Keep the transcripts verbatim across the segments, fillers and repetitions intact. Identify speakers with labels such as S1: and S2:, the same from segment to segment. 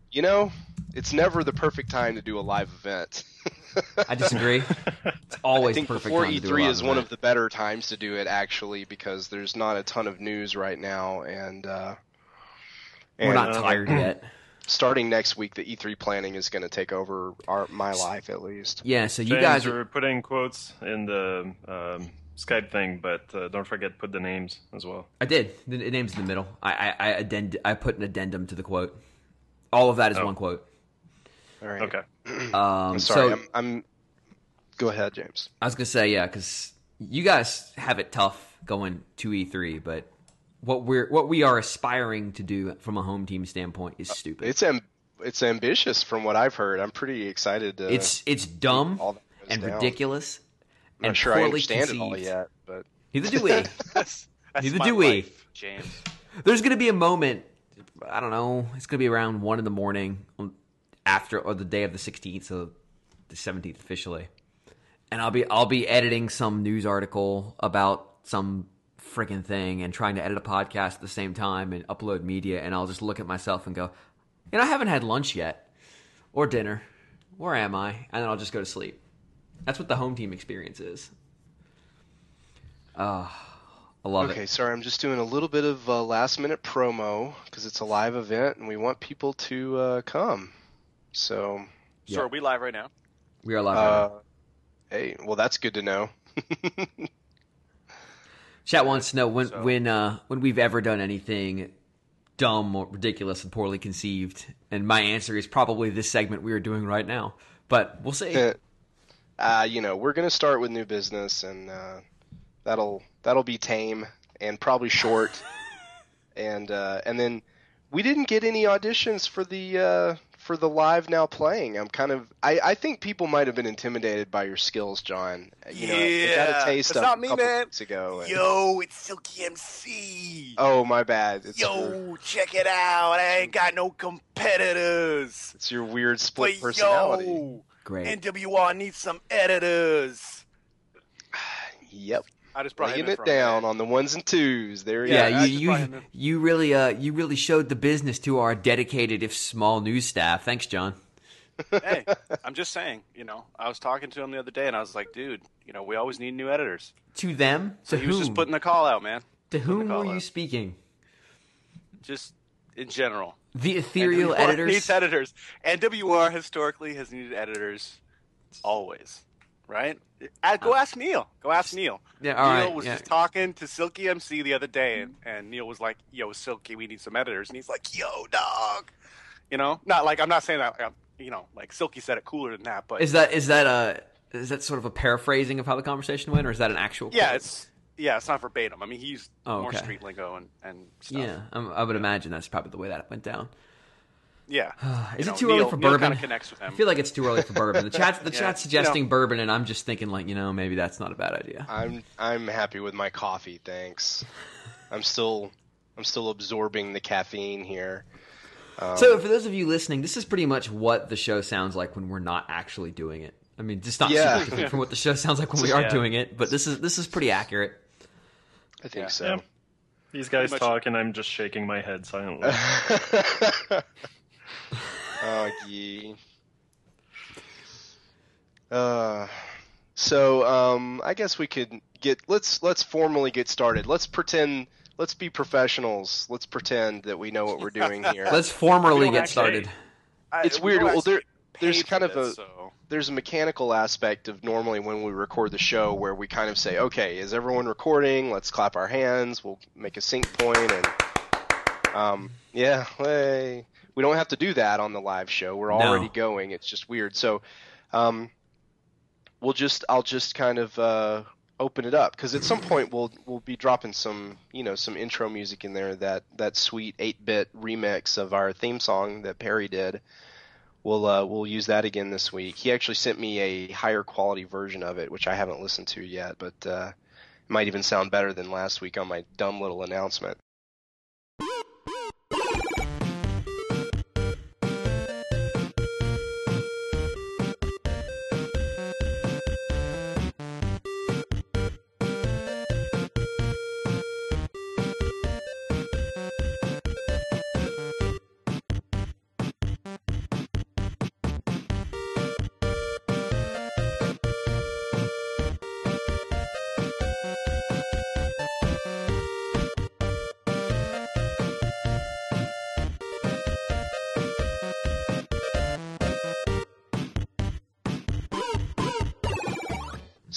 S1: You know, it's never the perfect time to do a live event.
S2: I disagree. It's always
S1: I think
S2: perfect
S1: before
S2: time
S1: E
S2: to do a
S1: three
S2: live
S1: is one
S2: event.
S1: of the better times to do it, actually, because there's not a ton of news right now, and uh,
S2: We're
S1: and
S2: not
S3: uh,
S2: tired yet.
S1: starting next week, the E three planning is going to take over our my life, at least.
S2: Yeah, so you
S3: James,
S2: guys
S3: you
S2: are...
S3: were putting quotes in the um, Skype thing, but uh, don't forget put the names as well.
S2: I did. The the name's in the middle. I I, I, addend- I put an addendum to the quote. All of that is
S3: Oh.
S2: one quote.
S1: All right.
S3: Okay.
S2: Um,
S1: I'm sorry.
S2: so
S1: I'm, I'm. Go ahead, James.
S2: I was gonna say, yeah, because you guys have it tough going to E three, but what we're what we are aspiring to do from a home team standpoint is stupid.
S1: It's am- it's ambitious from what I've heard. I'm pretty excited to.
S2: it's it's dumb
S1: all that goes
S2: and
S1: down.
S2: ridiculous
S1: I'm not
S2: and
S1: sure I
S2: poorly
S1: understand it all
S2: conceived.
S1: yet, but
S2: Neither do we.
S4: That's, that's
S2: Neither
S4: my
S2: do we.
S4: life, James.
S2: There's gonna be a moment. I don't know. It's gonna be around one in the morning after or the day of the sixteenth, so the seventeenth officially. And I'll be I'll be editing some news article about some freaking thing and trying to edit a podcast at the same time and upload media, and I'll just look at myself and go, you know, I haven't had lunch yet or dinner. Where am I? And then I'll just go to sleep. That's what the home team experience is. Uh, I love
S1: okay.
S2: it.
S1: Sorry, I'm just doing a little bit of uh, last minute promo because it's a live event and we want people to uh, come. So,
S4: So
S2: Yeah.
S4: are we live right now?
S2: We are live. right now.
S1: uh, hey, well, that's good to know.
S2: Chat wants to know when
S4: So-
S2: when uh, when we've ever done anything dumb or ridiculous and poorly conceived, and my answer is probably this segment we are doing right now. But we'll see.
S1: uh, you know, we're gonna start with new business, and uh, that'll that'll be tame and probably short, and uh, and then we didn't get any auditions for the uh, for the live now playing. I'm kind of I, I think people might have been intimidated by your skills, John. You know, I got
S4: Yeah,
S1: a taste
S4: that's
S1: of
S4: not
S1: a
S4: me,
S1: couple
S4: man.
S1: weeks ago. and-
S4: Yo, it's Silky M C.
S1: Oh, my bad. It's your,
S4: Yo, check it out. I ain't got no competitors.
S1: it's your weird split
S4: But
S1: personality.
S4: yo,
S2: Great.
S4: N W R needs some editors.
S1: Yep.
S4: I just brought him
S1: Laying
S4: in
S1: it
S4: for a
S1: down
S4: minute.
S1: on the ones and twos. There you
S2: yeah,
S1: go.
S4: I
S2: you
S4: just
S2: you,
S4: brought him in.
S2: you really uh you really showed the business to our dedicated, if small, news staff. Thanks, John.
S4: Hey, I'm just saying, you know, I was talking to him the other day, and I was like, dude, you know, we always need new editors.
S2: To them,
S4: So
S2: to
S4: he was
S2: whom?
S4: just putting the call out, man.
S2: to
S4: putting
S2: whom
S4: the call
S2: were you
S4: out.
S2: speaking?
S4: Just in general.
S2: The ethereal
S4: N W R
S2: editors.
S4: needs editors. N W R historically has needed editors always, right? Uh, go ask Neil. Go ask Neil.
S2: Yeah, all
S4: Neil
S2: right,
S4: was
S2: yeah.
S4: just talking to Silky M C the other day, and, and Neil was like, "Yo, Silky, we need some editors," and he's like, "Yo, dog," you know, not like I'm not saying that, like, you know, like Silky said it cooler than that, but
S2: Is that is that a is that sort of a paraphrasing of how the conversation went, or is that an actual?
S4: yeah,
S2: quote?
S4: it's yeah, it's not verbatim. I mean, he used
S2: Oh,
S4: more
S2: okay.
S4: street lingo and and stuff.
S2: yeah. I'm, I would imagine that's probably the way that went down.
S4: yeah.
S2: Is
S4: You
S2: it
S4: know,
S2: too
S4: Neil,
S2: early for
S4: Neil
S2: bourbon?
S4: kind of connects with him.
S2: I feel like it's too early for bourbon. The chat's the
S4: Yeah,
S2: chat's
S4: you
S2: suggesting
S4: know.
S2: bourbon, and I'm just thinking like, you know, maybe that's not a bad idea.
S1: I'm I'm happy with my coffee, thanks. I'm still I'm still absorbing the caffeine here. Um,
S2: So for those of you listening, this is pretty much what the show sounds like when we're not actually doing it. I mean, just not
S1: Yeah.
S2: super different from what the show sounds like when we are
S3: Yeah.
S2: doing it, but this is this is pretty accurate.
S1: I think
S4: Yeah.
S1: so.
S3: Yeah. These guys
S4: much-
S3: talk, and I'm just shaking my head silently.
S1: Oh, gee. Uh, so um, I guess we could get let's let's formally get started. Let's pretend. Let's be professionals. Let's pretend that we know what we're doing here.
S2: Let's formally
S4: We don't
S2: get
S4: actually-
S2: started.
S4: I-
S1: It's
S4: we
S1: weird.
S4: don't
S1: Well,
S4: actually
S1: there- there's
S4: paid for
S1: kind of
S4: this,
S1: a-
S4: so.
S1: There's a mechanical aspect of normally when we record the show where we kind of say, okay, is everyone recording? Let's clap our hands. We'll make a sync point, and um, yeah, hey. We don't have to do that on the live show. We're
S2: No.
S1: already going. It's just weird. So, um, we'll just I'll just kind of uh, open it up because at some point we'll we'll be dropping some you know some intro music in there, that that sweet eight-bit remix of our theme song that Perry did. We'll uh, we'll use that again this week. He actually sent me a higher quality version of it, which I haven't listened to yet, but uh, it might even sound better than last week on my dumb little announcement.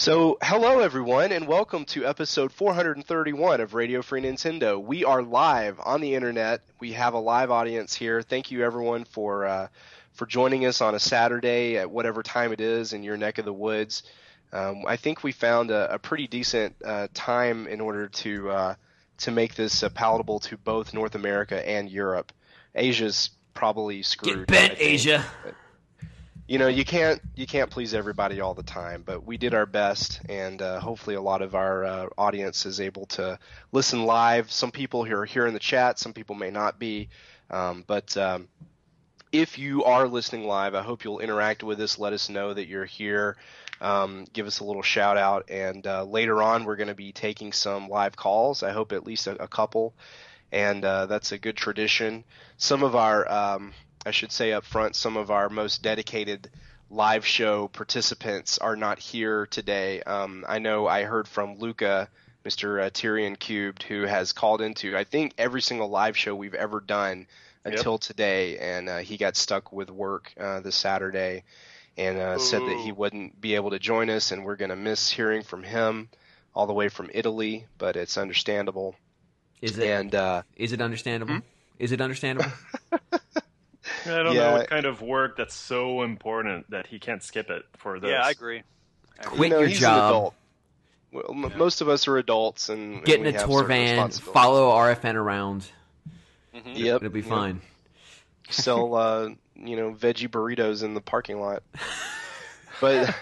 S1: So, hello everyone, and welcome to episode four hundred thirty-one of Radio Free Nintendo. We are live on the internet. We have a live audience here. Thank you everyone for uh, for joining us on a Saturday at whatever time it is in your neck of the woods. Um, I think we found a, a pretty decent uh, time in order to uh, to make this uh, palatable to both North America and Europe. Asia's probably screwed.
S2: Get bent,
S1: I think.
S2: Asia.
S1: But, you know, you can't you can't please everybody all the time, but we did our best, and uh, hopefully a lot of our uh, audience is able to listen live. Some people here are here in the chat, some people may not be, um, but um, if you are listening live, I hope you'll interact with us. Let us know that you're here. Um, give us a little shout out, and uh, later on we're going to be taking some live calls. I hope at least a, a couple, and uh, that's a good tradition. Some of our um, I should say up front, some of our most dedicated live show participants are not here today. Um, I know I heard from Luca, Mister Uh, Tyrion Cubed, who has called into, I think, every single live show we've ever done until yep. today, and uh, he got stuck with work uh, this Saturday and uh, said that he wouldn't be able to join us, and we're going to miss hearing from him all the way from Italy, but it's understandable.
S2: Is it,
S1: and, uh,
S2: is it understandable? Hmm? Is it understandable?
S3: I don't
S1: yeah.
S3: know what kind of work that's so important that he can't skip it for this.
S4: Yeah, I agree.
S2: Quit
S1: you know,
S2: your
S1: he's
S2: job.
S1: An adult. Well, m-
S4: yeah.
S1: most of us are adults, and
S2: get
S1: and
S2: in
S1: we
S2: a
S1: have
S2: tour
S1: certain
S2: van,
S1: responsibilities.
S2: follow R F N around.
S4: Mm-hmm.
S1: Yep,
S2: it'll be
S1: yep.
S2: fine.
S1: Sell, uh, you know, veggie burritos in the parking lot. But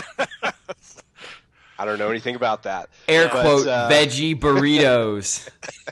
S1: I don't know anything about that.
S2: Air
S1: but,
S2: quote
S1: uh,
S2: veggie burritos.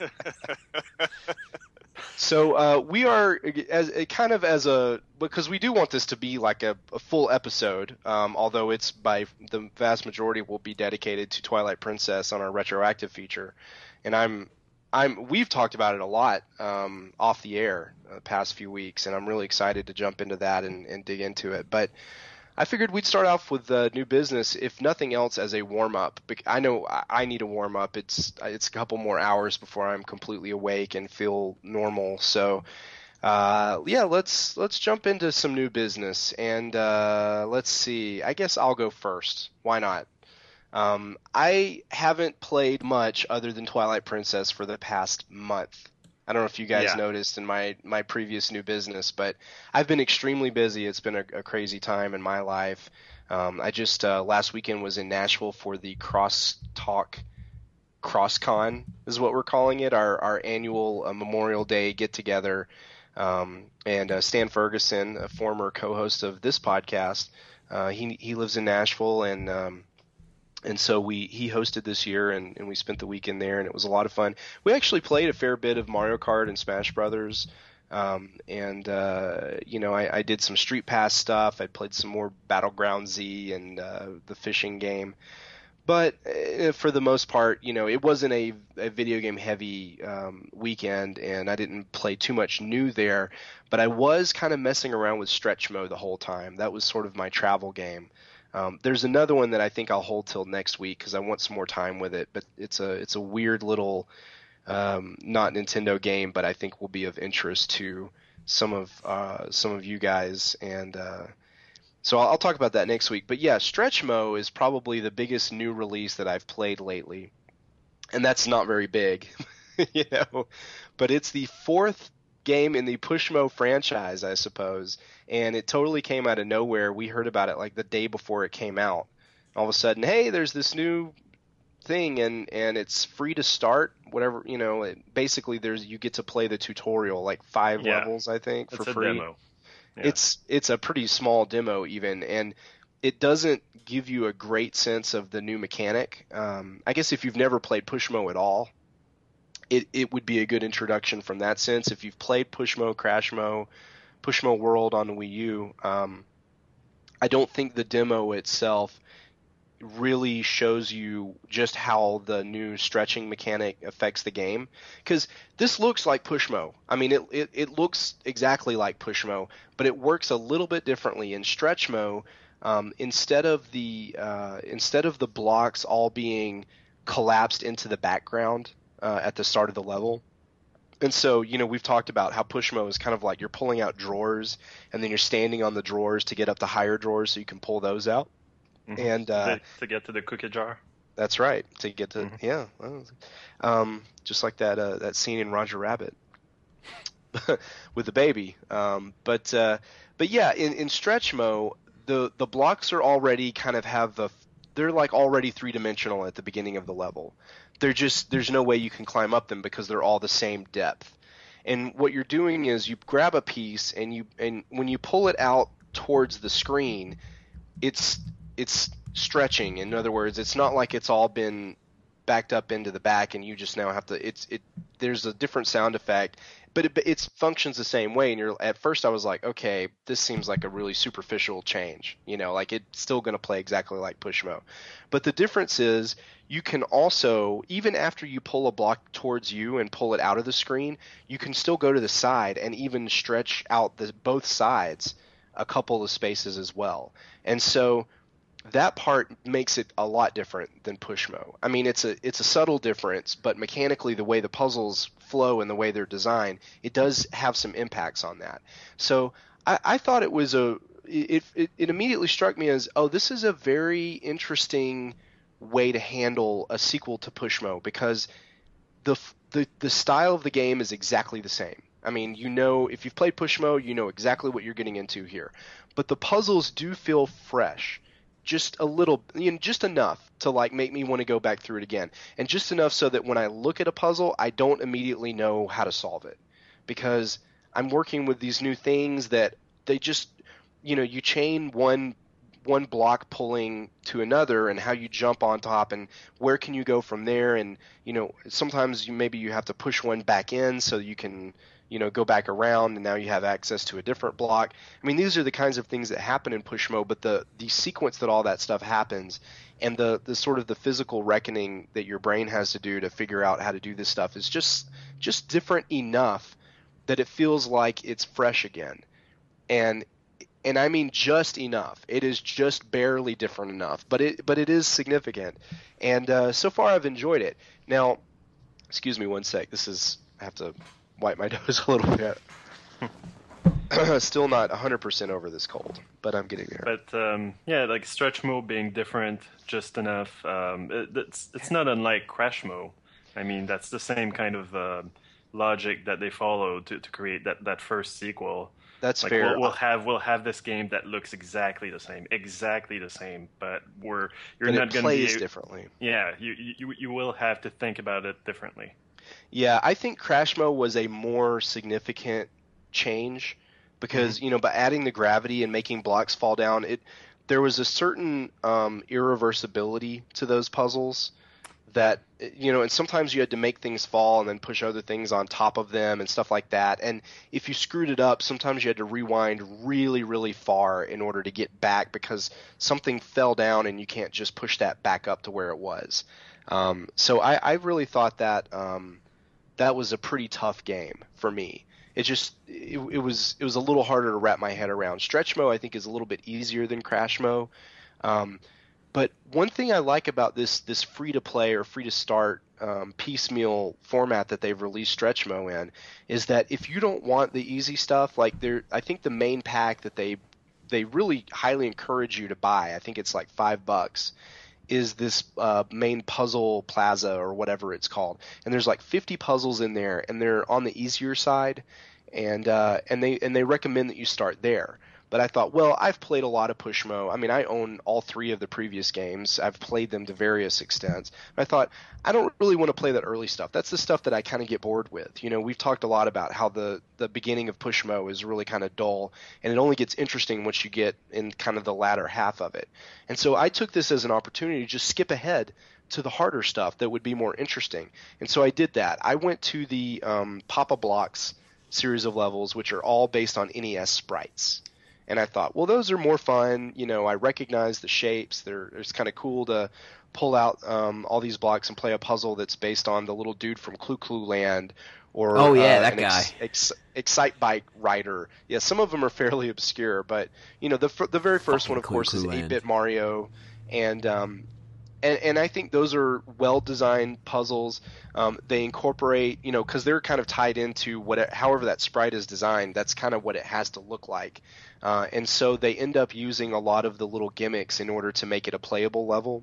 S1: So uh, we are as kind of as a because we do want this to be like a, a full episode, um, although it's by the vast majority will be dedicated to Twilight Princess on our retroactive feature, and I'm I'm we've talked about it a lot um, off the air the past few weeks, and I'm really excited to jump into that and, and dig into it. But I figured we'd start off with uh, new business, if nothing else, as a warm up. I know I need a warm up. It's it's a couple more hours before I'm completely awake and feel normal. So, uh, yeah, let's let's jump into some new business, and uh, let's see. I guess I'll go first. Why not? Um, I haven't played much other than Twilight Princess for the past month. I don't know if you guys
S3: yeah.
S1: noticed in my, my previous new business, but I've been extremely busy. It's been a, a crazy time in my life. Um, I just uh, last weekend was in Nashville for the Crosstalk CrossCon is what we're calling it, our our annual uh, Memorial Day get together. Um, and uh, Stan Ferguson, a former co-host of this podcast, uh, he he lives in Nashville, and um, And so we he hosted this year, and, and we spent the weekend there, and it was a lot of fun. We actually played a fair bit of Mario Kart and Smash Brothers, um, and uh, you know I, I did some Street Pass stuff. I played some more Battleground Z and uh, the fishing game. But uh, for the most part, you know, it wasn't a, a video game heavy um, weekend, and I didn't play too much new there. But I was kind of messing around with stretch mode the whole time. That was sort of my travel game. Um, there's another one that I think I'll hold till next week because I want some more time with it. But it's a it's a weird little um, not Nintendo game, but I think will be of interest to some of uh, some of you guys. And uh, so I'll, I'll talk about that next week. But yeah, Stretch Mo is probably the biggest new release that I've played lately, and that's not very big, you know. But it's the fourth game in the Pushmo franchise, I suppose, and it totally came out of nowhere. We heard about it like the day before it came out. All of a sudden, hey, there's this new thing, and and it's free to start. Whatever, you know, it, basically there's you get to play the tutorial, like five
S3: yeah.
S1: levels, I think,
S3: it's
S1: for
S3: a
S1: free.
S3: Demo. Yeah.
S1: It's it's a pretty small demo even, and it doesn't give you a great sense of the new mechanic. Um, I guess if you've never played Pushmo at all, It, it would be a good introduction from that sense. If you've played Pushmo, Crashmo, Pushmo World on the Wii U, um, I don't think the demo itself really shows you just how the new stretching mechanic affects the game. Because this looks like Pushmo. I mean, it, it, it looks exactly like Pushmo, but it works a little bit differently. In Stretchmo, um, instead of the uh, instead of the blocks all being collapsed into the background Uh, at the start of the level. And so, you know, we've talked about how Pushmo is kind of like you're pulling out drawers, and then you're standing on the drawers to get up to higher drawers so you can pull those out.
S3: Mhm.
S1: and uh,
S3: to, to get to the cookie jar.
S1: that's right. To get to
S3: Mhm.
S1: yeah, well, um, just like that uh, that scene in Roger Rabbit with the baby. Um, but uh, but yeah, in, in Stretchmo, the the blocks are already kind of have the they're like already three dimensional at the beginning of the level. They're just there's no way you can climb up them because they're all the same depth. And what you're doing is you grab a piece and you and when you pull it out towards the screen, it's it's stretching. In other words, it's not like it's all been backed up into the back and you just now have to it's it there's a different sound effect, but it it functions the same way. And you're at first I was like, okay, this seems like a really superficial change, you know, like it's still going to play exactly like Pushmo. But the difference is you can also, even after you pull a block towards you and pull it out of the screen, you can still go to the side and even stretch out the both sides a couple of spaces as well. And so that part makes it a lot different than Pushmo. I mean, it's a it's a subtle difference, but mechanically the way the puzzles flow and the way they're designed, it does have some impacts on that. So I, I thought it was a it, it it immediately struck me as, oh, this is a very interesting way to handle a sequel to Pushmo, because the the the style of the game is exactly the same. I mean, you know, if you've played Pushmo, you know exactly what you're getting into here. But the puzzles do feel fresh. Just a little, you know, just enough to like make me want to go back through it again, and just enough so that when I look at a puzzle, I don't immediately know how to solve it, because I'm working with these new things that they just, you know, you chain one one block pulling to another, and how you jump on top, and where can you go from there, and you know, sometimes you maybe you have to push one back in so you can, you know, go back around, and now you have access to a different block. I mean, these are the kinds of things that happen in Pushmo, but the the sequence that all that stuff happens, and the the sort of the physical reckoning that your brain has to do to figure out how to do this stuff is just just different enough that it feels like it's fresh again. And and I mean just enough. It is just barely different enough, but it but it is significant. And uh, so far I've enjoyed it. Now, excuse me one sec. This is I have to wipe my nose a little bit. Still not one hundred percent over this cold, but I'm getting there.
S3: But um, yeah, like Stretch Mode being different just enough. Um, it, it's it's not unlike Crash Mode. I mean, that's the same kind of uh, logic that they follow to, to create that, that first sequel.
S1: That's
S3: like
S1: fair.
S3: We'll, we'll have we'll have this game that looks exactly the same, exactly the same, but we're you're
S1: but
S3: not
S1: it
S3: going to
S1: plays
S3: be
S1: differently.
S3: Yeah, you, you you will have to think about it differently.
S1: Yeah, I think Crash Mode was a more significant change because, mm-hmm. you know, by adding the gravity and making blocks fall down, it there was a certain um, irreversibility to those puzzles that, you know, and sometimes you had to make things fall and then push other things on top of them and stuff like that. And if you screwed it up, sometimes you had to rewind really, really far in order to get back because something fell down and you can't just push that back up to where it was. Um, so I, I really thought that um, that was a pretty tough game for me. It just it, it was it was a little harder to wrap my head around. Stretch Mode I think is a little bit easier than Crash Mode. Um, but one thing I like about this this free to play or free to start um, piecemeal format that they've released Stretch Mode in is that if you don't want the easy stuff, like there, I think the main pack that they they really highly encourage you to buy, I think it's like five bucks. Is this uh, main puzzle plaza or whatever it's called, and there's like fifty puzzles in there, and they're on the easier side, and uh, and they and they recommend that you start there. But I thought, well, I've played a lot of Pushmo. I mean, I own all three of the previous games. I've played them to various extents. I thought, I don't really want to play that early stuff. That's the stuff that I kind of get bored with. You know, we've talked a lot about how the, the beginning of Pushmo is really kind of dull, and it only gets interesting once you get in kind of the latter half of it. And so I took this as an opportunity to just skip ahead to the harder stuff that would be more interesting. And so I did that. I went to the um, Papa Blocks series of levels, which are all based on N E S sprites. And I thought, well, those are more fun. You know, I recognize the shapes. They're, it's kind of cool to pull out um, all these blocks and play a puzzle that's based on the little dude from Clu Clu Land. Or,
S2: oh, yeah,
S1: uh,
S2: that
S1: an
S2: guy.
S1: Ex, ex, Excite Bike Rider. Yeah, some of them are fairly obscure. But, you know, the the very first
S2: Fucking
S1: one, of
S2: Clu
S1: course,
S2: Clu
S1: is
S2: Land.
S1: eight-Bit Mario. And, um, and, and I think those are well-designed puzzles. Um, they incorporate, you know, because they're kind of tied into what, however that sprite is designed. That's kind of what it has to look like, uh, and so they end up using a lot of the little gimmicks in order to make it a playable level.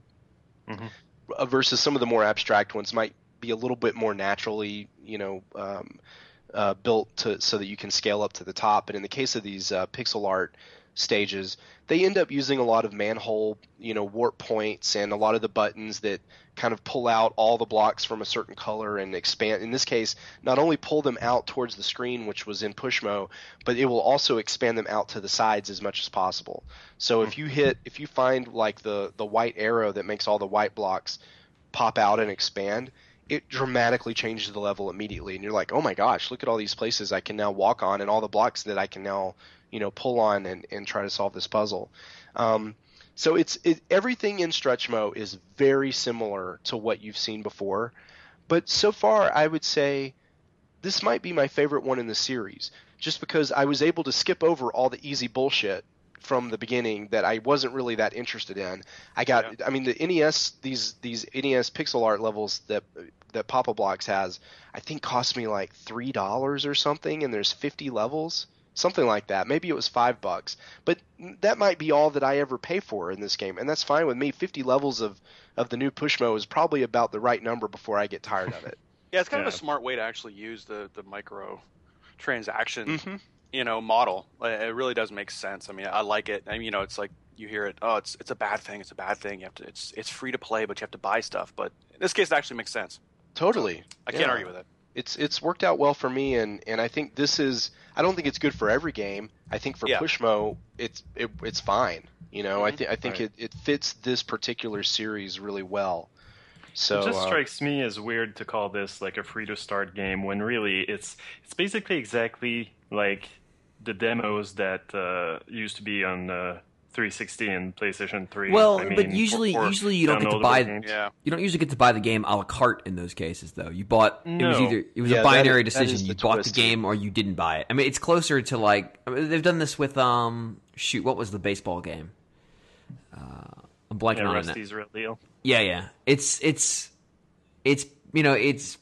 S1: Mm-hmm. Versus some of the more abstract ones might be a little bit more naturally, you know, um, uh, built to so that you can scale up to the top. And in the case of these uh, pixel art stages, they end up using a lot of manhole, you know, warp points and a lot of the buttons that kind of pull out all the blocks from a certain color and expand. In this case, not only pull them out towards the screen, which was in Pushmo, but it will also expand them out to the sides as much as possible. So if you hit, if you find like the, the white arrow that makes all the white blocks pop out and expand, it dramatically changes the level immediately. And you're like, oh my gosh, look at all these places I can now walk on and all the blocks that I can now, you know, pull on and, and try to solve this puzzle. Um, so it's it, everything in Stretchmo is very similar to what you've seen before. But so far, I would say this might be my favorite one in the series, just because I was able to skip over all the easy bullshit from the beginning that I wasn't really that interested in. I got, yeah. I mean, the N E S, these these N E S pixel art levels that that Papa Blocks has, I think cost me like three dollars or something, and there's fifty levels, something like that. Maybe it was five bucks, but that might be all that I ever pay for in this game, and that's fine with me. Fifty levels of of the new Pushmo is probably about the right number before I get tired of it.
S4: Yeah, it's kind
S3: yeah.
S4: of a smart way to actually use the the micro transaction.
S1: Mm-hmm.
S4: You know, model. It really does make sense. I mean, I like it. I mean, you know, it's like you hear it. Oh, it's it's a bad thing. It's a bad thing. You have to. It's it's free to play, but you have to buy stuff. But in this case, it actually makes sense.
S1: Totally.
S4: I can't
S1: yeah.
S4: argue with it.
S1: It's it's worked out well for me, and, and I think this is. I don't think it's good for every game. I think for
S4: yeah.
S1: Pushmo, it's it, it's fine. You know,
S4: Mm-hmm.
S1: I think I think
S3: right.
S1: it, it fits this particular series really well. So
S3: it just
S1: uh,
S3: strikes me as weird to call this like a free to start game when really it's it's basically exactly like the demos that uh, used to be on uh, three sixty and PlayStation three.
S2: Well,
S3: I mean,
S2: but usually,
S3: for, for
S2: usually you don't get to
S3: downloadable
S2: buy.
S3: games.
S4: Yeah.
S2: You don't usually get to buy the game a la carte in those cases, though. You bought. It was
S3: No.
S2: either it was
S1: Yeah,
S2: a
S1: that
S2: binary
S1: is- that is
S2: decision.
S1: the
S2: You bought
S1: twist.
S2: the game or you didn't buy it. I mean, it's closer to like I mean, they've done this with um shoot what was the baseball game? Uh, I'm blanking
S3: Yeah,
S2: on it.
S3: Rusty's Real Deal.
S2: Yeah, yeah. It's it's it's you know it's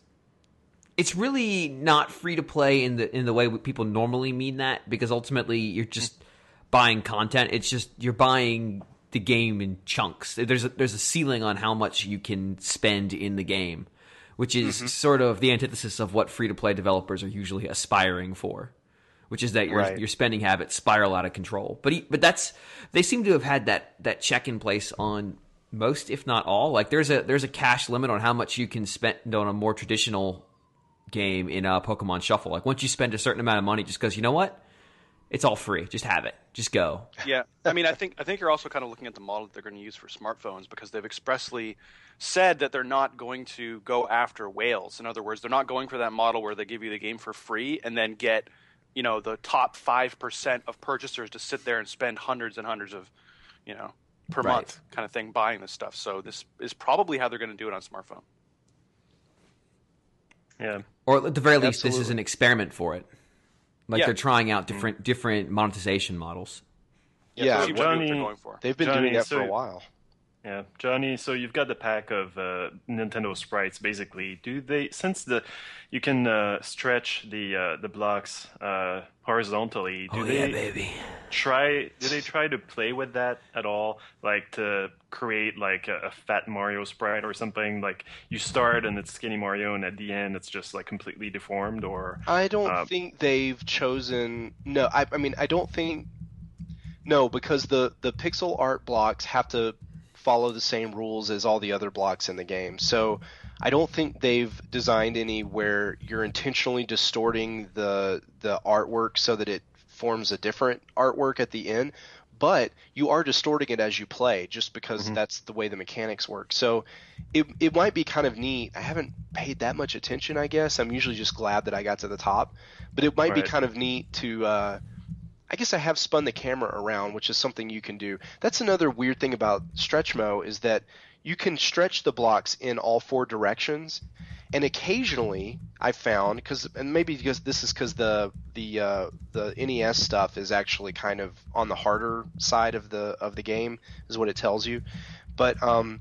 S2: it's really not free to play in the in the way people normally mean that, because ultimately you're just buying content. It's just you're buying the game in chunks. There's a, there's a ceiling on how much you can spend in the game, which is mm-hmm. sort of the antithesis of what free to play developers are usually aspiring for, which is that your
S1: Right.
S2: your spending habits spiral out of control. But he, but that's they seem to have had that that check in place on most, if not all. Like there's a there's a cash limit on how much you can spend on a more traditional game in uh, Pokemon Shuffle. Like once you spend a certain amount of money, just because you know what, it's all free. Just have it. Just go.
S4: Yeah, I mean, I think I think you're also kind of looking at the model that they're going to use for smartphones, because they've expressly said that they're not going to go after whales. In other words, they're not going for that model where they give you the game for free and then get, you know, the top five percent of purchasers to sit there and spend hundreds and hundreds of, you know, per
S2: Right.
S4: month kind of thing buying this stuff. So this is probably how they're going to do it on smartphone.
S3: Yeah.
S2: Or at the very least, this is
S1: Absolutely.
S2: an experiment for it. Like
S4: Yeah.
S2: they're trying out different different monetization models.
S1: Yeah,
S4: so see what
S3: Johnny-
S4: they're going for.
S1: they've been
S3: Johnny,
S1: doing that
S3: so-
S1: for a while.
S3: Yeah, Johnny. So you've got the pack of uh, Nintendo sprites. Basically, do they since the you can uh, stretch the uh, the blocks uh, horizontally? Do
S2: Oh
S3: they
S2: yeah, baby.
S3: try? Do they try to play with that at all? Like to create like a, a fat Mario sprite or something? Like you start and it's skinny Mario, and at the end it's just like completely deformed. Or
S1: I don't
S3: Uh,
S1: think they've chosen. No, I, I mean, I don't think. No, because the the pixel art blocks have to follow the same rules as all the other blocks in the game. So I don't think they've designed any where you're intentionally distorting the the artwork so that it forms a different artwork at the end. But you are distorting it as you play, just because
S3: Mm-hmm.
S1: that's the way the mechanics work. So it it might be kind of neat. I haven't paid that much attention, I guess. I'm usually just glad that I got to the top. But it might be
S3: Right.
S1: kind of neat to uh, I guess I have spun the camera around, which is something you can do. That's another weird thing about Stretchmo, is that you can stretch the blocks in all four directions. And occasionally I found, cause, and maybe because this is because the the uh, the N E S stuff is actually kind of on the harder side of the of the game, is what it tells you. But um,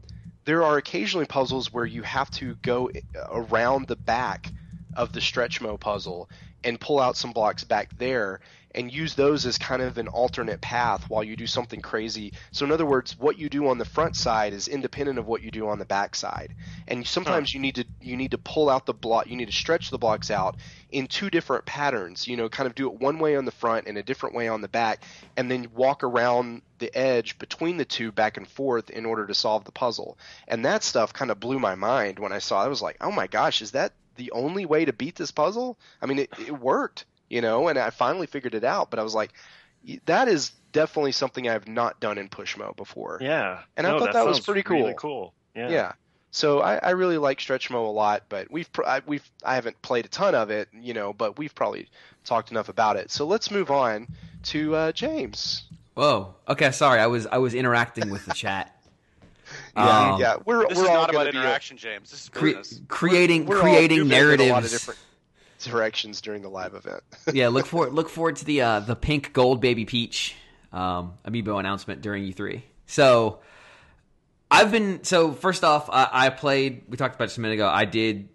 S1: there are occasionally puzzles where you have to go around the back of the Stretchmo puzzle and pull out some blocks back there and use those as kind of an alternate path while you do something crazy. So in other words, what you do on the front side is independent of what you do on the back side. And sometimes huh. you need to you need to pull out the block, you need to stretch the blocks out in two different patterns, you know, kind of do it one way on the front and a different way on the back, and then walk around the edge between the two back and forth in order to solve the puzzle. And that stuff kind of blew my mind when I saw it. I was like, oh my gosh, is that the only way to beat this puzzle? I mean, it, it worked. You know, and I finally figured it out, but I was like, that is definitely something I've not done in Pushmo before.
S3: Yeah.
S1: And
S3: no,
S1: I thought
S3: that,
S1: that was pretty cool.
S3: Really cool. Yeah.
S1: Yeah. So I, I really like Stretchmo a lot, but we've I, we've I haven't played a ton of it, you know, but we've probably talked enough about it. So let's move on to uh, James.
S2: Whoa. Okay, sorry. I was I was interacting with the chat.
S1: yeah, um, yeah. We're
S4: this
S1: we're
S4: is
S1: all
S4: not about
S1: a,
S4: interaction, James. This is
S2: cre-
S4: business.
S2: creating
S1: we're, we're
S2: creating
S1: all
S2: narratives.
S1: A lot of different directions during the live event.
S2: yeah, look forward look forward to the uh, the pink gold baby peach um, amiibo announcement during E three. So I've been so first off, I, I played. We talked about it just a minute ago. I did.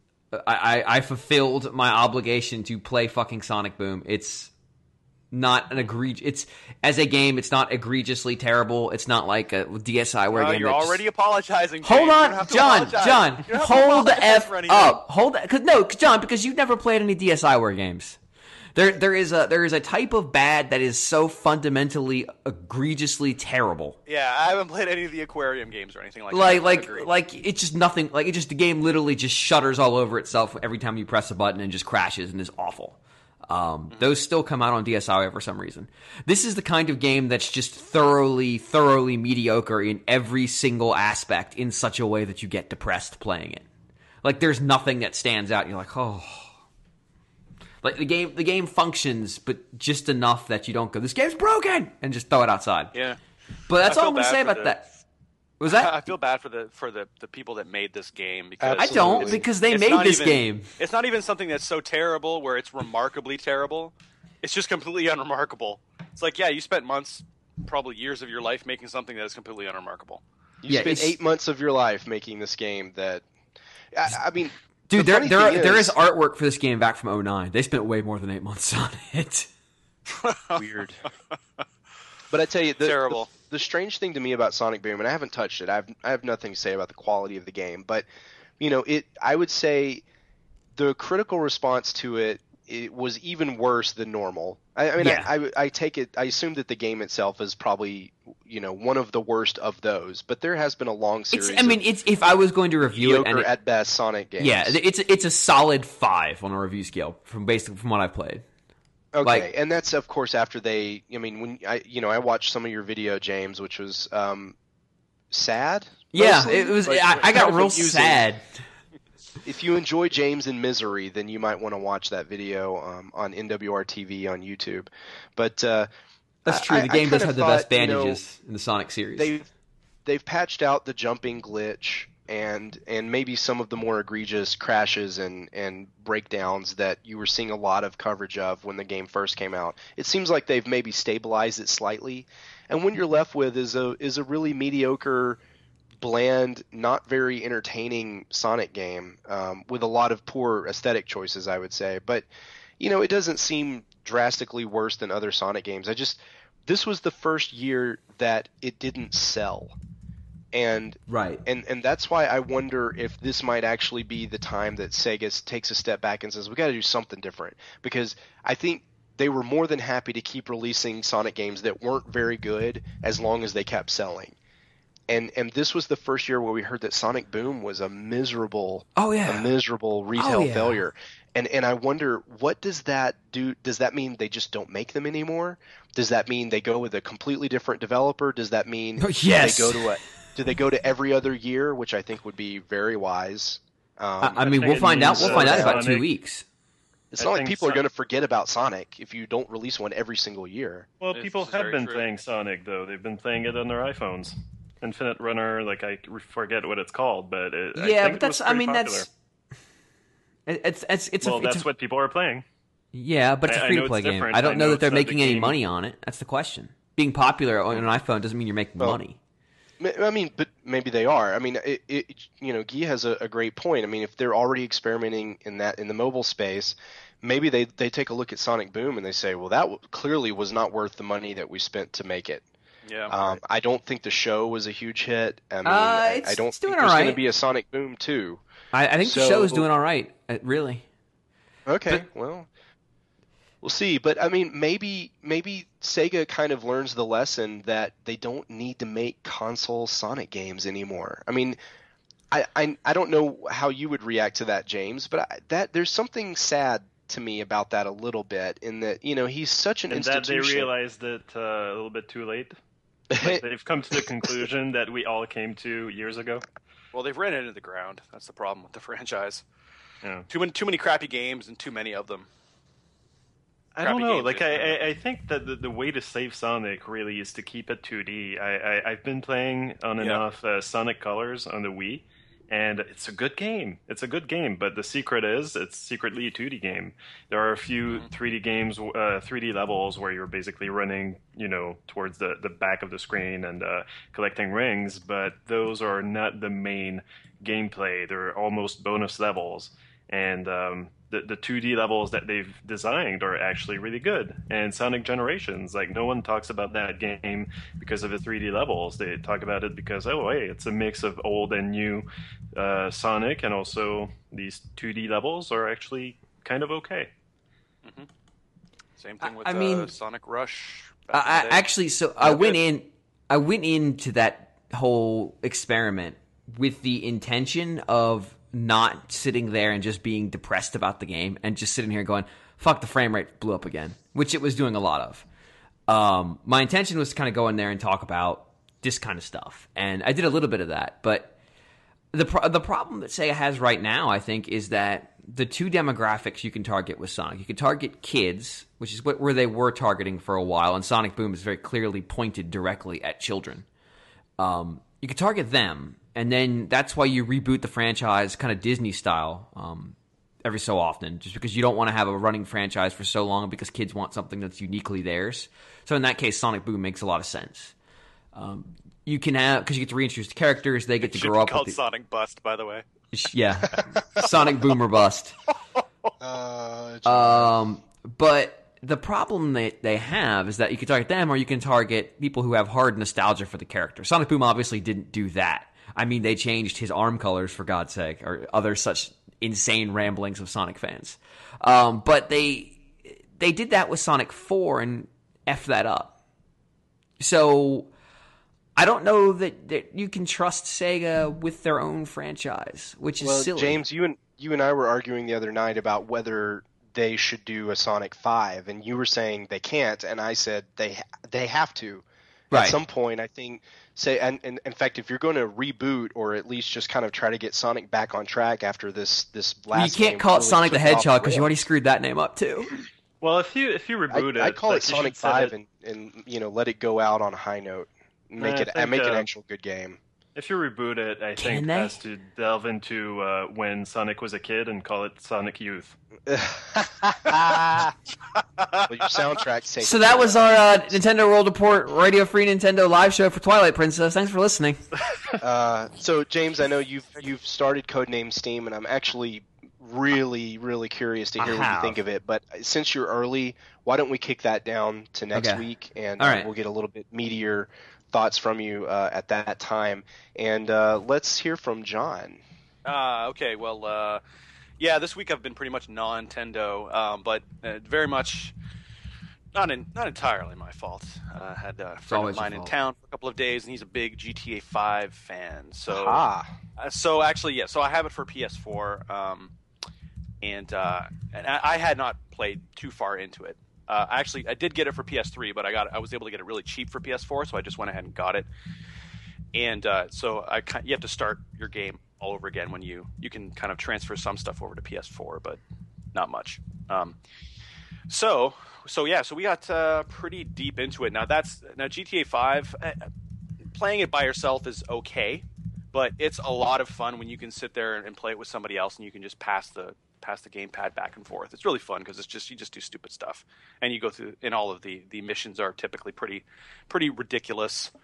S2: I, I, I fulfilled my obligation to play fucking Sonic Boom. It's not an egregious. It's as a game. It's not egregiously terrible. It's not like a D S I where
S4: Oh,
S2: game
S4: you're
S2: that's-
S4: already apologizing. James.
S2: Hold
S4: You don't
S2: on,
S4: have to
S2: John.
S4: apologize.
S2: John,
S4: You don't have to
S2: hold the
S4: apologize
S2: f
S4: for anything.
S2: up. Hold that. Cause, no, John, because you've never played any D S I ware games. There, there is a there is a type of bad that is so fundamentally egregiously terrible.
S4: Yeah, I haven't played any of the Aquarium games or anything like,
S2: Like,
S4: that.
S2: like,
S4: Agreed.
S2: like it's just nothing. Like, it just the game literally just shutters all over itself every time you press a button and just crashes and is awful. Um, mm-hmm. Those still come out on D S I for some reason. This is the kind of game that's just thoroughly, thoroughly mediocre in every single aspect in such a way that you get depressed playing it. Like, there's nothing that stands out. And you're like, oh. Like, the game the game functions, but just enough that you don't go, this game's broken, and just throw it outside.
S4: Yeah.
S2: But that's
S4: I
S2: all
S4: feel
S2: I'm going to
S4: bad
S2: say
S4: for
S2: about
S4: the-
S2: that. Was that?
S4: I feel bad for the for the, the people that made this game because
S2: I don't,
S1: Absolutely.
S2: because they
S4: it's
S2: made
S4: not
S2: this
S4: even-
S2: game.
S4: It's not even something that's so terrible where it's remarkably terrible. It's just completely unremarkable. It's like, yeah, you spent months, probably years of your life making something that is completely unremarkable.
S1: You
S2: Yeah,
S1: spent
S2: it's-
S1: eight months of your life making this game that, I, I mean,
S2: Dude,
S1: the
S2: there
S1: funny
S2: there
S1: thing
S2: there is artwork for this game back from oh nine. They spent way more than eight months on it.
S1: weird. But I tell you, the,
S4: Terrible.
S1: The, the strange thing to me about Sonic Boom, and I haven't touched it. I have I have nothing to say about the quality of the game, but you know, it. I would say the critical response to it, it was even worse than normal. I, I mean,
S2: Yeah.
S1: I, I I take it. I assume that the game itself is probably you know one of the worst of those, but there has been a long series.
S2: It's I mean,
S1: of
S2: it's if I was going to review it, and
S1: mediocre
S2: it,
S1: at best Sonic games.
S2: yeah, it's it's a solid five on a review scale from basically from what I've played.
S1: Okay,
S2: Like-
S1: and that's of course after they. I mean, when I you know I watched some of your video, James, which was um, sad.
S2: Yeah,
S1: mostly,
S2: it was.
S1: like,
S2: I, I
S1: kind
S2: got
S1: of
S2: real
S1: amusing.
S2: sad.
S1: If you enjoy James in Misery, then you might want to watch that video um, on N W R T V on YouTube. But uh,
S2: That's true.
S1: I-
S2: The
S1: I
S2: game does
S1: kinda
S2: have the best
S1: thought, you know,
S2: bandages in the Sonic series.
S1: they've they've patched out the jumping glitch and and maybe some of the more egregious crashes and and breakdowns that you were seeing a lot of coverage of when the game first came out. It seems like they've maybe stabilized it slightly, and what you're left with is a is a really mediocre, bland, not very entertaining Sonic game um, with a lot of poor aesthetic choices, I would say. But you know, it doesn't seem drastically worse than other Sonic games. I just this was the first year that it didn't sell. And
S2: right.
S1: and and that's why I wonder if this might actually be the time that Sega takes a step back and says we got to do something different, because I think they were more than happy to keep releasing Sonic games that weren't very good as long as they kept selling. And and this was the first year where we heard that Sonic Boom was a miserable
S2: Oh yeah.
S1: a miserable retail
S2: Oh, yeah.
S1: failure. And and I wonder, what does that do? Does that mean they just don't make them anymore? Does that mean they go with a completely different developer? Does that mean
S2: Yes.
S1: they go to a do they go to every other year, which I think would be very wise? Um,
S2: I, I mean,
S3: think
S2: we'll
S3: it
S2: find out.
S3: means,
S2: We'll
S3: uh,
S2: find out in about two
S3: Sonic-
S2: weeks.
S1: it's
S3: I
S1: not like
S3: think
S1: people are
S3: so.
S1: going to forget about Sonic if you don't release one every single year.
S3: Well,
S4: This
S3: people
S4: is
S3: have
S4: very
S3: been
S4: true.
S3: playing Sonic though. They've been playing it on their iPhones. Infinite Runner, like I forget what it's called, but it, I
S2: Yeah,
S3: think
S2: but
S3: it
S2: that's.
S3: was
S2: I
S3: pretty
S2: mean,
S3: popular.
S2: that's. it- It's it's it's
S3: well,
S2: a, it's
S3: that's
S2: a
S3: what people are playing.
S2: yeah, but it's
S3: I-
S2: a
S3: I
S2: free
S3: know
S2: to play
S3: it's
S2: game.
S3: different.
S2: I don't
S3: I
S2: know
S3: know
S2: that they're
S3: it's not the
S2: making any
S3: game.
S2: money on it. That's the question. Being popular on an iPhone doesn't mean you're making
S1: Well,
S2: money.
S1: I mean, but maybe they are. I mean, it, it, you know, Guy has a, a great point. I mean, if they're already experimenting in that in the mobile space, maybe they, they take a look at Sonic Boom and they say, well, that w- clearly was not worth the money that we spent to make it.
S4: Yeah.
S1: Um, I don't think the show was a huge hit. I mean,
S2: Uh,
S1: I,
S2: it's-
S1: I don't
S2: it's doing
S1: think there's
S2: all
S1: going
S2: right.
S1: to be a Sonic Boom two.
S2: I, I think the
S1: So-
S2: show is doing all right. uh, Really.
S1: Okay, well, we'll see. But I mean, maybe maybe Sega kind of learns the lesson that they don't need to make console Sonic games anymore. I mean, I I, I don't know how you would react to that, James, but I, that there's something sad to me about that a little bit. In that, you know, he's such an
S3: And that
S1: institution.
S3: they realized it uh, a little bit too late. Like they've come to the conclusion that we all came to years ago.
S4: Well, they've ran it into the ground. That's the problem with the franchise.
S3: Yeah.
S4: Too many, too many crappy games and too many of them.
S3: I don't
S4: Crappy
S3: know.
S4: games
S3: Like
S4: is-
S3: I, I, I think that the, the way to save Sonic really is to keep it two D. I, I I've been playing on and
S4: Yeah.
S3: off uh, Sonic Colors on the Wii, and it's a good game. It's a good game, but the secret is it's secretly a two D game. There are a few three D games, uh, three D levels where you're basically running, you know, towards the, the back of the screen and uh, collecting rings, but those are not the main gameplay. They're almost bonus levels, and um, the the two D levels that they've designed are actually really good. And Sonic Generations, like no one talks about that game because of the three D levels. They talk about it because oh hey, it's a mix of old and new uh, Sonic, and also these two D levels are actually kind of okay.
S4: Same thing with
S2: I
S4: uh,
S2: mean-
S4: Sonic Rush.
S2: I,
S4: back in
S2: I
S4: the day.
S2: actually, so I
S4: Yeah,
S2: went
S4: good.
S2: in. I went into that whole experiment with the intention of not sitting there and just being depressed about the game and just sitting here going, "Fuck, the frame rate blew up again," which it was doing a lot of. Um, my intention was to kind of go in there and talk about this kind of stuff, and I did a little bit of that. But the pro- the problem that Sega has right now, I think, is that the two demographics you can target with Sonic, you can target kids, which is what where they were targeting for a while, and Sonic Boom is very clearly pointed directly at children. Um, you can target them, and then that's why you reboot the franchise kind of Disney style um, every so often, just because you don't want to have a running franchise for so long because kids want something that's uniquely theirs. So in that case, Sonic Boom makes a lot of sense. Um, you can have, because you get to reintroduce the characters, they get to
S4: Should
S2: grow
S4: be
S2: up
S4: called
S2: with the,
S4: Sonic Bust, by the way.
S2: yeah, Sonic Boom or Bust.
S1: Uh,
S2: Um, but the problem that they have is that you can target them, or you can target people who have hard nostalgia for the character. Sonic Boom obviously didn't do that. I mean, they changed his arm colors for God's sake, or other such insane ramblings of Sonic fans. Um, but they they did that with Sonic four and effed that up. So I don't know that, that you can trust Sega with their own franchise, which is
S1: well,
S2: silly.
S1: James, you and you and I were arguing the other night about whether they should do a Sonic five, and you were saying they can't, and I said they they have to.
S2: Right.
S1: At some point, I think. Say, and, and in fact, if you're going to reboot or at least just kind of try to get Sonic back on track after this this last,
S2: you can't
S1: game
S2: call it
S1: really
S2: Sonic the
S1: took off
S2: Hedgehog because you
S1: rails,
S2: already screwed that name up too.
S3: Well, if you if you reboot
S1: I,
S3: it,
S1: I call
S3: like,
S1: it
S3: you
S1: Sonic
S3: should set
S1: Five
S3: it-
S1: and, and you know let it go out on a high note, make
S3: I
S1: it
S3: think,
S1: make an
S3: uh,
S1: actual good game.
S3: If you reboot it, I
S2: Can
S3: think
S2: they?
S3: it has to delve into uh, when Sonic was a kid and call it Sonic Youth.
S1: Well, your soundtrack's taken
S2: So that
S1: care
S2: was
S1: of.
S2: our uh, Nintendo World Report Radio Free Nintendo live show for Twilight Princess. Thanks for listening.
S1: Uh, so James, I know you've you've started Codename Steam, and I'm actually really really curious to
S2: I
S1: hear what you
S2: have.
S1: think of it. But since you're early, why don't we kick that down to next
S2: Okay.
S1: week, and
S2: All
S1: uh,
S2: right.
S1: we'll get a little bit meatier thoughts from you uh, at that time. And uh, let's hear from John.
S4: Uh, okay, well, uh, yeah, this week I've been pretty much non-Nintendo, um, but uh, very much not in, not entirely my fault. Uh, I had a friend
S2: always
S4: of
S2: your
S4: mine in
S2: fault.
S4: town for a couple of days, and he's a big G T A five fan. So,
S1: Ah,
S4: uh, so actually, yeah, so I have it for P S four, um, and uh, and I, I had not played too far into it. Uh, actually, I did get it for P S three, but I got I was able to get it really cheap for P S four, so I just went ahead and got it. And uh, so I ki- you have to start your game all over again when you you can kind of transfer some stuff over to P S four, but not much. Um, so so yeah, so we got uh, pretty deep into it. Now that's now G T A five. Uh, playing it by yourself is okay, but it's a lot of fun when you can sit there and play it with somebody else, and you can just pass the pass the gamepad back and forth. It's really fun because it's just you just do stupid stuff, and you go through. And all of the the missions are typically pretty pretty ridiculous.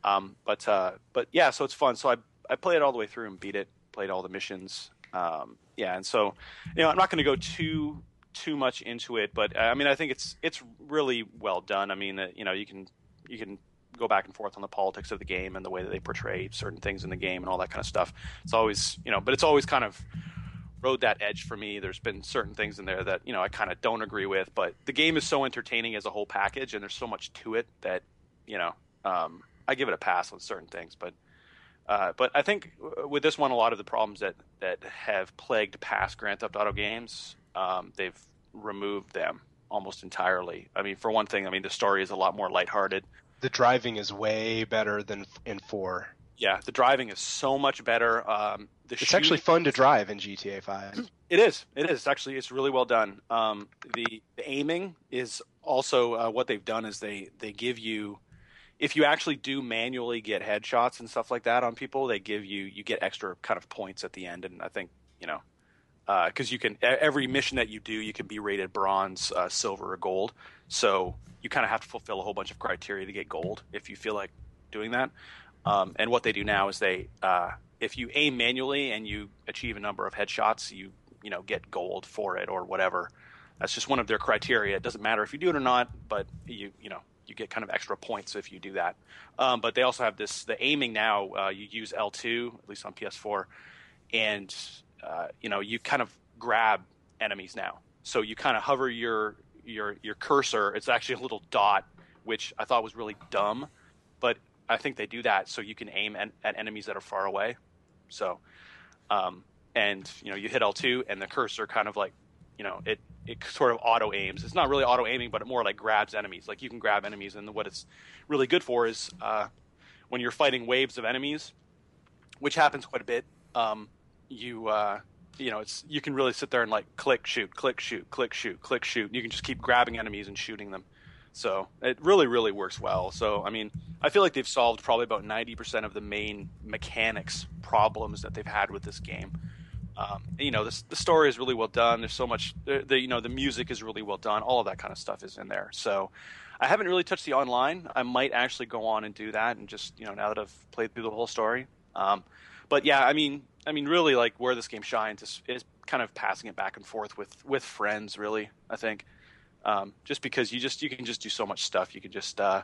S4: Um, but uh, but yeah, so it's fun. So I I played it all the way through and beat it. Played all the missions. Um, yeah, and so you know I'm not going to go too too much into it, but uh, I mean I think it's it's really well done. I mean uh, you know you can you can go back and forth on the politics of the game and the way that they portray certain things in the game and all that kind of stuff. It's always you know, but it's always kind of rode that edge for me. There's been certain things in there that you know I kind of don't agree with, but the game is so entertaining as a whole package, and there's so much to it that you know um, I give it a pass on certain things. But uh, but I think with this one, a lot of the problems that that have plagued past Grand Theft Auto games, um, they've removed them almost entirely. I mean, for one thing, I mean the story is a lot more lighthearted.
S1: The driving is way better than in four.
S4: Yeah, the driving is so much better. Um, the
S1: it's
S4: shooting,
S1: actually fun to drive in G T A five.
S4: It is. It is actually. It's really well done. Um, the, the aiming is also uh, what they've done is they they give you, if you actually do manually get headshots and stuff like that on people, they give you you get extra kind of points at the end. And I think you know because uh, you can every mission that you do, you can be rated bronze, uh, silver, or gold. So you kind of have to fulfill a whole bunch of criteria to get gold if you feel like doing that. Um, and what they do now is they, uh, if you aim manually and you achieve a number of headshots, you you know get gold for it or whatever. That's just one of their criteria. It doesn't matter if you do it or not, but you you know you get kind of extra points if you do that. Um, but they also have this the aiming now. Uh, you use L two at least on P S four, and uh, you know you kind of grab enemies now. So you kind of hover your your your cursor. It's actually a little dot, which I thought was really dumb, but I think they do that so you can aim at, at enemies that are far away. So, um, and you know, you hit L two and the cursor kind of like, you know, it, it sort of auto aims. It's not really auto aiming, but it more like grabs enemies. Like you can grab enemies, and what it's really good for is uh, when you're fighting waves of enemies, which happens quite a bit. Um, you uh, you know, it's you can really sit there and like click shoot, click shoot, click shoot, click shoot. You can just keep grabbing enemies and shooting them. So it really, really works well. So, I mean, I feel like they've solved probably about ninety percent of the main mechanics problems that they've had with this game. Um, you know, the, the story is really well done. There's so much, the, the you know, the music is really well done. All of that kind of stuff is in there. So I haven't really touched the online. I might actually go on and do that, and just, you know, now that I've played through the whole story. Um, but yeah, I mean, I mean, really, like where this game shines is, is kind of passing it back and forth with, with friends, really, I think. Um, just because you just you can just do so much stuff. You can just uh,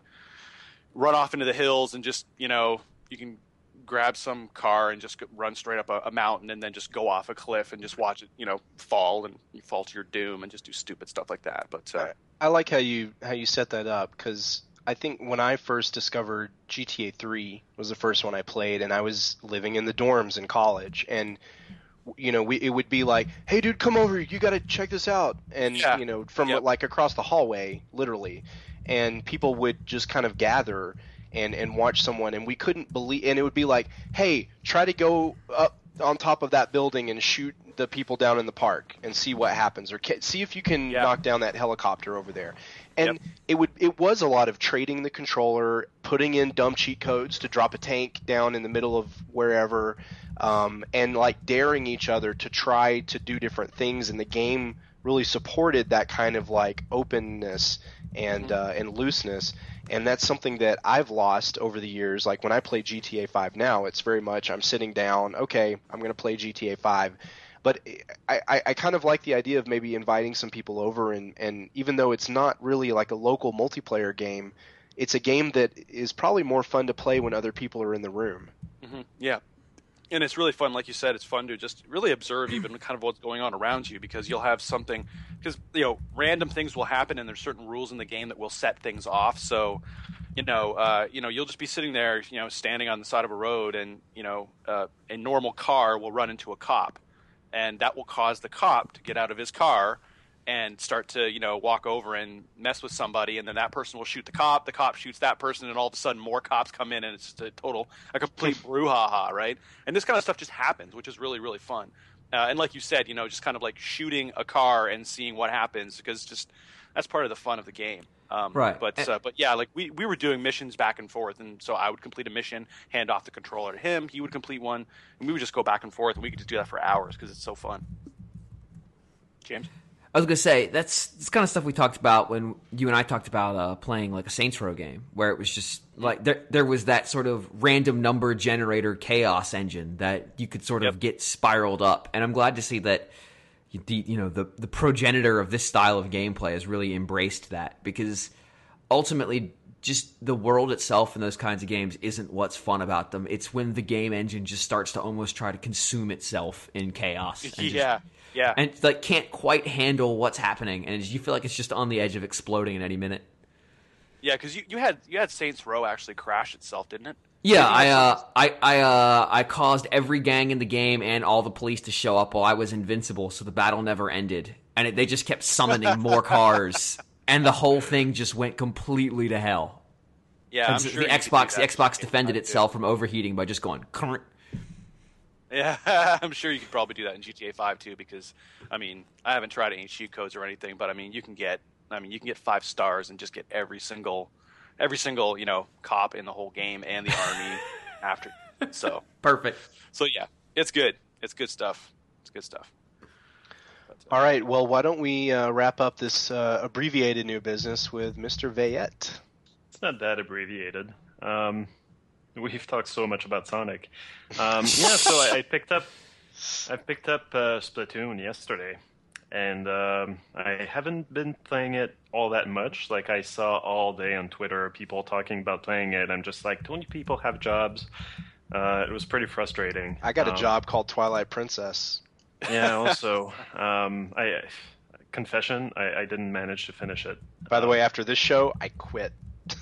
S4: run off into the hills and just, you know, you can grab some car and just run straight up a, a mountain and then just go off a cliff and just watch it, you know, fall, and you fall to your doom and just do stupid stuff like that. But uh,
S1: I like how you how you set that up, because I think when I first discovered G T A three was the first one I played, and I was living in the dorms in college, and you know, we, it would be like, hey, dude, come over. You got to check this out. And,
S4: yeah.
S1: you know, from
S4: yep.
S1: like across the hallway, literally. And people would just kind of gather and, and watch someone. And we couldn't believe – and it would be like, hey, try to go up on top of that building and shoot the people down in the park and see what happens. Or ca- see if you can
S4: yeah.
S1: knock down that helicopter over there. And
S4: yep.
S1: it would it was a lot of trading the controller, putting in dumb cheat codes to drop a tank down in the middle of wherever – Um, and like daring each other to try to do different things, and the game really supported that kind of like openness and
S4: mm-hmm.
S1: uh, and looseness, and that's something that I've lost over the years. Like when I play G T A five now, it's very much I'm sitting down, okay, I'm going to play G T A five, but I, I, I kind of like the idea of maybe inviting some people over, and, and even though it's not really like a local multiplayer game, it's a game that is probably more fun to play when other people are in the room.
S4: Mm-hmm. Yeah. And it's really fun, like you said, it's fun to just really observe even kind of what's going on around you, because you'll have something, because, you know, random things will happen, and there's certain rules in the game that will set things off. So, you know, uh, you know, you'll just be sitting there, you know, standing on the side of a road, and, you know, uh, a normal car will run into a cop, and that will cause the cop to get out of his car and start to, you know, walk over and mess with somebody, and then that person will shoot the cop, the cop shoots that person, and all of a sudden more cops come in, and it's just a total, a complete brouhaha, right? And this kind of stuff just happens, which is really, really fun. Uh, and like you said, you know, just kind of like shooting a car and seeing what happens, because just that's part of the fun of the game. Um,
S2: right.
S4: But uh, but yeah, like we, we were doing missions back and forth, and so I would complete a mission, hand off the controller to him, he would complete one, and we would just go back and forth, and we could just do that for hours because it's so fun. James?
S2: I was gonna say that's this kind of stuff we talked about when you and I talked about uh, playing like a Saints Row game, where it was just like there there was that sort of random number generator chaos engine that you could sort of
S4: Yep.
S2: get spiraled up, and I'm glad to see that the you know the the progenitor of this style of gameplay has really embraced that, because ultimately just the world itself in those kinds of games isn't what's fun about them. It's when the game engine just starts to almost try to consume itself in chaos. And just-
S4: yeah, yeah.
S2: and like can't quite handle what's happening, and you feel like it's just on the edge of exploding at any minute.
S4: Yeah, because you, you had you had Saints Row actually crash itself, didn't it?
S2: Yeah,
S4: Didn't
S2: I
S4: you have
S2: uh,
S4: Saints-
S2: I I uh, I caused every gang in the game and all the police to show up while I was invincible, so the battle never ended, and it, they just kept summoning more cars, and the whole thing just went completely to hell.
S4: yeah, I'm
S2: And
S4: sure
S2: the
S4: you could do
S2: Xbox, the
S4: that
S2: Xbox
S4: in
S2: defended
S4: G T A
S2: itself
S4: too.
S2: from overheating by just going. "Crrrt."
S4: Yeah, I'm sure you could probably do that in G T A five too, because I mean, I haven't tried any cheat codes or anything, but I mean, you can get, I mean, you can get five stars and just get every single, every single you know cop in the whole game and the army after. So,
S2: Perfect.
S4: so yeah, it's good. It's good stuff. It's good stuff. But, uh,
S1: All right, well, why don't we uh, wrap up this uh, abbreviated new business with Mister Vayette?
S3: It's not that abbreviated. Um, we've talked so much about Sonic. Um, yeah, so I, I picked up I picked up uh, Splatoon yesterday, and um, I haven't been playing it all that much. Like I saw all day on Twitter people talking about playing it. I'm just like, don't you people have jobs? Uh, it was pretty frustrating.
S1: I got a
S3: Um,
S1: job called Twilight Princess.
S3: Yeah. Also, um, I confession, I, I didn't manage to finish it.
S1: By the
S3: Um,
S1: way, after this show, I quit.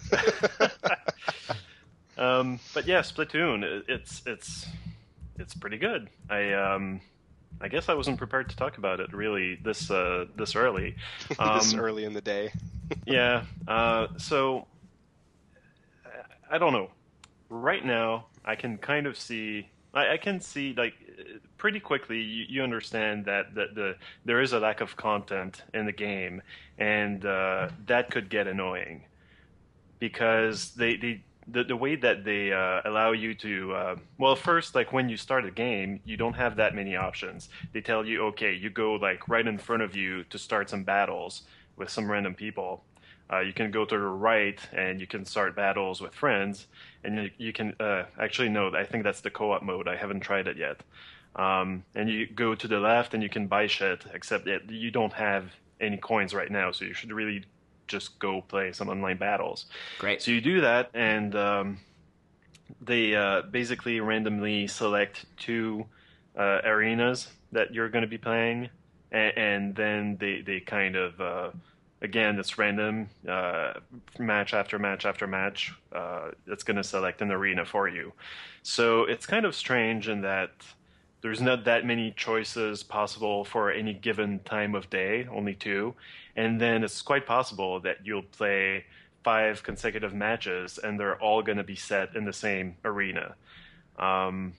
S3: Um, but yeah, Splatoon, it- it's it's it's pretty good. I um, I guess I wasn't prepared to talk about it really this uh, this early.
S1: this
S3: Um,
S1: early in the day.
S3: Yeah. Uh, so I- I don't know. Right now, I can kind of see. I, I can see like pretty quickly. You, you understand that that the there is a lack of content in the game, and uh, that could get annoying because they they. The, the way that they uh, allow you to, uh, well, first, like when you start a game, you don't have that many options. They tell you, okay, you go like right in front of you to start some battles with some random people. Uh, you can go to the right and you can start battles with friends, and you, you can uh, actually no, I think that's the co-op mode. I haven't tried it yet. Um, and you go to the left and you can buy shit, except that you don't have any coins right now, so you should really just go play some online battles.
S2: Great.
S3: So you do that, and um, they uh, basically randomly select two uh, arenas that you're going to be playing, and, and then they, they kind of, uh, again, it's random, uh, match after match after match, uh, it's going to select an arena for you. So it's kind of strange in that there's not that many choices possible for any given time of day, only two. And then it's quite possible that you'll play five consecutive matches and they're all going to be set in the same arena. Um,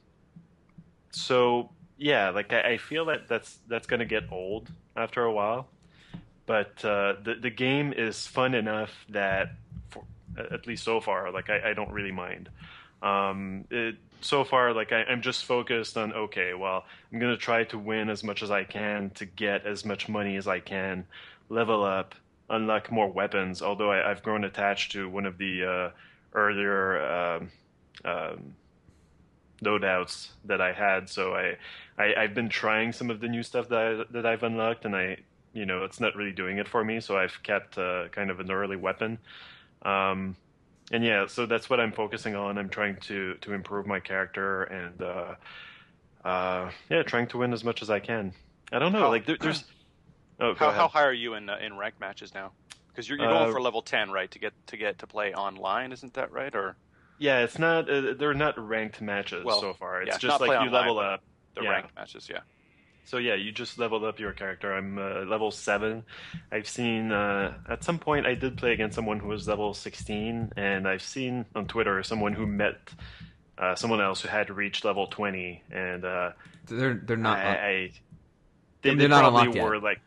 S3: so, yeah, like I, I feel that that's, that's going to get old after a while. But uh, the, the game is fun enough that, for, at least so far, like I, I don't really mind. Um, it, so far, like I, I'm just focused on, okay, well, I'm going to try to win as much as I can to get as much money as I can, level up, unlock more weapons, although I, I've grown attached to one of the uh, earlier um, um, loadouts that I had. So I, I, I've been trying some of the new stuff that, I, that I've unlocked, and I, you know, it's not really doing it for me, so I've kept uh, kind of an early weapon. Um, And yeah, so that's what I'm focusing on. I'm trying to, to improve my character and, uh, uh, yeah, trying to win as much as I can. I don't know,
S4: How-
S3: like there, there's. Oh, go
S4: How,
S3: ahead.
S4: how high are you in uh, in ranked matches now? Because you're, you're
S3: Uh,
S4: going for level ten, right? To get to get to play online, isn't that right? Or
S3: Yeah, it's not. Uh, they're not ranked matches
S4: Well,
S3: so far. It's
S4: yeah,
S3: just
S4: not
S3: like
S4: play
S3: you
S4: online,
S3: level
S4: but
S3: up.
S4: the
S3: Yeah.
S4: ranked matches? Yeah.
S3: So yeah, you just leveled up your character. I'm uh, level seven. I've seen uh, at some point I did play against someone who was level sixteen, and I've seen on Twitter someone who met uh, someone else who had reached level twenty, and uh,
S2: They're they're not.
S3: I,
S2: uh,
S3: I they,
S2: They're
S3: they
S2: not
S3: probably
S2: unlocked yet.
S3: were like,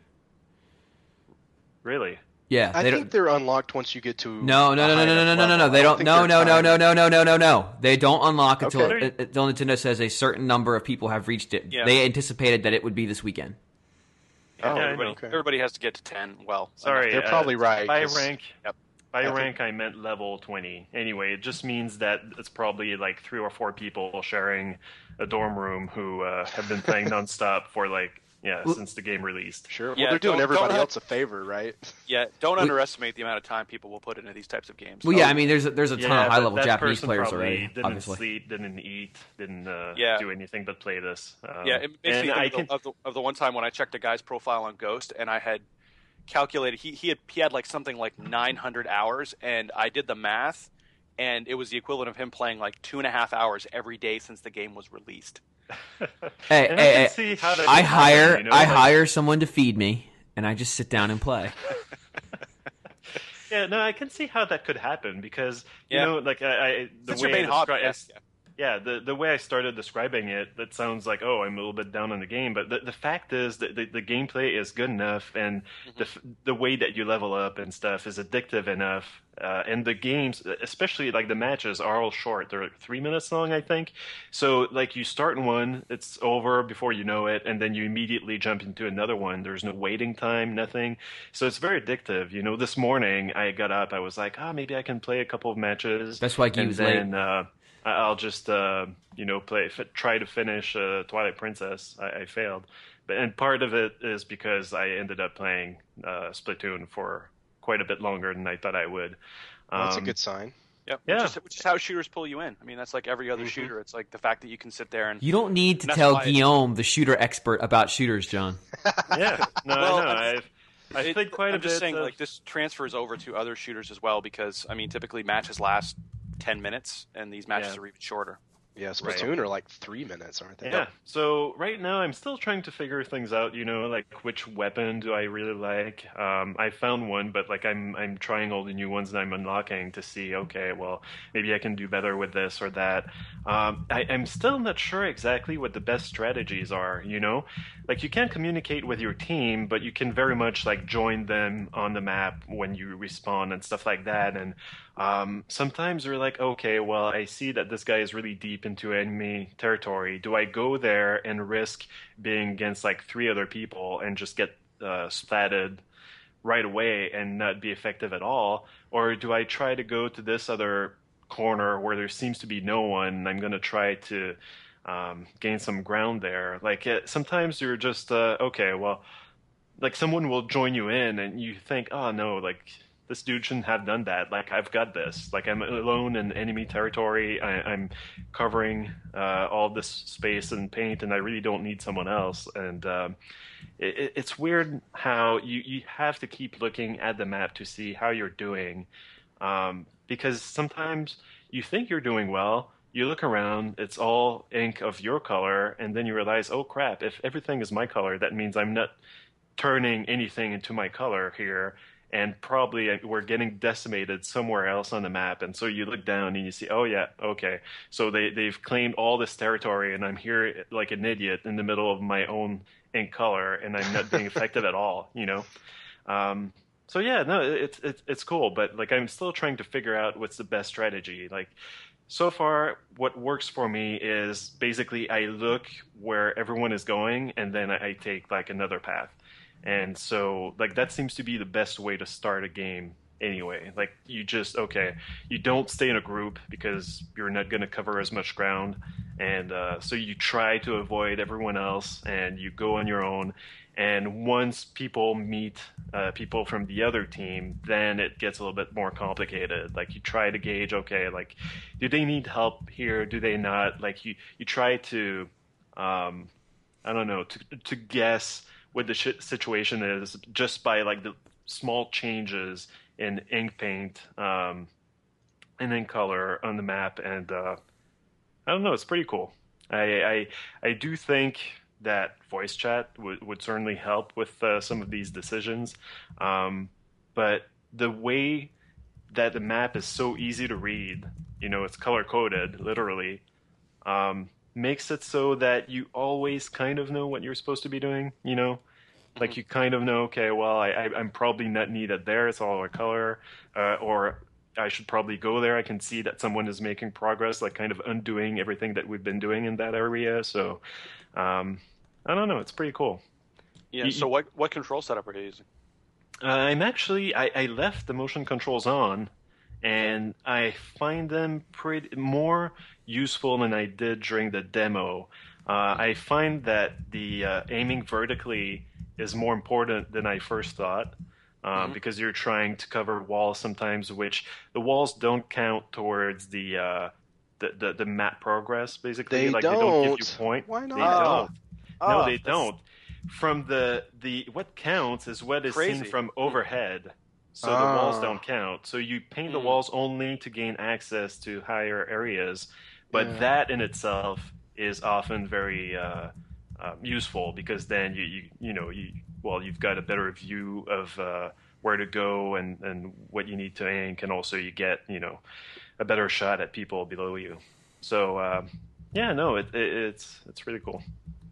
S3: really?
S2: yeah,
S1: I
S2: they
S1: think
S2: don't.
S1: they're unlocked once you get to.
S2: No, no,
S1: a
S2: no, no,
S1: high
S2: no, no,
S1: enough
S2: no, no, no.
S1: level.
S2: They
S1: I
S2: don't.
S1: think
S2: No,
S1: they're
S2: no, no,
S1: timed.
S2: no, no, no, no, no, no. They don't unlock until
S1: Okay.
S2: it, it, the Nintendo says a certain number of people have reached it.
S4: Yeah.
S2: They anticipated that it would be this weekend.
S1: Oh,
S3: Yeah, I
S4: everybody,
S3: know.
S1: okay.
S4: everybody has to get to ten. Well,
S3: Sorry,
S1: They're
S3: uh,
S1: probably right,
S3: By
S1: 'cause-
S3: rank,
S4: Yep.
S3: by
S1: I think-
S3: rank, I meant level twenty. Anyway, it just means that it's probably like three or four people sharing a dorm room who uh, have been playing nonstop for like yeah
S2: Well-
S3: since the game released.
S1: Sure. Well,
S4: Yeah,
S1: they're doing
S4: don't-
S1: everybody
S4: don't-
S1: else a favor, right?
S4: Yeah, don't
S2: We-
S4: underestimate the amount of time people will put into these types of games.
S2: Well, yeah,
S4: Oh,
S2: I mean, there's a, there's a ton
S3: Yeah,
S2: of high
S3: but
S2: level
S3: that
S2: Japanese
S3: person
S2: players
S3: probably
S2: already.
S3: didn't
S2: Obviously,
S3: sleep, didn't eat, didn't uh,
S4: Yeah.
S3: do anything but play this. Um,
S4: yeah, it makes
S3: and
S4: me
S3: I
S4: think
S3: can,
S4: of, the, of, the, of the one time when I checked a guy's profile on Ghost, and I had calculated he he had he had like something like nine hundred hours, and I did the math, and it was the equivalent of him playing like two and a half hours every day since the game was released.
S2: hey,
S3: and I
S2: hey,
S3: can
S2: hey,
S3: see how that
S2: I
S3: could
S2: hire
S3: happen, you know,
S2: I
S3: like-
S2: hire someone to feed me, and I just sit down and play.
S3: Yeah, no, I can see how that could happen because you
S4: Yeah.
S3: know, like I, I the
S4: That's
S3: way
S4: your main
S3: I
S4: hobby.
S3: descri-
S4: Yes. Yeah.
S3: yeah, the the way I started describing it, that sounds like, oh, I'm a little bit down on the game, but the, the fact is that the, the gameplay is good enough, and
S4: Mm-hmm.
S3: the f- the way that you level up and stuff is addictive enough, uh, and the games, especially like the matches, are all short. They're like three minutes long, I think. So like you start in one, it's over before you know it, and then you immediately jump into another one. There's no waiting time, nothing. So it's very addictive. You know, this morning I got up, I was like, oh, maybe I can play a couple of matches.
S2: That's why Guy
S3: and
S2: was
S3: then,
S2: late.
S3: Uh, I- I'll just, uh, you know, play, f- try to finish uh, Twilight Princess. I, I failed, but and part of it is because I ended up playing uh, Splatoon for quite a bit longer than I thought I would.
S1: Well, that's a
S3: Um,
S1: good sign.
S4: Yep.
S3: Yeah.
S4: Which, is, which is how shooters pull you in. I mean, that's like every other
S1: Mhm.
S4: shooter. It's like the fact that you can sit there and
S2: You don't need to
S4: That's
S2: tell
S4: why it's-
S2: Guillaume, the shooter expert, about shooters, John.
S3: Yeah, no,
S4: Well,
S3: I know.
S4: I'm-
S3: I've I've
S4: It-
S3: played quite
S4: I'm
S3: a bit.
S4: just saying,
S3: of,
S4: like this transfers over to other shooters as well because I mean, typically matches last ten minutes, and these matches
S3: Yeah.
S4: are even shorter.
S1: Yeah, Splatoon are like three minutes, aren't they?
S3: Yeah. So right now I'm still trying to figure things out, you know, like which weapon do I really like? Um, I found one, but like I'm I'm trying all the new ones that I'm unlocking to see, okay, well, maybe I can do better with this or that. Um, I, I'm still not sure exactly what the best strategies are, you know? Like you can't communicate with your team, but you can very much like join them on the map when you respawn and stuff like that. And um, sometimes you're like, okay, well, I see that this guy is really deep into enemy territory. Do I go there and risk being against like three other people and just get uh, splatted right away and not be effective at all? Or do I try to go to this other corner where there seems to be no one and I'm going to try to um, gain some ground there? Like it, sometimes you're just, uh, okay, well, like someone will join you in and you think, oh no, like this dude shouldn't have done that. Like I've got this. Like I'm alone in enemy territory. I, I'm covering uh, all this space and paint, and I really don't need someone else. And um, it, it's weird how you, you have to keep looking at the map to see how you're doing, um, because sometimes you think you're doing well. You look around, it's all ink of your color, and then you realize, oh crap! If everything is my color, that means I'm not turning anything into my color here, and probably we're getting decimated somewhere else on the map. And so you look down and you see, oh yeah, okay, so they, they've claimed all this territory and I'm here like an idiot in the middle of my own ink color and I'm not being effective at all, you know? Um, so yeah, no, it's, it's, it's cool, but like I'm still trying to figure out what's the best strategy. Like so far, what works for me is basically I look where everyone is going and then I, I take like another path. And so, like, that seems to be the best way to start a game anyway. Like, you just, okay, you don't stay in a group because you're not going to cover as much ground. And uh, so you try to avoid everyone else and you go on your own. And once people meet uh, people from the other team, then it gets a little bit more complicated. Like, you try to gauge, okay, like, do they need help here? Do they not? Like, you, you try to, um, I don't know, to, to guess what the sh- situation is just by like the small changes in ink paint um, and in color on the map, and uh, I don't know, it's pretty cool. I I, I do think that voice chat would would certainly help with uh, some of these decisions, um, but the way that the map is so easy to read, you know, it's color coded literally. Um, makes it so that you always kind of know what you're supposed to be doing, you know? Like you kind of know, okay, well, I, I, I'm probably not needed there, it's all a color, uh, or I should probably go there, I can see that someone is making progress, like kind of undoing everything that we've been doing in that area, so, um, I don't know, it's pretty cool.
S4: Yeah.
S3: You-
S4: So what what control setup are you using?
S3: Uh, I'm actually I, I left the motion controls on, and I find them pretty more useful than I did during the demo. Uh, I find that the uh, aiming vertically is more important than I first thought. Uh,
S4: Mhm.
S3: Because you're trying to cover walls sometimes, which the walls don't count towards the uh, the, the the map progress. Basically,
S1: They
S3: like they don't give you
S1: don't.
S3: point.
S1: Why
S3: They
S1: not?
S3: don't.
S4: Oh,
S3: No, they
S4: that's
S3: don't. From the the what counts is what is seen
S4: Crazy.
S3: from overhead. So the
S1: Ah.
S3: walls don't count. So you paint the
S4: Mm.
S3: walls only to gain access to higher areas, but
S1: Yeah.
S3: that in itself is often very uh, um, useful because then you, you you know you well you've got a better view of uh, where to go and, and what you need to ink, and also you get you know a better shot at people below you. So uh, yeah, no, it, it, it's it's really cool.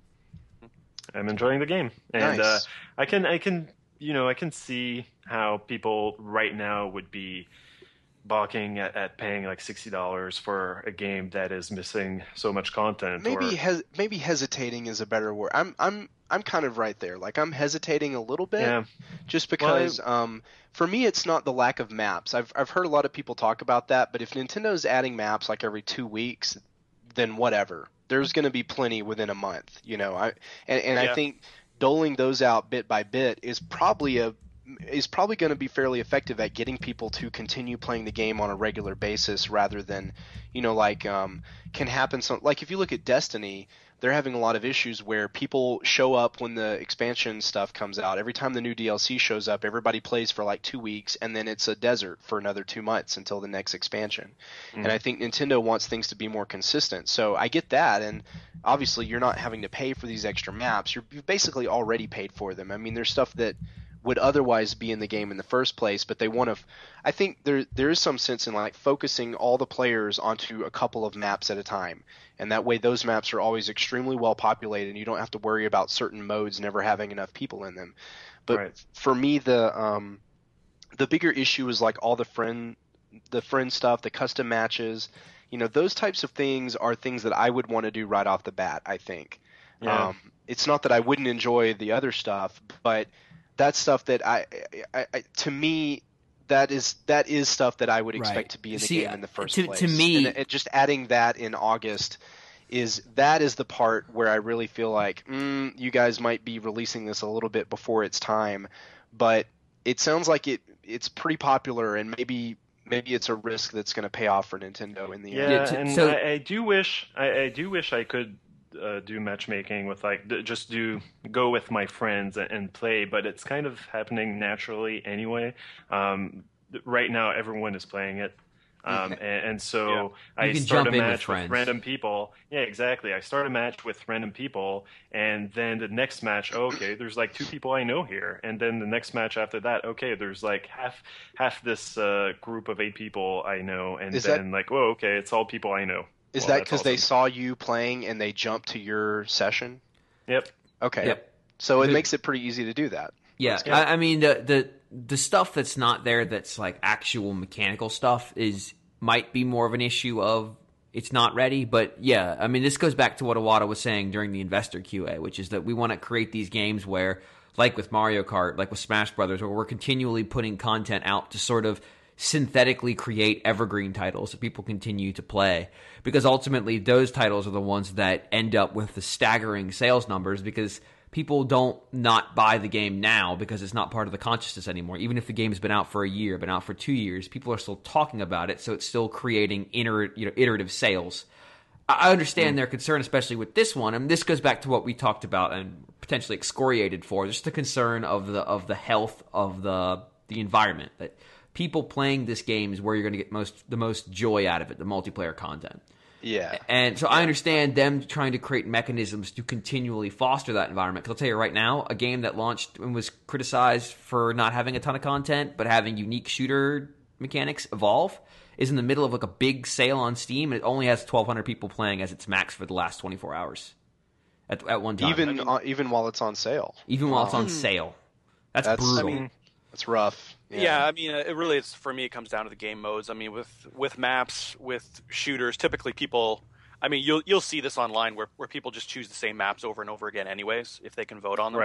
S3: I'm enjoying the game, and
S1: Nice.
S3: uh, I can I can you know I can see how people right now would be balking at, at paying like sixty dollars for a game that is missing so much content.
S1: Maybe
S3: or,
S1: hes- maybe hesitating is a better word. I'm I'm I'm kind of right there. Like I'm hesitating a little bit,
S3: yeah,
S1: just
S3: Well, I-
S1: because um, for me it's not the lack of maps. I've I've heard a lot of people talk about that, but if Nintendo's adding maps like every two weeks, then whatever. There's going to be plenty within a month, you know. I and, and I
S4: Yeah.
S1: think doling those out bit by bit is probably a is probably going to be fairly effective at getting people to continue playing the game on a regular basis rather than, you know, like um, can happen. Some like if you look at Destiny, they're having a lot of issues where people show up when the expansion stuff comes out. Every time the new D L C shows up, everybody plays for like two weeks, and then it's a desert for another two months until the next expansion.
S3: Mm.
S1: And I think Nintendo wants things to be more consistent. So I get that, and obviously you're not having to pay for these extra maps. You're, you've basically already paid for them. I mean, there's stuff that would otherwise be in the game in the first place, but they want to. F- I think there there is some sense in like focusing all the players onto a couple of maps at a time, and that way those maps are always extremely well populated, and you don't have to worry about certain modes never having enough people in them. But
S3: Right.
S1: for me, the um, the bigger issue is like all the friend the friend stuff, the custom matches. You know, those types of things are things that I would want to do right off the bat. I think.
S3: Yeah.
S1: Um, it's not that I wouldn't enjoy the other stuff, but that's stuff that I, I, I to me that is that is stuff that I would expect
S2: Right.
S1: to be in the
S2: See,
S1: game in the first
S2: to-
S1: place.
S2: to me-
S1: and, and just adding that in August is that is the part where I really feel like mm, you guys might be releasing this a little bit before its time, but it sounds like it it's pretty popular, and maybe maybe it's a risk that's going to pay off for Nintendo in the
S3: Yeah,
S1: end.
S2: Yeah, to-
S3: and
S2: so-
S3: I, I do wish I, I do wish I could uh, do matchmaking with like d- just do go with my friends and, and play, but it's kind of happening naturally anyway. Um, th- right now, everyone is playing it. Um, and, and so
S4: Yeah.
S3: I
S2: You can
S3: start
S2: jump
S3: a
S2: in with
S3: match with,
S2: friends.
S3: random people. Yeah, exactly. I start a match with random people, and then the next match, oh, okay, there's like two people I know here, and then the next match after that, okay, there's like half half this uh, group of eight people I know, and
S1: Is that-
S3: then like, whoa, okay, it's all people I know.
S1: Is
S3: Well,
S1: that
S3: that's
S1: because they
S3: awesome.
S1: saw you playing and they jumped to your session?
S3: Yep.
S1: Okay.
S2: Yep.
S1: So it
S2: The-
S1: makes it pretty easy to do that.
S2: Yeah,
S3: good.
S2: I, I mean the the the stuff that's not there that's like actual mechanical stuff is might be more of an issue of it's not ready. But yeah, I mean this goes back to what Iwata was saying during the investor Q A, which is that we want to create these games where, like with Mario Kart, like with Smash Brothers, where we're continually putting content out to sort of synthetically create evergreen titles that people continue to play, because ultimately those titles are the ones that end up with the staggering sales numbers, because people don't not buy the game now because it's not part of the consciousness anymore. Even if the game's been out for a year, been out for two years, people are still talking about it, so it's still creating inter, you know, iterative sales. I I understand their concern, especially with this one, and this goes back to what we talked about and potentially excoriated for, just the concern of the of the health of the the environment, that people playing this game is where you're going to get most the most joy out of it, the multiplayer content.
S1: Yeah.
S2: And so I understand them trying to create mechanisms to continually foster that environment. Because I'll tell you right now, a game that launched and was criticized for not having a ton of content, but having unique shooter mechanics, Evolve, is in the middle of like a big sale on Steam, and it only has twelve hundred people playing as its max for the last twenty-four hours at, at one time.
S1: Even
S2: I mean,
S1: uh, even while it's on sale.
S2: even while it's on sale. That's,
S1: That's-
S2: brutal.
S1: I mean, That's rough.
S4: Yeah. I mean, uh, it really is, for me, it comes down to the game modes. I mean, with with maps, with shooters, typically people, I mean, you'll you'll see this online where, where people just choose the same maps over and over again anyways, if they can vote on them.
S3: Right.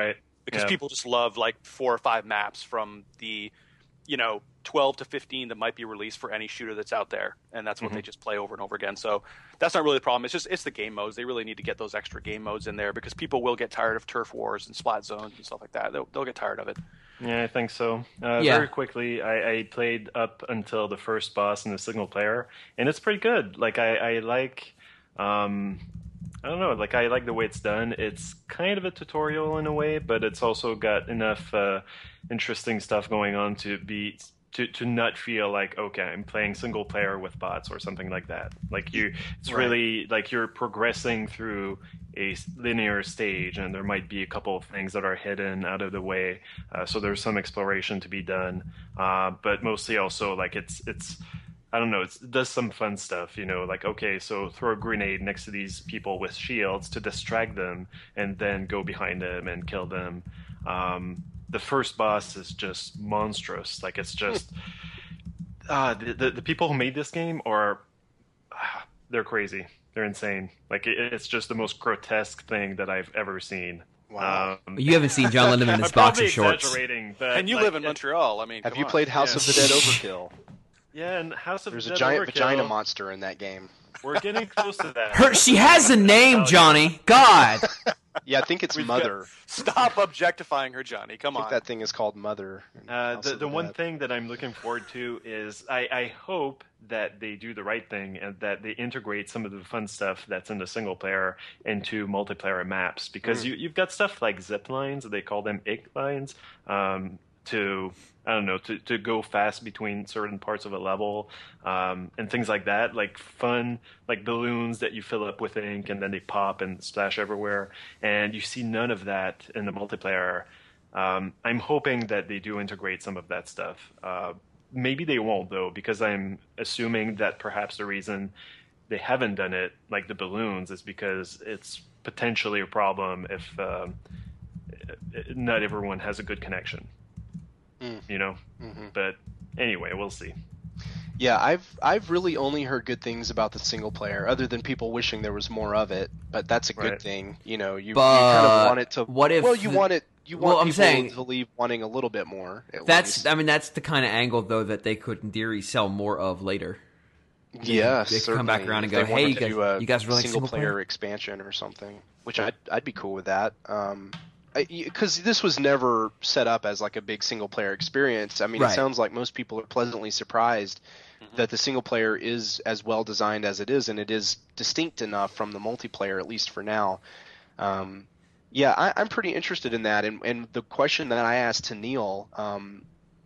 S4: because
S3: Yeah.
S4: people just love like four or five maps from the, you know, twelve to fifteen that might be released for any shooter that's out there, and that's what
S3: Mm-hmm.
S4: they just play over and over again. So that's not really the problem. It's just it's the game modes. They really need to get those extra game modes in there because people will get tired of turf wars and splat zones and stuff like that. They'll, they'll get tired of it.
S3: Yeah, I think so. Uh,
S2: Yeah.
S3: Very quickly, I, I played up until the first boss in the single player, and it's pretty good. Like I, I like, um, I don't know, like I like the way it's done. It's kind of a tutorial in a way, but it's also got enough uh, interesting stuff going on to be to to not feel like, okay, I'm playing single player with bots or something like that. Like you, it's
S1: Right.
S3: really like you're progressing through a linear stage, and there might be a couple of things that are hidden out of the way. Uh, so there's some exploration to be done, uh, but mostly also like it's it's. I don't know, it's, it does some fun stuff, you know, like, okay, so throw a grenade next to these people with shields to distract them, and then go behind them and kill them. Um, the first boss is just monstrous. Like, it's just... Uh, the, the, the people who made this game are... Uh, they're crazy. They're insane. Like, it, it's just the most grotesque thing that I've ever seen.
S1: Wow.
S3: Um,
S2: You haven't seen John Lindemann in his
S3: I'm probably
S2: boxer shorts.
S3: exaggerating, but...
S4: And you
S3: like,
S4: live in
S3: it-
S4: Montreal. I mean,
S1: Have
S4: come
S1: you
S4: on.
S1: played House
S3: Yeah.
S1: of the Dead Overkill?
S3: Yeah, and House of
S1: There's
S3: the
S1: a
S3: Dead
S1: giant
S3: Overkill,
S1: vagina monster in that game.
S3: We're getting close to that.
S2: Her, she has a name, Johnny. God.
S1: Yeah, I think it's
S3: We've got-
S1: Mother.
S4: Stop objectifying her, Johnny. Come
S1: I think
S4: on.
S1: that thing is called Mother. in
S3: Uh,
S1: House
S3: the
S1: of
S3: the one
S1: Dead.
S3: thing that I'm looking forward to is I, I hope that they do the right thing and that they integrate some of the fun stuff that's in the single player into multiplayer maps, because you, you've got stuff like zip lines, they call them ick lines, um, to I don't know to, to go fast between certain parts of a level, um, and things like that, like fun like balloons that you fill up with ink and then they pop and splash everywhere, and you see none of that in the multiplayer. Um, I'm hoping that they do integrate some of that stuff. Uh, maybe they won't, though, because I'm assuming that perhaps the reason they haven't done it, like the balloons, is because it's potentially a problem if um, not everyone has a good connection.
S1: Mm.
S3: You know?
S1: Mhm.
S3: But anyway, we'll see.
S1: Yeah, I've I've really only heard good things about the single player, other than people wishing there was more of it. But that's a good
S3: Right.
S1: thing, you know. You, you
S2: But
S1: kind of want it to.
S2: what if
S1: Well, you
S2: the-
S1: want it. You
S2: Well,
S1: want
S2: I'm
S1: people
S2: saying-
S1: to leave wanting a little bit more. at
S2: That's.
S1: least.
S2: I mean, that's the kind of angle though that they could, in theory, sell more of later.
S1: Yeah,
S2: they could come back
S1: certainly.
S2: around and
S1: If
S2: go,
S1: they wanted
S2: "Hey, you
S1: to
S2: guys-
S1: do a
S2: you guys really like
S1: single
S2: single
S1: player
S2: player?"
S1: expansion or something," which I'd I'd be cool with that. Um, because this was never set up as like a big single player experience. I mean,
S2: Right.
S1: it sounds like most people are pleasantly surprised that the single player is as well designed as it is, and it is distinct enough from the multiplayer, at least for now. Um, yeah, I, I'm pretty interested in that. And, and the question that I asked to Neil um,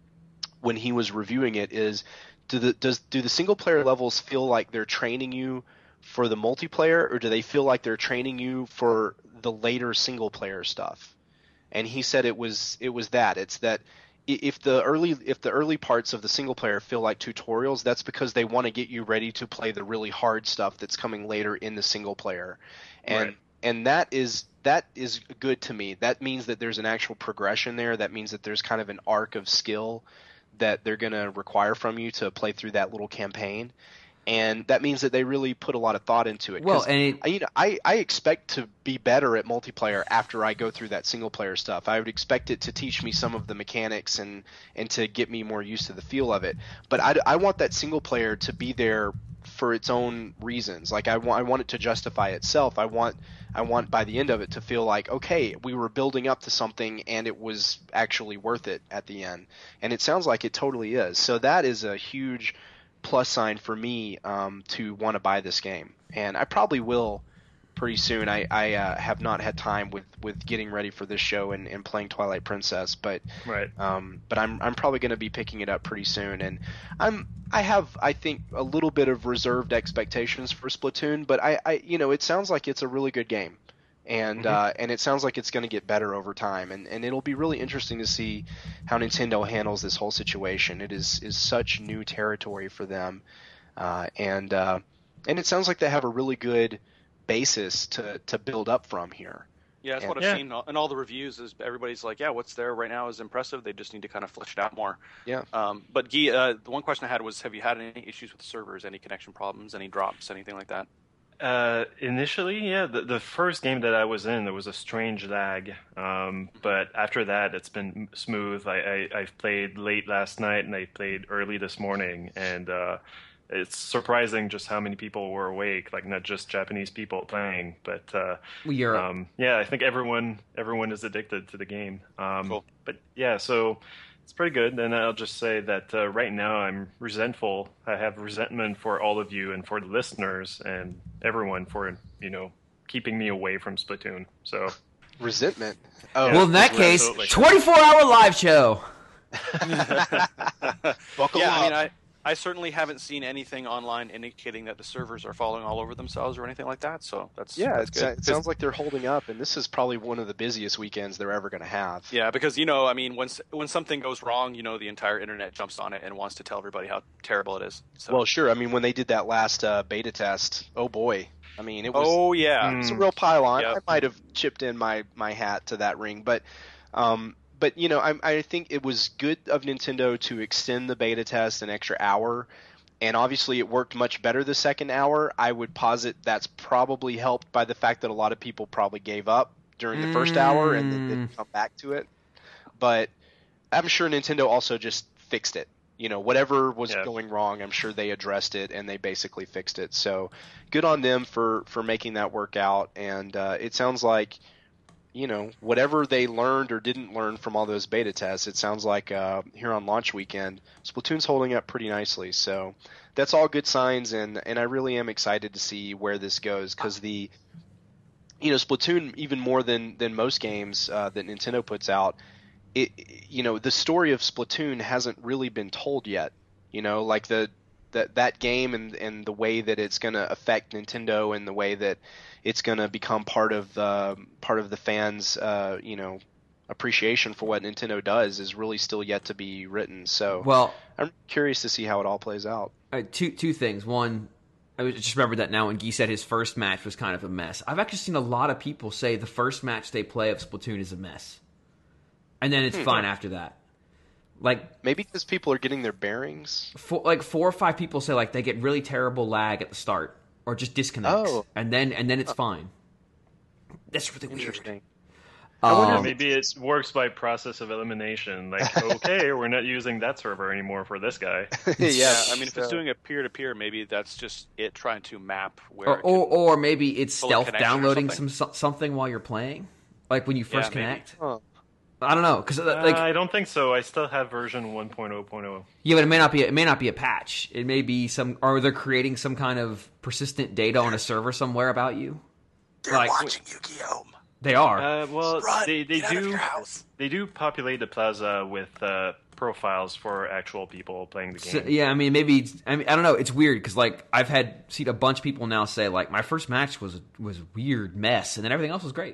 S1: when he was reviewing it is, do the does do the single player levels feel like they're training you for the multiplayer, or do they feel like they're training you for the later single player stuff? And he said it was it was that it's that i- if the early if the early parts of the single player feel like tutorials, that's because they want to get you ready to play the really hard stuff that's coming later in the single player. And
S3: Right.
S1: and that is that is good to me. That means that there's an actual progression there. That means that there's kind of an arc of skill that they're going to require from you to play through that little campaign. And that means that they really put a lot of thought into it.
S2: Well,
S1: 'Cause
S2: and it-
S1: I, you know, I, I expect to be better at multiplayer after I go through that single player stuff. I would expect it to teach me some of the mechanics and, and to get me more used to the feel of it. But I, I want that single player to be there for its own reasons. Like I want I want it to justify itself. I want I want by the end of it to feel like, okay, we were building up to something and it was actually worth it at the end. And it sounds like it totally is. So that is a huge plus sign for me um, to want to buy this game. And I probably will pretty soon. I, I uh, have not had time with, with getting ready for this show and, and playing Twilight Princess, but
S3: Right.
S1: um, but I'm I'm probably going to be picking it up pretty soon. And I'm I have I think a little bit of reserved expectations for Splatoon, but I, I you know it sounds like it's a really good game. And
S3: Mhm.
S1: uh, and it sounds like it's going to get better over time, and, and it'll be really interesting to see how Nintendo handles this whole situation. It is, is such new territory for them, uh, and uh, and it sounds like they have a really good basis to, to build up from here.
S4: Yeah, that's
S1: Yeah.
S4: what I've
S3: Yeah.
S4: seen in all the reviews. Is everybody's like, yeah, what's there right now is impressive. They just need to kind of flesh it out more.
S1: Yeah.
S4: Um, but Guy, uh, the one question I had was, have you had any issues with servers, any connection problems, any drops, anything like that?
S3: Uh, initially, yeah, the, the first game that I was in, there was a strange lag. Um, but after that, it's been smooth. I, I, I've played late last night and I played early this morning. And uh, it's surprising just how many people were awake, like not just Japanese people playing. But uh,
S2: Europe.
S3: um, yeah, I think everyone everyone is addicted to the game. Um,
S4: Cool.
S3: But yeah, so it's pretty good. And I'll just say that uh, right now I'm resentful. I have resentment for all of you and for the listeners and everyone for, you know, keeping me away from Splatoon. So
S1: Resentment. Oh,
S3: Yeah.
S2: Well, in that case,
S3: Absolutely.
S2: twenty-four hour live show.
S1: buckle
S4: Yeah,
S1: up.
S4: I mean, I, I certainly haven't seen anything online indicating that the servers are falling all over themselves or anything like that. So that's
S1: yeah,
S4: that's
S1: it's,
S4: good.
S1: it sounds like they're holding up, and this is probably one of the busiest weekends they're ever going to have.
S4: Yeah, because you know, I mean, when s- when something goes wrong, you know, the entire internet jumps on it and wants to tell everybody how terrible it is. So.
S1: Well, sure. I mean, when they did that last uh, beta test, oh boy. I mean, it was,
S4: oh yeah,
S1: it was a real pile on.
S4: Yep.
S1: I might have chipped in my, my hat to that ring, but um, but you know, I I think it was good of Nintendo to extend the beta test an extra hour. And obviously it worked much better the second hour. I would posit that's probably helped by the fact that a lot of people probably gave up during the first hour and then didn't come back to it. But I'm sure Nintendo also just fixed it. You know, whatever was
S3: Yeah.
S1: going wrong, I'm sure they addressed it and they basically fixed it. So good on them for, for making that work out. And uh, it sounds like, you know, whatever they learned or didn't learn from all those beta tests, it sounds like uh, here on launch weekend, Splatoon's holding up pretty nicely. So that's all good signs, and, and I really am excited to see where this goes because the, you know, Splatoon, even more than, than most games uh, that Nintendo puts out, it, you know, the story of Splatoon hasn't really been told yet. You know, like the that that game and and the way that it's going to affect Nintendo and the way that it's going to become part of the part of the fans, uh, you know, appreciation for what Nintendo does is really still yet to be written. So
S2: Well,
S1: I'm curious to see how it all plays out.
S2: uh, two two things. One, I was- just remembered that now when Guy said his first match was kind of a mess. I've actually seen a lot of people say the first match they play of Splatoon is a mess, and then it's fine after that. Like
S1: Maybe because people are getting their bearings.
S2: four, like four or five people say like they get really terrible lag at the start or just disconnects,
S1: Oh.
S2: and then and then it's fine. That's really weird.
S1: Interesting.
S3: Yeah,
S2: Um,
S3: maybe it works by process of elimination. Like, okay, we're not using that server anymore for this guy.
S4: yeah. I mean, if
S1: so-
S4: it's doing a peer to peer, maybe that's just it trying to map where.
S2: or,
S4: it can-
S2: or or maybe it's
S4: pull a
S2: stealth
S4: connection or
S2: downloading
S4: something.
S2: some so- something while you're playing, like when you
S4: Yeah,
S2: first
S4: maybe.
S2: connect.
S1: Huh.
S2: I don't know because
S3: Uh,
S2: like
S3: I don't think so. I still have version one point oh point oh.
S2: yeah, but it may not be it may not be a patch. It may be some or they're creating some kind of persistent data on a server somewhere about you.
S4: They're
S2: like-
S4: watching you, Guillaume.
S2: They are.
S3: Uh, well,
S4: Run,
S3: they they
S4: get out of
S3: do
S4: your house.
S3: they do populate the plaza with uh, profiles for actual people playing the game.
S2: So, yeah, I mean, maybe it's, I mean, I don't know. It's weird because like I've had seen a bunch of people now say like my first match was was a weird mess, and then everything else was great.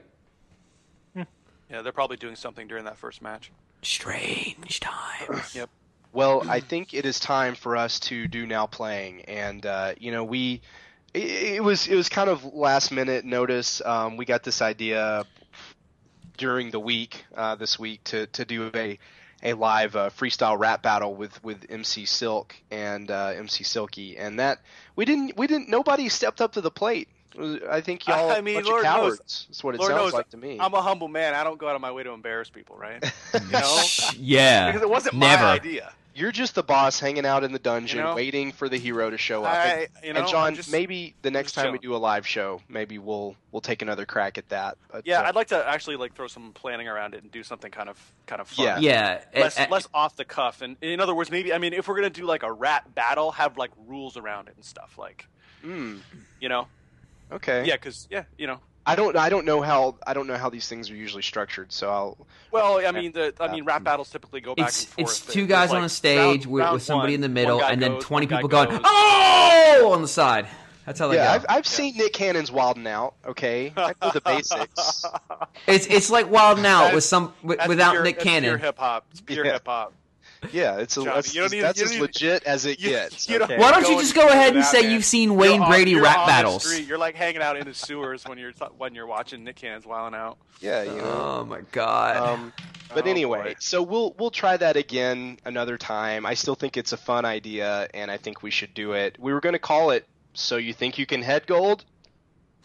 S4: Yeah, they're probably doing something during that first match.
S2: Strange times.
S4: Yep.
S1: Well, I think it is time for us to do now playing, and uh, you know we it, it was it was kind of last minute notice. Um, we got this idea during the week uh, this week to to do a a live uh, freestyle rap battle with with M C Silk and uh, M C Silky, and that we didn't we didn't nobody stepped up to the plate. I think y'all
S4: I
S1: a
S4: mean,
S1: bunch
S4: Lord
S1: of
S4: knows-
S1: cowards. That's what it
S4: Lord
S1: sounds
S4: knows,
S1: like to me.
S4: I'm a humble man. I don't go out of my way to embarrass people, right? You know,
S2: Yeah,
S4: because it wasn't
S2: never.
S4: my idea.
S1: You're just the boss hanging out in the dungeon,
S4: You know?
S1: waiting for the hero to show up.
S4: I-
S1: and,
S4: you know,
S1: and John,
S4: I'm just-
S1: maybe the next
S4: just
S1: time we
S4: chilling.
S1: do a live show, maybe we'll we'll take another crack at that. But,
S4: Yeah,
S1: uh,
S4: I'd like to actually like throw some planning around it and do something kind of kind of fun.
S1: Yeah.
S2: Yeah,
S4: Less,
S2: eh, eh,
S4: less off the cuff, and in other words, maybe I mean, if we're gonna do like a rap battle, have like rules around it and stuff, like
S1: mm,
S4: you know,
S1: okay.
S4: yeah, because yeah, you know,
S1: I don't I don't know how I don't know how these things are usually structured. So I'll
S4: well, I mean, the I mean, rap battles typically go back
S2: it's
S4: and forth.
S2: it's
S4: There's,
S2: two guys
S4: like,
S2: on a stage
S4: round-
S2: with,
S4: round
S2: with somebody
S4: one,
S2: in the
S4: one
S2: middle,
S4: guy
S2: and then
S4: goes,
S2: twenty
S4: one guy
S2: people going
S4: goes.
S2: oh on the side. That's how they
S1: yeah,
S2: go.
S1: I've I've seen Nick Cannon's Wildin' Out. Okay, I know the basics.
S2: It's it's like Wild Now
S4: That's-
S2: with some with,
S4: That's
S2: without
S4: pure,
S2: Nick
S4: that's Pure
S2: Cannon.
S4: hip hop. It's pure
S1: Yeah.
S4: hip hop.
S1: Yeah, it's a,
S4: Johnny,
S1: that's,
S4: you don't need-
S1: that's
S4: you
S1: as
S4: don't need-
S1: legit as it
S4: you-
S1: gets.
S4: you don't-
S1: okay?
S2: Why don't you
S4: Going
S2: just go ahead and
S4: that,
S2: say
S4: man.
S2: you've seen
S4: You're
S2: Wayne
S4: on-
S2: Brady
S4: you're
S2: rap
S4: on the
S2: battles?
S4: street. You're like hanging out in the sewers when you're when you're watching Nick Cannon's Wildin' Out.
S1: Yeah, you know.
S2: Oh my god.
S1: Um, but
S4: Oh,
S1: anyway,
S4: boy.
S1: so we'll we'll try that again another time. I still think it's a fun idea, and I think we should do it. We were going to call it "So You Think You Can Head Gold,"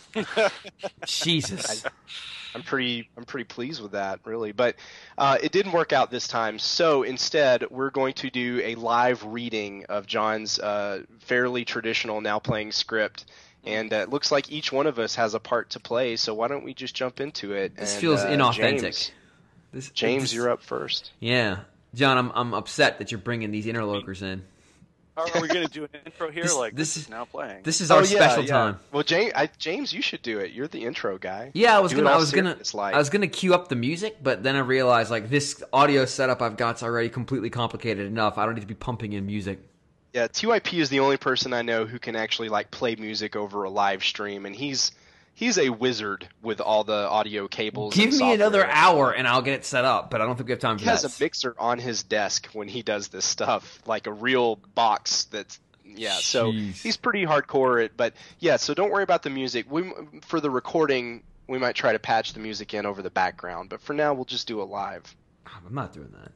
S2: Jesus.
S1: I, I'm pretty I'm pretty pleased with that, really. But uh, it didn't work out this time. So instead, we're going to do a live reading of John's uh, fairly traditional Now Playing script. And uh, it looks like each one of us has a part to play. So why don't we just jump into it?
S2: This
S1: and,
S2: feels
S1: uh,
S2: inauthentic.
S1: James,
S2: This,
S1: James
S2: this-
S1: you're up first.
S2: Yeah. John, I'm I'm upset that you're bringing these interlokers in.
S4: Are, are we going to do an intro here?
S2: This-
S4: like
S2: this
S4: this,
S2: is-
S4: is now playing.
S2: This is
S1: Oh,
S2: our
S1: yeah,
S2: special
S1: yeah.
S2: time.
S1: Well, James, I, James, you should do it. You're the intro guy.
S2: Yeah, I was
S1: Do it
S2: gonna, I
S1: all
S2: was gonna,
S1: serious, like-
S2: I was gonna cue up the music, but then I realized like this audio setup I've got's already completely complicated enough. I don't need to be pumping in music.
S1: Yeah, T Y P is the only person I know who can actually like play music over a live stream, and he's he's a wizard with all the audio cables.
S2: Give
S1: and
S2: me another
S1: software.
S2: hour and I'll get it set up, but I don't think we have time for
S1: He has
S2: that.
S1: a mixer on his desk when he does this stuff, like a real box that's yeah. So
S2: Jeez.
S1: he's pretty hardcore. It, but yeah. So don't worry about the music. We for the recording, we might try to patch the music in over the background, but for now, we'll just do it live.
S2: I'm not doing that.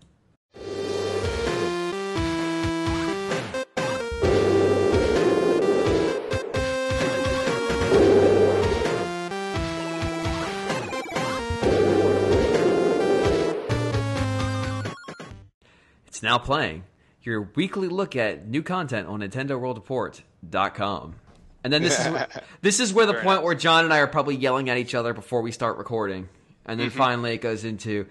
S2: It's now playing your weekly look at new content on Nintendo World Report dot com. And then this is this is where the
S4: Fair
S2: point
S4: enough.
S2: where John and I are probably yelling at each other before we start recording. And then finally it goes into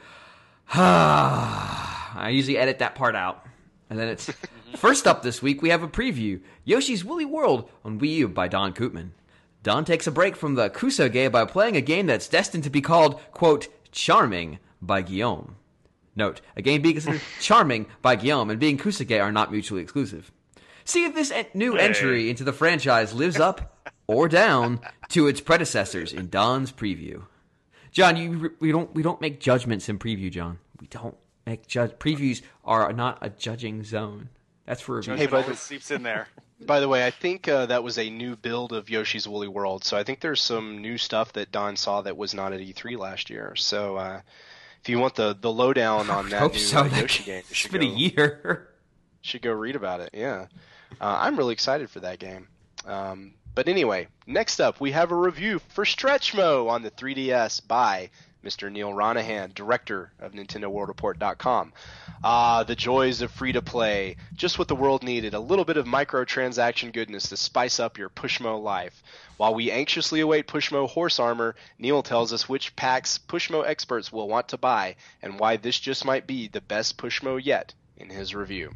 S2: I usually edit that part out. And then it's first up this week we have a preview, Yoshi's Woolly World on Wii U by Don Koopman. Don takes a break from the Kusoge by playing a game that's destined to be called, quote, Charming by Guillaume. Note, a game being considered charming by Guillaume and being Kusoge are not mutually exclusive. See if this en- new
S3: Hey.
S2: entry into the franchise lives up or down to its predecessors in Don's preview. John, you we don't we don't make judgments in preview, John. We don't make judge previews are not a judging zone. That's for review.
S1: Hey,
S4: Judgment
S1: bud.
S4: always seeps in there.
S1: By the way, I think uh, that was a new build of Yoshi's Woolly World, so I think there's some new stuff that Don saw that was not at E three last year. So uh, if you want the, the lowdown on
S2: I
S1: that
S2: hope
S1: new
S2: so.
S1: uh, Yoshi game, you
S2: It's
S1: should
S2: been
S1: go,
S2: a year.
S1: should go read about it. Yeah, uh, I'm really excited for that game. Um, but anyway, next up we have a review for Stretchmo on the three D S by Mister Neil Ronahan, director of Nintendo World Report dot com. Ah, the joys of free-to-play. Just what the world needed. A little bit of microtransaction goodness to spice up your Pushmo life. While we anxiously await Pushmo Horse Armor, Neil tells us which packs Pushmo experts will want to buy and why this just might be the best Pushmo yet in his review.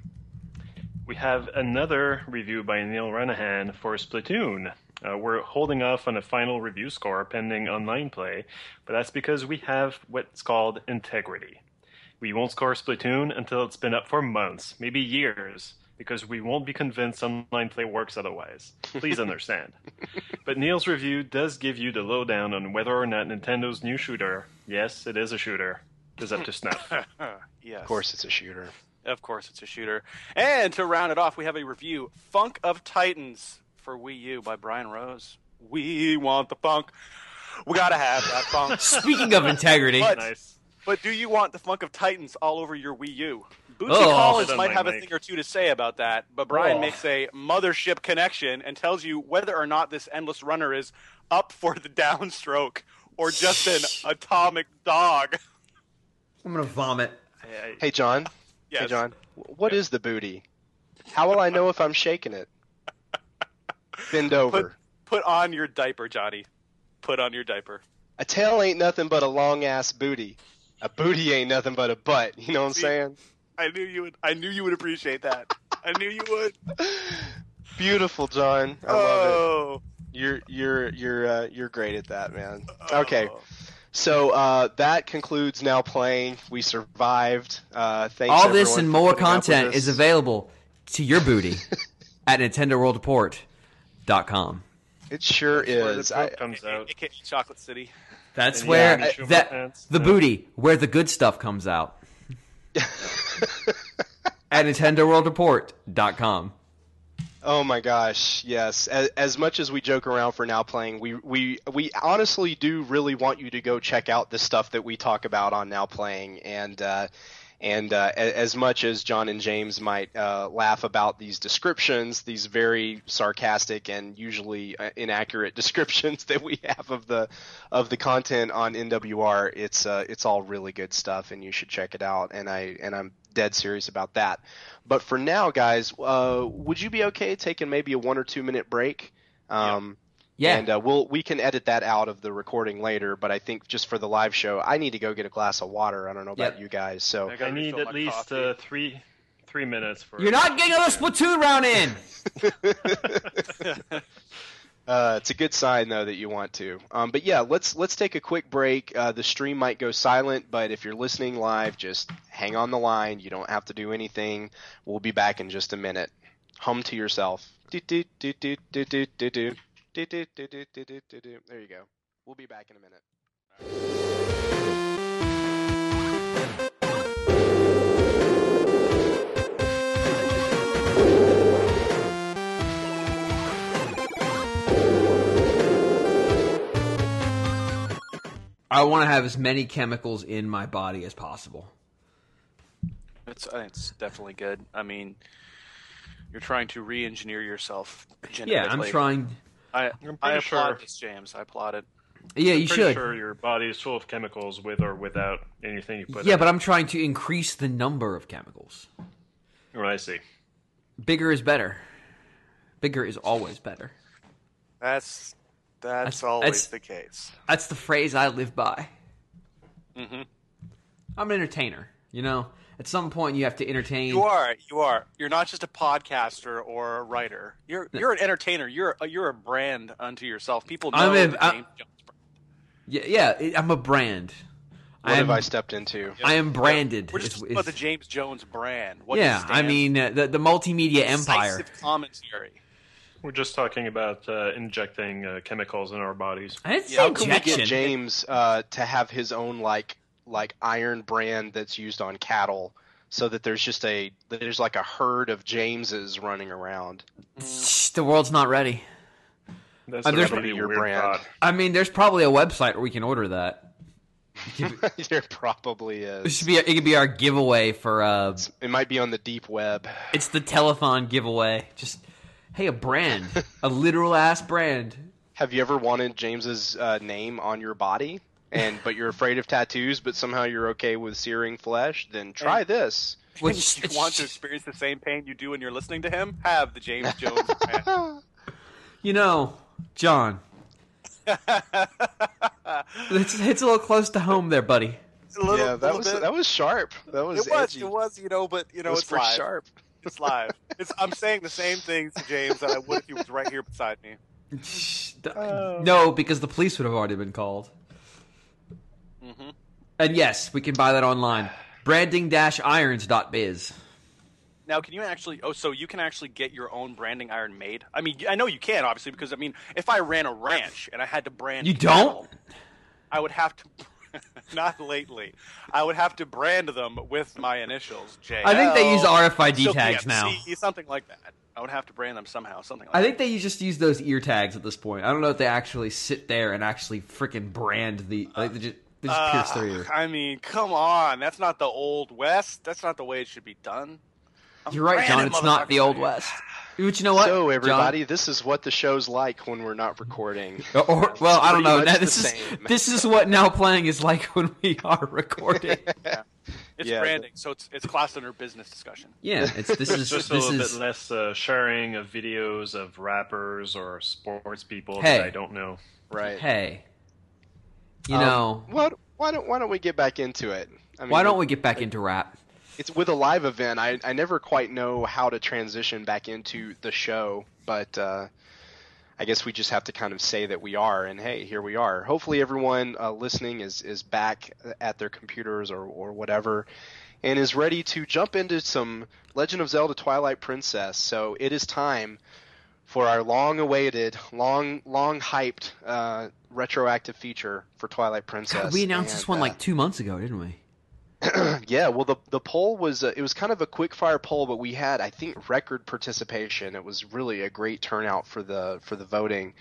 S3: We have another review by Neil Renahan for Splatoon. Uh, we're holding off on a final review score pending online play, but that's because we have what's called integrity. We won't score Splatoon until it's been up for months, maybe years, because we won't be convinced online play works otherwise. Please understand. But Neil's review does give you the lowdown on whether or not Nintendo's new shooter, yes, it is a shooter, is up to snuff.
S4: Yes.
S1: Of course it's a shooter.
S4: Of course, it's a shooter. And to round it off, we have a review, Funk of Titans for Wii U by Brian Rose. We want the funk. We gotta have that funk.
S2: Speaking of integrity,
S4: But-
S3: Nice.
S4: But do you want the Funk of Titans all over your Wii U? Bootsy
S2: Oh.
S4: Collins
S3: Done
S4: might
S3: my
S4: have a
S3: make.
S4: thing or two to say about that, but Brian
S3: Oh.
S4: makes a mothership connection and tells you whether or not this endless runner is up for the downstroke or just an atomic dog.
S2: I'm gonna vomit.
S3: I- I-
S1: Hey, John.
S4: Yes.
S1: Hey, John. What is the booty? How will I know if I'm shaking it? Bend over.
S4: Put, put on your diaper, Johnny. Put on your diaper.
S1: A tail ain't nothing but a long ass booty. A booty ain't nothing but a butt. You know what I'm
S4: See?
S1: saying?
S4: I knew you would. I knew you would appreciate that. I knew you would.
S1: Beautiful, John. I love
S4: Oh.
S1: it. You're you're you're uh, you're great at that, man. Okay.
S4: Oh.
S1: So uh, that concludes Now Playing. We survived. Uh, thanks.
S2: All this
S1: everyone
S2: and
S1: for
S2: more
S1: putting up with
S2: content
S1: us.
S2: is available to your booty at Nintendo World Report dot com.
S1: It sure
S3: where the
S1: is.
S3: poop
S1: I,
S3: comes out.
S4: A K A Chocolate City.
S2: That's
S3: And
S2: where
S3: yeah, Schumer
S2: that
S3: pants.
S2: the
S3: Yeah.
S2: booty, where the good stuff comes out at Nintendo World Report dot com.
S1: Oh my gosh, yes. As, as much as we joke around for Now Playing, we, we we honestly do really want you to go check out the stuff that we talk about on Now Playing, and uh, And uh, a- as much as John and James might uh, laugh about these descriptions, these very sarcastic and usually uh, inaccurate descriptions that we have of the of the content on N W R, it's uh, it's all really good stuff, and you should check it out. And I and I'm dead serious about that. But for now, guys, uh, would you be okay taking maybe a one or two minute break? Um,
S2: Yeah.
S1: And uh, we'll we can edit that out of the recording later. But I think just for the live show, I need to go get a glass of water. I don't know about
S2: Yep.
S1: you guys. So
S4: I gotta
S3: I need
S4: refill
S3: at
S4: my
S3: least
S4: coffee.
S3: uh, three three minutes for.
S2: You're not getting a Splatoon round in.
S1: uh, it's a good sign though that you want to. Um, but yeah, let's let's take a quick break. Uh, the stream might go silent, but if you're listening live, just hang on the line. You don't have to do anything. We'll be back in just a minute. Hum to yourself. Do, do, do, do, do, do, do, do. Do, do, do, do, do, do, do, do. There you go. We'll be back in a minute.
S2: I want to have as many chemicals in my body as possible.
S4: It's it's definitely good. I mean, you're trying to re-engineer yourself genetically.
S2: Yeah, I'm trying.
S4: I,
S3: I'm
S4: I
S3: pretty
S4: applaud
S3: sure-
S4: this, James. I applaud it.
S2: Yeah, you
S3: Pretty
S2: should.
S3: sure your body is full of chemicals with or without anything you put.
S2: Yeah,
S3: in
S2: but
S3: it.
S2: I'm trying to increase the number of chemicals.
S3: Oh, I see.
S2: Bigger is better. Bigger is always better.
S4: That's that's,
S2: That's-
S4: always
S2: that's-
S4: the case.
S2: That's the phrase I live by.
S4: hmm
S2: I'm an entertainer. You know, at some point you have to entertain.
S4: You are. You are. You're not just a podcaster or a writer. You're you're an entertainer. You're a, you're a brand unto yourself. People know
S2: I'm a-
S4: the
S2: I-
S4: James Jones brand.
S2: Yeah, yeah. it- I'm a brand.
S1: What
S2: I
S1: have
S2: am,
S1: I stepped into?
S2: I am branded.
S4: We're just
S2: is-
S4: talking about
S2: is-
S4: the James Jones brand. What he
S2: yeah, I
S4: stands
S2: mean uh, the the multimedia
S4: for.
S2: empire.
S4: Decisive commentary.
S3: We're just talking about uh, injecting uh, chemicals in our bodies.
S2: I didn't say
S1: How can we
S2: injection.
S1: get James uh, to have his own like like iron brand that's used on cattle, so that there's just a there's like a herd of Jameses running around?
S2: Shh, the world's not ready.
S3: That's
S2: Uh,
S3: a
S2: there's-
S3: really
S1: Your
S3: weird
S1: brand.
S3: thought.
S2: I mean, there's probably a website where we can order that.
S1: There probably
S2: It
S1: is.
S2: should be. It could be our giveaway for. Uh,
S1: It might be on the deep web.
S2: it's the telethon giveaway. Just hey, a brand, a literal ass brand.
S1: Have you ever wanted James's uh, name on your body, and but you're afraid of tattoos, but somehow you're okay with searing flesh? Then try this.
S2: Which
S4: you want to experience the same pain you do when you're listening to him? Have the James Jones brand.
S2: you know, John. It's, it's a little close to home there, buddy.
S4: A little,
S1: yeah, that
S4: little
S1: was
S4: bit.
S1: that was sharp. That was
S4: It was.
S1: edgy.
S4: It was. You know, but you know,
S1: It was
S4: it's
S1: for
S4: live.
S1: sharp.
S4: It's live. It's. I'm saying the same things to James that I would if he was right here beside me.
S2: Shh,
S1: Oh.
S2: No, because the police would have already been called.
S4: Mm-hmm.
S2: And yes, we can buy that online. branding dash irons dot biz.
S4: Now, can you actually? Oh, so you can actually get your own branding iron made? I mean, I know you can, obviously, because I mean, if I ran a ranch and I had to brand,
S2: You
S4: cattle,
S2: don't?
S4: I would have to. Not lately. I would have to brand them with my initials. J.
S2: I think they use
S4: L,
S2: R F I D
S4: still
S2: tags
S4: P
S2: now.
S4: M C, something like that. I would have to brand them somehow, something like
S2: I
S4: that.
S2: think they just use those ear tags at this point. I don't know if they actually sit there and actually freaking brand the. Like they just, they just pierce their ear.
S4: I mean, come on. That's not the Old West. That's not the way it should be done. I'm
S2: You're right, John.
S4: branding
S2: It's not the
S4: motherfuckers
S2: Old
S4: right
S2: West. But you know what?
S1: So
S2: John?
S1: everybody, this is what the show's like when we're not recording.
S2: Or, or- well, I don't
S1: pretty
S2: know.
S1: much
S2: Now,
S1: the
S2: this is
S1: same.
S2: this is what now playing is like when we are recording.
S4: here. It's
S1: Yeah.
S4: branding, so it's it's classed under business discussion.
S2: Yeah, it's this is
S3: Just a
S2: this
S3: little
S2: is
S3: bit less uh, sharing of videos of rappers or sports people
S2: Hey.
S3: that I don't know.
S1: Right.
S2: hey. You
S1: Um,
S2: know,
S1: what? Why don't Why don't we get back into it? I mean,
S2: why don't we get back into rap?
S1: It's with a live event. I I never quite know how to transition back into the show, but uh, I guess we just have to kind of say that we are, and hey, here we are. Hopefully, everyone uh, listening is is back at their computers or or whatever, and is ready to jump into some Legend of Zelda: Twilight Princess. So it is time for our long-awaited, long long hyped uh, retroactive feature for Twilight Princess.
S2: God, we announced
S1: And,
S2: this one
S1: uh,
S2: like two months ago, didn't we?
S1: yeah, well, the the poll was uh, it was kind of a quick fire poll, but we had I think record participation. It was really a great turnout for the for the voting,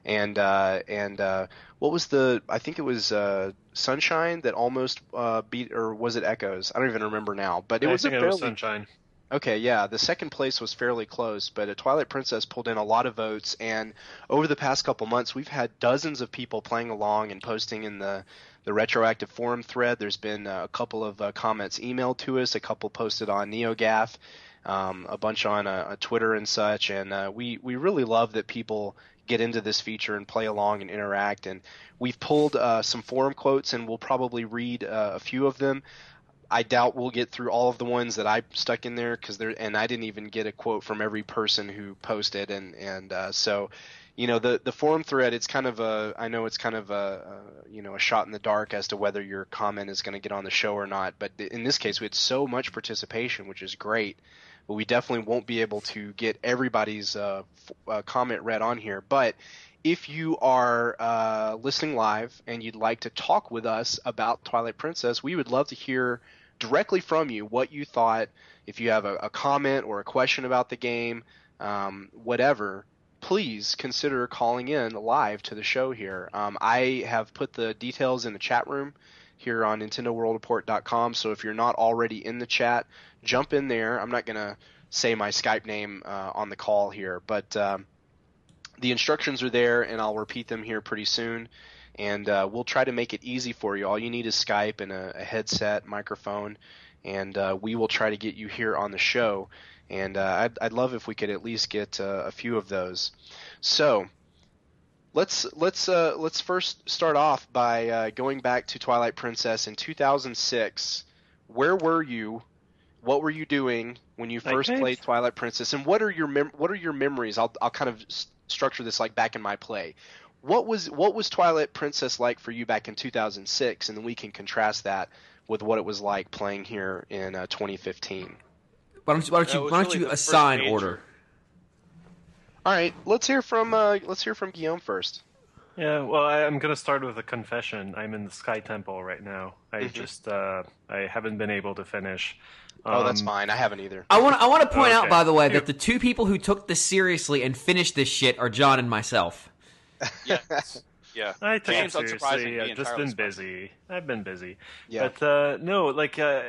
S1: and uh, and uh, what was the? I think it was uh, Sunshine that almost uh, beat, or was it Echoes? I don't even remember now. But it
S3: I
S1: was a
S3: think it
S1: fairly
S3: was Sunshine.
S1: Okay, yeah, the second place was fairly close, but uh, Twilight Princess pulled in a lot of votes, and over the past couple months, we've had dozens of people playing along and posting in the, the retroactive forum thread. There's been uh, a couple of uh, comments emailed to us, a couple posted on NeoGAF, um, a bunch on uh, uh, Twitter and such, and uh, we, we really love that people get into this feature and play along and interact, and we've pulled uh, some forum quotes, and we'll probably read uh, a few of them. I doubt we'll get through all of the ones that I stuck in there because there, and I didn't even get a quote from every person who posted, and and uh, so, you know, the the forum thread, it's kind of a, I know it's kind of a, a you know a shot in the dark as to whether your comment is going to get on the show or not, but in this case we had so much participation, which is great, but we definitely won't be able to get everybody's uh, f- uh, comment read on here, but. If you are uh, listening live and you'd like to talk with us about Twilight Princess, we would love to hear directly from you what you thought. If you have a, a comment or a question about the game, um, whatever, please consider calling in live to the show here. Um, I have put the details in the chat room here on Nintendo World Report dot com, so if you're not already in the chat, jump in there. I'm not going to say my Skype name uh, on the call here, but um, the instructions are there, and I'll repeat them here pretty soon. And uh, we'll try to make it easy for you. All you need is Skype and a, a headset, microphone, and uh, we will try to get you here on the show. And uh, I'd, I'd love if we could at least get uh, a few of those. So let's let's uh, let's first start off by uh, going back to Twilight Princess in two thousand six. Where were you? What were you doing when you first
S3: Okay.
S1: played Twilight Princess? And what are your mem- what are your memories? I'll I'll kind of s- structure this like back in my play. What was what was Twilight Princess like for you back in two thousand six, and then we can contrast that with what it was like playing here in uh, twenty fifteen.
S2: Why don't you, why don't
S4: That
S2: you,
S4: was
S2: why don't
S4: really
S2: you
S4: the first
S2: assign
S4: major-
S2: order?
S1: All right, let's hear from uh, let's hear from Guillaume first.
S3: Yeah, well, I, I'm gonna start with a confession. I'm in the Sky Temple right now. I
S1: Mhm.
S3: just uh, I haven't been able to finish.
S1: Oh, that's
S3: Um,
S1: fine. I haven't either.
S2: I want I want to point out,
S3: Okay.
S2: by the way, that the two people who took this seriously and finished this shit are John and myself.
S4: Yes. Yeah.
S3: I take
S4: James,
S3: it seriously.
S4: unsurprisingly,
S3: I've just
S4: entirely
S3: been
S4: surprising.
S3: busy. I've been busy.
S1: Yeah,
S3: But uh, no, like uh,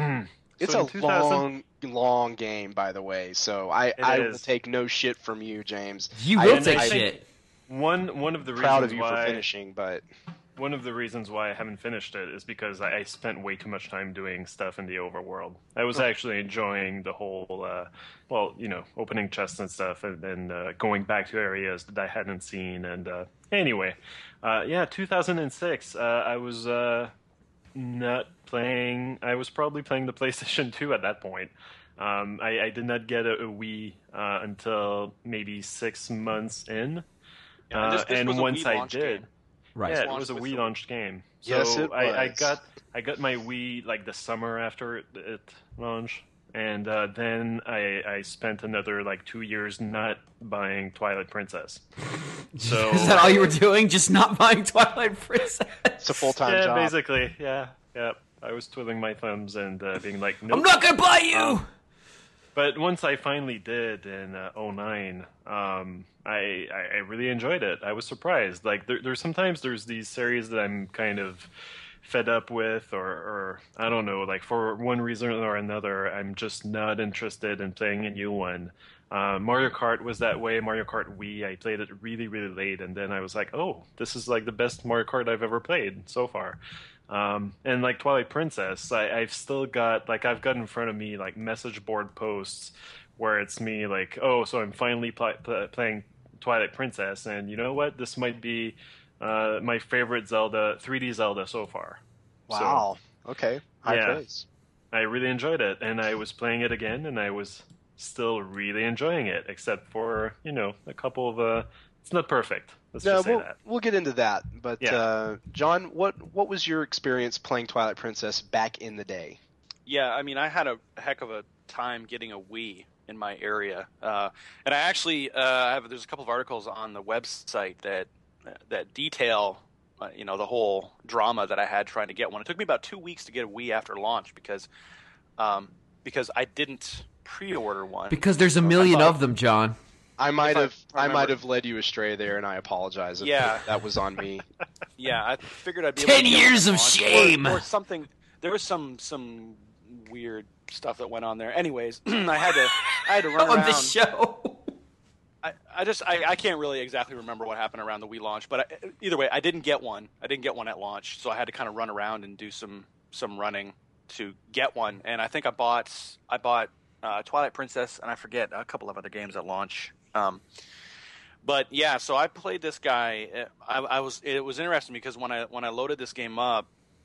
S1: it's
S3: so
S1: a
S3: in two thousand
S1: long, long game, by the way. So I,
S3: It
S1: I will
S3: is.
S1: take no shit from you, James.
S2: You
S1: I-
S2: will
S3: and
S2: take
S3: I think-
S2: shit.
S3: One one of the
S1: Proud of
S3: reasons
S1: you
S3: why
S1: for finishing, but
S3: one of the reasons why I haven't finished it is because I, I spent way too much time doing stuff in the overworld. I was actually enjoying the whole, uh, well, you know, opening chests and stuff, and, and uh, going back to areas that I hadn't seen. And uh, anyway, uh, yeah, two thousand six, uh, I was uh, not playing. I was probably playing the PlayStation two at that point. Um, I, I did not get a, a Wii uh, until maybe six months in.
S4: Yeah, and this-
S3: Uh,
S4: this
S3: and
S4: was a
S3: once
S4: Wii
S3: I
S4: launch
S3: did,
S4: game.
S2: Right.
S3: yeah, it
S4: launched
S3: was a
S4: with
S3: Wii
S4: the-
S3: launched game. So
S1: Yes, it
S3: I, I
S1: was.
S3: got I got my Wii like the summer after it, it launched, and uh, then I I spent another like two years not buying Twilight Princess. So
S2: Is that all you were doing? Just not buying Twilight Princess?
S1: it's a full time
S3: yeah,
S1: job.
S3: basically, yeah, yeah. I was twiddling my thumbs and uh, being like, nope.
S2: I'm not gonna buy you.
S3: Um, But once I finally did in uh, oh nine, um, I, I I really enjoyed it. I was surprised. Like there, there's sometimes there's these series that I'm kind of fed up with, or, or I don't know, like for one reason or another, I'm just not interested in playing a new one. Uh, Mario Kart was that way. Mario Kart Wii, I played it really, really late, and then I was like, oh, this is like the best Mario Kart I've ever played so far. Um, and like Twilight Princess, I, I've still got, like, I've got in front of me, like, message board posts where it's me, like, oh, so I'm finally pl- pl- playing Twilight Princess, and you know what? This might be uh, my favorite Zelda, three D Zelda so far.
S1: Wow. okay. High
S3: yeah.
S1: praise.
S3: I really enjoyed it, and I was playing it again, and I was still really enjoying it, except for, you know, a couple of, uh, it's not perfect. Let's
S1: No,
S3: just say
S1: we'll,
S3: that.
S1: we'll get into that. But
S3: Yeah.
S1: uh, John, what what was your experience playing Twilight Princess back in the day?
S4: Yeah, I mean, I had a heck of a time getting a Wii in my area, uh, and I actually uh, have. There's a couple of articles on the website that that detail, uh, you know, the whole drama that I had trying to get one. It took me about two weeks to get a Wii after launch because, um, because I didn't pre-order one.
S2: Because there's a
S4: I
S2: million
S4: thought-
S2: of them, John.
S1: I might
S4: I
S1: have I,
S4: remember.
S1: might have led you astray there, and I apologize. If
S4: Yeah.
S1: that was on me.
S4: Yeah, I figured I'd be
S2: Ten
S4: able to get
S2: years
S4: one
S2: of
S4: on,
S2: shame.
S4: or, or something. There was some some weird stuff that went on there. Anyways, I had to I had to run
S2: On
S4: around.
S2: the show.
S4: I, I just I, I can't really exactly remember what happened around the Wii launch, but I, either way, I didn't get one. I didn't get one at launch, so I had to kind of run around and do some some running to get one. And I think I bought I bought uh, Twilight Princess, and I forget a couple of other games at launch. Um, but yeah, so I played this guy. I, I was it was interesting because when I when I loaded this game up,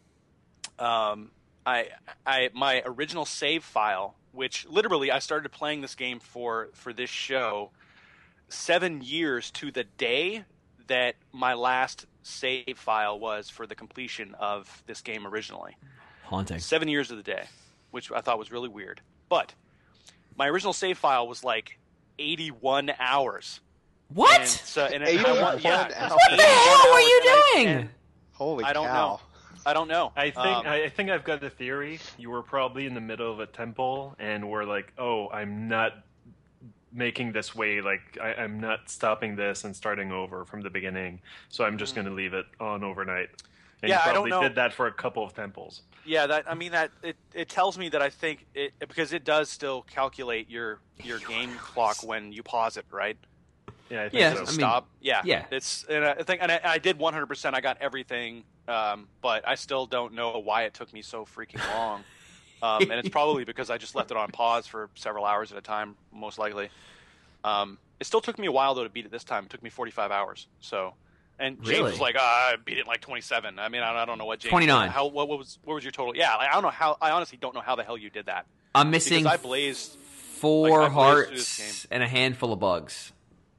S4: um, I I my original save file, which literally I started playing this game for for this show seven years to the day that my last save file was for the completion of this game originally.
S2: Haunting.
S4: Seven years to the day, which I thought was really weird. But my original save file was like eighty-one hours.
S2: What?
S4: And so, and I
S1: eighty-one
S4: want- yeah,
S1: hours?
S2: What the hell were you
S4: and I-
S2: doing?
S4: and
S1: Holy
S4: I don't
S1: cow!
S4: know. I don't know.
S3: I think
S4: Um,
S3: I think I've got a theory. You were probably in the middle of a temple and were like, "Oh, I'm not making this way. Like, I, I'm not stopping this and starting over from the beginning. So I'm just going to leave it on overnight." And
S4: Yeah, I
S3: you
S4: don't
S3: probably
S4: know.
S3: did that for a couple of temples.
S4: Yeah, that I mean that it, it tells me that I think it because it does still calculate your your game clock when you pause it, right?
S3: Yeah, I think
S2: Yeah,
S3: so.
S2: I mean-
S4: Stop. Yeah,
S2: yeah.
S4: It's and I think and I, I did one hundred percent. I got everything, um, but I still don't know why it took me so freaking long. Um, and it's probably because I just left it on pause for several hours at a time, most likely. Um, it still took me a while though to beat it this time. It totook me forty-five hours. So, and James
S2: Really?
S4: was like, ah, "I beat it in like twenty-seven." I mean, I, I don't know what James.
S2: twenty-nine.
S4: How what, what was what was your total? Yeah, like, I don't know how. I honestly don't know how the hell you did that.
S2: I'm missing
S4: Because I blazed.
S2: four
S4: like, I blazed through this
S2: hearts and a handful of bugs.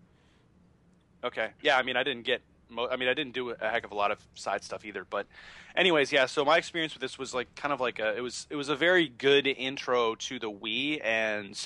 S4: Okay. Yeah, I mean, I didn't get. Mo- I mean, I didn't do a heck of a lot of side stuff either. But, anyways, yeah. So my experience with this was like kind of like a. It was it was a very good intro to the Wii, and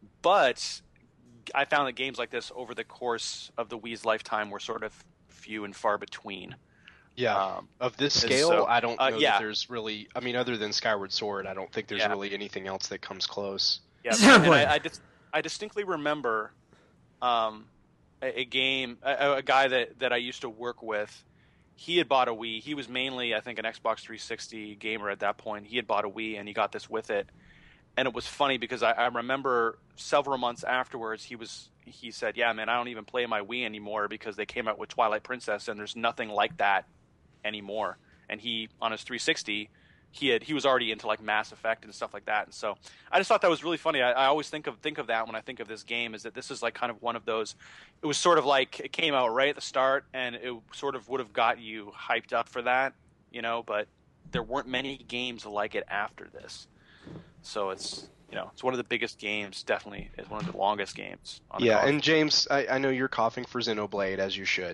S4: but I found that games like this over the course of the Wii's lifetime were sort of few and far between.
S1: Yeah,
S4: Um,
S1: of this
S4: and
S1: scale,
S4: so-
S1: I don't know
S4: uh, yeah.
S1: that there's really. I mean, other than Skyward Sword, I don't think there's
S4: Yeah.
S1: really anything else that comes close.
S4: Yeah,
S2: Zero
S4: and
S2: point.
S4: I, I, dis- I distinctly remember um, a, a game, a, a guy that, that I used to work with. He had bought a Wii. He was mainly, I think, an Xbox three sixty gamer at that point. He had bought a Wii and he got this with it. And it was funny because I, I remember several months afterwards, he was he said, "Yeah, man, I don't even play my Wii anymore because they came out with Twilight Princess and there's nothing like that anymore." And he on his three sixty. He had he was already into like Mass Effect and stuff like that, and so I just thought that was really funny. I, I always think of think of that when I think of this game, is that this is like kind of one of those. It was sort of like it came out right at the start, and it sort of would have got you hyped up for that, you know. But there weren't many games like it after this, so it's you know it's one of the biggest games. Definitely, it's one of the longest games. On the
S1: Yeah,
S4: console.
S1: and James, I, I know you're coughing for Xenoblade, as you should.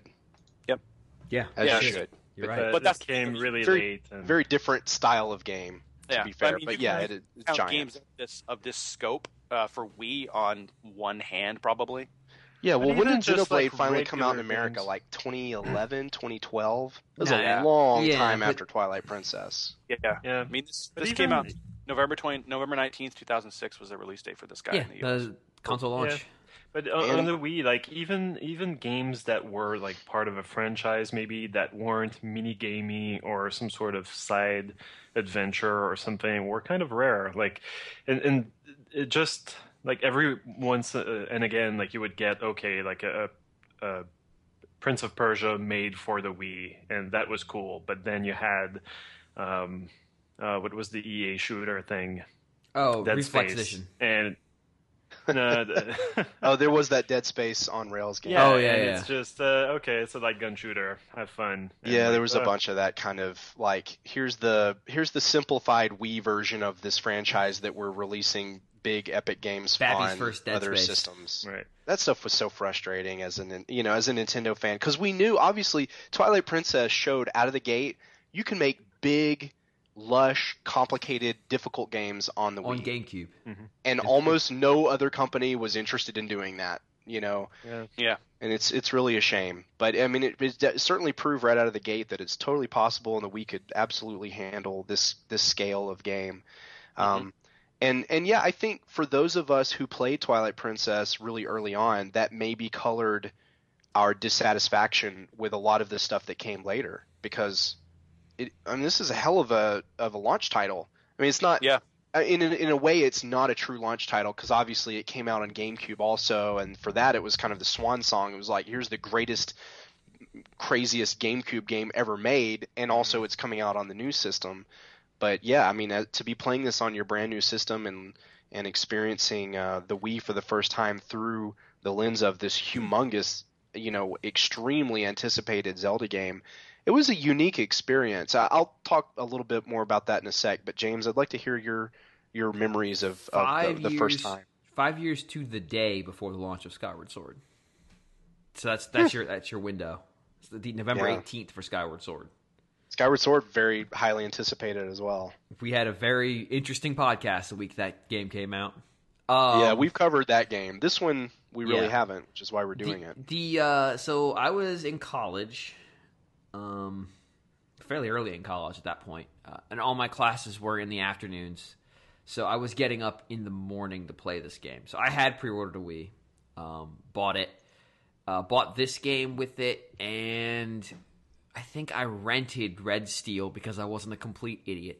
S2: Yeah,
S1: As
S4: Yeah,
S1: you
S4: sure.
S1: should.
S2: you're
S3: But,
S2: right.
S3: uh,
S4: But
S3: this
S4: that's-
S3: came really
S1: very-
S3: late. And...
S1: Very different style of game, to
S4: yeah,
S1: be
S4: but I
S1: fair.
S4: mean,
S1: But
S4: you
S1: yeah,
S4: can
S1: it, it's
S4: count
S1: giant.
S4: games of this of this scope uh, for Wii on one hand, probably.
S1: Yeah, well,
S3: But
S1: when
S3: even
S1: did
S3: just,
S1: Xenoblade
S3: like,
S1: finally come out in
S3: regular
S1: America?
S3: games.
S1: Like twenty eleven, twenty twelve? It was
S2: Nah,
S1: a long
S2: yeah,
S1: time
S2: but-
S1: after Twilight Princess.
S4: Yeah,
S3: Yeah.
S4: I mean, this,
S3: But
S4: this
S3: even-
S4: came out November twentieth, November nineteenth, two thousand six was the release date for this guy
S2: yeah,
S4: in the U S.
S2: the console launch.
S3: Yeah. But on,
S1: And-
S3: on the Wii, like even even games that were like part of a franchise, maybe that weren't mini gamey or some sort of side adventure or something, were kind of rare. Like, and and it just like every once uh, and again, like you would get okay, like a, a Prince of Persia made for the Wii, and that was cool. But then you had, um, uh, what was the E A shooter thing?
S2: Oh,
S3: Dead
S2: Reflex
S3: Space.
S2: Edition.
S3: And no, the-
S1: Oh, there was that Dead Space on Rails game.
S3: yeah,
S2: Oh, yeah,
S3: and
S2: yeah.
S3: it's just uh, okay. It's a like gun shooter. Have fun. And,
S1: Yeah, there
S3: like,
S1: was a
S3: uh,
S1: bunch of that kind of like here's the here's the simplified Wii version of this franchise that we're releasing big epic games
S2: Babby's
S1: on
S2: first Dead
S1: other
S2: Space.
S1: systems.
S3: Right.
S1: That stuff was so frustrating as an you know as a Nintendo fan because we knew obviously Twilight Princess showed out of the gate you can make big, lush, complicated, difficult games on the
S2: On
S1: Wii,
S2: GameCube.
S1: and almost no other company was interested in doing that. You know,
S3: Yeah.
S4: Yeah,
S1: and it's it's really a shame. But I mean, it, it de- certainly proved right out of the gate that it's totally possible, and that we could absolutely handle this this scale of game. Um, And and yeah, I think for those of us who played Twilight Princess really early on, that maybe colored our dissatisfaction with a lot of the stuff that came later, because it, I mean, this is a hell of a of a launch title. I mean, it's not.
S4: Yeah.
S1: In in, in a way, it's not a true launch title, because obviously it came out on GameCube also, and for that it was kind of the swan song. It was like, here's the greatest, craziest GameCube game ever made, and also it's coming out on the new system. But yeah, I mean, uh, to be playing this on your brand new system and and experiencing uh, the Wii for the first time through the lens of this humongous, you know, extremely anticipated Zelda game, it was a unique experience. I- I'll talk a little bit more about that in a sec. But James, I'd like to hear your your memories of, of
S2: Five
S1: the, the
S2: years,
S1: first time.
S2: Five years to the day before the launch of Skyward Sword. So that's that's your that's your window. It's the November
S1: Yeah.
S2: eighteenth for Skyward Sword.
S1: Skyward Sword, very highly anticipated as well.
S2: We had a very interesting podcast the week that game came out. Um,
S1: yeah, we've covered that game. This one we really
S2: yeah.
S1: haven't, which is why we're doing
S2: the,
S1: it.
S2: The uh, so I was in college, um, fairly early in college at that point, uh, and all my classes were in the afternoons. So I was getting up in the morning to play this game. So I had pre-ordered a Wii, um, bought it, uh, bought this game with it, and I think I rented Red Steel because I wasn't a complete idiot.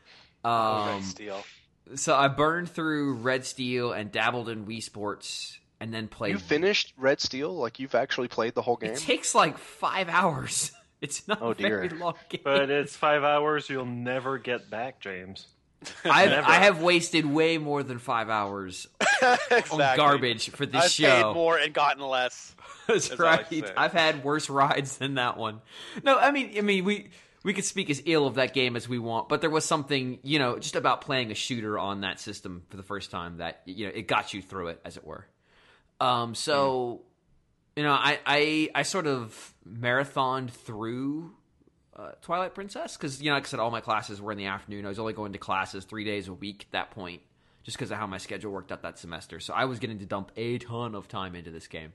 S2: Um,
S4: Red Steel.
S2: So I burned through Red Steel and dabbled in Wii Sports, and then played.
S1: You finished Red Steel? Like, you've actually played the whole game?
S2: It takes like five hours. It's not
S1: Oh,
S2: a very
S1: dear.
S2: long game.
S3: But it's five hours you'll never get back, James.
S2: I've,
S3: Never.
S2: I have wasted way more than five hours
S4: Exactly.
S2: on garbage for this
S4: I've
S2: show.
S4: paid more and gotten less.
S2: That's
S4: That's all I
S2: right.
S4: say.
S2: I've had worse rides than that one. No, I mean, I mean, we we could speak as ill of that game as we want, but there was something, you know, just about playing a shooter on that system for the first time that, you know, it got you through it, as it were. Um, so, you know, I I, I sort of marathoned through uh, Twilight Princess because, you know, like I said, all my classes were in the afternoon. I was only going to classes three days a week at that point, just because of how my schedule worked out that semester. So I was getting to dump a ton of time into this game.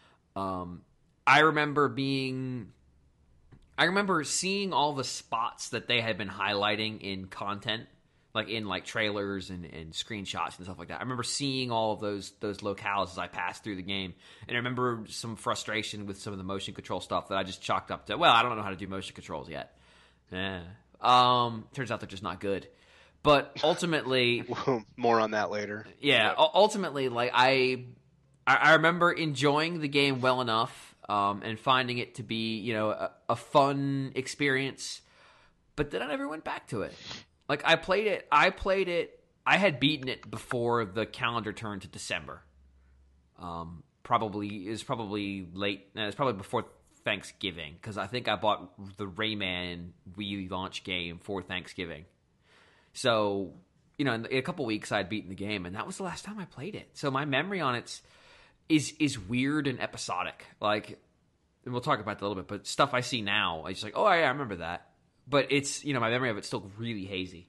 S2: Um, I remember being, I remember seeing all the spots that they had been highlighting in content, like in like trailers and, and screenshots and stuff like that. I remember seeing all of those those locales as I passed through the game, and I remember some frustration with some of the motion control stuff that I just chalked up to, well, I don't know how to do motion controls yet. Yeah. Um, turns out they're just not good. But ultimately,
S1: More on that later.
S2: yeah, u- ultimately, like I, I I remember enjoying the game well enough, um, and finding it to be, you know, a, a fun experience. But then I never went back to it. Like I played it, I played it. I had beaten it before the calendar turned to December. Um, probably it was probably late. No, it was probably before Thanksgiving because I think I bought the Rayman Wii launch game for Thanksgiving. So, you know, in a couple weeks I'd beaten the game, and that was the last time I played it. So my memory on it is is weird and episodic. Like, and we'll talk about that a little bit, but stuff I see now, I just like, oh yeah, I remember that. But it's, you know, my memory of it's still really hazy.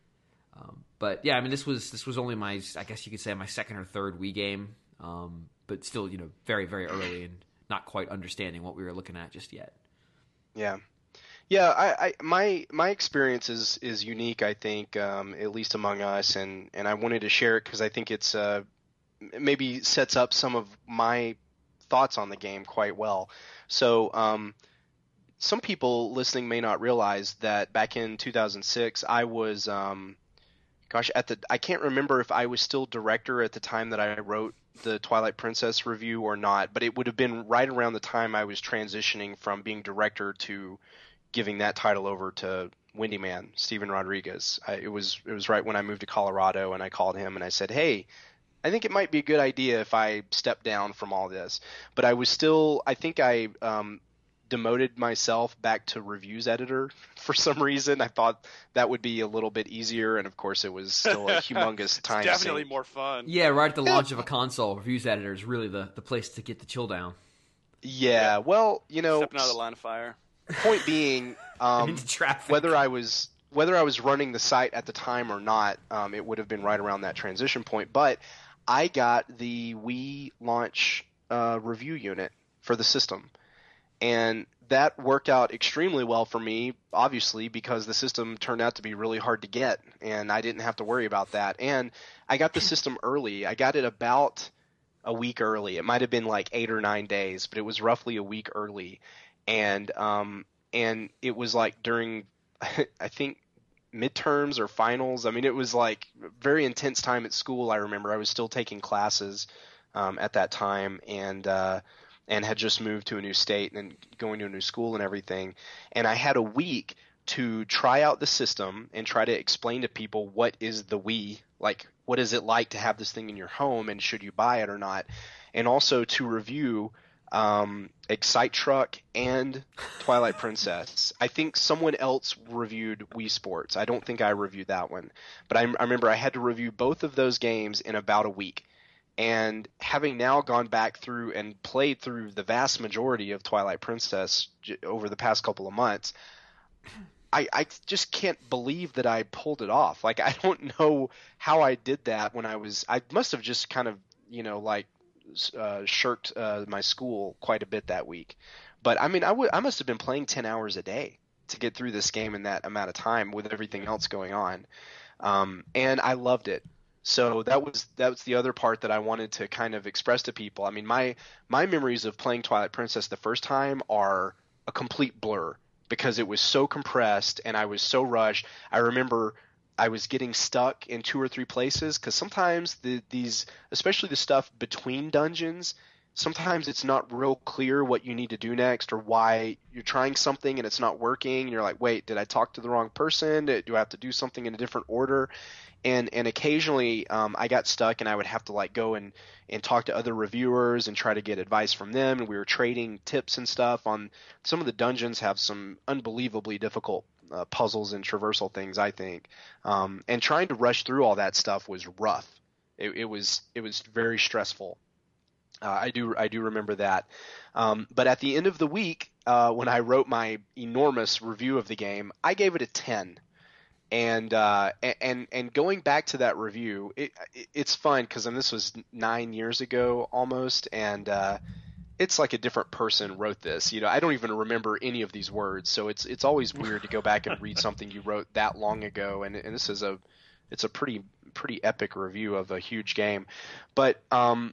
S2: Um, but yeah, I mean, this was this was only my, I guess you could say, my second or third Wii game, um, but still, you know, very very early and not quite understanding what we were looking at just yet.
S1: Yeah. Yeah, I, I my my experience is, is unique, I think, um, at least among us, and, and I wanted to share it because I think it's uh, maybe sets up some of my thoughts on the game quite well. So um, some people listening may not realize that back in two thousand six, I was, um, gosh, at the I can't remember if I was still director at the time that I wrote the Twilight Princess review or not, but it would have been right around the time I was transitioning from being director to giving that title over to Windy Man, Steven Rodriguez. I, it was it was right when I moved to Colorado, and I called him and I said, hey, I think it might be a good idea if I step down from all this. But I was still, I think I um, demoted myself back to reviews editor for some reason. I thought that would be a little bit easier, and of course it was still a humongous time
S4: It's definitely
S1: sink.
S4: more fun.
S2: Yeah, right at the launch of a console, reviews editor is really the, the place to get the chill down.
S1: Yeah, well, you know,
S4: Stepping out of the line of fire.
S1: point being, um,
S2: Into traffic.
S1: whether I was whether I was running the site at the time or not, um, it would have been right around that transition point. But I got the Wii launch uh, review unit for the system, and that worked out extremely well for me, obviously, because the system turned out to be really hard to get, and I didn't have to worry about that. And I got the system early. I got it about a week early. It might have been like eight or nine days, but it was roughly a week early. And um, and it was like during, I think, midterms or finals. I mean, it was like a very intense time at school. I remember I was still taking classes um, at that time, and uh, and had just moved to a new state and going to a new school and everything. And I had a week to try out the system and try to explain to people what is the Wii, like what is it like to have this thing in your home, and should you buy it or not, and also to review um, Excite Truck and Twilight Princess. I think someone else reviewed Wii Sports. I don't think I reviewed that one, but I, I remember I had to review both of those games in about a week. And having now gone back through and played through the vast majority of Twilight Princess j- over the past couple of months, I, I just can't believe that I pulled it off. Like, I don't know how I did that when I was – I must have just kind of, you know, like uh, shirked uh, my school quite a bit that week. But, I mean, I, w- I must have been playing ten hours a day to get through this game in that amount of time with everything else going on. Um, and I loved it. So that was that was the other part that I wanted to kind of express to people. I mean, my my memories of playing Twilight Princess the first time are a complete blur because it was so compressed and I was so rushed. I remember I was getting stuck in two or three places because sometimes the, these, especially the stuff between dungeons, sometimes it's not real clear what you need to do next or why you're trying something and it's not working. And you're like, wait, did I talk to the wrong person? Do I have to do something in a different order? And and occasionally um, I got stuck and I would have to like go and, and talk to other reviewers and try to get advice from them. And we were trading tips and stuff on some of the dungeons have some unbelievably difficult uh, puzzles and traversal things, I think. Um, and trying to rush through all that stuff was rough. It, it was it was very stressful. Uh, I do I do remember that. Um, but at the end of the week, uh, when I wrote my enormous review of the game, I gave it a ten. And uh, and and going back to that review, it, it it's fun because I mean, this was nine years ago almost, and uh, it's like a different person wrote this. You know, I don't even remember any of these words, so it's it's always weird to go back and read something you wrote that long ago. And, and this is a it's a pretty pretty epic review of a huge game, but um,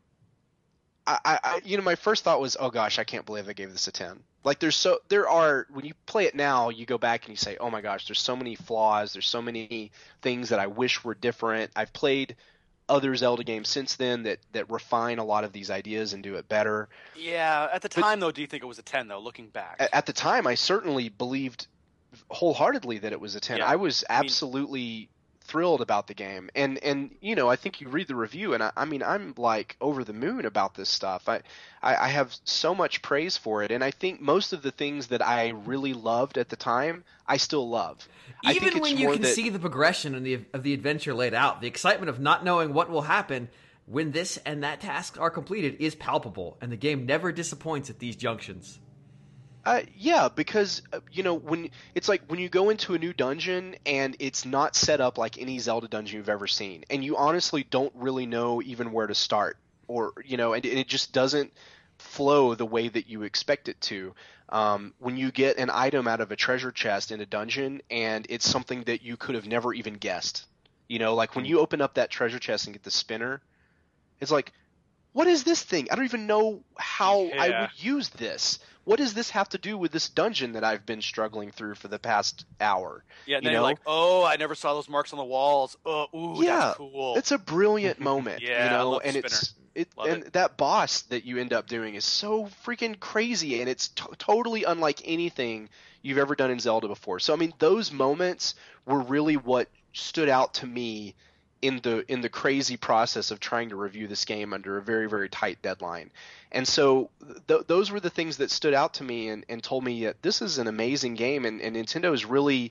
S1: I, I you know my first thought was, oh gosh, I can't believe I gave this a ten. Like there's so there are when you play it now, you go back and you say, oh my gosh, there's so many flaws, there's so many things that I wish were different. I've played other Zelda games since then that that refine a lot of these ideas and do it better.
S4: Yeah, at the time
S1: but,
S4: though, do you think it was a ten though? Looking back,
S1: at the time, I certainly believed wholeheartedly that it was a ten.
S4: Yeah.
S1: I was
S4: I mean,
S1: absolutely thrilled about the game, and and you know I think you read the review, and I, I mean I'm like over the moon about this stuff. I, I I have so much praise for it, and I think most of the things that I really loved at the time I still love. I think
S2: Even
S1: it's
S2: when you
S1: more
S2: can
S1: that,
S2: see the progression of the of the adventure laid out, the excitement of not knowing what will happen when this and that task are completed is palpable, and the game never disappoints at these junctions.
S1: Uh, yeah, because uh, you know when it's like when you go into a new dungeon and it's not set up like any Zelda dungeon you've ever seen, and you honestly don't really know even where to start, or you know, and, and it just doesn't flow the way that you expect it to. Um, when you get an item out of a treasure chest in a dungeon and it's something that you could have never even guessed, you know, like when you open up that treasure chest and get the spinner, it's like, what is this thing? I don't even know how
S3: Yeah.
S1: I would use this. What does this have to do with this dungeon that I've been struggling through for the past hour?
S4: yeah, and
S1: you
S4: then
S1: know?
S4: you're like, oh, I never saw those marks on the walls. Oh, ooh,
S1: yeah,
S4: that's cool.
S1: it's a brilliant moment.
S4: Yeah,
S1: you
S4: I
S1: know,
S4: love the
S1: and
S4: spinner.
S1: it's it
S4: Love
S1: and
S4: it.
S1: that boss that you end up doing is so freaking crazy, and it's to- totally unlike anything you've ever done in Zelda before. So I mean, those moments were really what stood out to me in the in the crazy process of trying to review this game under a very very tight deadline. And so th- those were the things that stood out to me and, and told me that this is an amazing game, and, and Nintendo is really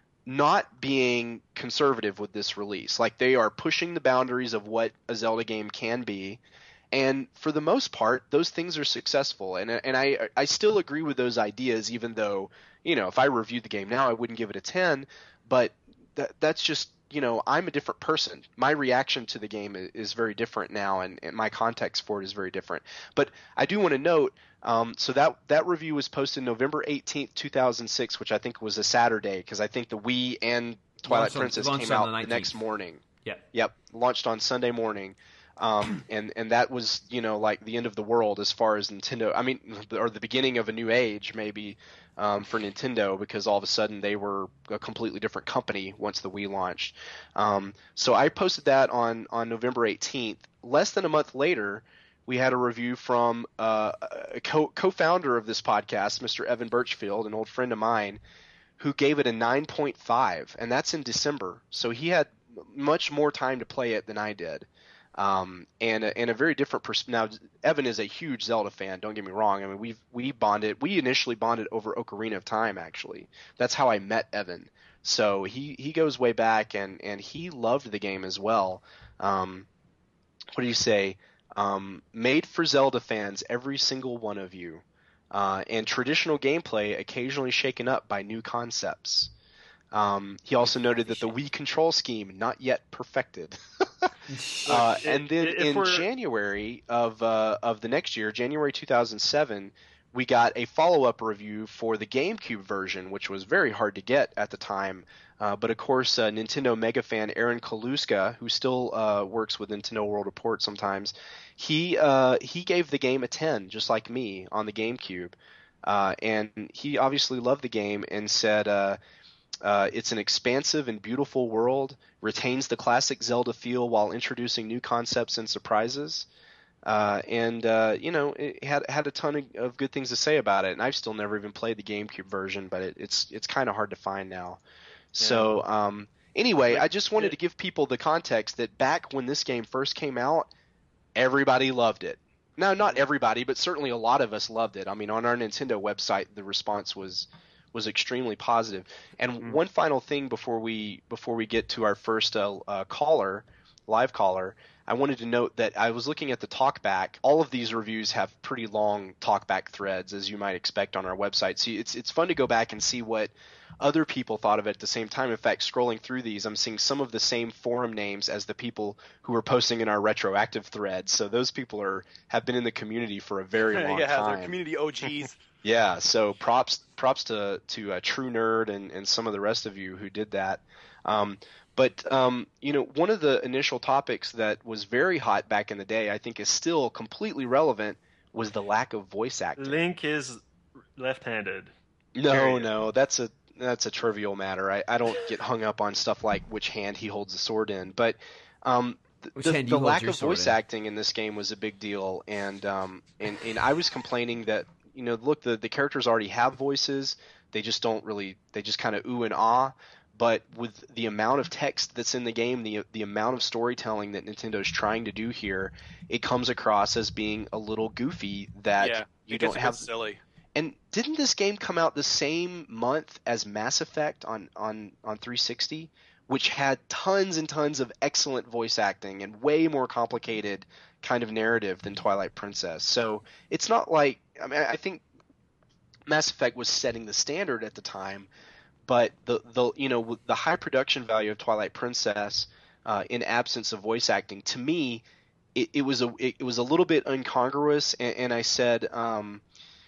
S1: not being conservative with this release. Like they are pushing the boundaries of what a Zelda game can be, and for the most part those things are successful. And and I I still agree with those ideas, even though, you know, if I reviewed the game now I wouldn't give it a ten, but that that's just you know, I'm a different person. My reaction to the game is, is very different now, and, and my context for it is very different. But I do want to note, um, so that that review was posted November eighteenth, two thousand six, which I think was a Saturday, because I think the Wii and Twilight
S2: Launched on-
S1: Princess
S2: launched
S1: came
S2: on
S1: out
S2: the
S1: the next
S2: nineteenth.
S1: morning.
S2: Yeah.
S1: Yep, launched on Sunday morning. Um, and, and that was, you know, like the end of the world as far as Nintendo, I mean, or the beginning of a new age maybe, um, for Nintendo, because all of a sudden they were a completely different company once the Wii launched. Um, so I posted that on, on November eighteenth. Less than a month later, we had a review from, uh, a co- co-founder of this podcast, Mister Evan Birchfield, an old friend of mine, who gave it a nine point five, and that's in December. So he had much more time to play it than I did. Um, and a, and a very different pers- now Evan is a huge Zelda fan, don't get me wrong. I mean, we've we bonded we initially bonded over Ocarina of Time, actually. That's how I met Evan. So he, he goes way back, and, and he loved the game as well. Um, what do you say? Um, made for Zelda fans, every single one of you. Uh, and traditional gameplay occasionally shaken up by new concepts. Um, he also noted that the Wii control scheme not yet perfected. uh, and then
S3: If
S1: in
S3: we're-
S1: January of uh, of the next year, January two thousand seven, we got a follow-up review for the GameCube version, which was very hard to get at the time. Uh, but of course, uh, Nintendo mega fan Aaron Kaluska, who still uh, works with Nintendo World Report sometimes, he uh, he gave the game a ten, just like me, on the GameCube. Uh, and he obviously loved the game and said uh, uh, it's an expansive and beautiful world, retains the classic Zelda feel while introducing new concepts and surprises. Uh, and uh, you know, it had had a ton of, of good things to say about it. And I've still never even played the GameCube version, but it, it's it's kind of hard to find now. So um, anyway, I just wanted to give people the context that back when this game first came out, everybody loved it. Now, not everybody, but certainly a lot of us loved it. I mean, on our Nintendo website, the response was was extremely positive. And
S3: Mm.
S1: one final thing before we before we get to our first uh, uh, caller, live caller, I wanted to note that I was looking at the talkback. All of these reviews have pretty long talkback threads, as you might expect on our website. So it's it's fun to go back and see what other people thought of it at the same time. In fact, scrolling through these, I'm seeing some of the same forum names as the people who were posting in our retroactive threads. So those people are have been in the community for a very long
S4: yeah,
S1: time.
S4: they're community O Gs.
S1: Yeah, so props props to to uh, True Nerd and, and some of the rest of you who did that. Um, but um, you know, one of the initial topics that was very hot back in the day, I think, is still completely relevant, was the lack of voice acting.
S3: Link is left-handed.
S1: No,
S3: Period.
S1: no, that's a that's a trivial matter. I, I don't get hung up on stuff like which hand he holds the sword in, but um, th-
S2: Which
S1: the,
S2: hand you
S1: the
S2: hold
S1: lack
S2: your
S1: of
S2: sword
S1: voice
S2: in.
S1: acting in this game was a big deal, and um, and and I was complaining that, you know, look, the the characters already have voices, they just don't really, they just kind of ooh and ah. But with the amount of text that's in the game, the the amount of storytelling that Nintendo's trying to do here, it comes across as being a little goofy that
S4: yeah,
S1: you
S4: it gets
S1: don't
S4: a
S1: have.
S4: bit silly.
S1: And didn't this game come out the same month as Mass Effect on, on, on three sixty, which had tons and tons of excellent voice acting and way more complicated kind of narrative than Twilight Princess? So it's not like, I mean, I think Mass Effect was setting the standard at the time, but the, the you know, the high production value of Twilight Princess uh, in absence of voice acting, to me, it, it was a it, it was a little bit incongruous, and, and I said. Um,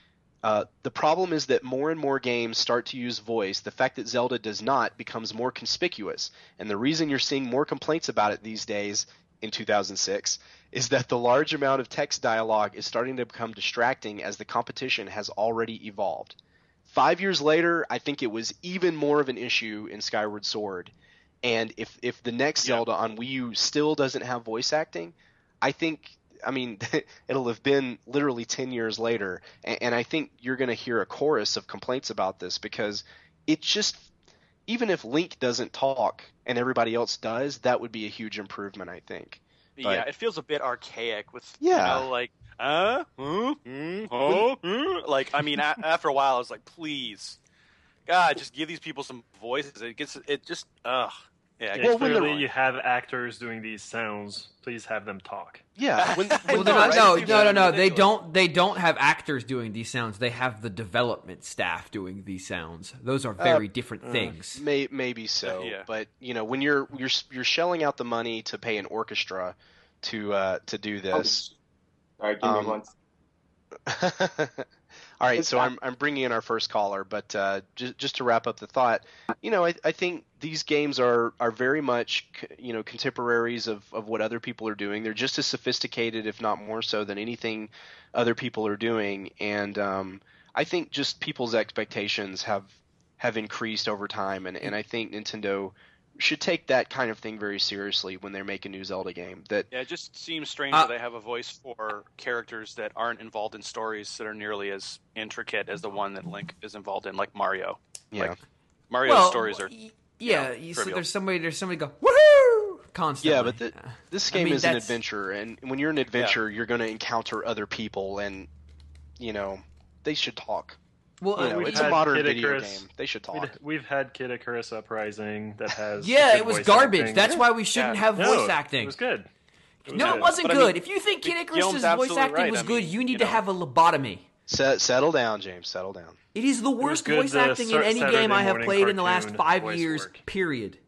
S1: Uh, the problem is that more and more games start to use voice. The fact that Zelda does not becomes more conspicuous. And the reason you're seeing more complaints about it these days in two thousand six is that the large amount of text dialogue is starting to become distracting as the competition has already evolved. Five years later, I think it was even more of an issue in Skyward Sword. And if, if the next
S4: Yeah.
S1: Zelda on Wii U still doesn't have voice acting, I think – I mean, it'll have been literally ten years later, and, and I think you're going to hear a chorus of complaints about this, because it just, even if Link doesn't talk and everybody else does, that would be a huge improvement, I think. But-
S4: yeah, it feels a bit archaic with,
S1: Yeah.
S4: you know, like, uh, huh, mm, oh, mm. Like, I mean, a- after a while, I was like, please, God, just give these people some voices. It gets, it just, ugh. Yeah,
S3: Yeah,
S1: Well, when
S3: clearly
S1: they're-
S3: you have actors doing these sounds. Please have them talk.
S1: Yeah, when,
S2: Well,
S1: when
S2: they're not,
S1: right,
S2: no,
S1: people-
S2: no, no, no. They
S4: ridiculous.
S2: don't. They don't have actors doing these sounds. They have the development staff doing these sounds. Those are very different things.
S1: May, maybe so,
S4: Yeah.
S1: but you know, when you're you're you're shelling out the money to pay an orchestra to uh, to do this.
S5: Sorry, give me
S1: Um,
S5: one.
S1: All right,
S5: It's
S1: so I'm I'm bringing in our first caller, but uh, just just to wrap up the thought, you know, I, I think these games are are very much c- you know contemporaries of, of what other people are doing. They're just as sophisticated, if not more so, than anything other people are doing, and um, I think just people's expectations have have increased over time, and, and I think Nintendo should take that kind of thing very seriously when they make a new Zelda game. That
S4: Yeah, it just seems strange
S2: Uh,
S4: that they have a voice for characters that aren't involved in stories that are nearly as intricate as the one that Link is involved in, like Mario.
S1: yeah.
S4: Like, Mario's stories are.
S2: y- yeah.
S4: know,
S2: you so
S4: trivial.
S2: there's somebody. There's somebody go woohoo constantly.
S1: Yeah, but th- this
S2: I
S1: game
S2: mean,
S1: is an
S2: that's-
S1: adventure, and when you're an adventure, you're going to encounter other people, and you know they should talk.
S2: well,
S1: You know,
S2: uh,
S3: we've
S1: it's a
S3: had
S1: modern
S3: Kid
S1: video
S3: Icarus.
S1: game. They should talk.
S3: We'd- We've had Kid Icarus Uprising that has.
S2: yeah,
S3: good
S2: it was
S3: voice
S2: garbage.
S3: acting.
S2: That's why we shouldn't
S4: Yeah.
S2: have
S3: No,
S2: voice acting.
S3: It was good. It was
S2: no,
S3: good.
S2: it wasn't
S4: But I
S2: good.
S4: mean,
S2: if you think Kid Icarus's
S4: Guillaume's
S2: voice
S4: absolutely
S2: acting
S4: right.
S2: was
S4: I
S2: good,
S4: mean,
S2: you need
S4: you
S2: to
S4: know.
S2: have a lobotomy.
S1: Set, settle down, James. Settle down.
S2: It is the worst
S3: good,
S2: voice
S3: uh,
S2: acting in
S3: Sar-
S2: any
S3: Saturday
S2: game I have
S3: morning
S2: played in the last
S3: cartoon
S2: five
S3: voice
S2: years.
S3: work.
S2: Period.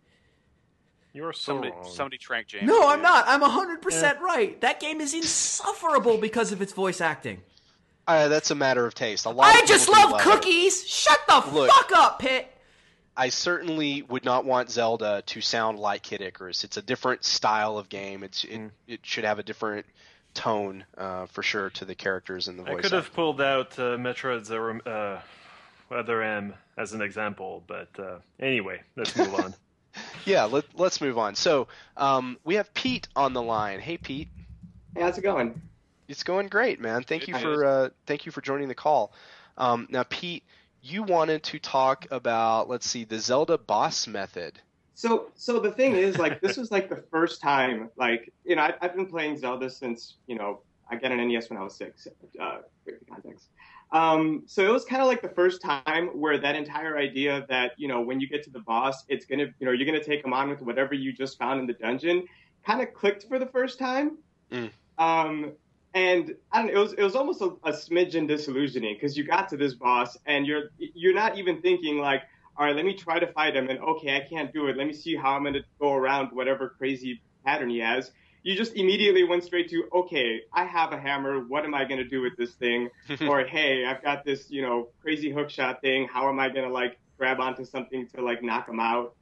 S3: You're so
S4: Somebody,
S3: wrong.
S4: somebody trank James.
S2: No, I'm not. I'm one hundred percent right. That game is insufferable because of its voice acting.
S1: Uh, that's a matter of taste. A lot.
S2: I
S1: of
S2: just
S1: people do
S2: love
S1: it.
S2: cookies. Shut the
S1: Look.
S2: fuck up, Pitt.
S1: I certainly would not want Zelda to sound like Kid Icarus. It's a different style of game. It's it,
S3: Mm.
S1: it should have a different tone uh, for sure to the characters and the
S3: I
S1: voice.
S3: could have
S1: acting.
S3: pulled out uh, Metroid Zero uh, Other M as an example, but uh, anyway, let's move on.
S1: Yeah, let, let's move on. So um, we have Pete on the line. Hey, Pete.
S5: Hey, how's it going?
S1: It's going great, man. Thank you
S4: Good.
S1: for uh, thank you for joining the call. Um, now, Pete, you wanted to talk about, let's see, the Zelda boss method.
S5: So, so the thing is, like, this was like the first time, like, you know, I, I've been playing Zelda since, you know, I got an N E S when I was six. Uh, for context. Um, so it was kind of like the first time where that entire idea that, you know, when you get to the boss, it's gonna, you know, you're gonna take him on with whatever you just found in the dungeon, kind of clicked for the first time.
S1: Mm.
S5: Um, and I don't know, it was it was almost a, a smidgen disillusioning because you got to this boss and you're you're not even thinking like, all right, let me try to fight him, and okay, I can't do it. Let me see how I'm gonna go around whatever crazy pattern he has. You just immediately went straight to, okay, I have a hammer. What am I gonna do with this thing? Or hey, I've got this, you know, crazy hookshot thing. How am I gonna like grab onto something to like knock him out?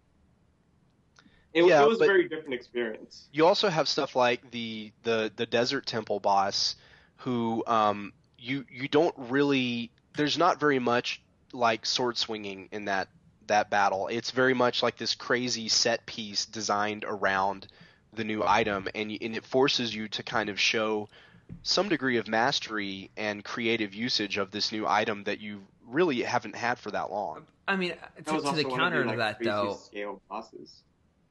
S5: It,
S1: Yeah,
S5: it was
S1: but-
S5: a very different experience.
S1: You also have stuff like the the the desert temple boss, who um you you don't really there's not very much like sword swinging in that that battle. It's very much like this crazy set piece designed around the new item, and you, and it forces you to kind of show some degree of mastery and creative usage of this new item that you really haven't had for that long.
S2: I mean,
S5: That
S2: to,
S5: was
S2: to the
S5: also one of
S2: counter to
S5: like,
S2: that,
S5: craziest
S2: though,
S5: scale bosses.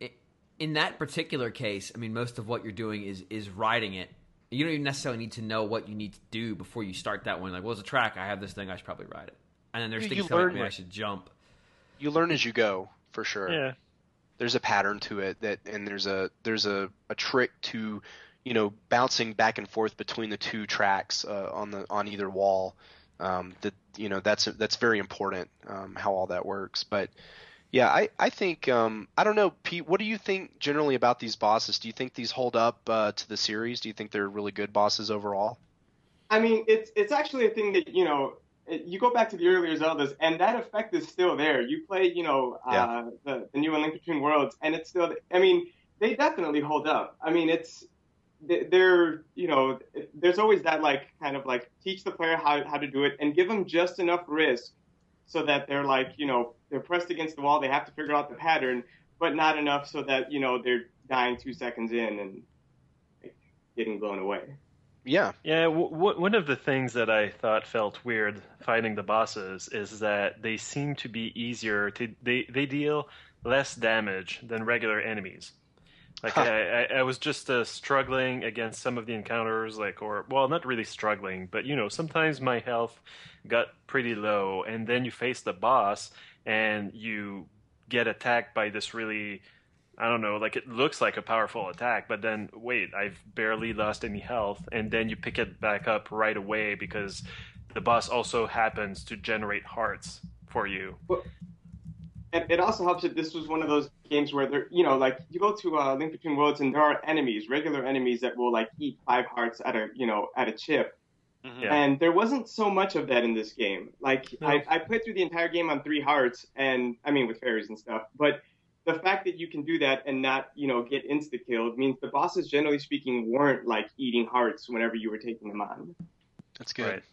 S2: in that particular case, I mean, most of what you're doing is is riding it. You don't even necessarily need to know what you need to do before you start that one. Like, well, it's a track. I have this thing. I should probably ride it. And then there's
S1: You-
S2: things
S1: you
S2: telling
S1: learn-
S2: me I should jump.
S1: You learn as you go, for sure.
S3: Yeah.
S1: There's a pattern to it that, and there's a there's a, a trick to, you know, bouncing back and forth between the two tracks uh, on the on either wall. Um, that you know that's that's very important. Um, how all that works, but yeah, I I think um, I don't know, Pete. What do you think generally about these bosses? Do you think these hold up uh, to the series? Do you think they're really good bosses overall?
S5: I mean, it's it's actually a thing that, you know, it- you go back to the earlier Zeldas, and that effect is still there. You play, you know, uh,
S1: Yeah.
S5: the, the new Link Between Worlds, and it's still, I mean, they definitely hold up. I mean, it's, they- they're, you know, there's always that, like, kind of, like, teach the player how, how to do it and give them just enough risk so that they're, like, you know, they're pressed against the wall, they have to figure out the pattern, but not enough so that, you know, they're dying two seconds in and like, getting blown away.
S1: Yeah,
S3: Yeah, w- w- one of the things that I thought felt weird fighting the bosses is that they seem to be easier to they they deal less damage than regular enemies. Like
S1: Huh.
S3: I, I, I was just uh, struggling against some of the encounters, like or well, not really struggling, but you know, sometimes my health got pretty low, and then you face the boss and you get attacked by this really I don't know, like it looks like a powerful attack, but then wait, I've barely lost any health, and then you pick it back up right away because the boss also happens to generate hearts for you.
S5: Well, and it also helps that this was one of those games where there, you know, like you go to uh, Link Between Worlds and there are enemies, regular enemies that will like eat five hearts at a, you know, at a chip.
S3: Mm-hmm. Yeah.
S5: And there wasn't so much of that in this game. Like
S3: No.
S5: I, I played through the entire game on three hearts, and I mean with fairies and stuff, but the fact that you can do that and not, you know, get insta-killed means the bosses, generally speaking, weren't like eating hearts whenever you were taking them on.
S1: That's good.
S3: Right.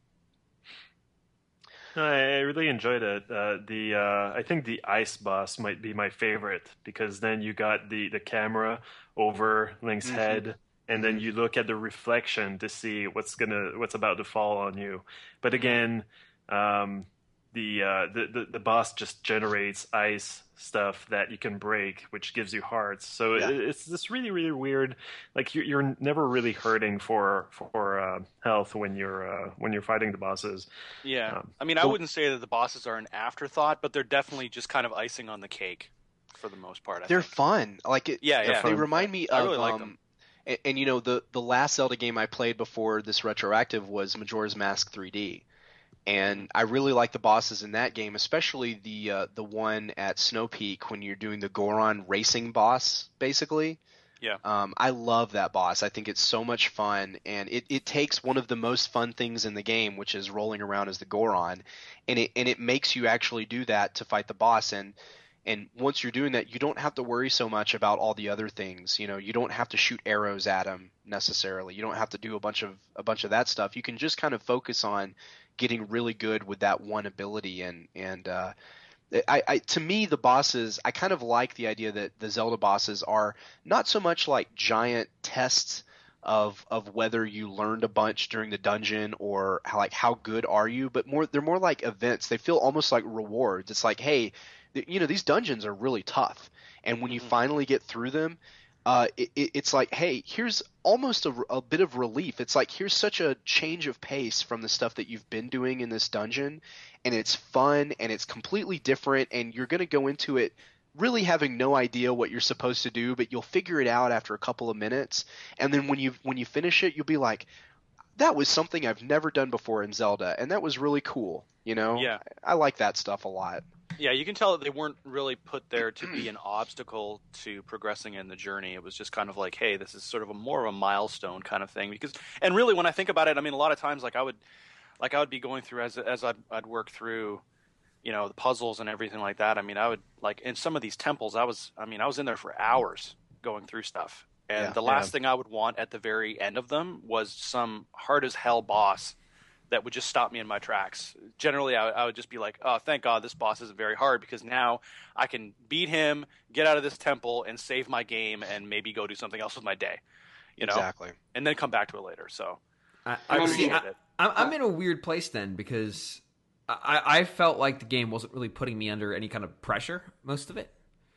S3: No, I I really enjoyed it. Uh, the uh, I think the ice boss might be my favorite because then you got the, the camera over Link's
S1: Mhm.
S3: head, and then you look at the reflection to see what's gonna what's about to fall on you. But again, um, the, uh, the the the boss just generates ice stuff that you can break, which gives you hearts. So
S1: Yeah.
S3: it, it's this really really weird. Like you're you're never really hurting for for uh, health when you're uh, when you're fighting the bosses.
S4: Yeah.
S3: Um,
S4: I mean, I
S3: the-
S4: wouldn't say that the bosses are an afterthought, but they're definitely just kind of icing on the cake for the most part. I
S1: They're
S4: think.
S1: fun. Like it,
S4: Yeah, yeah.
S1: They
S3: fun.
S1: remind me
S4: I
S1: of
S4: really like
S1: um,
S4: them.
S1: and, and you know the the last Zelda game I played before this retroactive was Majora's Mask three D, and I really like the bosses in that game, especially the uh, the one at Snow Peak when you're doing the Goron racing boss, basically.
S4: Yeah.
S1: Um, I love that boss. I think it's so much fun, and it, it takes one of the most fun things in the game, which is rolling around as the Goron, and it and it makes you actually do that to fight the boss. And and once you're doing that, you don't have to worry so much about all the other things. You know, you don't have to shoot arrows at him necessarily. You don't have to do a bunch of a bunch of that stuff. You can just kind of focus on getting really good with that one ability. And and uh, I, I to me the bosses, I kind of like the idea that the Zelda bosses are not so much like giant tests of of whether you learned a bunch during the dungeon or how, like how good are you, but more they're more like events. They feel almost like rewards. It's like, hey, th- you know, these dungeons are really tough, and when you
S4: Mhm.
S1: finally get through them, uh, it, it, it's like, hey, here's almost a, a bit of relief. It's like here's such a change of pace from the stuff that you've been doing in this dungeon, and it's fun and it's completely different, and you're gonna go into it really having no idea what you're supposed to do, but you'll figure it out after a couple of minutes, and then when you when you finish it, you'll be like, that was something I've never done before in Zelda, and that was really cool. You know,
S4: Yeah.
S1: I, I like that stuff a lot.
S4: Yeah, you can tell that they weren't really put there to be an obstacle to progressing in the journey. It was just kind of like, hey, this is sort of a more of a milestone kind of thing. Because, and really, when I think about it, I mean, a lot of times, like I would, like I would be going through as as I'd, I'd work through, you know, the puzzles and everything like that. I mean, I would like in some of these temples, I was, I mean, I was in there for hours going through stuff. And
S1: Yeah.
S4: the last
S3: Yeah.
S4: thing I would want at the very end of them was some hard as hell boss that would just stop me in my tracks. Generally, I, I would just be like, oh, thank God this boss isn't very hard because now I can beat him, get out of this temple, and save my game and maybe go do something else with my day, you know,
S1: Exactly.
S4: and then come back to it later. So
S2: I,
S4: I
S2: I, see,
S4: appreciate
S2: I,
S4: it.
S2: I'm, I'm in a weird place then because I, I felt like the game wasn't really putting me under any kind of pressure most of it.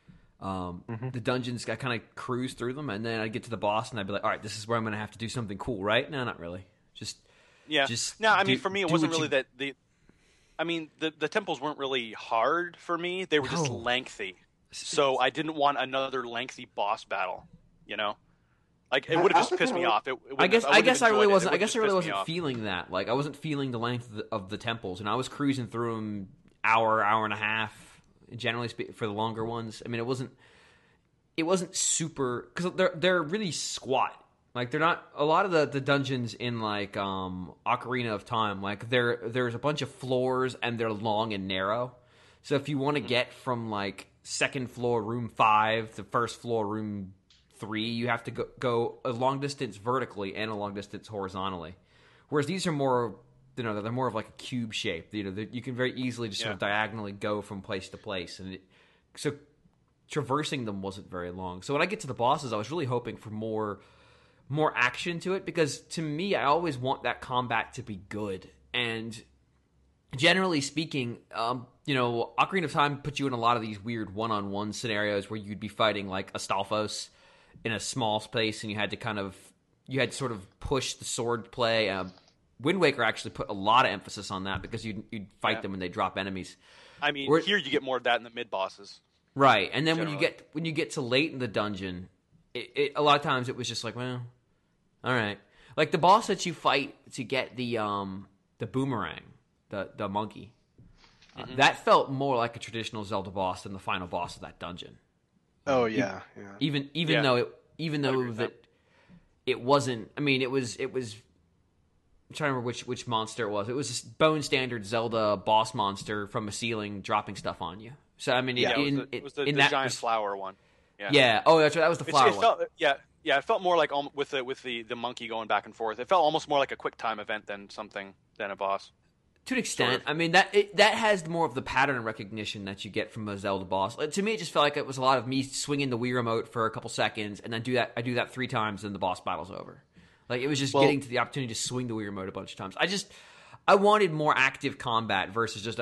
S2: Um, The dungeons, I kind of cruise through them, and then I'd get to the boss, and I'd be like, all right, this is where I'm going to have to do something cool, right? No, not really. Just
S4: Yeah.
S2: Just
S4: no, I
S2: do-
S4: mean, for me, it
S2: do
S4: wasn't
S2: what
S4: really
S2: you-
S4: that the. I mean, the the temples weren't really hard for me. They were just
S2: No.
S4: lengthy. So I didn't want another lengthy boss battle. You know, like it would have
S5: I
S4: just
S5: also
S4: pissed me
S5: kinda
S4: off. It, it
S2: I
S4: wouldn't
S2: guess
S4: have-
S2: I
S4: wouldn't
S2: guess
S4: have
S2: I really
S4: enjoyed it. It
S2: wasn't. I
S4: would've
S2: guess I
S4: just
S2: really
S4: pissed me
S2: wasn't
S4: off.
S2: feeling that. Like I wasn't feeling the length of the, of the temples, and I was cruising through them hour, hour and a half. Generally spe- for the longer ones. I mean, it wasn't. It wasn't super because they're they're really squat. Like they're not a lot of the, the dungeons in like um, Ocarina of Time. Like there there's a bunch of floors and they're long and narrow. So if you want to get from like second floor room five to first floor room three, you have to go, go a long distance vertically and a long distance horizontally. Whereas these are more, you know, they're more of like a cube shape. You know, that you can very easily just sort of
S4: Yeah.
S2: diagonally go from place to place, and it, so traversing them wasn't very long. So when I get to the bosses, I was really hoping for more more action to it because to me, I always want that combat to be good. And generally speaking, um, you know, Ocarina of Time puts you in a lot of these weird one-on-one scenarios where you'd be fighting like Astolfos in a small space, and you had to kind of you had to sort of push the sword play. Um, Wind Waker actually put a lot of emphasis on that because you'd, you'd fight
S4: Yeah.
S2: them when they drop enemies.
S4: I mean,
S2: We're-
S4: here you get more of that in the mid bosses.
S2: Right, and then when you
S4: Generally.
S2: get when you get to late in the dungeon, it, it, a lot of times it was just like, well, all right. Like the boss that you fight to get the um the boomerang, the the monkey, uh, that felt more like a traditional Zelda boss than the final boss of that dungeon.
S1: Oh yeah, yeah.
S2: Even even
S4: Yeah.
S2: though it even
S4: I agree
S2: though
S4: with
S2: that it wasn't. I mean, it was it was. I'm trying to remember which which monster it was. It was a bone standard Zelda boss monster from a ceiling dropping stuff on you. So I mean,
S4: Yeah,
S2: it,
S4: it was
S2: in,
S4: the, it was the,
S2: in
S4: the
S2: that
S4: giant
S2: res-
S4: flower one. Yeah.
S2: Yeah. Oh, that's right. That was the
S4: It's-
S2: flower
S4: it
S2: one.
S4: felt, yeah, yeah. It felt more like alm- with the with the, the monkey going back and forth. It felt almost more like a quick time event than something than a boss.
S2: To an extent,
S4: Sort of.
S2: I mean that it, that has more of the pattern recognition that you get from a Zelda boss. Like, to me, it just felt like it was a lot of me swinging the Wii remote for a couple seconds, and then do that. I do that three times, and the boss battle's over. Like it was just
S1: Well-
S2: getting to the opportunity to swing the Wii remote a bunch of times. I just I wanted more active combat versus just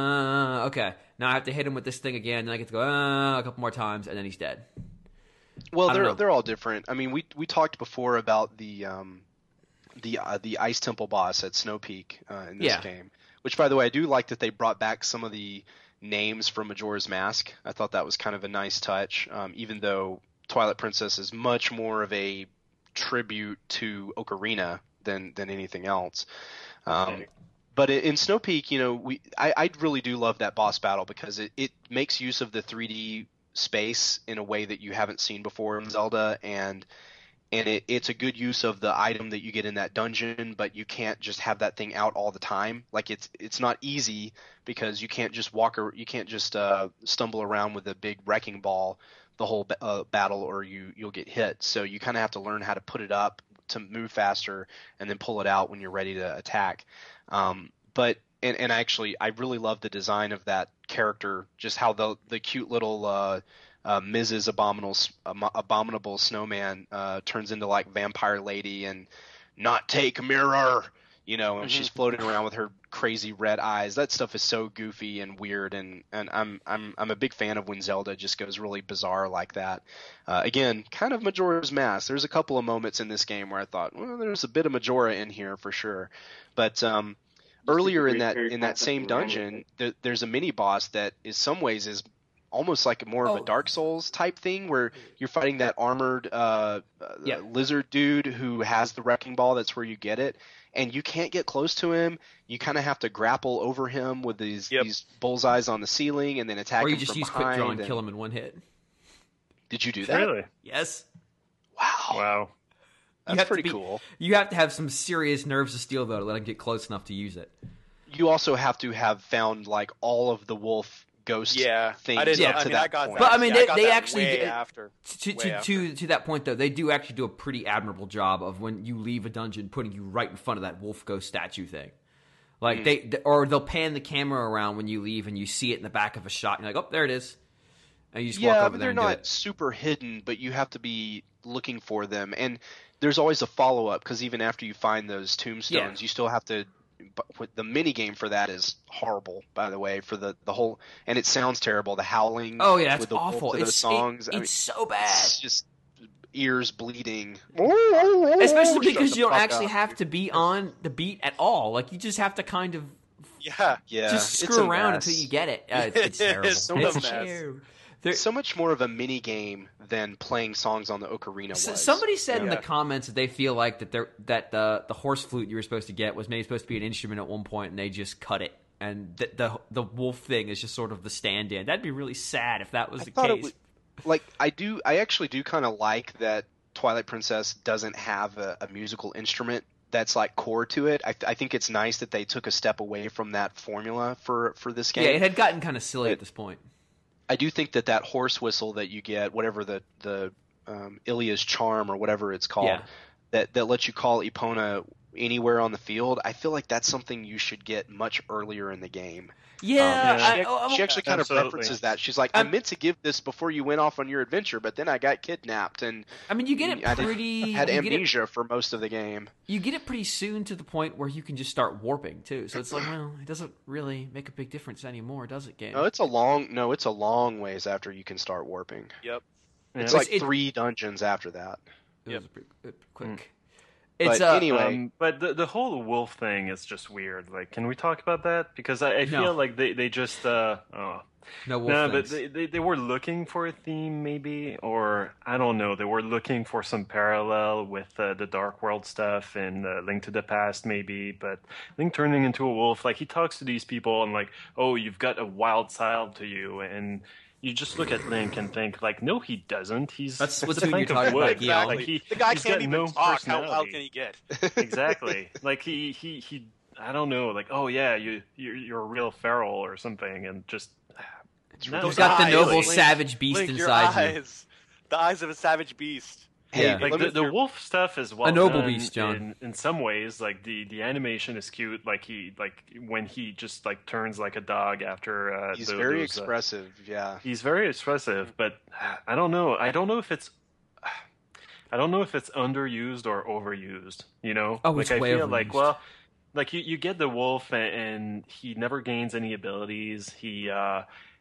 S2: uh okay, now I have to hit him with this thing again, then I get to go uh, a couple more times, and then he's dead.
S1: Well,
S2: I don't
S1: they're
S2: know.
S1: they're all different. I mean, we we talked before about the um, the uh, the Ice Temple boss at Snow Peak uh, in this
S2: Yeah.
S1: game. Which, by the way, I do like that they brought back some of the names from Majora's Mask. I thought that was kind of a nice touch, um, even though Twilight Princess is much more of a tribute to Ocarina than than anything else. Um, but i- in Snow Peak, you know, we I, I really do love that boss battle because it, it makes use of the three D space in a way that you haven't seen before in Zelda, and and it, it's a good use of the item that you get in that dungeon, but you can't just have that thing out all the time. Like it's it's not easy because you can't just walk or you can't just uh, stumble around with a big wrecking ball the whole ba- uh, battle, or you you'll get hit. So you kind of have to learn how to put it up to move faster and then pull it out when you're ready to attack. Um, but and, and actually, I really love the design of that character, just how the the cute little uh, uh, Missus Abominable um, Abominable Snowman uh, turns into like Vampire Lady and not take mirror, you know, and she's floating around with her crazy red eyes. That stuff is so goofy and weird, and, and I'm I'm I'm a big fan of when Zelda just goes really bizarre like that. Uh, again, kind of Majora's Mask. There's a couple of moments in this game where I thought, well, there's a bit of Majora in here for sure, but um, earlier in that in that same dungeon, th- there's a mini boss that, in some ways, is almost like more of
S2: Oh.
S1: a Dark Souls type thing, where you're fighting that armored uh, uh,
S2: Yeah.
S1: lizard dude who has the wrecking ball. That's where you get it, and you can't get close to him. You kind of have to grapple over him with these
S4: Yep.
S1: these bullseyes on the ceiling, and then attack
S2: Or you
S1: him
S2: just
S1: from
S2: use
S1: behind.
S2: quick draw and
S1: and-
S2: kill him in one hit.
S1: Did you do that?
S3: Really?
S2: Yes.
S1: Wow,
S3: Wow.
S2: You
S1: that's
S2: have to
S1: pretty
S2: be-
S1: cool.
S2: You have to have some serious nerves of steel though to let him get close enough to use it.
S1: You also have to have found like all of the wolf ghost
S4: Yeah,
S1: things
S4: I didn't.
S2: Yeah.
S1: up
S4: I
S1: to
S4: mean,
S1: that
S4: I got
S1: point.
S4: that.
S2: But, I mean,
S4: yeah,
S2: they-
S4: got
S2: they
S4: that
S2: actually
S4: way
S2: did-
S4: after.
S2: To
S4: Way
S2: to,
S4: after.
S2: to to that point though, they do actually do a pretty admirable job of when you leave a dungeon, putting you right in front of that wolf ghost statue thing. Like
S1: Hmm.
S2: they, they- or they'll pan the camera around when you leave, and you see it in the back of a shot. And you're like, oh, there it is. And you just walk
S1: Yeah,
S2: over
S1: but
S2: there
S1: they're
S2: and do
S1: not
S2: it.
S1: super hidden, but you have to be looking for them. And there's always a follow up because even after you find those tombstones,
S2: Yeah.
S1: you still have to. But what- the mini game for that is horrible, by the way. For the, the whole, and it sounds terrible. The howling.
S2: Oh yeah,
S1: with
S2: it's
S1: the wolf
S2: awful.
S1: to
S2: It's
S1: those songs.
S2: It,
S1: I
S2: it's
S1: mean,
S2: so bad.
S1: it's just ears bleeding.
S2: Especially
S1: Shut
S2: because
S1: the
S2: you don't
S1: fuck
S2: actually
S1: up.
S2: have to be on the beat at all. Like you just have to kind of
S4: Yeah,
S1: Yeah,
S2: just
S1: it's
S2: screw
S1: a
S2: around
S1: mess.
S2: until you get it. Uh, it's, it's terrible.
S4: It's a
S2: It's
S4: mess.
S2: terrible. There-
S1: So much more of a mini game than playing songs on the ocarina was.
S2: S- Somebody said in
S4: Yeah.
S2: the comments that they feel like that they're, that the the horse flute you were supposed to get was maybe supposed to be an instrument at one point, and they just cut it. And the the, the wolf thing is just sort of the stand-in. That'd be really sad if that was
S1: I
S2: the
S1: thought it
S2: case.
S1: would- like I do, I actually do kind of like that Twilight Princess doesn't have a, a musical instrument that's like core to it. I, I think it's nice that they took a step away from that formula for for this game.
S2: Yeah, it had gotten kind of silly
S1: But-
S2: at this point.
S1: I do think that that horse whistle that you get, whatever the the um, Ilia's charm or whatever it's called,
S2: Yeah.
S1: that that lets you call Epona anywhere on the field. I feel like that's something you should get much earlier in the game.
S2: Yeah,
S1: Um,
S3: Yeah.
S2: I,
S1: she,
S2: oh,
S1: she actually kind
S3: Absolutely.
S1: of references that. She's like,
S2: I'm-
S1: I meant to give this before you went off on your adventure, but then I got kidnapped and
S2: I mean, you get it
S1: I did-
S2: pretty.
S1: had
S2: you get it-
S1: amnesia for most of the game.
S2: you get it pretty soon to the point where you can just start warping too. So it's like, well, it doesn't really make a big difference anymore, does it, game?
S1: No, it's a long no, it's a long ways after you can start warping.
S4: Yep.
S1: It's
S3: Yeah.
S1: like
S2: It-
S1: three dungeons after that.
S2: It
S4: Yep.
S2: was pretty, pretty quick.
S3: Mm.
S2: It's,
S1: but
S2: uh,
S1: anyway,
S3: Um, but the the whole wolf thing is just weird. Like, can we talk about that? Because I, I
S2: No.
S3: feel like they they just uh oh.
S2: No wolf
S3: No,
S2: things.
S3: but they, they they were looking for a theme, maybe, or I don't know. They were looking for some parallel with uh, the Dark World stuff and uh, Link to the Past, maybe. But Link turning into a wolf, like he talks to these people and like, oh, you've got a wild side to you, and you just look at Link and think like, no, he doesn't. He's
S2: That's
S3: it's
S2: what's
S3: a
S2: who
S3: plank
S2: you're
S3: of
S2: talking
S3: wood.
S2: about, Guillaume.
S3: Like, he,
S4: the guy
S3: he's
S4: can't
S3: got
S4: even
S3: no
S4: talk. How wild
S3: personality.
S4: can he get?
S3: Exactly. Like he he he. I don't know. Like, oh yeah, you you're, you're a real feral or something, and just. No,
S2: He's got the
S4: eyes,
S2: noble
S4: Link,
S2: savage beast
S4: Link, your
S2: inside you.
S4: eyes, the eyes of a savage beast.
S1: hey,
S2: Yeah.
S3: Like
S1: let
S3: the,
S1: me-
S3: the wolf stuff is well
S2: noble
S3: done
S2: beast, John.
S3: In, in some ways, like the, the animation is cute. Like he like when he just like turns like a dog after. Uh,
S1: he's
S3: the,
S1: very
S3: those, uh,
S1: expressive. Yeah.
S3: he's very expressive, but I don't know. I don't know if it's. I don't know if it's underused or overused. You know,
S2: Oh,
S3: like
S2: it's
S3: I
S2: way
S3: feel like
S2: overused.
S3: well, like you, you get the wolf and, and he never gains any abilities. He. uh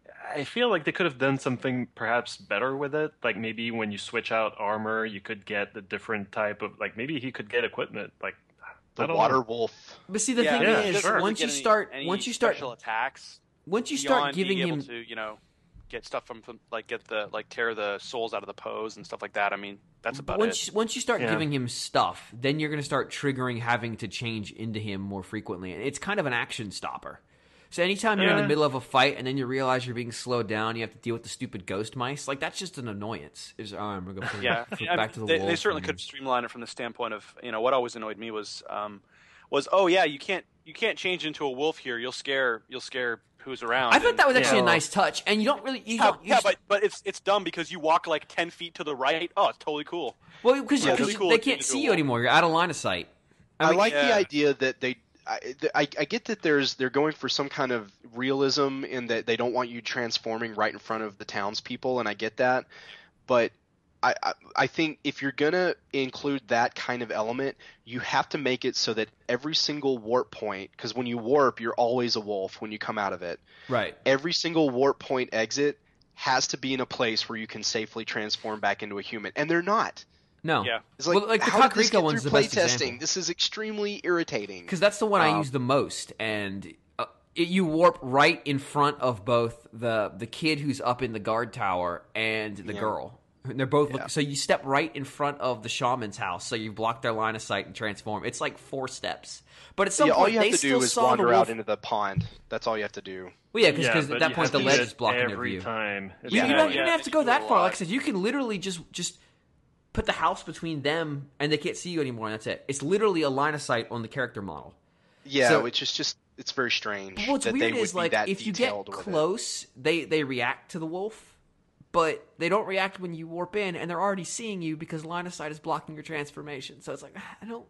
S3: I feel like they could have done something perhaps better with it. Like maybe when you switch out armor, you could get the different type of like maybe he could get equipment like
S1: The
S3: I don't
S1: water
S3: know.
S1: wolf.
S2: But see, the
S4: yeah,
S2: thing
S3: yeah,
S2: is,
S3: sure.
S2: once you
S4: Get any-
S2: start,
S4: any
S2: once you start,
S4: special attacks,
S2: once you start
S4: beyond
S2: giving
S4: being
S2: him,
S4: able to, you know, get stuff from, from like get the like tear the souls out of the pose and stuff like that. I mean, that's about
S2: once
S4: it.
S2: once you start
S3: Yeah.
S2: giving him stuff, then you're going to start triggering having to change into him more frequently, and it's kind of an action stopper. So anytime you're in the
S3: Yeah.
S2: middle of a fight and then you realize you're being slowed down, you have to deal with the stupid ghost mice. Like that's just an annoyance. Is oh, I'm gonna go put
S4: Yeah,
S2: flip
S4: I
S2: back to the
S4: they,
S2: wolf
S4: they certainly
S2: and-
S4: could streamline it from the standpoint of, you know, what always annoyed me was um, was oh yeah, you can't you can't change into a wolf here. You'll scare you'll scare who's around.
S2: I thought
S4: and-
S2: that was actually
S3: Yeah.
S2: a nice touch, and you don't really, you
S4: Yeah,
S2: don't, you
S4: yeah
S2: just-
S4: but but it's it's dumb because you walk like ten feet to the right. Oh, it's totally cool.
S2: well, because
S4: Yeah, it's cool
S2: they
S4: to
S2: can't
S4: do
S2: see
S4: a
S2: you
S4: wolf.
S2: anymore. You're out of line of sight.
S1: I,
S2: mean,
S1: like the
S4: yeah.
S1: idea that they. I, I, I get that there's they're going for some kind of realism in that they don't want you transforming right in front of the townspeople, and I get that, but I, I I think if you're gonna include that kind of element, you have to make it so that every single warp point, because when you warp, you're always a wolf when you come out of it.
S2: right.
S1: Every single warp point exit has to be in a place where you can safely transform back into a human, and they're not.
S2: No.
S4: Yeah.
S1: It's like,
S2: well, like the
S1: how did this
S2: Kakariko
S1: get
S2: one's
S1: through
S2: the best
S1: playtesting?
S2: example.
S1: This is extremely irritating.
S2: Because that's the one I
S1: Um,
S2: use the most, and uh, it, you warp right in front of both the the kid who's up in the guard tower and the
S1: Yeah.
S2: girl. And they're both
S1: Yeah.
S2: look, so you step right in front of the shaman's house, so you block their line of sight and transform. It's like four steps, but at some
S1: Yeah, all
S2: point
S1: you have
S2: they
S1: to
S2: still
S1: do is
S2: saw the
S1: wander
S2: wolf.
S1: out into the pond. That's all you have to do.
S2: Well, yeah, because
S3: Yeah,
S2: at
S3: but
S2: that
S3: you
S2: point
S3: have
S2: the
S3: to
S2: ledge
S3: do
S2: is
S3: it
S2: blocking their
S3: every
S2: view.
S3: time. It's
S2: You,
S4: Yeah,
S2: you
S3: not-
S2: don't, you
S4: yeah,
S2: don't have to
S4: you
S2: go
S4: can do
S2: that
S4: a
S2: far.
S4: lot.
S2: Like I said, you can literally just just put the house between them and they can't see you anymore, and that's it. It's literally a line of sight on the character model.
S1: Yeah,
S2: So-
S1: which is just it's very strange
S2: But what's
S1: that
S2: weird
S1: they would
S2: is
S1: be
S2: like
S1: that
S2: if you get
S1: detailed with it.
S2: close, they they react to the wolf, but they don't react when you warp in, and they're already seeing you because line of sight is blocking your transformation. So it's like I don't.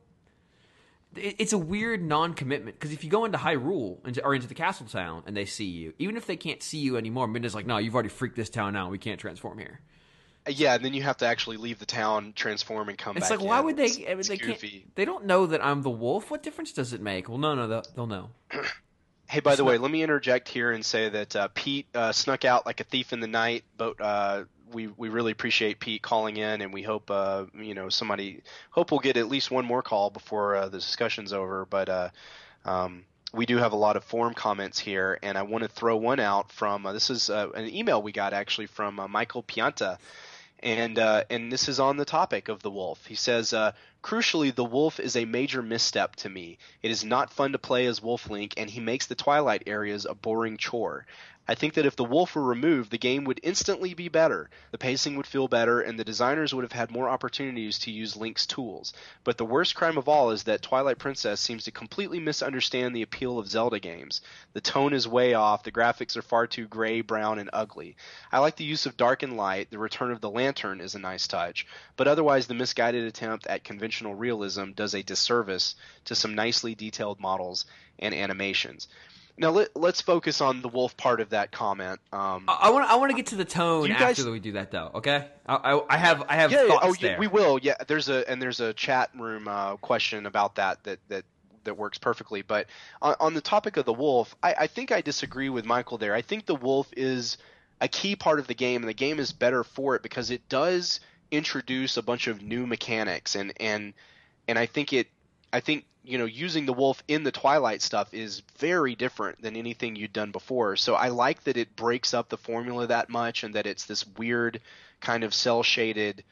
S2: it- It's a weird non-commitment because if you go into Hyrule into, or into the castle town and they see you, even if they can't see you anymore, Minda's like, "No, you've already freaked this town out. We can't transform here."
S1: Yeah, and then you have to actually leave the town, transform, and come
S2: It's
S1: back
S2: like, why
S1: in.
S2: would they?
S1: It's,
S2: I mean,
S1: it's
S2: they
S1: goofy.
S2: can't. They don't know that I'm the wolf. What difference does it make? Well, no, no, they'll, they'll know.
S1: Hey, by the way, let me interject here and say that uh, Pete uh, snuck out like a thief in the night, but uh, we we really appreciate Pete calling in, and we hope uh, you know somebody hope we'll get at least one more call before uh, the discussion's over. But uh, um, we do have a lot of forum comments here, and I want to throw one out from uh, this is uh, an email we got actually from uh, Michael Pianta. And uh, and this is on the topic of the wolf. He says, uh, crucially, the wolf is a major misstep to me. It is not fun to play as Wolf Link, and he makes the Twilight areas a boring chore. I think that if the wolf were removed, the game would instantly be better. The pacing would feel better, and the designers would have had more opportunities to use Link's tools. But the worst crime of all is that Twilight Princess seems to completely misunderstand the appeal of Zelda games. The tone is way off, the graphics are far too gray, brown, and ugly. I like the use of dark and light, the return of the lantern is a nice touch, but otherwise the misguided attempt at conventional realism does a disservice to some nicely detailed models and animations. Now let, let's focus on the wolf part of that comment. Um,
S2: I want I want to get to the tone
S1: You guys-
S2: after we do that, though. Okay, I, I, I have I have
S1: yeah, yeah,
S2: thoughts
S1: oh, yeah,
S2: there.
S1: we will. Yeah, there's a and there's a chat room uh, question about that that that that works perfectly. But on, on the topic of the wolf, I, I think I disagree with Michael there. I think the wolf is a key part of the game, and the game is better for it because it does introduce a bunch of new mechanics and and and I think it, I think you know, using the wolf in the Twilight stuff is very different than anything you'd done before. So I like that it breaks up the formula that much, and that it's this weird kind of cell shaded,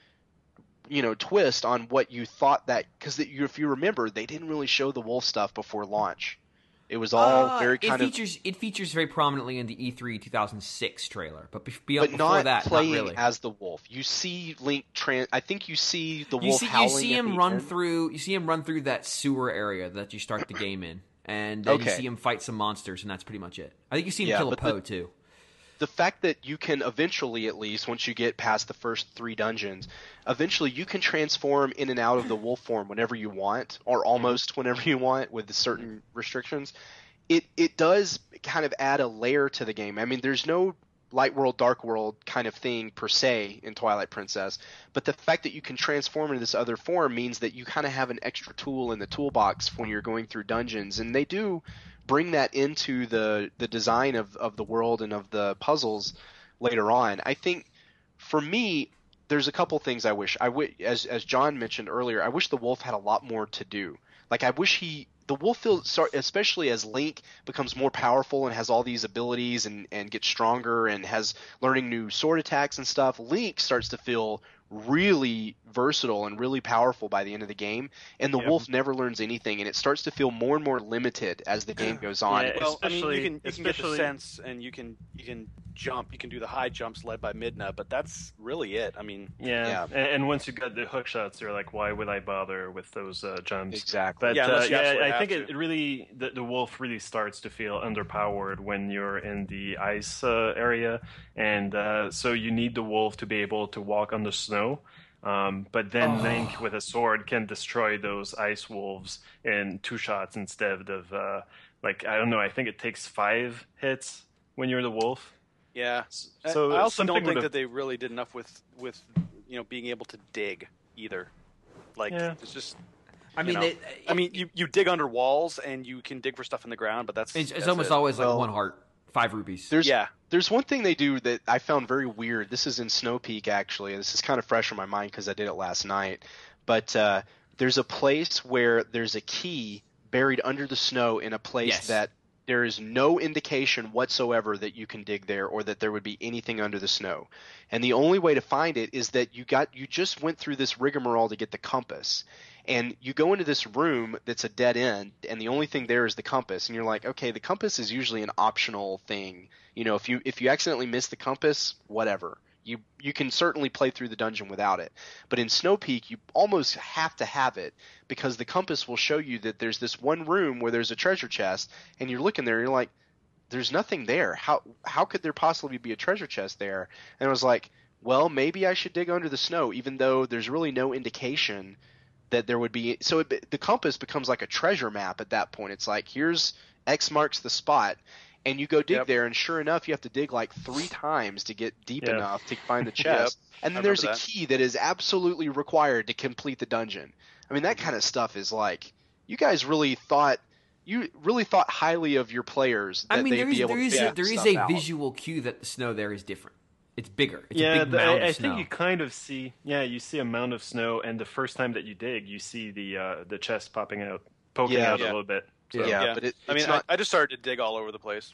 S1: you know, twist on what you thought that, because if you remember, they didn't really show the wolf stuff before launch. It was all
S2: uh,
S1: very
S2: it
S1: kind
S2: features,
S1: of.
S2: It features very prominently in the E three two thousand six trailer, but, be, be,
S1: but
S2: before
S1: not
S2: that,
S1: playing
S2: not really.
S1: as the wolf. You see Link. Tran- I think you see the
S2: You
S1: wolf
S2: see, you
S1: howling.
S2: see
S1: at
S2: him
S1: the
S2: run
S1: end.
S2: through. You see him run through that sewer area that you start the game in, and then you
S1: Okay.
S2: see him fight some monsters, and that's pretty much it. I think you see him
S1: Yeah,
S2: kill a
S1: but
S2: Poe
S1: the-
S2: too.
S1: The fact that you can eventually, at least once you get past the first three dungeons, eventually you can transform in and out of the wolf form whenever you want, or almost whenever you want, with certain restrictions. It it does kind of add a layer to the game. I mean, there's no light world, dark world kind of thing per se in Twilight Princess, but the fact that you can transform into this other form means that you kind of have an extra tool in the toolbox when you're going through dungeons, and they do bring that into the the design of, of the world and of the puzzles later on. I think for me, there's a couple things I wish. I w- as as John mentioned earlier, I wish the wolf had a lot more to do. Like I wish he the wolf feels, especially as Link becomes more powerful and has all these abilities and and gets stronger and has learning new sword attacks and stuff. Link starts to feel really versatile and really powerful by the end of the game, and the
S4: Yep.
S1: wolf never learns anything, and it starts to feel more and more limited as the game goes on.
S3: Yeah,
S4: Well, I mean, you
S3: Especially-
S4: can you can get the
S3: especially-
S4: sense, and you can you can jump, you can do the high jumps led by Midna, but that's really it. I mean,
S3: Yeah,
S1: Yeah.
S3: And, and once you got the hook shots, you're like, why would I bother with those uh, jumps?
S1: Exactly.
S3: But
S4: Yeah,
S3: uh,
S4: unless you
S3: yeah,
S4: absolutely
S3: I think
S4: have
S3: it,
S4: to.
S3: it really the, the wolf really starts to feel underpowered when you're in the ice uh, area, and uh, so you need the wolf to be able to walk on the snow. Um, but then
S2: Oh.
S3: Link with a sword can destroy those ice wolves in two shots instead of uh, like I don't know. I think it takes five hits when you're the wolf.
S4: yeah. I-
S3: So
S4: I also
S3: something
S4: don't think
S3: would've-
S4: that they really did enough with with you know being able to dig either. Like
S3: Yeah.
S4: it's just.
S2: I
S4: you
S2: mean,
S4: know,
S2: they,
S4: I mean, you, you dig under walls and you can dig for stuff in the ground, but that's
S2: it's, it's
S4: that's
S2: almost
S4: it.
S2: always like
S1: Well,
S2: one heart, five rupees.
S1: There's
S4: Yeah.
S1: there's one thing they do that I found very weird. This is in Snow Peak, actually. This is kind of fresh in my mind because I did it last night. But uh, there's a place where there's a key buried under the snow in a place
S2: Yes.
S1: that there is no indication whatsoever that you can dig there or that there would be anything under the snow. And the only way to find it is that you got you just went through this rigmarole to get the compass. And you go into this room that's a dead end, and the only thing there is the compass. And you're like, okay, the compass is usually an optional thing. You know, if you if you accidentally miss the compass, whatever. You you can certainly play through the dungeon without it. But in Snow Peak, you almost have to have it because the compass will show you that there's this one room where there's a treasure chest, and you're looking there, and you're like, there's nothing there. How how could there possibly be a treasure chest there? And I was like, well, maybe I should dig under the snow, even though there's really no indication that there would be. So it, the compass becomes like a treasure map at that point. It's like, here's X marks the spot, and you go dig
S4: Yep.
S1: there, and sure enough, you have to dig like three times to get deep
S3: Yeah.
S1: enough to find the chest. And then
S4: I
S1: there's a
S4: remember that.
S1: key that is absolutely required to complete the dungeon. I mean, that kind of stuff is like, you guys really thought you really thought highly of your players that
S2: I mean,
S1: they'd
S2: there
S1: be
S2: is
S1: able
S2: there
S1: to
S2: is
S1: figure
S2: a, there
S1: this
S2: is
S1: stuff
S2: a
S1: out.
S2: visual cue that the snow there is different. It's bigger. It's a
S3: yeah,
S2: big
S3: the-
S2: mound
S3: I, I
S2: of snow.
S3: think you kind of see. Yeah, you see a mound of snow, and the first time that you dig, you see the uh, the chest popping out, poking
S1: Yeah.
S3: out
S4: Yeah.
S3: a little bit. So,
S1: Yeah,
S4: Yeah.
S1: but it,
S4: I mean,
S1: it's not.
S4: I, I just started to dig all over the place.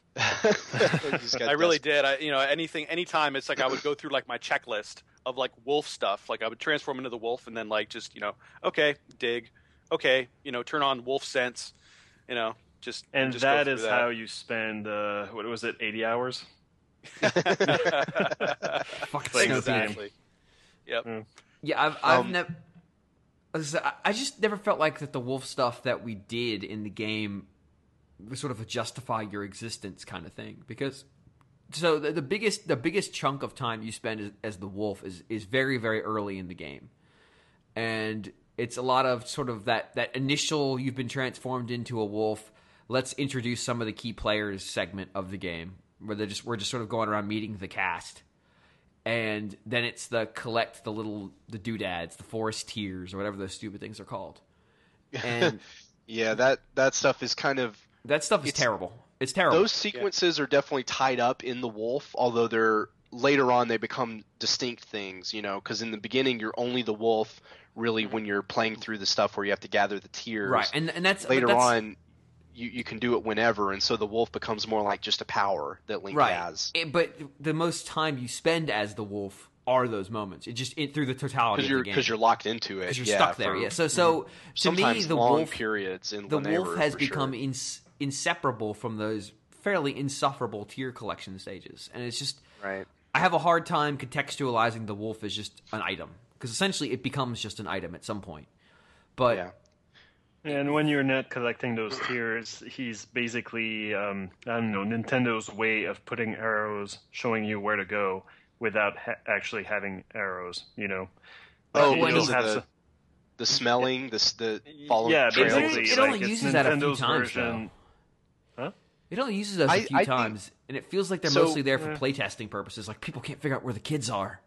S1: He's got
S4: I really
S1: this-
S4: did. I, you know, anything, anytime it's like I would go through like my checklist of like wolf stuff. Like I would transform into the wolf and then like just you know, okay, dig, okay, you know, turn on wolf sense, you know, just
S3: and
S4: just go
S3: that
S4: through
S3: is how you spend. Uh, what was it? Eighty hours.
S2: Fucking
S3: Playing
S2: snow
S3: this game.
S4: exactly. Yep.
S2: Yeah, I've I've
S1: Um,
S2: never. I just never felt like that the wolf stuff that we did in the game was sort of a justify your existence kind of thing. Because so the, the biggest the biggest chunk of time you spend as, as the wolf is is very very early in the game, and it's a lot of sort of that that initial you've been transformed into a wolf. Let's introduce some of the key players segment of the game where they're just we're just sort of going around meeting the cast. And then it's the collect the little the doodads, the forest tears, or whatever those stupid things are called. And
S1: Yeah, that that stuff is kind of
S2: that stuff is
S1: It's-
S2: terrible. It's terrible.
S1: those sequences are definitely tied up in the wolf, although they're later on they become distinct things, you know, because in the beginning you're only the wolf really when you're playing through the stuff where you have to gather the tears.
S2: Right, and and that's
S1: later
S2: that's,
S1: on. You, you can do it whenever, and so the wolf becomes more like just a power that Link
S2: right.
S1: has.
S2: It, but the most time you spend as the wolf are those moments. It just it, through the totality of the game.
S1: Because you're locked into it.
S2: Because you're
S1: yeah,
S2: stuck there,
S1: for,
S2: yeah. So, so to
S1: sometimes
S2: me, the
S1: long
S2: wolf
S1: periods in
S2: the
S1: Llaneyra,
S2: wolf has
S1: for
S2: become
S1: sure.
S2: ins- inseparable from those fairly insufferable tier collection stages, and it's just
S1: right.
S2: I have a hard time contextualizing the wolf as just an item because essentially it becomes just an item at some point. But
S1: yeah.
S3: And when you're not collecting those tiers, he's basically, um, I don't know, Nintendo's way of putting arrows, showing you where to go without ha- actually having arrows, you know?
S1: Oh,
S3: Like,
S1: when
S3: you'll
S1: is it
S3: have
S1: the,
S3: some-
S1: the smelling, the, the following
S3: yeah,
S1: trails?
S3: basically.
S2: It- it
S3: like,
S2: only
S3: it's
S2: uses that a few
S3: Nintendo's
S2: times,
S3: version. Huh?
S2: it only uses those a
S1: I-
S2: few
S1: I think-
S2: times, and it feels like they're
S1: So-
S2: mostly there for
S3: Yeah.
S2: playtesting purposes. Like people can't figure out where the kids are.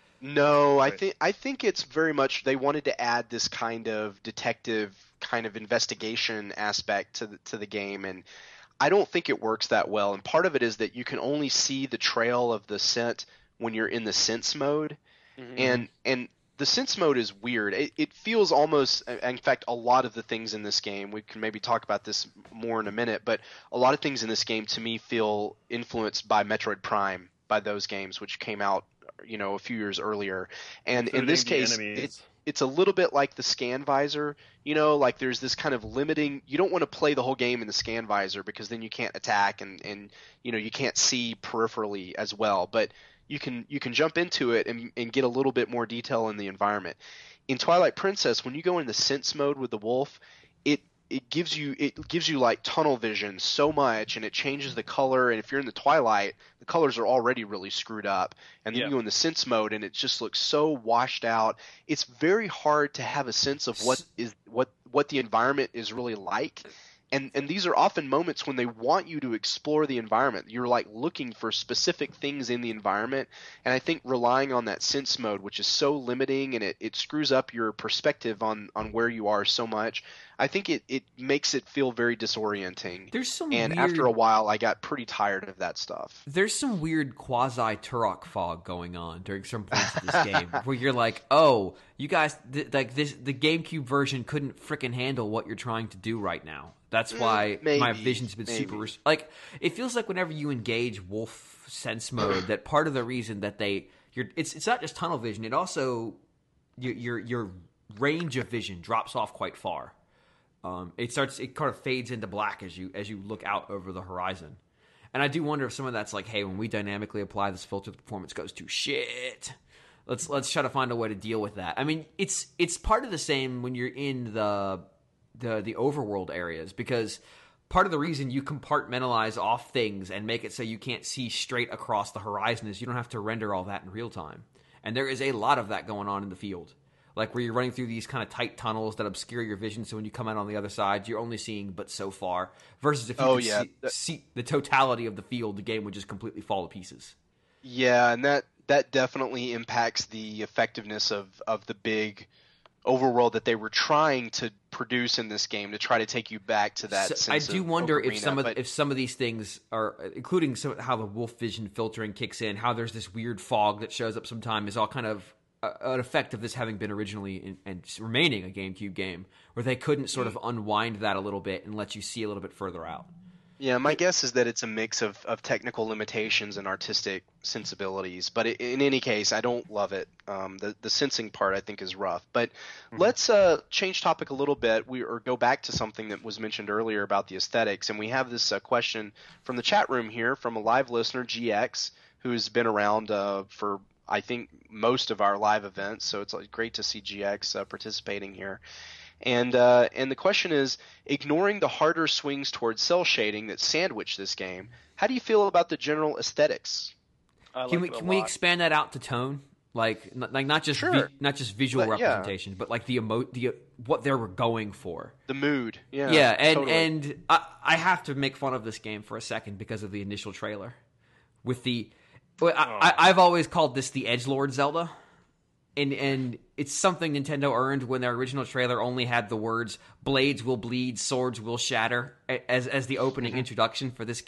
S1: No, I
S3: Right.
S1: think I think it's very much they wanted to add this kind of detective kind of investigation aspect to the, to the game, and I don't think it works that well. And part of it is that you can only see the trail of the scent when you're in the sense mode,
S4: Mhm.
S1: and and the sense mode is weird. It, it feels almost, in fact, a lot of the things in this game. We can maybe talk about this more in a minute, but a lot of things in this game to me feel influenced by Metroid Prime, by those games which came out, you know, a few years earlier. And in this
S3: Including the
S1: case,
S3: enemies.
S1: it, it's a little bit like the scan visor, you know, like there's this kind of limiting. You don't want to play the whole game in the scan visor because then you can't attack and, and you know, you can't see peripherally as well. But you can you can jump into it and, and get a little bit more detail in the environment. In Twilight Princess, when you go in the sense mode with the wolf, it it gives you it gives you like tunnel vision so much, and it changes the color. And if you're in the Twilight, the colors are already really screwed up, and then
S3: Yeah.
S1: you go in the sense mode, and it just looks so washed out. It's very hard to have a sense of what is what what the environment is really like. And and these are often moments when they want you to explore the environment. You're like looking for specific things in the environment, and I think relying on that sense mode, which is so limiting and it, it screws up your perspective on, on where you are so much, I think it, it makes it feel very disorienting.
S2: There's some
S1: and
S2: weird,
S1: after a while, I got pretty tired of that stuff.
S2: there's some weird quasi Turok fog going on during some points of this game where you're like, oh, you guys, th- like this, the GameCube version couldn't frickin' handle what you're trying to do right now. That's why
S1: maybe,
S2: my vision's been
S1: maybe.
S2: super res- like. It feels like whenever you engage Wolf Sense mode, that part of the reason that they, you're, it's it's not just tunnel vision. It also your your, your range of vision drops off quite far. Um, it starts, it kind of fades into black as you as you look out over the horizon. And I do wonder if some of that's like, hey, when we dynamically apply this filter, the performance goes to shit. Let's let's try to find a way to deal with that. I mean, it's it's part of the same when you're in the the the overworld areas, because part of the reason you compartmentalize off things and make it so you can't see straight across the horizon is you don't have to render all that in real time. And there is a lot of that going on in the field. Like where you're running through these kind of tight tunnels that obscure your vision, so when you come out on the other side, you're only seeing but so far. Versus if you
S1: Oh,
S2: could
S1: yeah.
S2: see, see the totality of the field, the game would just completely fall to pieces.
S1: Yeah, and that, that definitely impacts the effectiveness of, of the big overworld that they were trying to produce in this game to try to take you back to that
S2: So I
S1: sense
S2: do
S1: of
S2: wonder if
S1: Ocarina,
S2: some of
S1: but-
S2: if some of these things are, including some, how the wolf vision filtering kicks in, how there's this weird fog that shows up sometime, is all kind of a, an effect of this having been originally in, and remaining a GameCube game, where they couldn't sort of unwind that a little bit and let you see a little bit further out.
S1: Yeah, my guess is that it's a mix of, of technical limitations and artistic sensibilities. But i in any case, I don't love it. Um, the the sensing part I think is rough. But let's uh, change topic a little bit. We or go back to something that was mentioned earlier about the aesthetics, and we have this uh, question from the chat room here from a live listener, G X, who's been around uh, for I think most of our live events. So it's like, great to see G X uh, participating here. And uh, and the question is, ignoring the harder swings towards cell shading that sandwich this game, how do you feel about the general aesthetics?
S4: I like
S2: Can we
S4: it a
S2: can we
S4: lot.
S2: expand that out to tone? Like, n- like not just
S1: Sure.
S2: vi- not just visual
S1: But, yeah.
S2: representation, but like the emo- the what they were going for.
S1: The mood, yeah,
S2: Yeah, and
S1: totally.
S2: and I, I have to make fun of this game for a second because of the initial trailer, with the well, I, I, I've always called this the Edgelord Zelda, and and it's something Nintendo earned when their original trailer only had the words "blades will bleed, swords will shatter" as as the opening introduction for this game.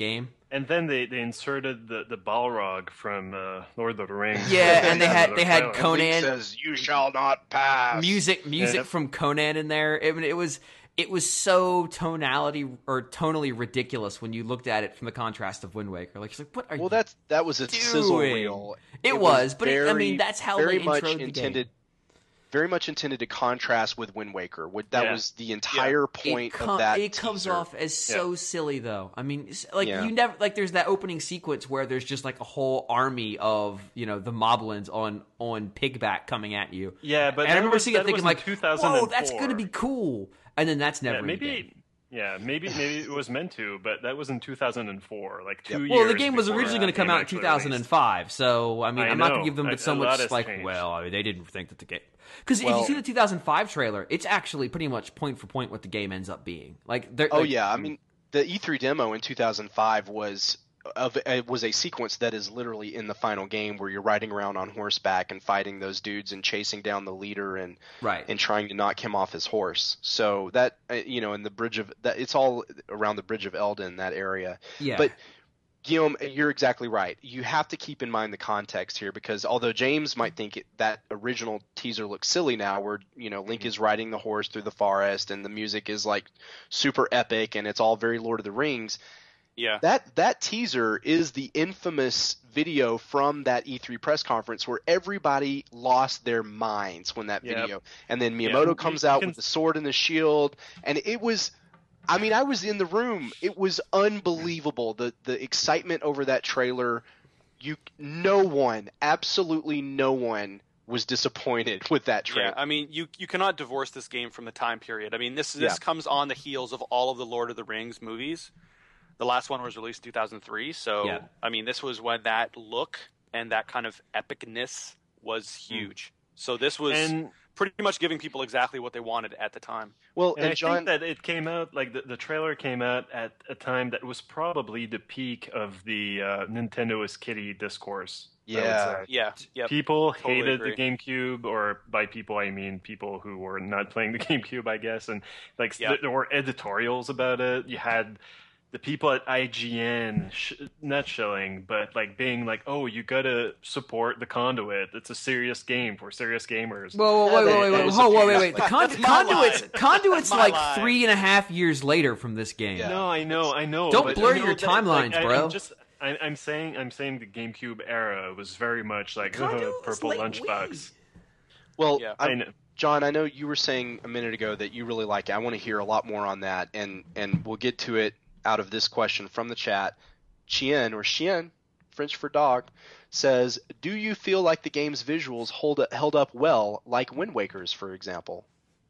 S3: And then they, they inserted the, the Balrog from uh, Lord of the Rings.
S2: Yeah, and they had
S3: The
S2: they had
S3: trailer.
S2: Conan
S1: says, "You shall not pass."
S2: music music
S3: Yep.
S2: from Conan in there. It, it was it was so tonality or tonally ridiculous when you looked at it from the contrast of Wind Waker. Like, it's like, what are
S1: Well,
S2: you
S1: that's that was a sizzle
S2: doing?
S1: reel.
S2: It was, but it- I
S1: very,
S2: mean, that's how
S1: very
S2: they
S1: much
S2: introed the
S1: intended.
S2: game.
S1: Very much intended to contrast with Wind Waker. Would- That
S3: Yeah.
S1: was the entire point
S2: it com-
S1: of that.
S2: It comes
S1: teaser.
S2: off as so silly, though. I mean, it's- like
S1: Yeah.
S2: you never like. There's that opening sequence where there's just like a whole army of you know the Moblins on on pigback coming at you.
S3: Yeah, but
S2: and I
S3: that
S2: remember
S3: was-
S2: seeing it
S3: that
S2: thinking
S3: was in
S2: like,
S3: two thousand four.
S2: "Whoa, that's gonna be cool," and then that's never
S3: Yeah,
S2: in the game.
S3: maybe. Yeah, maybe maybe it was meant to, but that was in two thousand four, like two years.
S2: Well, the game was
S3: before
S2: originally
S3: the
S2: going to come
S3: game
S2: out in
S3: actually
S2: two thousand five, so I mean,
S3: I
S2: I'm not going
S3: know.
S2: to give them
S3: A-
S2: so
S3: a lot
S2: much
S3: has
S2: like,
S3: changed.
S2: well, I mean, they didn't think that the game because if
S1: Well-
S2: you see the two thousand five trailer, it's actually pretty much point for point what the game ends up being. Like, they're-
S1: Oh
S2: like,
S1: yeah, I mean the E three demo in two thousand five was of it was a sequence that is literally in the final game where you're riding around on horseback and fighting those dudes and chasing down the leader and
S2: right.
S1: and trying to knock him off his horse. So that uh, you know, in the bridge of that, it's all around the bridge of Eldon, that area.
S2: Yeah,
S1: But Guillaume, you're exactly right. You have to keep in mind the context here because although James might think it, that original teaser looks silly now, where you know Link is riding the horse through the forest and the music is like super epic and it's all very Lord of the Rings.
S4: Yeah.
S1: That that teaser is the infamous video from that E three press conference where everybody lost their minds when that
S3: Yep.
S1: video. And then
S3: Yeah.
S1: Miyamoto
S3: You-
S1: comes
S3: you
S1: out
S3: can-
S1: with the sword and the shield, and it was. I mean, I was in the room. It was unbelievable. The the excitement over that trailer. You, no one, absolutely no one, was disappointed with that trailer.
S4: Yeah, I mean, you you cannot divorce this game from the time period. I mean, this this
S1: Yeah.
S4: comes on the heels of all of the Lord of the Rings movies. The last one was released in two thousand three, so
S2: Yeah.
S4: I mean, this was when that look and that kind of epicness was huge. So this was
S3: And
S4: pretty much giving people exactly what they wanted at the time.
S1: Well,
S3: And,
S1: and,
S3: I
S1: John,
S3: think that it came out like the, the trailer came out at a time that was probably the peak of the uh, Nintendo is kitty discourse. I would
S1: Yeah.
S3: say.
S4: Yeah, yeah.
S3: People
S4: Totally
S3: hated
S4: agree.
S3: the GameCube, or by people I mean people who were not playing the GameCube, I guess. And like
S4: Yeah.
S3: th- there were editorials about it. You had the people at I G N sh- not shilling, but like being like, "Oh, you gotta support the Conduit. It's a serious game for serious gamers."
S2: Whoa, whoa, wait, wait, wait,
S1: that
S2: wait,
S1: was
S2: whoa,
S1: a
S2: wait,
S1: few-
S2: wait, wait. The con-
S4: That's my
S2: conduits,
S4: line.
S2: conduits,
S4: That's my
S2: like
S4: line.
S2: three and a half years later from this game.
S1: Yeah.
S3: No, I know, I know.
S2: Don't
S3: but,
S2: blur
S3: you know,
S2: your
S3: that- like,
S2: timelines,
S3: I,
S2: bro.
S3: I'm just, I, I'm saying, I'm saying the GameCube era was very much like
S2: Conduit
S3: uh,
S2: was
S3: purple
S2: late
S3: lunchbox.
S2: Wii.
S1: well,
S4: Yeah.
S1: I,
S3: I know.
S1: John, I know you were saying a minute ago that you really like it. I want to hear a lot more on that, and and we'll get to it out of this question from the chat. Chien, or Chien, French for dog, says, "Do you feel like the game's visuals hold held up well, like Wind Waker's, for example?"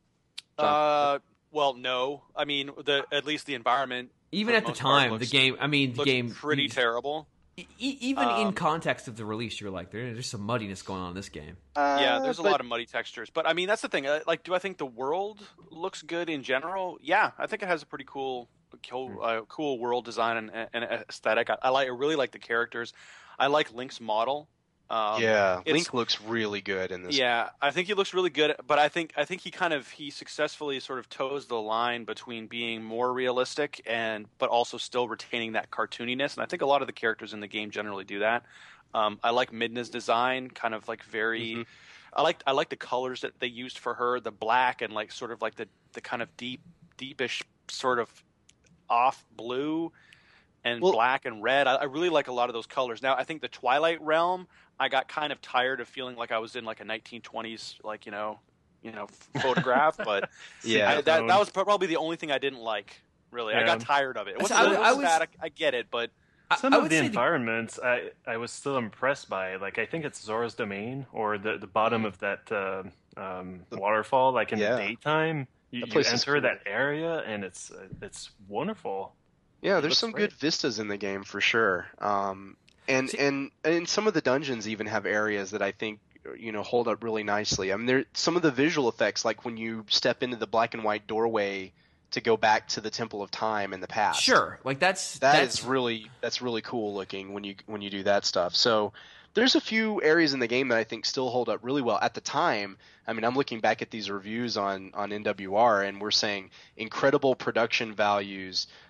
S1: John?
S4: Uh, well, no. I mean, the at least the environment.
S2: Even
S4: for
S2: at the
S4: most part,
S2: time,
S4: looks-
S2: the game. I mean, the
S4: looks
S2: game
S4: pretty terrible.
S2: E- e- even in
S4: Um,
S2: context of the release, you're like, there, there's some muddiness going on in this game.
S4: Yeah,
S1: Uh,
S4: there's a
S1: but-
S4: lot of muddy textures, but I mean that's the thing. uh, Like, do I think the world looks good in general? Yeah, I think it has a pretty cool, cool, uh, cool world design and, and aesthetic. I, I like, I really like the characters. I like Link's model. Um,
S1: yeah,
S4: it's-
S1: Link looks really good in this.
S4: Yeah, I think he looks really good, but I think I think he kind of he successfully sort of toes the line between being more realistic and but also still retaining that cartooniness. And I think a lot of the characters in the game generally do that. Um, I like Midna's design, kind of like very.
S1: Mhm.
S4: I like I like the colors that they used for her, the black and like sort of like the the kind of deep deepish sort of off blue and
S1: Well-
S4: black and red. I, I really like a lot of those colors. Now I think the Twilight Realm, I got kind of tired of feeling like I was in like a nineteen twenties like you know you know photograph, but
S1: Yeah.
S4: I, that that was probably the only thing I didn't like. Really, I
S3: Yeah.
S4: got tired of it. It wasn't,
S2: I
S4: it
S2: was-
S4: wasn't
S2: I was-
S4: bad. I, I get it, but
S2: I-
S3: Some
S2: I
S3: of
S2: would
S3: the
S2: say
S3: environments I, I was still impressed by. Like I think it's Zora's Domain or the, the bottom of that uh, um, waterfall. Like in
S1: Yeah.
S3: the daytime, you,
S1: That
S3: you
S1: place is
S3: enter
S1: cool.
S3: that area and it's uh, it's wonderful.
S1: Yeah,
S3: It
S1: there's
S3: looks
S1: some
S3: great.
S1: good vistas in the game for sure. Um, and
S2: See-
S1: and and some of the dungeons even have areas that I think you know hold up really nicely. I mean, there some of the visual effects, like when you step into the black and white doorway to go back to the Temple of Time in the past.
S2: Sure, like that's
S1: That
S2: that's
S1: is really that's really cool looking when you when you do that stuff. So there's a few areas in the game that I think still hold up really well at the time. I mean, I'm looking back at these reviews on on N W R, and we're saying incredible production values,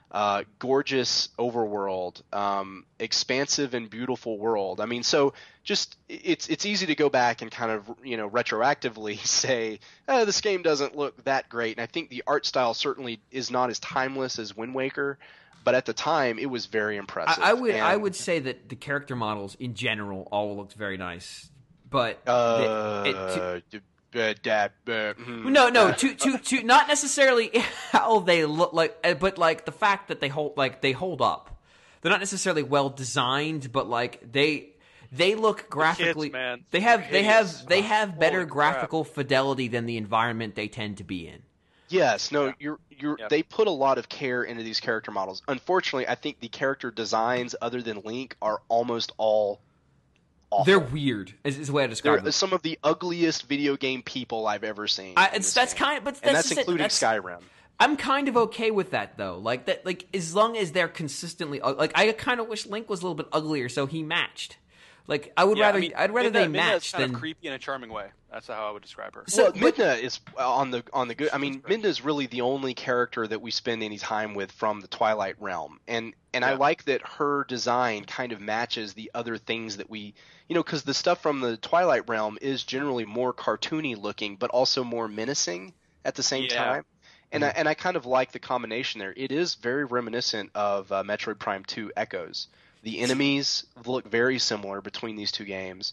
S1: uh, gorgeous overworld, um, expansive and beautiful world. I mean, so just it's it's easy to go back and kind of, you know, retroactively say, oh, this game doesn't look that great. And I think the art style certainly is not as timeless as Wind Waker, but at the time it was very impressive.
S2: I, I would
S1: and,
S2: I would say that the character models in general all looked very nice, but
S1: uh,
S2: the, it, to,
S1: Uh, that, uh, hmm.
S2: No, no, to to to not necessarily how they look like, but like the fact that they hold like they hold up. They're not necessarily well designed, but like they they look graphically.
S4: Kids, man.
S2: They have
S4: They're
S2: they
S4: hideous.
S2: have they have better
S4: Holy crap.
S2: graphical fidelity than the environment they tend to be in.
S1: Yes, no,
S4: Yeah.
S1: you're you're
S4: Yep.
S1: they put a lot of care into these character models. Unfortunately, I think the character designs other than Link are almost all awful.
S2: They're weird. Is, is the way I describe
S1: They're
S2: them.
S1: some of the ugliest video game people I've ever seen.
S2: I,
S1: in
S2: it's
S1: this
S2: that's
S1: game.
S2: kind, but that's
S1: and that's
S2: just it.
S1: including
S2: That's-
S1: Skyrim.
S2: I'm kind of okay with that though. Like that, like as long as they're consistently ug- like I kind of wish Link was a little bit uglier so he matched. Like I would
S4: Yeah,
S2: rather
S4: I mean,
S2: I'd rather
S4: Midna,
S2: they
S4: Midna
S2: match
S4: is kind
S2: than
S4: of creepy in a charming way. That's how I would describe her.
S2: So-
S1: well,
S2: but-
S1: Midna is uh, on the on the good. I mean, Midna is really the only character that we spend any time with from the Twilight realm, and and I
S4: Yeah.
S1: like that her design kind of matches the other things that we, you know, because the stuff from the Twilight realm is generally more cartoony looking, but also more menacing at the same
S4: Yeah.
S1: time. And I, and I kind of like the combination there. It is very reminiscent of uh, Metroid Prime two Echoes. The enemies look very similar between these two games.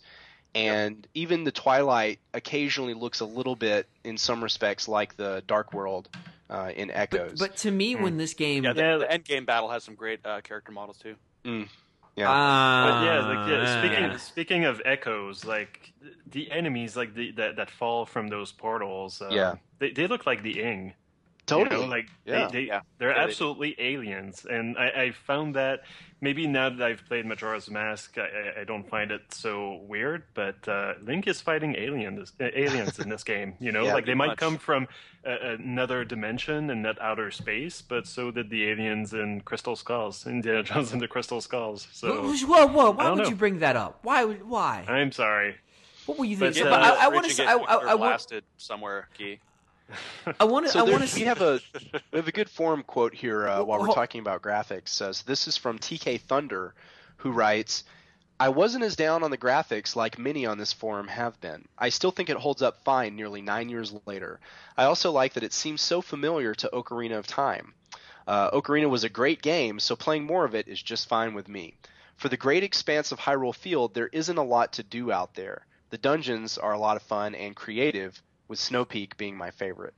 S1: And even the Twilight occasionally looks a little bit, in some respects, like the Dark World uh, in Echoes.
S2: But, but to me, when this game,
S4: Yeah, the,
S3: Yeah.
S4: the end game battle has some great uh, character models too.
S1: Mm, yeah.
S2: uh,
S3: But yeah, like yeah, speaking
S2: yeah.
S3: speaking of echoes, like the enemies like the that, that fall from those portals, uh,
S1: Yeah.
S3: they they look like the Ing.
S1: totally.
S3: You know, like
S1: Yeah.
S3: they, they
S4: Yeah.
S3: they're
S4: Yeah, they-
S3: absolutely aliens, and I, I found that maybe now that I've played Majora's Mask, I, I- I don't find it so weird. But uh, Link is fighting aliens, uh, aliens in this game. You know,
S1: Yeah,
S3: like they
S4: pretty
S3: might
S4: much.
S3: come from uh, another dimension and not outer space, but so did the aliens in Crystal Skulls, Indiana Jones and the Crystal Skulls. So
S2: Whoa, whoa! Why
S3: I don't
S2: would
S3: know.
S2: you bring that up? Why? would Why?
S3: I'm sorry.
S2: What were you
S3: But,
S2: thinking?
S3: uh,
S2: But I, I want
S4: Rich
S2: to.
S4: and
S2: I,
S4: get
S2: I,
S4: nuclear
S2: I want.
S4: blasted somewhere, Key.
S2: I want to.
S1: So
S2: I
S1: there-
S2: want to.
S1: we have a we have a good forum quote here uh, while we're
S2: Well,
S1: talking about graphics. Uh, so this is from T K Thunder, who writes, "I wasn't as down on the graphics like many on this forum have been. I still think it holds up fine nearly nine years later. I also like that it seems so familiar to Ocarina of Time. Uh, Ocarina was a great game, so playing more of it is just fine with me. For the great expanse of Hyrule Field, there isn't a lot to do out there. The dungeons are a lot of fun and creative, with Snow Peak being my favorite."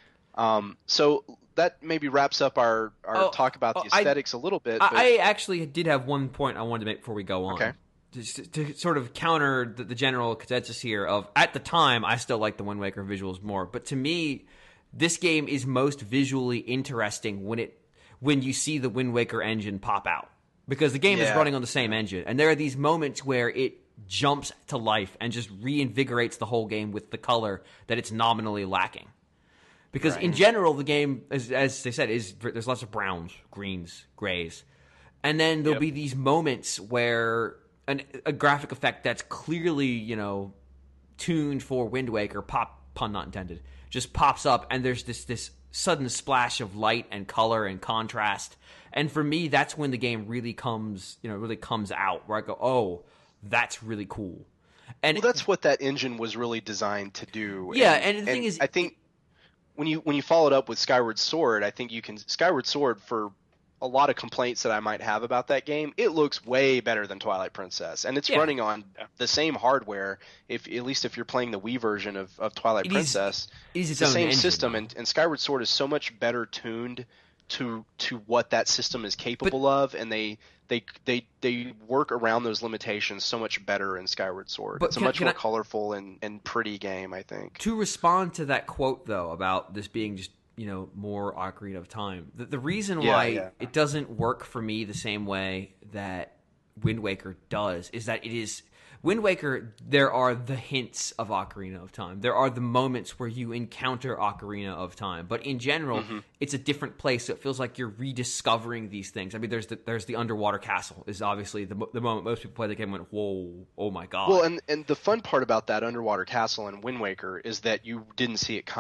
S1: Um, so that maybe wraps up our, our
S2: Oh,
S1: talk about the
S2: oh, I-
S1: aesthetics a little bit. But
S2: I, I actually did have one point I wanted to make before we go on.
S1: Okay.
S2: Just to, to sort of counter the, the general consensus here of, at the time, I still like the Wind Waker visuals more. But to me, this game is most visually interesting when it when you see the Wind Waker engine pop out. Because the game is
S1: Yeah.
S2: running on the same engine. And there are these moments where it jumps to life and just reinvigorates the whole game with the color that it's nominally lacking. Because in general, the game, as, as they said, is there's lots of browns, greens, grays, and then there'll
S4: Yep.
S2: be these moments where an, a graphic effect that's clearly, you know, tuned for Wind Waker, pop pun not intended, just pops up, and there's this this sudden splash of light and color and contrast, and for me, that's when the game really comes, you know, really comes out, where I go, oh, that's really cool, and
S1: well, that's what that engine was really designed to do.
S2: Yeah, and the thing is-
S1: I think when you when you follow it up with Skyward Sword, I think you can Skyward Sword, for a lot of complaints that I might have about that game, it looks way better than Twilight Princess, and it's
S2: Yeah.
S1: running on the same hardware. If at least if you're playing the Wii version of, of Twilight
S2: It is-
S1: Princess,
S2: it is its
S1: it's the
S2: own
S1: same
S2: engine,
S1: system,
S2: though.
S1: and, and Skyward Sword is so much better tuned to to what that system is capable of, and they they they they work around those limitations so much better in Skyward Sword.
S2: But
S1: It's a
S2: can-
S1: much
S2: can
S1: more
S2: I-
S1: colorful and, and pretty game, I think.
S2: To respond to that quote, though, about this being just, you know, more Ocarina of Time, the, the reason
S1: Yeah,
S2: why
S1: yeah.
S2: it doesn't work for me the same way that Wind Waker does is that it is Wind Waker, there are the hints of Ocarina of Time. There are the moments where you encounter Ocarina of Time. But in general,
S1: Mm-hmm.
S2: it's a different place. So it feels like you're rediscovering these things. I mean, there's the, there's the underwater castle is obviously the, mo- the moment most people play the game and went, whoa, oh my God.
S1: Well, and and the fun part about that underwater castle in Wind Waker is that you didn't see it coming.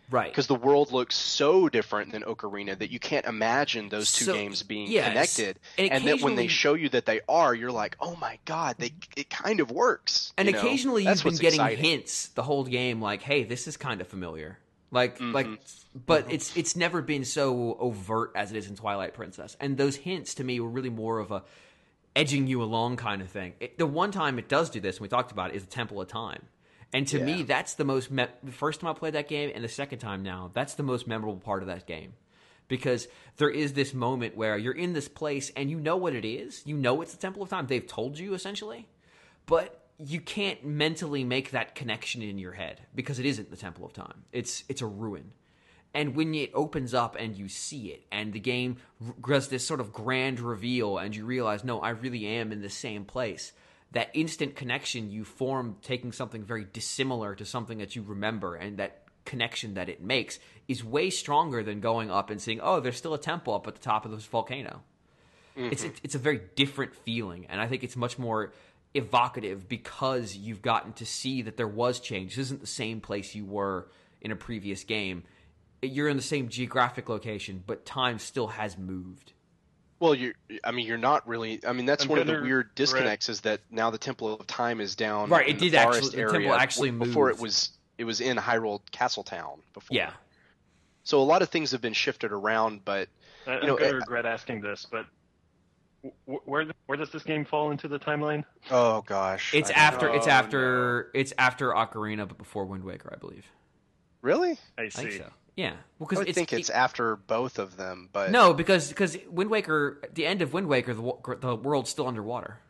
S2: Right.
S1: Because the world looks so different than Ocarina that you can't imagine those two
S2: So,
S1: games being
S2: yes.
S1: connected.
S2: And
S1: And, that when they
S2: occasionally-
S1: show you that they are, you're like, oh my god, they it kind of works.
S2: And
S1: you know?
S2: occasionally
S1: That's
S2: you've been
S1: what's
S2: getting
S1: exciting.
S2: hints the whole game, like, "Hey, this is kind of familiar." Like,
S1: Mm-hmm.
S2: like, but it's it's never been so overt as it is in Twilight Princess. And those hints to me were really more of a edging you along kind of thing. It, the one time it does do this, and we talked about it, is the Temple of Time. And to
S1: Yeah.
S2: me, that's the most me- the first time I played that game, and the second time now, that's the most memorable part of that game. Because there is this moment where you're in this place and you know what it is. You know it's the Temple of Time. They've told you, essentially. But you can't mentally make that connection in your head because it isn't the Temple of Time. It's it's a ruin. And when it opens up and you see it, and the game does this sort of grand reveal, and you realize, no, I really am in the same place, that instant connection you form taking something very dissimilar to something that you remember, and that connection that it makes is way stronger than going up and seeing, oh, there's still a temple up at the top of this volcano. Mm-hmm. It's it's a very different feeling, and I think it's much more evocative because you've gotten to see that there was change. This isn't the same place you were in a previous game. You're in the same geographic location, but time still has moved.
S1: Well, you're. I mean, you're not really. I mean, that's
S3: I'm
S1: one of the
S3: gonna-
S1: weird disconnects is that now the Temple of Time is down.
S2: Right,
S1: in
S2: it
S1: the
S2: did
S1: forest
S2: actually- the
S1: area.
S2: temple actually
S1: before it
S2: moved.
S1: was. It was in Hyrule Castletown before.
S2: Yeah.
S1: So a lot of things have been shifted around, but
S3: I- I'm
S1: you know,
S3: going to
S1: it-
S3: regret asking this, but wh- where where does this game fall into the timeline?
S1: oh gosh,
S2: It's
S1: I don't
S2: after
S1: know.
S2: it's after it's after Ocarina, but before Wind Waker, I believe.
S1: Really?
S3: I
S2: I
S3: see.
S2: think so. Yeah, well,
S1: I
S2: because
S1: would
S2: it's,
S1: think it's
S2: it-
S1: after both of them, but
S2: no, because because Wind Waker, at the end of Wind Waker, the wa- the world's still underwater.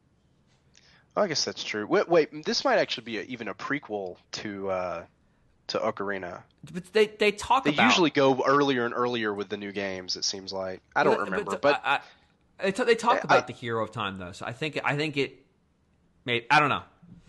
S1: I guess that's true. Wait, wait this might actually be a, even a prequel to uh, to Ocarina.
S2: But they they talk
S1: They
S2: about
S1: usually go earlier and earlier with the new games. It seems like I don't
S2: But-
S1: remember,
S2: but,
S1: but,
S2: I, I, they, t- they talk
S1: I-
S2: about the Hero of Time though, so I think I think it. Maybe, I don't know.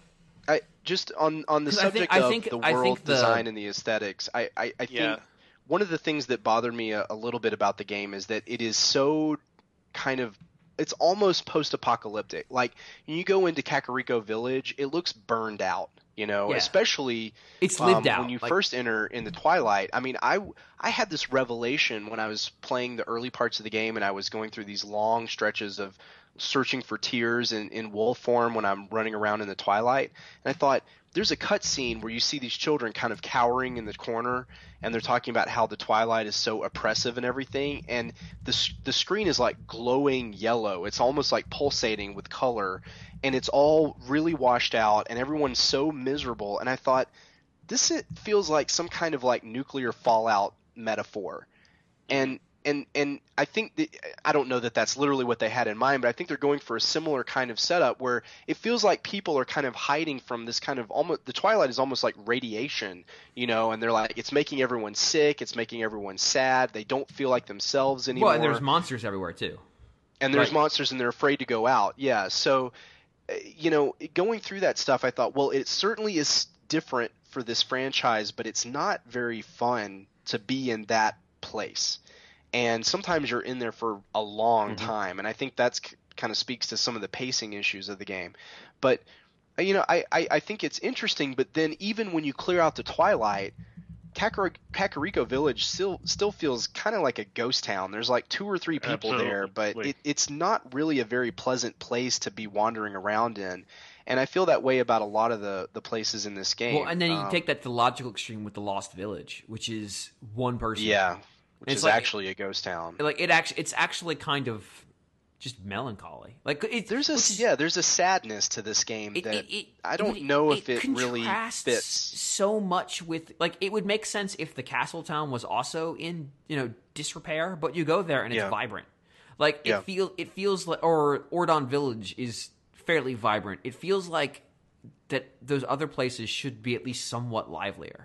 S1: I just on on the
S2: 'Cause I think-
S1: subject
S2: I
S1: of
S2: think-
S1: the
S2: I
S1: world
S2: think the-
S1: design and the aesthetics. I I, I think
S4: Yeah.
S1: one of the things that bothered me a, a little bit about the game is that it is so kind of it's almost post-apocalyptic. Like when you go into Kakariko Village, it looks burned out. You know,
S2: Yeah.
S1: especially
S2: It's lived
S1: um,
S2: out.
S1: when you
S2: like-
S1: first enter in the Twilight. I mean, I I had this revelation when I was playing the early parts of the game, and I was going through these long stretches of searching for tears in, in wolf form when I'm running around in the Twilight, and I thought there's a cutscene where you see these children kind of cowering in the corner, and they're talking about how the Twilight is so oppressive and everything, and the s- the screen is like glowing yellow. It's almost like pulsating with color, and it's all really washed out, and everyone's so miserable. And I thought, this it feels like some kind of like nuclear fallout metaphor, and and and I think that, I don't know that that's literally what they had in mind, but I think they're going for a similar kind of setup where it feels like people are kind of hiding from this kind of almost the Twilight is almost like radiation, you know, and they're like it's making everyone sick, it's making everyone sad, they don't feel like themselves anymore.
S2: well, and there's monsters everywhere too.
S1: and there's
S2: Right.
S1: monsters and they're afraid to go out. Yeah, so uh, you know, going through that stuff, I thought, well, it certainly is different for this franchise, but it's not very fun to be in that place. And sometimes you're in there for a long
S2: Mm-hmm.
S1: time, and I think that's c- kind of speaks to some of the pacing issues of the game. But uh, you know, I, I, I think it's interesting. But then even when you clear out the Twilight, Kakar- Kakariko Village still still feels kind of like a ghost town. There's like two or three people there, but
S3: Absolutely.
S1: it, it's not really a very pleasant place to be wandering around in. And I feel that way about a lot of the, the places in this game.
S2: Well, and then you
S1: Um,
S2: take that to the logical extreme with the Lost Village, which is one person.
S1: yeah, which
S2: It's
S1: is
S2: like-
S1: actually a ghost town.
S2: like it actually, it's actually kind of just melancholy. Like it's
S1: There's a
S2: which is-
S1: yeah, there's a sadness to this game
S2: it-
S1: that
S2: it- it-
S1: I don't
S2: it-
S1: know if it, really
S2: contrasts
S1: fits.
S2: so much with like it would make sense if the castle town was also in you know disrepair, but you go there and it's
S1: Yeah.
S2: vibrant. Like it
S1: Yeah.
S2: feel it feels like or Ordon Village is fairly vibrant. It feels like that those other places should be at least somewhat livelier.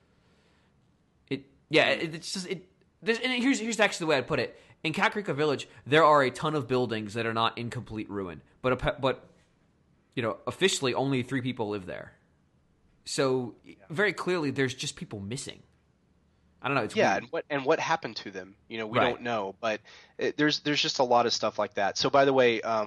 S2: It yeah, it, it's just it. There's, and here's here's actually the way I'd put it. In Kakariko Village, there are a ton of buildings that are not in complete ruin, but a, but you know officially only three people live there. So very clearly, there's just people missing. I don't know. It's
S1: Yeah,
S2: weird.
S1: and what and what happened to them? You know, we
S2: Right.
S1: don't know, but it, there's there's just a lot of stuff like that. So by the way, um,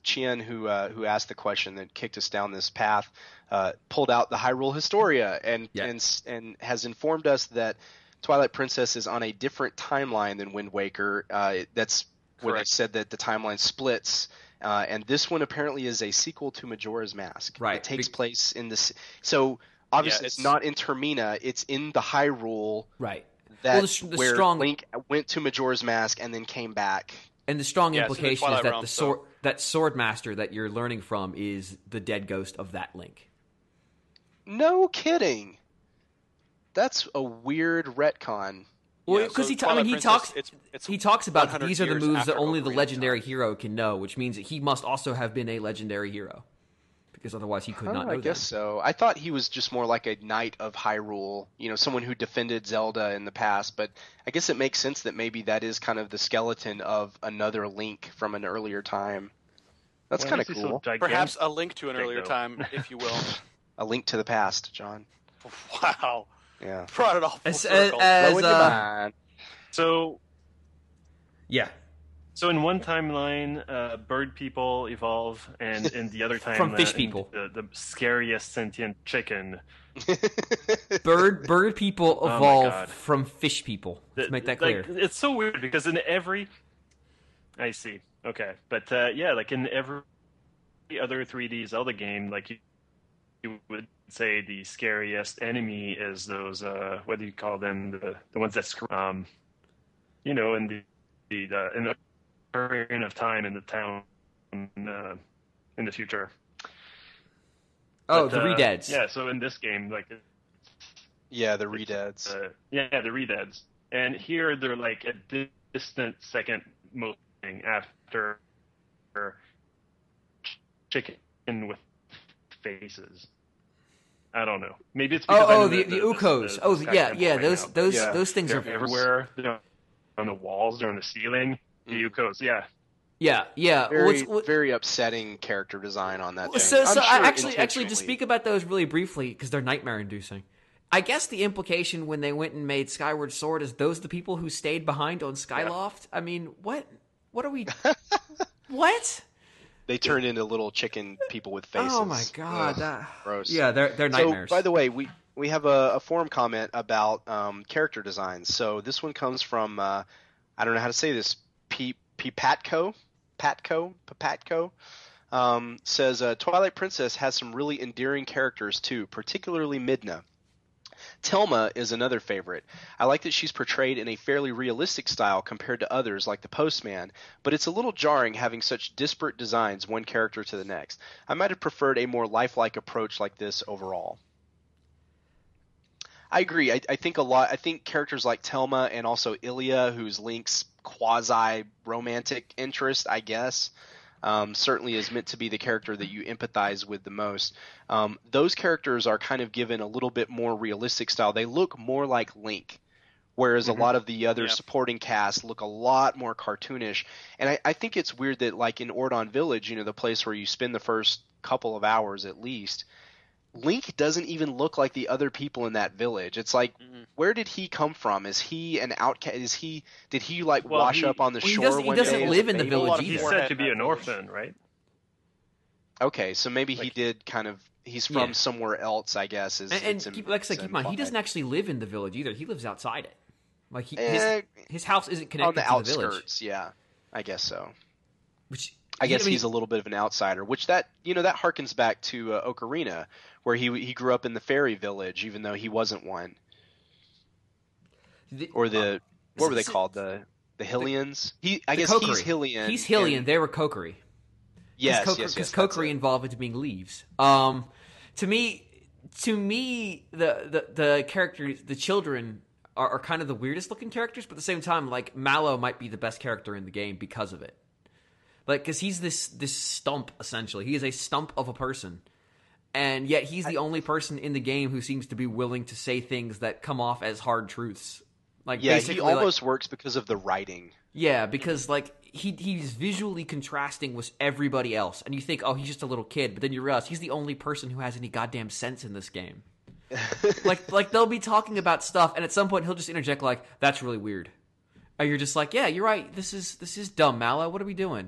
S1: Chien, who uh, who asked the question that kicked us down this path, uh, pulled out the Hyrule Historia and
S2: Yeah.
S1: and and has informed us that Twilight Princess is on a different timeline than Wind Waker. Uh, that's when they
S4: Correct.
S1: said that the timeline splits. Uh, and this one apparently is a sequel to Majora's Mask.
S2: Right.
S1: It takes
S2: Be-
S1: place in this. So obviously,
S4: Yeah,
S1: it's,
S4: it's-
S1: not in Termina. It's in the Hyrule
S2: Right.
S1: that
S2: Well, the, the
S1: where
S2: strong
S1: Link went to Majora's Mask and then came back.
S2: and the strong
S4: Yeah, it's in the
S2: implication is
S4: Twilight
S2: that
S4: Realm,
S2: the
S4: so-
S2: sword that sword master that you're learning from is the dead ghost of that Link.
S1: No kidding. That's a weird retcon.
S2: Well,
S4: Yeah,
S2: because
S4: so
S2: he, ta- I
S4: Twilight
S2: mean, he
S4: Princess,
S2: talks.
S4: it's- it's
S2: he talks about
S4: one hundred
S2: these are the
S4: years
S2: moves
S4: after
S2: that only the
S4: Ocarina of
S2: legendary
S4: Time.
S2: hero can know, which means that he must also have been a legendary hero, because otherwise he could
S1: Huh,
S2: not know
S1: I guess
S2: that.
S1: so. I thought he was just more like a knight of Hyrule, you know, someone who defended Zelda in the past. But I guess it makes sense that maybe that is kind of the skeleton of another Link from an earlier time. That's
S3: Why
S1: kind of
S3: is he so
S1: cool.
S3: gigantic?
S4: Perhaps a link to an
S3: Big
S4: earlier
S3: though.
S4: time, if you will.
S1: A link to the past, John.
S4: Wow.
S1: Yeah.
S4: Brought it all full
S2: As,
S4: circle.
S2: as,
S1: Blowing your
S2: uh,
S1: mind.
S3: So
S2: yeah,
S3: So in one timeline, uh, bird people evolve, and in the other timeline,
S2: From fish people.
S3: the, the scariest sentient chicken.
S2: bird bird people
S3: my
S2: evolve
S3: God.
S2: from fish people. Let's make that
S3: Like,
S2: clear.
S3: it's so weird because in every, I see. Okay, but uh, yeah, like in every other three D Zelda game, like you, you would say the scariest enemy is those uh, what do you call them? The the ones that scream. Um, you know, in the the, the in the Ocarina of Time in the town uh, in the future.
S2: Oh,
S3: But,
S2: the
S3: uh,
S2: Redeads.
S3: Yeah, so in this game, like,
S1: Yeah, the Redeads.
S3: uh, yeah, the Redeads, and here they're like a distant second most thing after chicken with faces. I don't know. Maybe it's because
S2: Oh, oh,
S3: I'm
S2: the,
S3: in
S2: the,
S3: the
S2: Ukos.
S3: the
S2: oh,
S3: Sky
S2: yeah,
S3: Temple
S2: yeah.
S3: right
S2: Those,
S3: now.
S2: those,
S1: Yeah.
S2: those things
S3: They're
S2: are
S3: everywhere. They're on the walls. They're on the ceiling. The
S2: Mm.
S3: Ukos, yeah.
S2: Yeah, yeah.
S1: Very,
S2: What's- what-
S1: very upsetting character design on that thing.
S2: So, so
S1: I'm
S2: I
S1: sure
S2: actually, actually, to
S1: intentionally.
S2: speak about those really briefly because they're nightmare-inducing. I guess the implication when they went and made Skyward Sword is those the people who stayed behind on Skyloft. I mean, what? What are we? What?
S1: They turned into little chicken people with faces.
S2: Oh my god!
S1: Ugh,
S2: that-
S1: gross.
S2: Yeah, they're they're nightmares.
S1: So, by the way, we we have a, a forum comment about um, character designs. So this one comes from uh, I don't know how to say this. P Patco, Patco, Patco. Um, says uh, Twilight Princess has some really endearing characters too, particularly Midna. Telma is another favorite. I like that she's portrayed in a fairly realistic style compared to others like the Postman, but it's a little jarring having such disparate designs one character to the next. I might have preferred a more lifelike approach like this overall. I agree. I, I think a lot. I think characters like Telma and also Ilia, who's Link's quasi-romantic interest, I guess, um, certainly is meant to be the character that you empathize with the most. Um, those characters are kind of given a little bit more realistic style. They look more like Link, whereas
S3: Mhm.
S1: a lot of the other
S4: Yeah.
S1: supporting cast look a lot more cartoonish. And I, I think it's weird that, like in Ordon Village, you know, the place where you spend the first couple of hours at least, Link doesn't even look like the other people in that village. It's like,
S4: Mhm.
S1: where did he come from? Is he an outcast? Is he? Did he like
S3: Well,
S1: wash
S3: he-
S1: up on the
S2: Well, he
S1: shore
S2: doesn't- he
S1: one
S2: doesn't
S1: day as
S2: live
S1: a
S2: in the
S1: baby?
S2: village
S4: A lot of
S3: He's
S2: either.
S4: forehead
S3: said to be
S4: in
S3: an
S4: that village.
S3: orphan, right?
S1: Okay, so maybe he
S3: Like-
S1: did kind of. He's from
S2: Yeah.
S1: somewhere else, I guess. Is
S2: and and
S1: it's im-
S2: keep, like I said,
S1: it's
S2: keep in mind, he
S1: implied.
S2: doesn't actually live in the village either. He lives outside it. Like he,
S1: Eh,
S2: his his house isn't
S1: on
S2: connected
S1: the
S2: to the
S1: outskirts.
S2: village.
S1: Yeah, I guess so.
S2: Which
S1: I guess
S2: mean,
S1: he's a little bit of an outsider, which that you know that harkens back to uh, Ocarina, where he he grew up in the fairy village, even though he wasn't one.
S2: the-
S1: Or the what were they
S2: s-
S1: called? The the Hylians. He I
S2: the
S1: guess he's
S2: Kokiri.
S1: Hylian.
S2: He's Hylian.
S1: and-
S2: They were Kokiri.
S1: Yes,
S2: Because
S1: yes, yes. that's
S2: Kokiri
S1: it.
S2: involved into being leaves. Um, to me, to me, the, the the characters, the children are, are kind of the weirdest looking characters, but at the same time, like Mallow might be the best character in the game because of it. Like, because he's this this stump essentially. He is a stump of a person, and yet he's the only person in the game who seems to be willing to say things that come off as hard truths. Like,
S1: Yeah,
S2: basically,
S1: he
S2: like-
S1: almost works because of the writing.
S2: yeah, because like he he's visually contrasting with everybody else, and you think, oh, he's just a little kid, but then you realize he's the only person who has any goddamn sense in this game. like like they'll be talking about stuff, and at some point he'll just interject like, "That's really weird," and you're just like, "Yeah, you're right. This is this is dumb, Mallow. What are we doing?"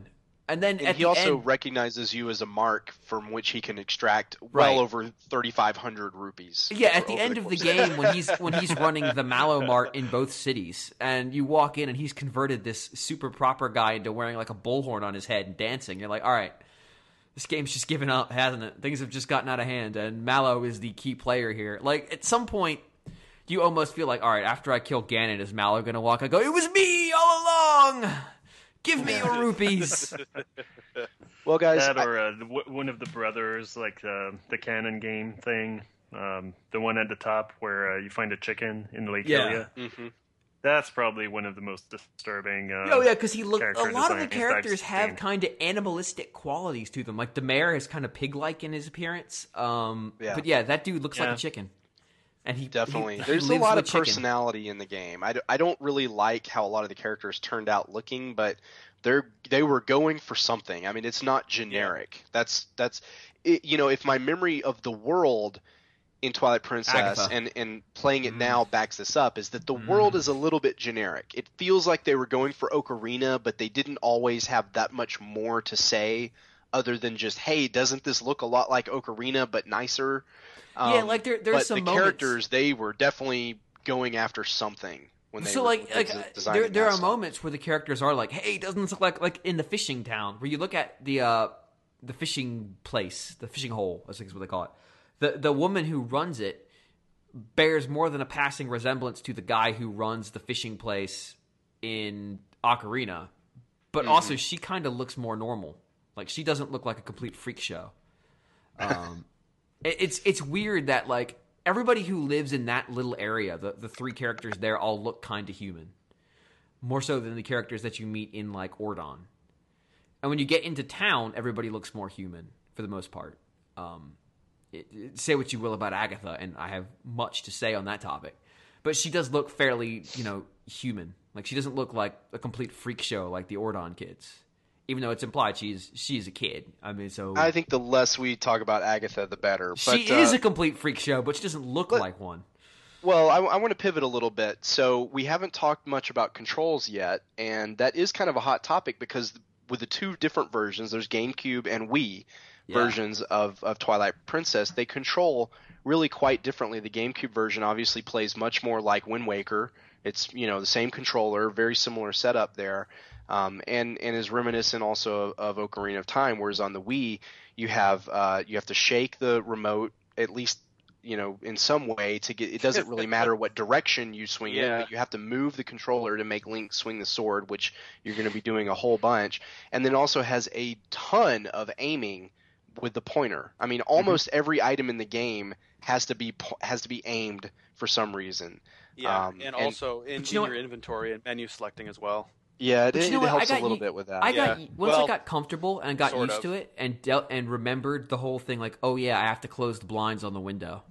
S2: And then
S1: And
S2: at
S1: he
S2: the
S1: also
S2: end,
S1: recognizes you as a mark from which he can extract well
S2: Right.
S1: over thirty-five hundred rupees.
S2: yeah,
S1: for-
S2: at the
S1: over
S2: end of the
S1: course
S2: game when he's when he's running the Mallow Mart in both cities, and you walk in and he's converted this super proper guy into wearing like a bullhorn on his head and dancing. You're like, all right, this game's just given up, hasn't it? Things have just gotten out of hand, and Mallow is the key player here. Like at some point, you almost feel like, all right, after I kill Ganon, is Mallow gonna walk? I go, it was me all along. Give me your rupees.
S1: Well, guys,
S3: That
S1: I-
S3: or uh, the- w- one of the brothers, like uh, the canon game thing, um, the one at the top where uh, you find a chicken in Lake
S2: Yeah.
S3: Hylia.
S1: mhm.
S3: That's probably one of the most disturbing. Uh,
S2: Oh yeah, because he look. A
S3: character
S2: lot of the
S3: designs I've
S2: characters have
S3: seen.
S2: kind of animalistic qualities to them. Like the mayor is kind of pig-like in his appearance. Um,
S1: Yeah.
S2: But yeah, that dude looks like
S3: Yeah.
S2: a chicken. And he
S1: Definitely.
S2: he- he
S1: There's a
S2: lives
S1: lot
S2: with
S1: of
S2: chicken.
S1: personality in the game. I, d- I don't really like how a lot of the characters turned out looking, but they're they were going for something. I mean, it's not generic. That's that's it, you know, if my memory of the world in Twilight Princess
S2: Agatha.
S1: and and playing it
S2: Mhm.
S1: now backs this up, is that the
S2: Mhm.
S1: world is a little bit generic. It feels like they were going for Ocarina, but they didn't always have that much more to say other than just, hey, doesn't this look a lot like Ocarina but nicer?
S2: Yeah,
S1: Um,
S2: like there there's
S1: but
S2: some
S1: the
S2: moments.
S1: characters, they were definitely going after something when they
S2: So
S1: were
S2: like like
S1: des-
S2: uh,
S1: designing
S2: there there
S1: that
S2: are
S1: stuff.
S2: moments where the characters are like, hey, doesn't this look like like in the fishing town where you look at the uh the fishing place, the fishing hole, I think is what they call it. The the woman who runs it bears more than a passing resemblance to the guy who runs the fishing place in Ocarina, but
S1: Mm-hmm.
S2: also she kind of looks more normal. Like she doesn't look like a complete freak show. Um, it- it's it's weird that like everybody who lives in that little area, the the three characters there all look kind of human, more so than the characters that you meet in like Ordon. And when you get into town, everybody looks more human for the most part. Um, it, it- say what you will about Agatha, and I have much to say on that topic, but she does look fairly, you know, human. Like she doesn't look like a complete freak show like the Ordon kids, even though it's implied she's she's a kid. I mean, so
S1: I think the less we talk about Agatha, the better.
S2: she
S1: But,
S2: is
S1: uh,
S2: a complete freak show, but she doesn't look
S1: but-
S2: like one.
S1: Well, I, I want to pivot a little bit. So we haven't talked much about controls yet, and that is kind of a hot topic because with the two different versions, there's GameCube and Wii
S2: Yeah.
S1: versions of, of Twilight Princess, they control really quite differently. The GameCube version obviously plays much more like Wind Waker. It's, you know, the same controller, very similar setup there, um, and and is reminiscent also of, of Ocarina of Time. Whereas on the Wii, you have uh, you have to shake the remote at least, you know, in some way to get. It doesn't really matter what direction you swing
S4: Yeah.
S1: it, but you have to move the controller to make Link swing the sword, which you're going to be doing a whole bunch. And then it also has a ton of aiming with the pointer. I mean, almost every item in the game has to be po- has to be aimed for some reason.
S4: Yeah,
S1: Um,
S4: and,
S1: and-
S4: also in,
S2: But you know
S4: in your inventory and menu selecting as well.
S1: Yeah, it,
S2: But you
S1: it
S2: know what? I
S1: helps a
S2: got
S1: little
S2: you-
S1: bit with that.
S2: I got
S4: Yeah.
S2: once I
S4: Well,
S2: got comfortable and got
S4: sort
S2: used
S4: of.
S2: to it and dealt and remembered the whole thing. Like, oh yeah, I have to close the blinds on the window,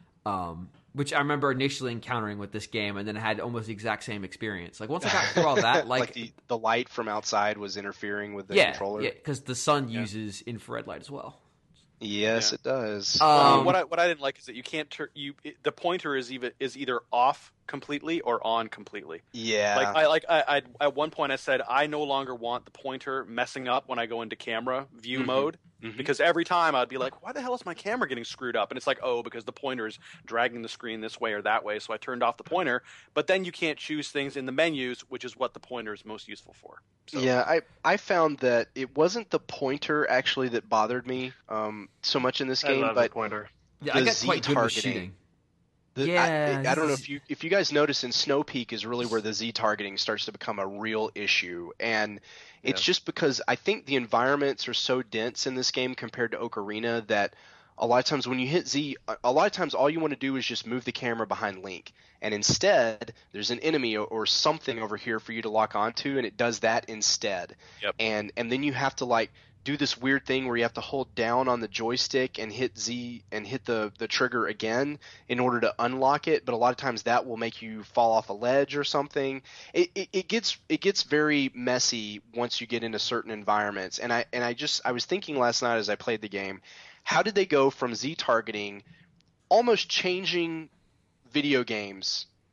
S2: um, which I remember initially encountering with this game, and then I had almost the exact same experience. Like once I got through all that, like,
S1: like the, the light from outside was interfering with the
S2: yeah,
S1: controller.
S2: yeah, because the sun uses infrared light as well.
S1: Yes,
S4: Yeah.
S1: it does.
S2: Um,
S4: what I what I didn't like is that you can't turn you it, the pointer is even is either off completely or on completely.
S1: yeah.
S4: Like I like I, I at one point I said I no longer want the pointer messing up when I go into camera view
S1: Mhm.
S4: mode
S1: Mhm.
S4: because every time I'd be like, why the hell is my camera getting screwed up? And it's like, oh, because the pointer is dragging the screen this way or that way. So I turned off the pointer. But then you can't choose things in the menus, which is what the pointer is most useful for. So,
S1: Yeah, I I found that it wasn't the pointer actually that bothered me um, so much in this
S3: I
S1: game,
S3: love
S1: but
S3: the pointer.
S2: Yeah,
S1: The
S2: I got
S1: Z
S2: quite good with
S1: targeting.
S2: shooting.
S1: the,
S2: Yeah,
S1: I, I don't know
S2: this
S1: if you if you guys notice in Snow Peak is really where the Z targeting starts to become a real issue, and it's
S3: Yeah.
S1: just because I think the environments are so dense in this game compared to Ocarina that a lot of times when you hit Z, a- a lot of times all you want to do is just move the camera behind Link, and instead there's an enemy or, or something over here for you to lock onto, and it does that instead.
S4: Yep.
S1: And and then you have to like do this weird thing where you have to hold down on the joystick and hit Z and hit the the trigger again in order to unlock it, but a lot of times that will make you fall off a ledge or something. It, it, it gets it gets very messy once you get into certain environments. And I and I just I was thinking last night as I played the game, how did they go from Z targeting almost changing video games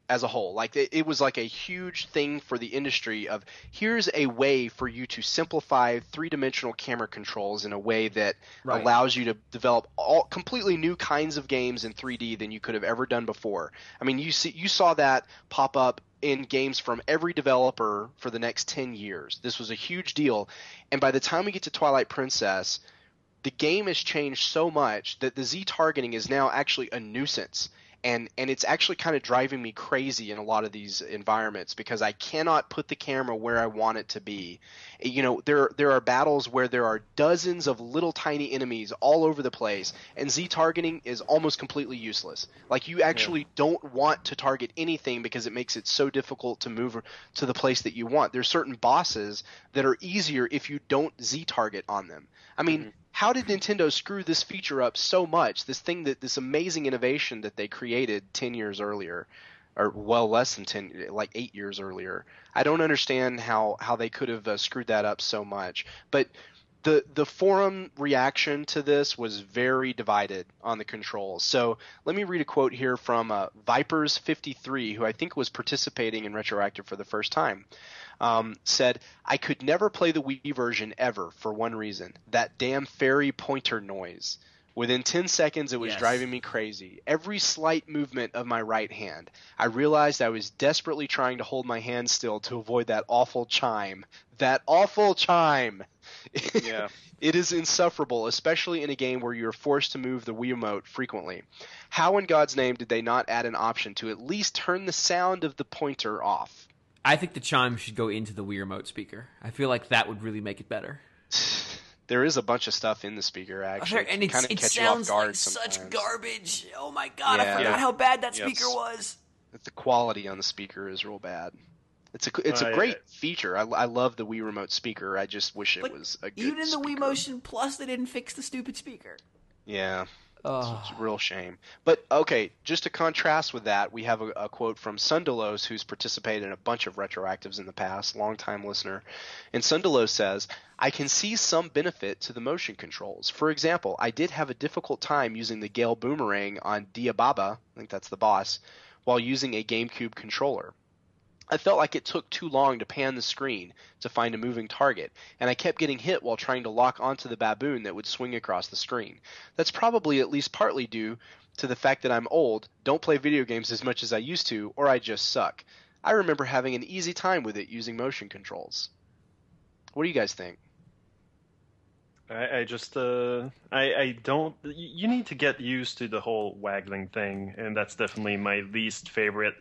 S1: as a whole. Like it, it was like a huge thing for the industry of here's a way for you to simplify three-dimensional camera controls in a way that
S2: Right.
S1: allows you to develop all completely new kinds of games in three D than you could have ever done before. I mean, you see, you saw that pop up in games from every developer for the next ten years. This was a huge deal. And by the time we get to Twilight Princess, the game has changed so much that the Z targeting is now actually a nuisance. And and it's actually kind of driving me crazy in a lot of these environments because I cannot put the camera where I want it to be. You know, there there are battles where there are dozens of little tiny enemies all over the place, and Z targeting is almost completely useless. Like you actually yeah. don't want to target anything because it makes it so difficult to move to the place that you want. There's certain bosses that are easier if you don't Z target on them. I mean, mm-hmm. How did Nintendo screw this feature up so much? This thing that this amazing innovation that they created ten years earlier, or well less than ten, like eight years earlier. I don't understand how how they could have uh, screwed that up so much. But the the forum reaction to this was very divided on the controls. So let me read a quote here from uh, Vipers fifty-three, who I think was participating in Retroactive for the first time. Um, said, I could never play the Wii version ever for one reason, that damn fairy pointer noise. Within ten seconds, it was
S2: yes.
S1: driving me crazy. Every slight movement of my right hand. I realized I was desperately trying to hold my hand still to avoid that awful chime. That awful chime!
S4: Yeah.
S1: It is insufferable, especially in a game where you're forced to move the Wiimote frequently. How in God's name did they not add an option to at least turn the sound of the pointer off?
S2: I think the chime should go into the Wii Remote speaker. I feel like that would really make it better.
S1: There is a bunch of stuff in the speaker, actually.
S2: And it's, it sounds like sometimes. Such garbage. Oh my god, yeah. I forgot yeah. how bad that speaker yes. was.
S1: The quality on the speaker is real bad. It's a it's a great uh, feature. I, I love the Wii Remote speaker. I just wish it
S2: like,
S1: was a good
S2: even in the
S1: speaker.
S2: Wii Motion Plus, they didn't fix the stupid speaker.
S1: Yeah.
S2: Oh.
S1: It's, it's a real shame. But, okay, just to contrast with that, we have a, a quote from Sundalos, who's participated in a bunch of Retroactives in the past, longtime listener. And Sundalos says, I can see some benefit to the motion controls. For example, I did have a difficult time using the Gale Boomerang on Diababa, I think that's the boss, while using a GameCube controller. I felt like it took too long to pan the screen to find a moving target, and I kept getting hit while trying to lock onto the baboon that would swing across the screen. That's probably at least partly due to the fact that I'm old, don't play video games as much as I used to, or I just suck. I remember having an easy time with it using motion controls. What do you guys think?
S3: I, I just, uh, I, I don't, you need to get used to the whole waggling thing, and that's definitely my least favorite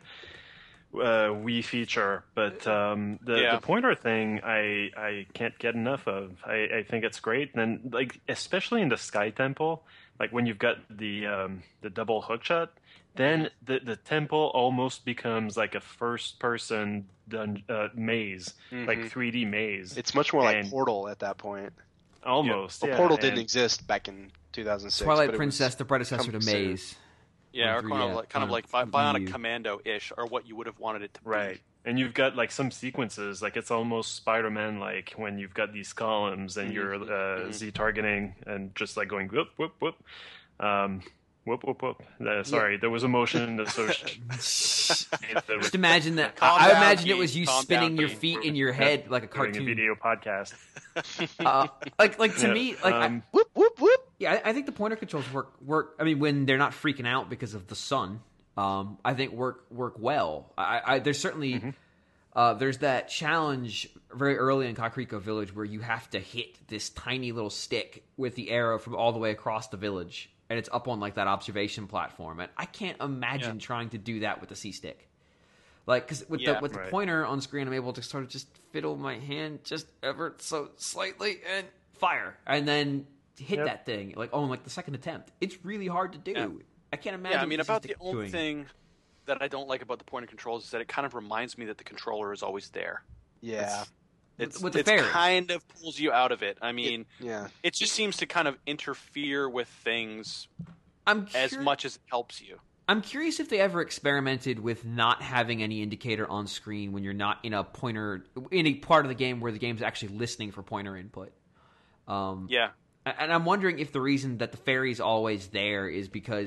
S3: Uh, Wii feature, but um, the,
S4: yeah.
S3: the pointer thing I I can't get enough of. I, I think it's great, and then like especially in the Sky Temple, like when you've got the um, the double hook shot, then the the temple almost becomes like a first person dun- uh, maze, mm-hmm. like three D maze.
S1: It's much more
S3: and
S1: like Portal at that point.
S3: Almost.
S1: Yeah. Well,
S3: yeah,
S1: Portal
S3: and
S1: didn't exist back in two thousand six.
S2: Twilight Princess, the predecessor to Maze.
S4: Yeah, or kind of like, kind of like Bionic Commando-ish, or what you would have wanted it to be.
S3: Right. And you've got like some sequences, like it's almost Spider-Man like when you've got these columns and mm-hmm. you're uh, mm-hmm. Z-targeting and just like going whoop, whoop, whoop. Um, whoop, whoop, whoop. Uh, sorry, yeah. There was a motion associated.
S2: Just imagine that. Calm I, I imagine it was you spinning your feet in your head like a cartoon.
S3: Doing a video podcast.
S2: uh, like, like to yeah. me, like um,
S1: I, whoop, whoop, whoop.
S2: Yeah, I, I think the pointer controls work work. I mean, when they're not freaking out because of the sun, um, I think work work well. I, I there's certainly mm-hmm. uh, there's that challenge very early in Kakariko Village where you have to hit this tiny little stick with the arrow from all the way across the village, and it's up on like that observation platform. And I can't imagine yeah. trying to do that with a C stick. Like, because with yeah, the with right. the pointer on screen, I'm able to sort of just fiddle my hand just ever so slightly and fire, and then hit yep. that thing like on like the second attempt. It's really hard to do. Yeah. I can't imagine.
S4: Yeah, I mean, about the only
S2: doing.
S4: thing that I don't like about the pointer controls is that it kind of reminds me that the controller is always there.
S1: Yeah,
S4: it's, it's
S2: with the
S4: it's
S2: fairies.
S4: kind of pulls you out of it. I mean,
S1: it, yeah,
S4: it just seems to kind of interfere with things
S2: I'm cur-
S4: as much as it helps you.
S2: I'm curious if they ever experimented with not having any indicator on screen when you're not in a pointer in a part of the game where the game's actually listening for pointer input. Um,
S4: yeah.
S2: And I'm wondering if the reason that the fairy's always there is because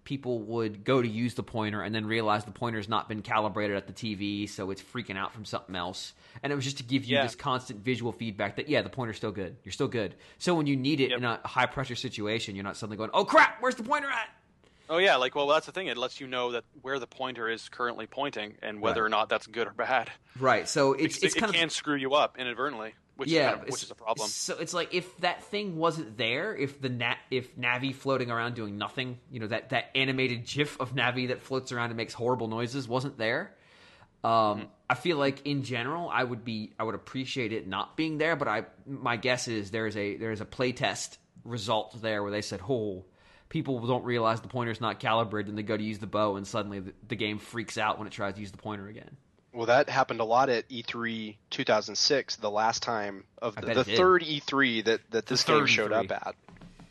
S2: people would go to use the pointer and then realize the pointer's not been calibrated at the T V, so it's freaking out from something else. And it was just to give you
S4: Yeah.
S2: this constant visual feedback that, yeah, the pointer's still good. You're still good. So when you need it
S4: Yep.
S2: in a high-pressure situation, you're not suddenly going, oh, crap, where's the pointer at?
S4: Oh yeah, like well, that's the thing. It lets you know that where the pointer is currently pointing and whether
S2: Right.
S4: or not that's good or bad.
S2: Right, so it's,
S4: Because
S2: it's
S4: it,
S2: kind
S4: it
S2: of...
S4: can screw you up inadvertently, which
S2: yeah,
S4: is kind of,
S2: it's-
S4: which is a problem.
S2: So it's like if that thing wasn't there, if the na- if Navi floating around doing nothing, you know, that, that animated GIF of Navi that floats around and makes horrible noises wasn't there, um,
S4: Mm-hmm.
S2: I feel like in general I would be I would appreciate it not being there. But I my guess is there's a there's a playtest result there where they said, oh, people don't realize the pointer's not calibrated and they go to use the bow and suddenly the, the game freaks out when it tries to use the pointer again.
S1: Well, that happened a lot at E three two thousand six, the last time of
S2: I
S1: the,
S2: bet
S1: the
S2: it did.
S1: third E three that, that this game
S2: third
S1: showed
S2: E three.
S1: up at.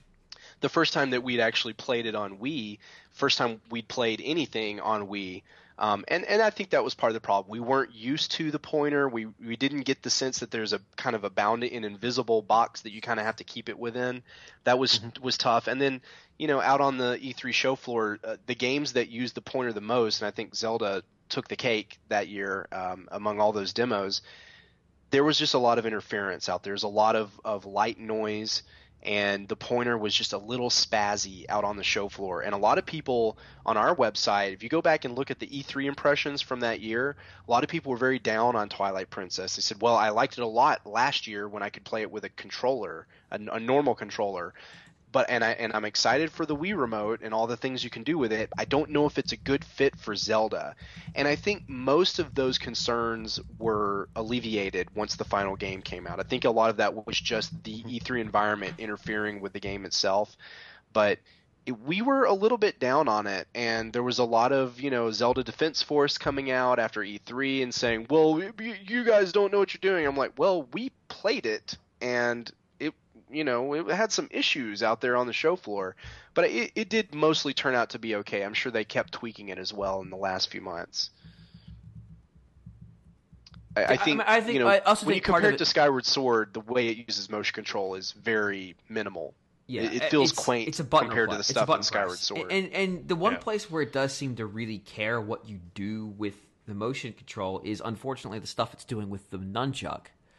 S1: The first time that we'd actually played it on Wii, first time we'd played anything on Wii, um, and, and I think that was part of the problem. We weren't used to the pointer. We we didn't get the sense that there's a kind of a bound and invisible box that you kind of have to keep it within. That was was tough. And then, you know, out on the E three show floor, uh, the games that used the pointer the most, and I think Zelda took the cake that year um, among all those demos, there was just a lot of interference out there. There's a lot of, of light noise, and the pointer was just a little spazzy out on the show floor. And a lot of people on our website, if you go back and look at the E three impressions from that year, a lot of people were very down on Twilight Princess. They said, well, I liked it a lot last year when I could play it with a controller, a, a normal controller. But and I and I'm excited for the Wii remote and all the things you can do with it. I don't know if it's a good fit for Zelda. And I think most of those concerns were alleviated once the final game came out. I think a lot of that was just the E three environment interfering with the game itself. But it, we were a little bit down on it, and there was a lot of, you know, Zelda Defense Force coming out after E three and saying, well, you, you guys don't know what you're doing. I'm like, well, we played it, and you know, it had some issues out there on the show floor, but it, it did mostly turn out to be okay. I'm sure they kept tweaking it as well in the last few months. I, I think,
S2: I think
S1: you know,
S2: I also
S1: when
S2: think
S1: you
S2: part
S1: compare
S2: of
S1: it to Skyward Sword, the way it uses motion control is very minimal.
S2: Yeah,
S1: it, it feels
S2: it's,
S1: quite
S2: it's a button
S1: compared
S2: press.
S1: to the
S2: It's a
S1: stuff
S2: button
S1: in Skyward
S2: press.
S1: Sword.
S2: And and the one
S3: Yeah.
S2: place where it does seem to really care what you do with the motion control is unfortunately the stuff it's doing with the nunchuck.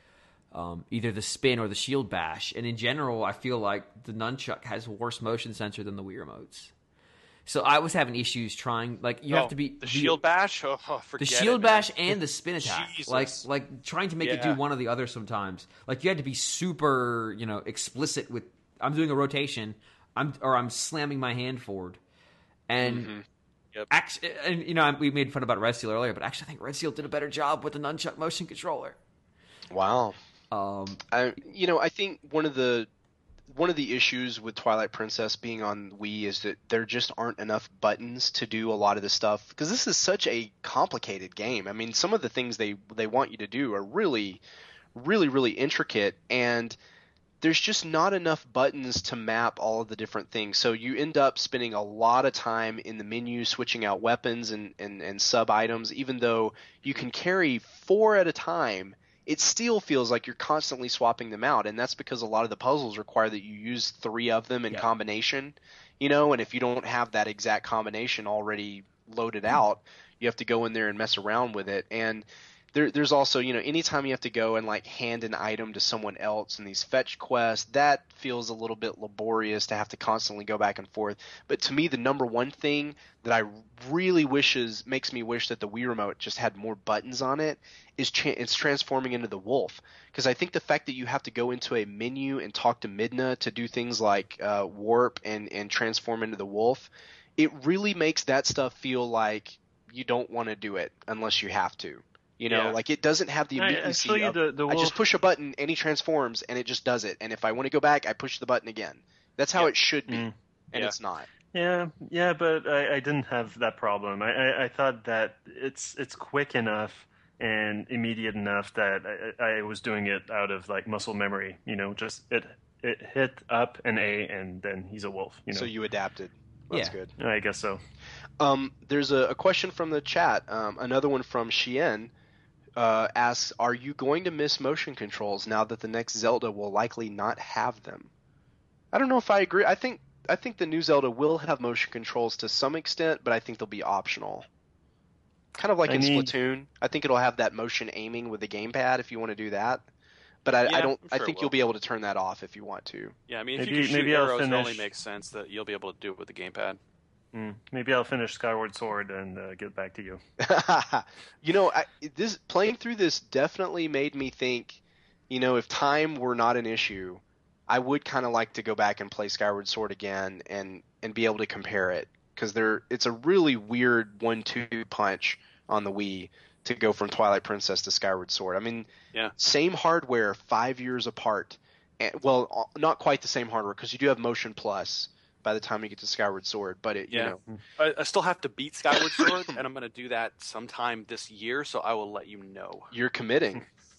S2: Um, either the spin or the shield bash. And in general, I feel like the nunchuck has a worse motion sensor than the Wii remotes. So I was having issues trying, like, you
S4: Oh,
S2: have to be...
S4: the shield bash. Oh, oh,
S2: The
S4: forget
S2: shield
S4: it,
S2: bash
S4: man.
S2: and the spin attack.
S4: Jesus.
S2: Like, like trying to make it do
S4: Yeah.
S2: one or the other sometimes. Like, you had to be super, you know, explicit with, I'm doing a rotation, I'm or I'm slamming my hand forward. And...
S4: Mm-hmm. Yep.
S2: Actually, and you know, we made fun about Red Seal earlier, but actually, I think Red Seal did a better job with the nunchuck motion controller.
S1: Wow.
S2: Um,
S1: I, you know, I think one of the one of the issues with Twilight Princess being on Wii is that there just aren't enough buttons to do a lot of the stuff, because this is such a complicated game. I mean, some of the things they they want you to do are really, really, really intricate, and there's just not enough buttons to map all of the different things. So you end up spending a lot of time in the menu switching out weapons and, and, and sub items, even though you can carry four at a time. It still feels like you're constantly swapping them out, and that's because a lot of the puzzles require that you use three of them in
S2: Yeah.
S1: combination, you know, and if you don't have that exact combination already loaded out, you have to go in there and mess around with it. And there, there's also, you know, anytime you have to go and like hand an item to someone else in these fetch quests, that feels a little bit laborious to have to constantly go back and forth. But to me, the number one thing that I really wishes makes me wish that the Wii remote just had more buttons on it is tra- it's transforming into the wolf. Because I think the fact that you have to go into a menu and talk to Midna to do things like uh, warp and, and transform into the wolf, it really makes that stuff feel like you don't want to do it unless you have to. You know,
S3: Yeah.
S1: like it doesn't have the
S3: I-
S1: immediacy
S3: actually,
S1: of,
S3: the- the
S1: I just
S3: wolf-
S1: push a button and he transforms and it just does it. And if I want to go back, I push the button again. That's how
S4: Yeah.
S1: it should be,
S3: Mm.
S1: and
S4: Yeah.
S1: it's not.
S3: Yeah, yeah, but I, I didn't have that problem. I, I, I thought that it's it's quick enough and immediate enough that I, I was doing it out of like muscle memory. You know, just it it hit up an A and then he's a wolf. You know,
S1: So you adapted. That's
S2: Yeah.
S1: good.
S3: I guess so.
S1: Um, there's a, a question from the chat. Um, another one from Shien uh, asks, "Are you going to miss motion controls now that the next Zelda will likely not have them?" I don't know if I agree. I think I think the new Zelda will have motion controls to some extent, but I think they'll be optional. Kind of like
S3: I
S1: in
S3: need-
S1: Splatoon. I think it'll have that motion aiming with the gamepad if you want to do that. But I,
S4: Yeah,
S1: I don't.
S4: I'm
S1: I
S4: sure it
S1: think
S4: will.
S1: you'll be able to turn that off if you want to.
S4: Yeah, I mean, if
S3: Maybe-
S4: you can shoot
S3: maybe I'll
S4: arrows, it only
S3: finish-
S4: makes sense that you'll be able to do it with the gamepad.
S3: Mm, maybe I'll finish Skyward Sword and uh, get back to you.
S1: You know, I, this playing through this definitely made me think. You know, if time were not an issue, I would kind of like to go back and play Skyward Sword again and and be able to compare it, because there it's a really weird one two punch on the Wii to go from Twilight Princess to Skyward Sword. I mean,
S4: Yeah.
S1: same hardware, five years apart. And, well, not quite the same hardware, because you do have Motion Plus by the time you get to Skyward Sword. But it,
S4: Yeah.
S1: you know,
S4: I, I still have to beat Skyward Sword, and I'm going to do that sometime this year, so I will let you know.
S1: you're committing.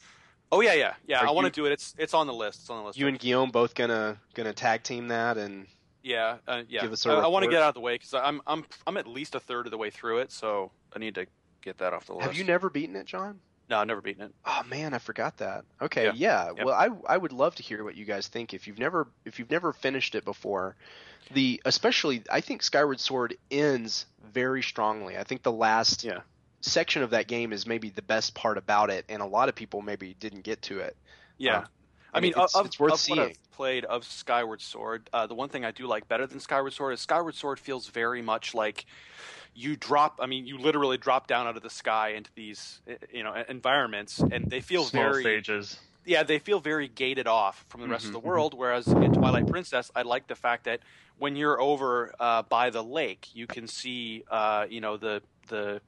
S4: Oh yeah, yeah, yeah.
S1: Are
S4: I want
S1: you-
S4: to do it. It's it's on the list. It's on the list.
S1: You and Guillaume both gonna gonna tag team that, and
S4: yeah, uh, yeah.
S1: give us a
S4: I, I want to
S1: report.
S4: get out of the way because I'm I'm I'm at least a third of the way through it, so I need to get that off the list.
S1: have you never beaten it, John?
S4: No, I've never beaten it.
S1: Oh man, I forgot that. Okay, yeah.
S4: Yeah. Yep.
S1: Well, I I would love to hear what you guys think if you've never if you've never finished it before. The especially I think Skyward Sword ends very strongly. I think the last
S4: Yeah.
S1: section of that game is maybe the best part about it, and a lot of people maybe didn't get to it.
S4: Yeah.
S1: Um,
S4: I mean,
S1: it's,
S4: of,
S1: it's worth
S4: of
S1: seeing.
S4: what I've played of Skyward Sword, uh, the one thing I do like better than Skyward Sword is Skyward Sword feels very much like you drop. I mean, you literally drop down out of the sky into these, uh, you know, environments, and they feel
S3: Small
S4: very,
S3: stages.
S4: yeah, they feel very gated off from the rest
S1: Mhm,
S4: of the world. Whereas in Twilight Princess, I like the fact that when you're over uh, by the lake, you can see, uh, you know, the the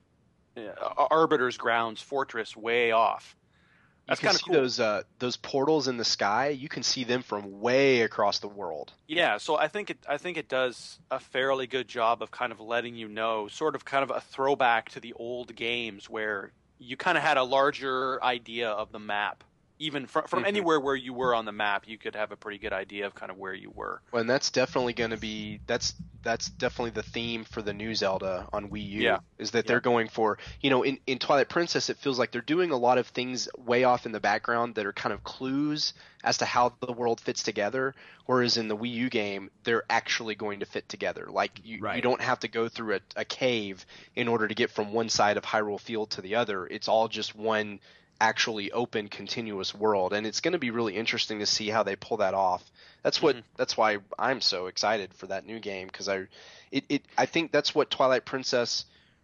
S4: uh, Arbiter's Grounds fortress way off. That's
S1: you can
S4: kind of
S1: see
S4: cool.
S1: those uh, those portals in the sky. You can see them from way across the world.
S4: Yeah, so I think it I think it does a fairly good job of kind of letting you know, sort of kind of a throwback to the old games where you kind of had a larger idea of the map. Even from, from
S1: Mhm.
S4: anywhere where you were on the map, you could have a pretty good idea of kind of where you were.
S1: Well, and that's definitely going to be that's that's definitely the theme for the new Zelda on Wii U.
S4: Yeah.
S1: Is that
S4: Yeah.
S1: they're going for, you know, in, in Twilight Princess, it feels like they're doing a lot of things way off in the background that are kind of clues as to how the world fits together. Whereas in the Wii U game, they're actually going to fit together. Like you, you
S2: Right.
S1: don't have to go through a, a cave in order to get from one side of Hyrule Field to the other. It's all just one actually open continuous world, and it's going to be really interesting to see how they pull that off. That's what
S4: Mhm.
S1: that's why I'm so excited for that new game, because I it, it I think that's what Twilight Princess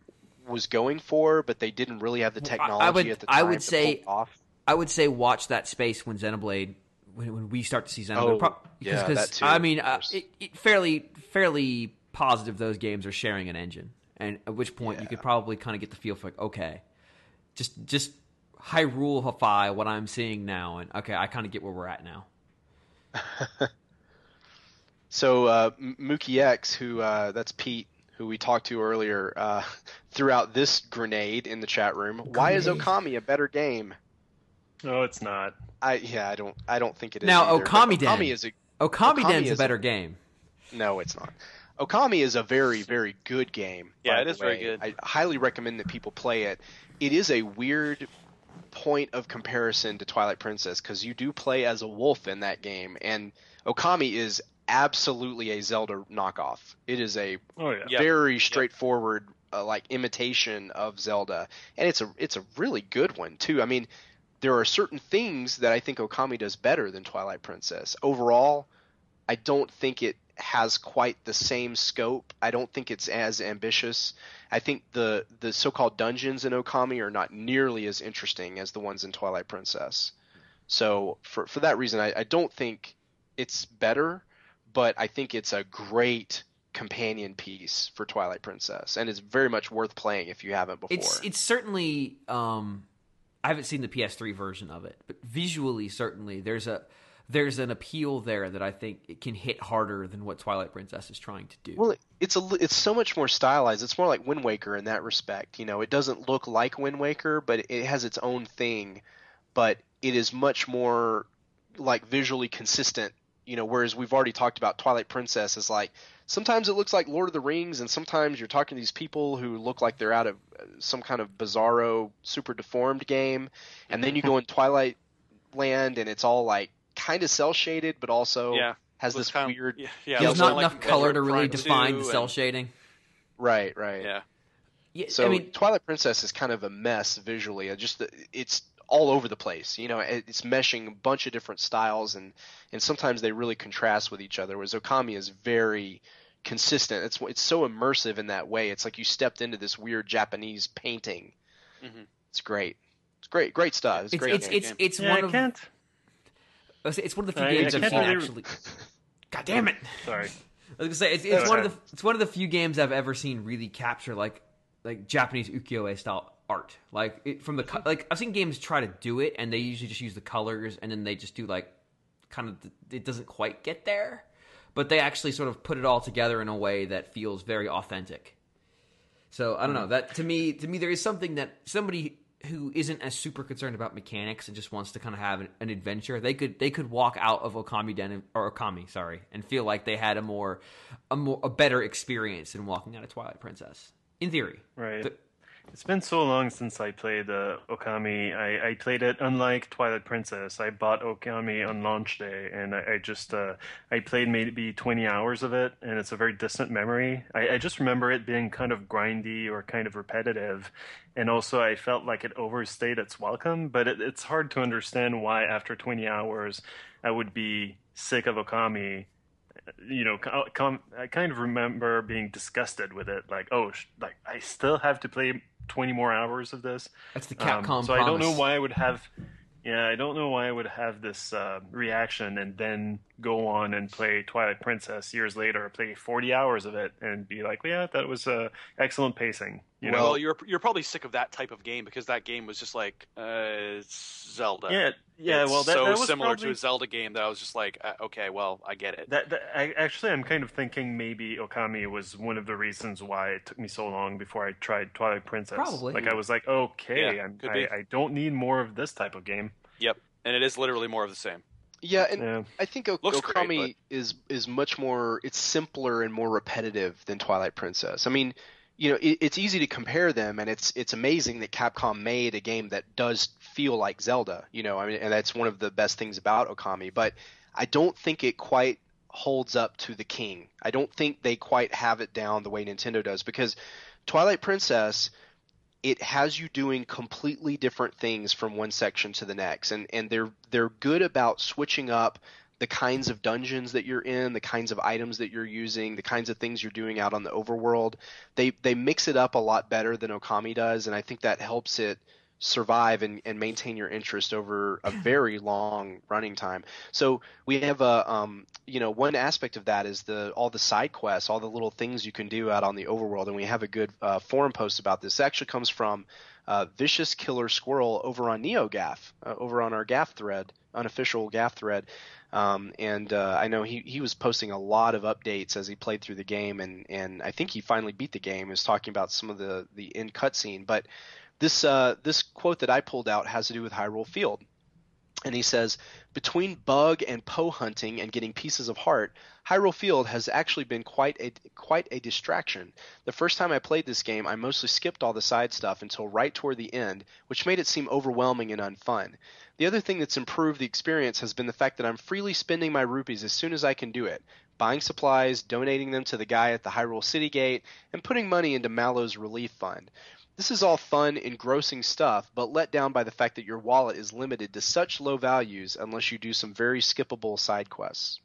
S1: was going for, but they didn't really have the
S2: Well, I-
S1: technology
S2: I would-
S1: at the
S2: I
S1: time
S2: would
S1: to
S2: say-
S1: pull it off.
S2: I would say watch that space when Xenoblade, when, when we start to see Xenoblade.
S1: Oh,
S2: Pro-
S1: yeah,
S2: because,
S1: that too,
S2: I mean,
S1: of
S2: uh,
S1: course.
S2: it, it fairly fairly positive those games are sharing an engine, and at which point you
S1: Yeah.
S2: could probably kind of get the feel for like, okay, just just Hyrule-ify what I'm seeing now, and okay, I kind of get where we're at now.
S1: So uh, M- Mookie X, who uh, that's Pete, who we talked to earlier, uh, threw out this grenade in the chat room. Why is
S2: Grenade.
S1: Okami a better game?
S3: No, it's not.
S1: I yeah, I don't I don't think it is.
S2: Now,
S1: either, but
S2: Okami Den.
S1: Okami is a
S2: Okami,
S1: Okami
S2: Den's a
S1: is-
S2: better game.
S1: No, it's not. Okami is a very, very good game.
S4: Yeah,
S1: by
S4: it
S1: the
S4: is very
S1: way.
S4: good.
S1: I highly recommend that people play it. It is a weird point of comparison to Twilight Princess, because you do play as a wolf in that game, and Okami is absolutely a Zelda knockoff. It is a
S3: Oh yeah.
S4: Yep.
S1: very straightforward, uh, like imitation of Zelda, and it's a it's a really good one too. I mean, there are certain things that I think Okami does better than Twilight Princess. Overall, I don't think it has quite the same scope. I don't think it's as ambitious. I think the the so-called dungeons in Okami are not nearly as interesting as the ones in Twilight Princess. So for for that reason, I, I don't think it's better, but I think it's a great companion piece for Twilight Princess, and it's very much worth playing if you haven't before.
S2: It's it's certainly um, I haven't seen the P S three version of it, but visually certainly there's a there's an appeal there that I think it can hit harder than what Twilight Princess is trying to do.
S1: Well, it- it's a li- it's so much more stylized. It's more like Wind Waker in that respect. You know, it doesn't look like Wind Waker, but it has its own thing. But it is much more like visually consistent. You know, whereas we've already talked about Twilight Princess is like sometimes it looks like Lord of the Rings, and sometimes you're talking to these people who look like they're out of uh, some kind of bizarro, super deformed game, and then you go in Twilight Land, and it's all like kind of cel shaded, but also
S4: Yeah.
S1: has
S4: Looks
S1: this
S4: kind of-
S1: weird.
S4: yeah, yeah,
S2: There's
S4: looks
S2: not
S4: kinda
S2: enough
S4: like
S2: color to
S4: Metroid
S2: really
S4: Prime
S2: define
S4: two
S2: the cell
S4: and-
S2: shading.
S1: Right, right.
S4: Yeah.
S2: Yeah,
S1: So
S2: I mean,
S1: Twilight Princess is kind of a mess visually. It just it's all over the place. You know, it- it's meshing a bunch of different styles, and and sometimes they really contrast with each other. Whereas Okami is very consistent. It's it's so immersive in that way. It's like you stepped into this weird Japanese painting.
S4: Mhm.
S1: It's great. It's great, great stuff. It's,
S2: it's
S1: great.
S2: it's
S1: game.
S2: it's, it's
S3: Yeah,
S2: one
S3: I
S2: of
S3: can't.
S2: I was gonna say, it's one of the few
S3: I-
S2: games
S3: I
S2: I've
S3: can't
S2: seen
S3: really-
S2: actually. God damn it!
S3: Sorry.
S2: I was gonna say it's, it's
S3: That's
S2: one
S3: right.
S2: of the it's one of the few games I've ever seen really capture like like Japanese ukiyo-e style art. Like it, from the co- like I've seen games try to do it and they usually just use the colors and then they just do like kind of it doesn't quite get there, but they actually sort of put it all together in a way that feels very authentic. So I don't know, that to me to me there is something that somebody who isn't as super concerned about mechanics and just wants to kind of have an, an adventure, they could they could walk out of Okami Den or Okami, sorry, and feel like they had a more a more a better experience than walking out of Twilight Princess. In theory,
S3: Right.
S2: The-
S3: It's been so long since I played uh, Okami. I, I played it unlike Twilight Princess. I bought Okami on launch day, and I, I just uh, I played maybe twenty hours of it, and it's a very distant memory. I, I just remember it being kind of grindy or kind of repetitive, and also I felt like it overstayed its welcome. But it, it's hard to understand why after twenty hours I would be sick of Okami. You know, co- com- I kind of remember being disgusted with it. Like, oh, sh- like I still have to play twenty more hours of this.
S2: that's the
S3: Um,
S2: Capcom
S3: so I don't know
S2: promise.
S3: why I would have. Yeah, I don't know why I would have this uh, reaction and then go on and play Twilight Princess years later, play forty hours of it, and be like, yeah, that was uh, excellent pacing. You know?
S4: Well, you're you're probably sick of that type of game because that game was just like uh, it's Zelda.
S3: yeah, yeah.
S4: It's
S3: well, that,
S4: so
S3: that was
S4: similar
S3: probably,
S4: to a Zelda game that I was just like, uh, okay, well, I get it.
S3: That, that I, actually, I'm kind of thinking maybe Okami was one of the reasons why it took me so long before I tried Twilight Princess.
S2: Probably.
S3: Like I was like, okay,
S4: Yeah,
S3: I'm,
S4: could be.
S3: I, I don't need more of this type of game.
S4: Yep, and it is literally more of the same.
S1: Yeah, and
S3: Yeah.
S1: I think o-
S4: Looks
S1: Okami
S4: great,
S1: is is much more. It's simpler and more repetitive than Twilight Princess. I mean, you know, it, it's easy to compare them, and it's it's amazing that Capcom made a game that does feel like Zelda. You know, I mean, and that's one of the best things about Okami. But I don't think it quite holds up to the king. I don't think they quite have it down the way Nintendo does, because Twilight Princess, it has you doing completely different things from one section to the next, and and they're they're good about switching up the kinds of dungeons that you're in, the kinds of items that you're using, the kinds of things you're doing out on the overworld. They they mix it up a lot better than Okami does, and I think that helps it survive and, and maintain your interest over a very long running time. So we have a um you know one aspect of that is the all the side quests, all the little things you can do out on the overworld, and we have a good uh, forum post about this. It actually comes from uh, Vicious Killer Squirrel over on NeoGAF, uh, over on our G A F thread, unofficial G A F thread. Um, and uh, I know he, he was posting a lot of updates as he played through the game, and, and I think he finally beat the game. He was talking about some of the, the end cutscene. But this uh, this quote that I pulled out has to do with Hyrule Field. And he says, between bug and Poe hunting and getting pieces of heart, Hyrule Field has actually been quite a quite a distraction. The first time I played this game, I mostly skipped all the side stuff until right toward the end, which made it seem overwhelming and unfun. The other thing that's improved the experience has been the fact that I'm freely spending my rupees as soon as I can do it, buying supplies, donating them to the guy at the Hyrule City Gate, and putting money into Mallow's relief fund. This is all fun, engrossing stuff, but let down by the fact that your wallet is limited to such low values unless you do some very skippable side quests.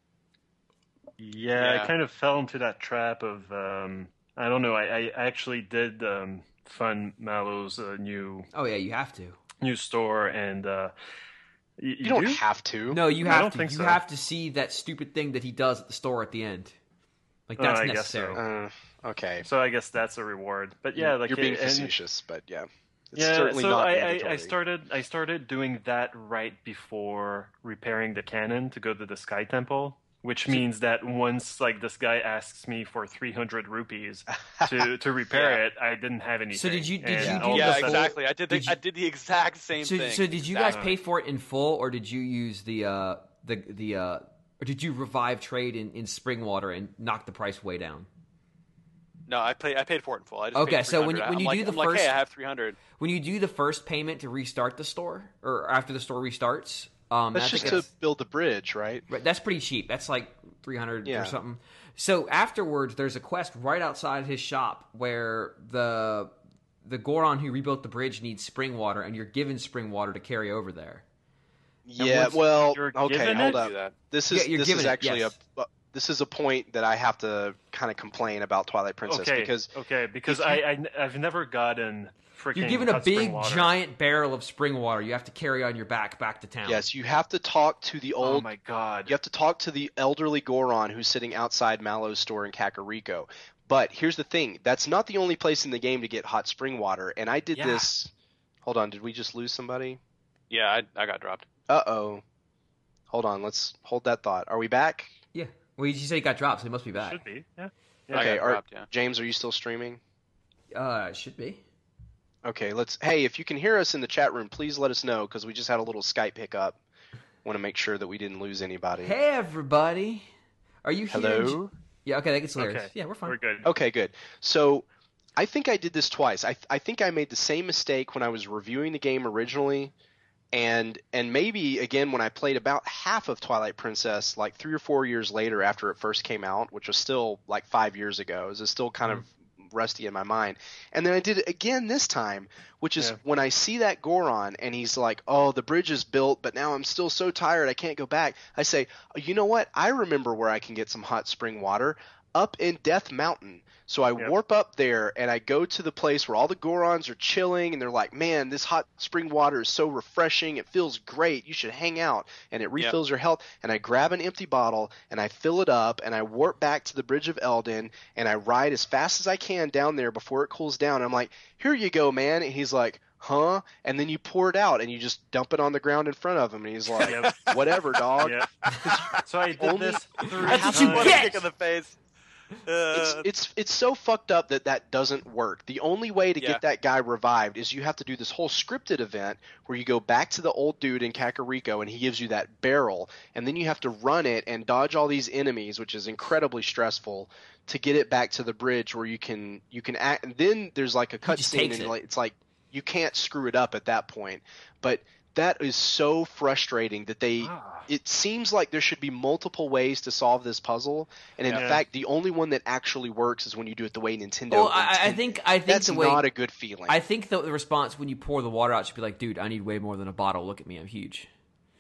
S3: Yeah,
S4: Yeah.
S3: I kind of fell into that trap of um, I don't know. I, I actually did um, fund Mallow's uh, new
S2: Oh yeah, you have to.
S3: new store, and uh, y-
S1: You don't
S3: do?
S1: have to.
S2: No, you
S3: I
S2: have
S3: don't
S2: to.
S3: think
S2: You
S3: so.
S2: have to see that stupid thing that he does at the store at the end. Like
S3: Oh,
S2: that's
S3: I guess
S2: necessary.
S3: so.
S1: Uh, okay.
S3: So I guess that's a reward. But yeah, like
S1: You're being
S3: and-
S1: facetious, but yeah. It's
S3: yeah,
S1: certainly
S3: so
S1: not
S3: I, I,
S1: mandatory.
S3: I started I started doing that right before repairing the cannon to go to the Sky Temple, which means that once like this guy asks me for three hundred rupees to to repair
S4: Yeah.
S3: it, I didn't have anything.
S2: So did you- did
S3: And
S2: you do
S3: all of a
S4: Yeah,
S2: the
S3: sudden-
S4: exactly. I did the
S2: Did you-
S4: I did the exact same
S2: So,
S4: thing.
S2: so did you guys
S4: Exactly.
S2: pay for it in full, or did you use the uh, the the uh, or did you revive trade in, in Springwater and knock the price way down?
S4: No, I paid I paid for it in full. I just
S2: Okay,
S4: paid
S2: so when you-
S4: three hundred.
S2: when
S4: I'm
S2: you
S4: like,
S2: do the
S4: I'm like,
S2: first-
S4: hey, I have three hundred.
S2: When you do the first payment to restart the store, or after the store restarts, Um,
S1: That's
S2: I
S1: just
S2: think
S1: to
S2: it's-
S1: build the bridge, right?
S2: Right, that's pretty cheap. That's like three hundred
S1: Yeah.
S2: or something. So afterwards, there's a quest right outside his shop where the the Goron who rebuilt the bridge needs spring water, and you're given spring water to carry over there.
S1: Yeah.
S3: once
S1: Well,
S3: you're
S1: okay,
S3: given
S1: hold
S3: it?
S1: up.
S4: Do that.
S1: This
S2: Yeah,
S1: is
S2: you're
S1: this
S2: given
S1: is
S2: it,
S1: actually
S2: yes.
S1: a. This is a point that I have to kind of complain about Twilight Princess
S3: Okay,
S1: because
S3: okay, because
S1: if
S3: I,
S1: you-
S3: I I've never gotten freaking.
S2: You're given a
S3: hot spring
S2: big,
S3: water.
S2: giant barrel of spring water you have to carry on your back back to town.
S1: yes, you have to talk to the
S3: Oh
S1: old.
S3: my god!
S1: You have to talk to the elderly Goron who's sitting outside Mallow's store in Kakariko. But here's the thing: that's not the only place in the game to get hot spring water. And I did
S3: Yeah.
S1: this. Hold on, did we just lose somebody?
S4: Yeah, I, I got dropped.
S1: Uh oh. Hold on, let's hold that thought. Are we back?
S2: Yeah. Well, you said he got dropped, so he must be back.
S3: Should be, yeah.
S4: I
S1: Okay,
S4: got
S1: are,
S4: dropped, yeah.
S1: James, are you still streaming?
S2: Uh, should be.
S1: Okay, let's. Hey, if you can hear us in the chat room, please let us know because we just had a little Skype hiccup. Want to make sure that we didn't lose anybody.
S2: Hey, everybody. Are you here?
S1: Hello.
S2: Yeah. Okay, that gets hilarious.
S3: Okay,
S2: Yeah, we're fine.
S3: We're good.
S1: Okay, good. So, I think I did this twice. I I think I made the same mistake when I was reviewing the game originally, and and maybe again when I played about half of Twilight Princess, like three or four years later after it first came out, which was still like five years ago. It was still kind of rusty in my mind. And then I did it again this time, which is
S3: Yeah.
S1: when I see that Goron and he's like, "Oh, the bridge is built, but now I'm still so tired I can't go back." I say, oh, "You know what? I remember where I can get some hot spring water up in Death Mountain." So I
S3: Yep.
S1: warp up there and I go to the place where all the Gorons are chilling and they're like, "Man, this hot spring water is so refreshing. It feels great. You should hang out." And it refills your health. And I grab an empty bottle and I fill it up and I warp back to the Bridge of Eldin and I ride as fast as I can down there before it cools down. I'm like, "Here you go, man." And he's like, "Huh?" And then you pour it out and you just dump it on the ground in front of him and he's like,
S3: Yep.
S1: "Whatever, dog."
S3: Yeah. So I did
S1: Only-
S3: this three
S2: That's what
S3: times.
S2: you get!
S4: Kick in the face.
S1: It's,
S4: Uh,
S1: it's it's so fucked up that that doesn't work. The only way to
S4: Yeah.
S1: get that guy revived is you have to do this whole scripted event where you go back to the old dude in Kakariko and he gives you that barrel, and then you have to run it and dodge all these enemies, which is incredibly stressful to get it back to the bridge where you can you can act. And then there's like a
S2: just
S1: cutscene
S2: takes
S1: and
S2: it.
S1: like, it's like you can't screw it up at that point. But that is so frustrating that they.
S3: Ah.
S1: It seems like there should be multiple ways to solve this puzzle, and in
S3: Yeah.
S1: fact, the only one that actually works is when you do it the way Nintendo.
S2: Well, I, I
S1: intended.
S2: think I think
S1: that's
S2: the way
S1: not a good feeling.
S2: I think the, the response when you pour the water out should be like, "Dude, I need way more than a bottle. Look at me, I'm huge."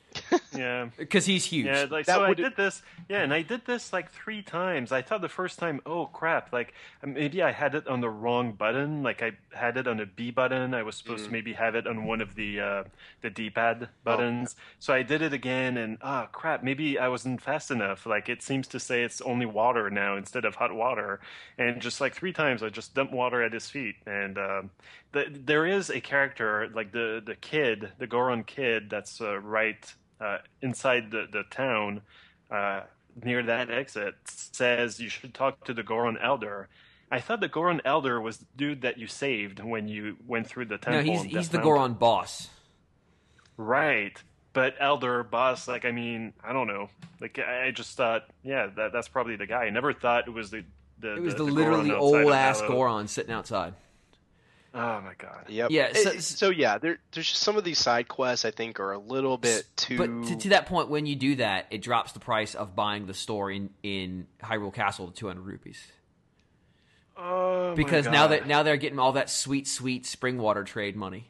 S3: Yeah.
S2: Because he's huge.
S3: Yeah, like
S1: That
S3: so I
S1: would-
S3: did this. Yeah, and I did this like three times. I thought the first time, oh crap, like maybe I had it on the wrong button. Like I had it on a B button. I was supposed to maybe have it on one of the uh, the D-pad buttons. So I did it again, and ah crap, maybe I wasn't fast enough. Like it seems to say it's only water now instead of hot water. And just like three times, I just dumped water at his feet. And um, the, there is a character like the the kid, the Goron kid, that's uh, right. Uh, inside the, the town, uh, near that exit, says you should talk to the Goron Elder. I thought the Goron Elder was the dude that you saved when you went through the temple.
S2: no, he's
S3: on
S2: he's
S3: Death
S2: the
S3: Mountain.
S2: Goron boss.
S3: Right. But Elder, boss, like, I mean, I don't know. Like, I I just thought, yeah, that that's probably the guy. I never thought it was the... the
S2: It was the,
S3: the
S2: literally
S3: Goron outside of
S2: old ass
S3: Mallow.
S2: Goron sitting outside.
S3: Oh, my God.
S1: Yep.
S2: Yeah,
S1: It-
S2: so-
S1: it- so, yeah, there, there's just some of these side quests I think are a little bit too.
S2: But to, to that point, when you do that, it drops the price of buying the store in, in Hyrule Castle to two hundred rupees.
S3: Oh, my
S2: Because now
S3: God.
S2: that now they're getting all that sweet, sweet spring water trade money.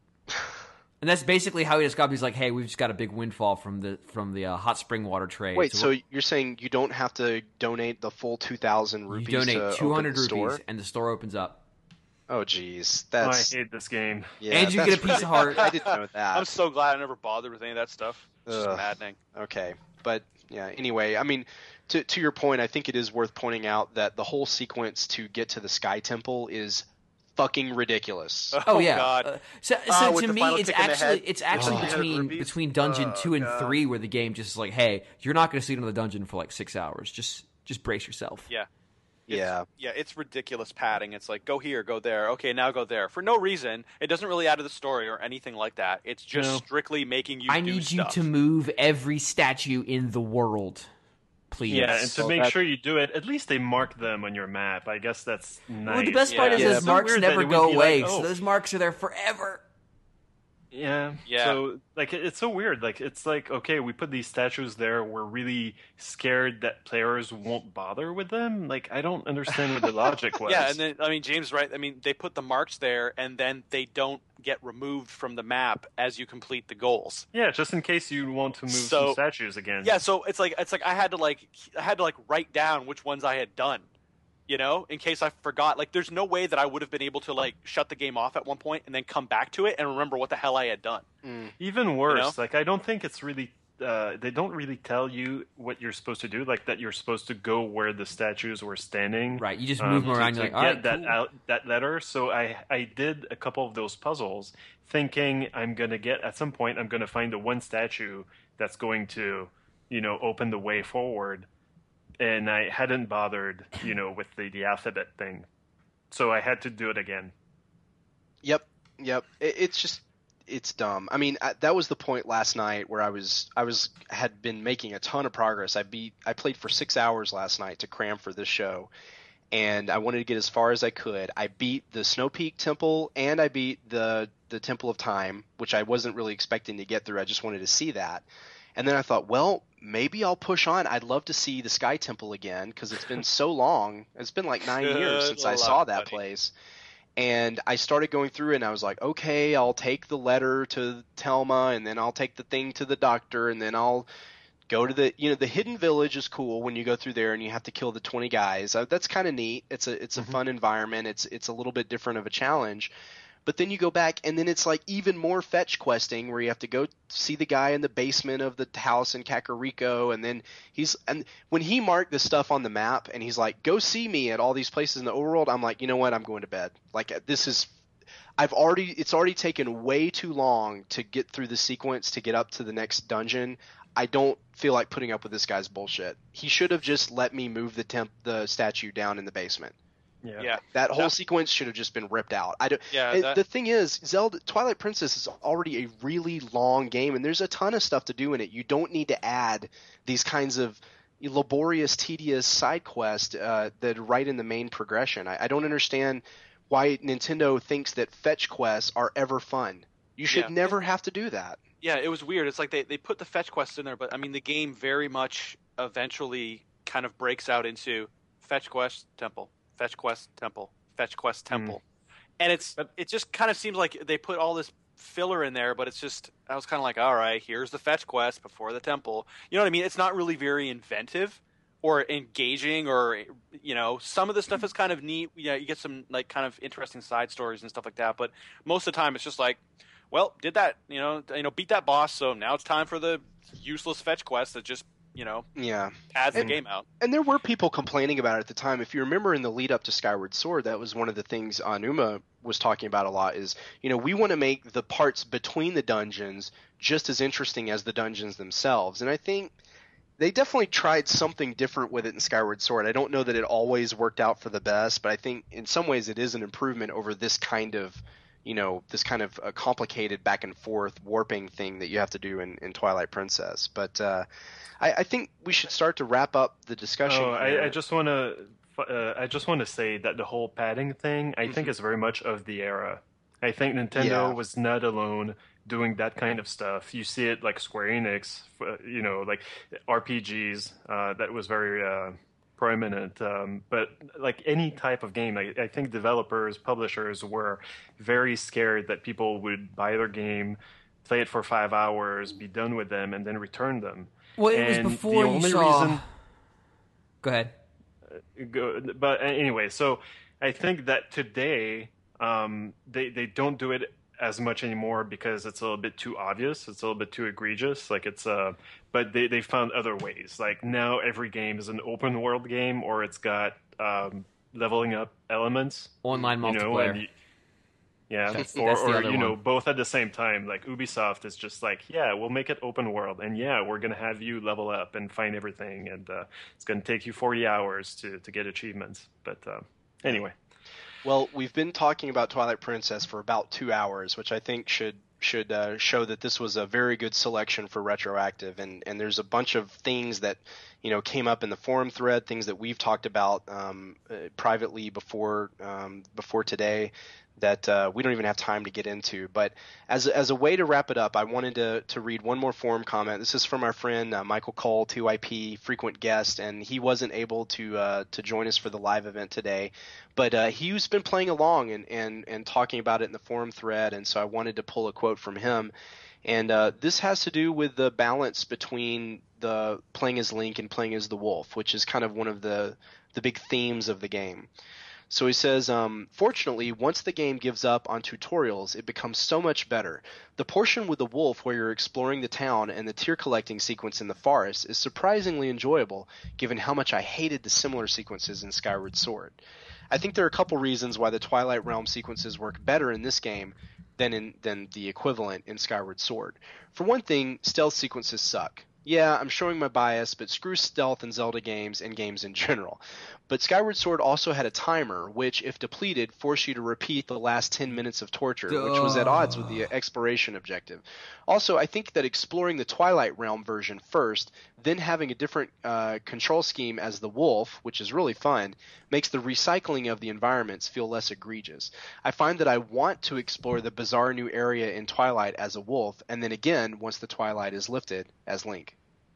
S2: And that's basically how he described. He's like, "Hey, we've just got a big windfall from the from the uh, hot spring water trade."
S1: Wait, so
S2: we're-
S1: you're saying you don't have to donate the full two thousand
S2: you
S1: rupees
S2: donate
S1: to
S2: two
S1: open
S2: hundred
S1: the
S2: rupees,
S1: store?
S2: and the store opens up.
S1: Oh, jeez,
S3: Oh, I
S1: that's
S3: hate this game.
S1: yeah,
S2: And you
S1: that's
S2: get a piece of
S1: ridiculous.
S2: heart.
S1: I didn't know that.
S4: I'm so glad I never bothered with any of that stuff. It's just
S1: Ugh.
S4: maddening.
S1: Okay, but yeah. Anyway, I mean, to to your point, I think it is worth pointing out that the whole sequence to get to the Sky Temple is fucking ridiculous.
S2: Oh, yeah.
S4: God.
S2: Uh, so
S4: Ah,
S2: so
S4: with
S2: to
S4: the
S2: me,
S4: final
S2: it's
S4: kick in the
S2: actually
S4: head.
S2: it's actually
S3: Oh.
S2: between
S3: Rupees?
S2: between dungeon
S3: Oh,
S2: two and
S3: God.
S2: three where the game just is like, "Hey, you're not going to see it in the dungeon for like six hours. Just just brace yourself."
S4: Yeah. It's,
S1: Yeah.
S4: Yeah, it's ridiculous padding. It's like, go here, go there. Okay, now go there. For no reason. It doesn't really add to the story or anything like that. It's just
S3: No.
S4: strictly making you
S2: I
S4: do
S2: need
S4: stuff.
S2: you to move every statue in the world, please.
S3: Yeah, and to
S1: So
S3: make
S1: that-
S3: sure you do it, at least they mark them on your map. I guess that's nice.
S2: Well, the best part
S4: Yeah.
S2: is
S4: Yeah.
S2: those
S3: It's so
S2: marks
S3: weird that
S2: never
S3: it would
S2: go
S3: be
S2: away,
S3: like,
S2: so
S3: oh.
S2: those marks are there forever.
S3: Yeah.
S4: Yeah.
S3: So like it- it's so weird. Like it's like okay, we put these statues there. We're really scared that players won't bother with them. Like I don't understand what the logic was.
S4: Yeah, and then I mean James is right. I mean they put the marks there, and then they don't get removed from the map as you complete the goals.
S3: yeah, just in case you want to move
S4: So-
S3: some statues again.
S4: Yeah, so it's like it's like I had to like I had to like write down which ones I had done, you know, in case I forgot. Like, there's no way that I would have been able to like shut the game off at one point and then come back to it and remember what the hell I had done.
S3: Even worse,
S4: You know?
S3: like I don't think it's really. Uh, they don't really tell you what you're supposed to do, like that you're supposed to go where the statues were standing.
S2: Right, you just
S3: um,
S2: move them
S3: to-
S2: around.
S3: to
S2: You're like,
S3: get
S2: all right,
S3: that
S2: cool.
S3: out that letter. So I I did a couple of those puzzles, thinking I'm gonna get at some point I'm gonna find the one statue that's going to, you know, open the way forward, and I hadn't bothered, you know, with the the alphabet thing, so I had to do it again.
S1: Yep, yep. It, it's just it's dumb. I mean, I, that was the point last night where I was I was had been making a ton of progress. I beat I played for six hours last night to cram for this show, and I wanted to get as far as I could. I beat the Snow Peak Temple and I beat the the Temple of Time, which I wasn't really expecting to get through. I just wanted to see that. And then I thought, well, maybe I'll push on. I'd love to see the Sky Temple again because it's been so long. It's been like nine years
S4: Good
S1: since I
S4: luck,
S1: saw that
S4: buddy.
S1: place. And I started going through it, and I was like, okay, I'll take the letter to Telma, and then I'll take the thing to the doctor, and then I'll go to the, you know, the hidden village is cool when you go through there and you have to kill the twenty guys. Uh, that's kind of neat. It's a it's a fun environment. It's it's a little bit different of a challenge. But then you go back, and then it's like even more fetch questing where you have to go see the guy in the basement of the house in Kakariko, and then he's and when he marked the stuff on the map, and he's like, "Go see me at all these places in the overworld." I'm like, you know what? I'm going to bed. Like this is, I've already it's already taken way too long to get through the sequence to get up to the next dungeon. I don't feel like putting up with this guy's bullshit. He should have just let me move the temp the statue down in the basement.
S3: Yeah.
S4: Yeah.
S1: That whole
S4: That-
S1: sequence should have just been ripped out. I don't.
S4: Yeah,
S1: and
S4: that-
S1: the thing is, Zelda Twilight Princess is already a really long game, and there's a ton of stuff to do in it. You don't need to add these kinds of laborious, tedious side quests uh, that are right in the main progression. I, I don't understand why Nintendo thinks that fetch quests are ever fun. You should
S4: Yeah.
S1: never have to do that.
S4: Yeah, it was weird. It's like they, they put the fetch quest in there, but I mean the game very much eventually kind of breaks out into fetch quest temple, fetch quest temple, fetch quest temple. And it's it just kind of seems like they put all this filler in there, but it's just I was kind of like, all right, here's the fetch quest before the temple. You know what I mean? It's not really very inventive or engaging, or you know, some of the stuff is kind of neat. Yeah, you get some like kind of interesting side stories and stuff like that, but most of the time it's just like, well, did that, you know, you know, beat that boss, so now it's time for the useless fetch quest that just, you know,
S1: Yeah.
S4: pads
S1: And-
S4: the game out.
S1: And there were people complaining about it at the time. If you remember in the lead up to Skyward Sword, that was one of the things Anuma was talking about a lot is, you know, we want to make the parts between the dungeons just as interesting as the dungeons themselves. And I think they definitely tried something different with it in Skyward Sword. I don't know that it always worked out for the best, but I think in some ways it is an improvement over this kind of, you know, this kind of uh, complicated back and forth warping thing that you have to do in, in Twilight Princess. But uh, I, I think we should start to wrap up the discussion.
S3: Oh,
S1: here.
S3: I, I just want to. Uh, I just want to say that the whole padding thing, I think, is very much of the era. I think Nintendo
S1: Yeah.
S3: was not alone doing that kind of stuff. You see it like Square Enix, uh, you know, like R P Gs. Uh, that was very uh, prominent. Um, but like any type of game, I, I think developers, publishers were very scared that people would buy their game, play it for five hours, be done with them, and then return them.
S2: Well, it was
S3: And
S2: before
S3: the
S2: you
S3: only
S2: saw.
S3: reason-
S2: Go ahead.
S3: Go, but anyway, so I think that today um, they they don't do it as much anymore because it's a little bit too obvious. It's a little bit too egregious. Like it's uh, but they they found other ways. Like now every game is an open world game, or it's got um, leveling up elements,
S2: Online
S3: you know,
S2: multiplayer.
S3: and you- yeah,
S2: That's-
S3: or,
S2: that's the
S3: or
S2: other
S3: you know,
S2: one.
S3: both at the same time. Like Ubisoft is just like, yeah, we'll make it open world, and yeah, we're gonna have you level up and find everything, and uh, it's gonna take you forty hours to to get achievements. But uh, anyway,
S1: Well, we've been talking about Twilight Princess for about two hours, which I think should should uh, show that this was a very good selection for Retroactive. And, and there's a bunch of things that, you know, came up in the forum thread, things that we've talked about um, uh, privately before um, before today, that uh, we don't even have time to get into. But as as a way to wrap it up, I wanted to to read one more forum comment. This is from our friend uh, Michael Cole, two I P, frequent guest, and he wasn't able to uh, to join us for the live event today. But uh, he's been playing along and, and, and talking about it in the forum thread, and so I wanted to pull a quote from him. And uh, this has to do with the balance between the playing as Link and playing as the Wolf, which is kind of one of the, the big themes of the game. So he says, um, fortunately, once the game gives up on tutorials, it becomes so much better. The portion with the wolf where you're exploring the town and the tier collecting sequence in the forest is surprisingly enjoyable, given how much I hated the similar sequences in Skyward Sword. I think there are a couple reasons why the Twilight Realm sequences work better in this game than in than the equivalent in Skyward Sword. For one thing, stealth sequences suck. Yeah, I'm showing my bias, but screw stealth in Zelda games and games in general. But Skyward Sword also had a timer, which, if depleted, forced you to repeat the last ten minutes of torture, which was at odds with the exploration objective. Also, I think that exploring the Twilight Realm version first, then having a different uh, control scheme as the wolf, which is really fun, makes the recycling of the environments feel less egregious. I find that I want to explore the bizarre new area in Twilight as a wolf, and then again, once the Twilight is lifted, as Link.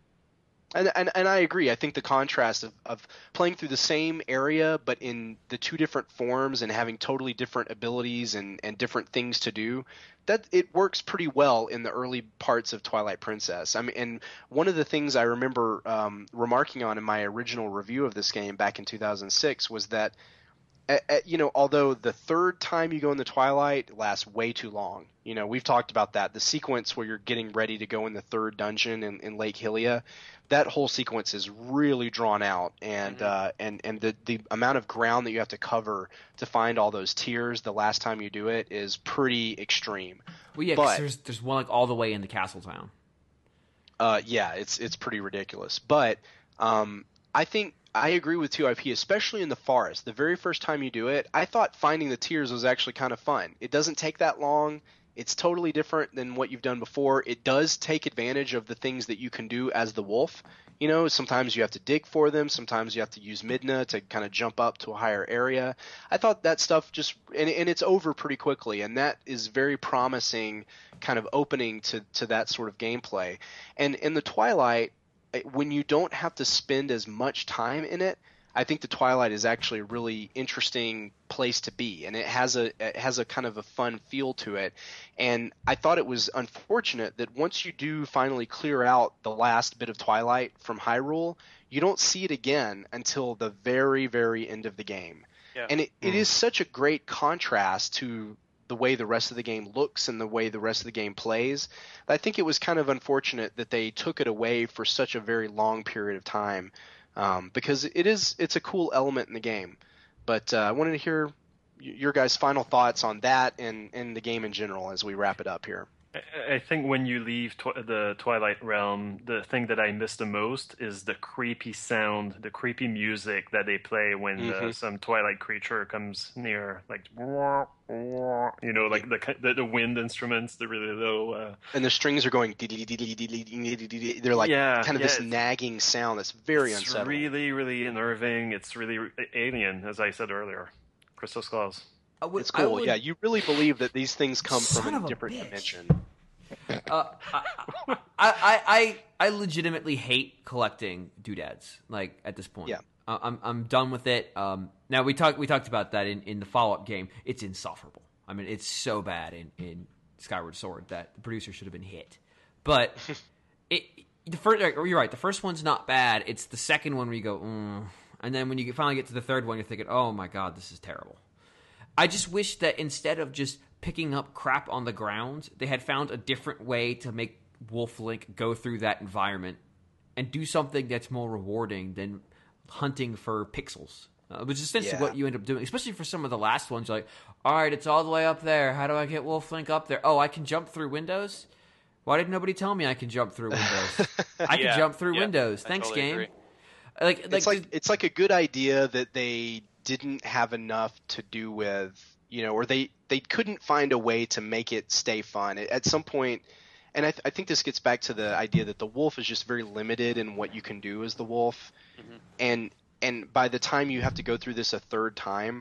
S1: And, and and I agree. I think the contrast of, of playing through the same area but in the two different forms and having totally different abilities and, and different things to do, that it works pretty well in the early parts of Twilight Princess. I mean, and one of the things I remember um, remarking on in my original review of this game back in two thousand six was that, at, at, you know, although the third time you go in the Twilight lasts way too long. You know, we've talked about that. The sequence where you're getting ready to go in the third dungeon in, in Lake Hylia, that whole sequence is really drawn out, and mm-hmm. uh, and and the the amount of ground that you have to cover to find all those tiers the last time you do it is pretty extreme.
S2: Well, yeah, because there's there's one like all the way into Castletown.
S1: Uh, yeah, it's it's pretty ridiculous. But um, I think I agree with two I P, especially in the forest. The very first time you do it, I thought finding the tiers was actually kind of fun. It doesn't take that long. It's totally different than what you've done before. It does take advantage of the things that you can do as the wolf. You know, sometimes you have to dig for them. Sometimes you have to use Midna to kind of jump up to a higher area. I thought that stuff just and, – and it's over pretty quickly, and that is very promising kind of opening to, to that sort of gameplay. And in the Twilight, when you don't have to spend as much time in it, I think the Twilight is actually a really interesting place to be, and it has a it has a kind of a fun feel to it. And I thought it was unfortunate that once you do finally clear out the last bit of Twilight from Hyrule, you don't see it again until the very, very end of the game. Yeah. And it, mm. it is such a great contrast to the way the rest of the game looks and the way the rest of the game plays. I think it was kind of unfortunate that they took it away for such a very long period of time. Um, because it is it's a cool element in the game. But uh, I wanted to hear your guys' final thoughts on that and, and the game in general as we wrap it up here.
S3: I think when you leave tw- the Twilight Realm, the thing that I miss the most is the creepy sound, the creepy music that they play when mm-hmm. uh, some Twilight creature comes near, like, you know, like the the, the wind instruments, the really low. Uh...
S1: And the strings are going, they're like
S3: yeah,
S1: kind of
S3: yeah,
S1: this nagging sound that's very
S3: it's
S1: unsettling.
S3: It's really, really unnerving. It's really alien, as I said earlier. Crystal Skulls.
S2: Would,
S1: it's cool,
S2: would,
S1: yeah. You really believe that these things come from a, a different
S2: bitch.
S1: dimension.
S2: uh, I, I, I, I legitimately hate collecting doodads. Like at this point,
S1: yeah.
S2: uh, I'm I'm done with it. Um, now we talked we talked about that in, in the follow up game. It's insufferable. I mean, it's so bad in, in Skyward Sword that the producer should have been hit. But it the first you're right. The first one's not bad. It's the second one where you go, mm. and then when you finally get to the third one, you're thinking, oh my god, this is terrible. I just wish that instead of just picking up crap on the ground, they had found a different way to make Wolf Link go through that environment and do something that's more rewarding than hunting for pixels, uh, which is essentially
S1: yeah.
S2: what you end up doing, especially for some of the last ones. You're like, all right, it's all the way up there. How do I get Wolf Link up there? Oh, I can jump through windows? Why did nobody tell me I can jump through windows? I
S4: yeah.
S2: can jump through
S4: yeah.
S2: windows.
S4: I
S2: Thanks,
S4: totally
S2: game.
S4: Agree.
S2: Like, like,
S1: it's like it's like a good idea that they didn't have enough to do with, you know, or they, they couldn't find a way to make it stay fun. At some point, and I, th- I think this gets back to the idea that the wolf is just very limited in what you can do as the wolf. Mm-hmm. And and by the time you have to go through this a third time,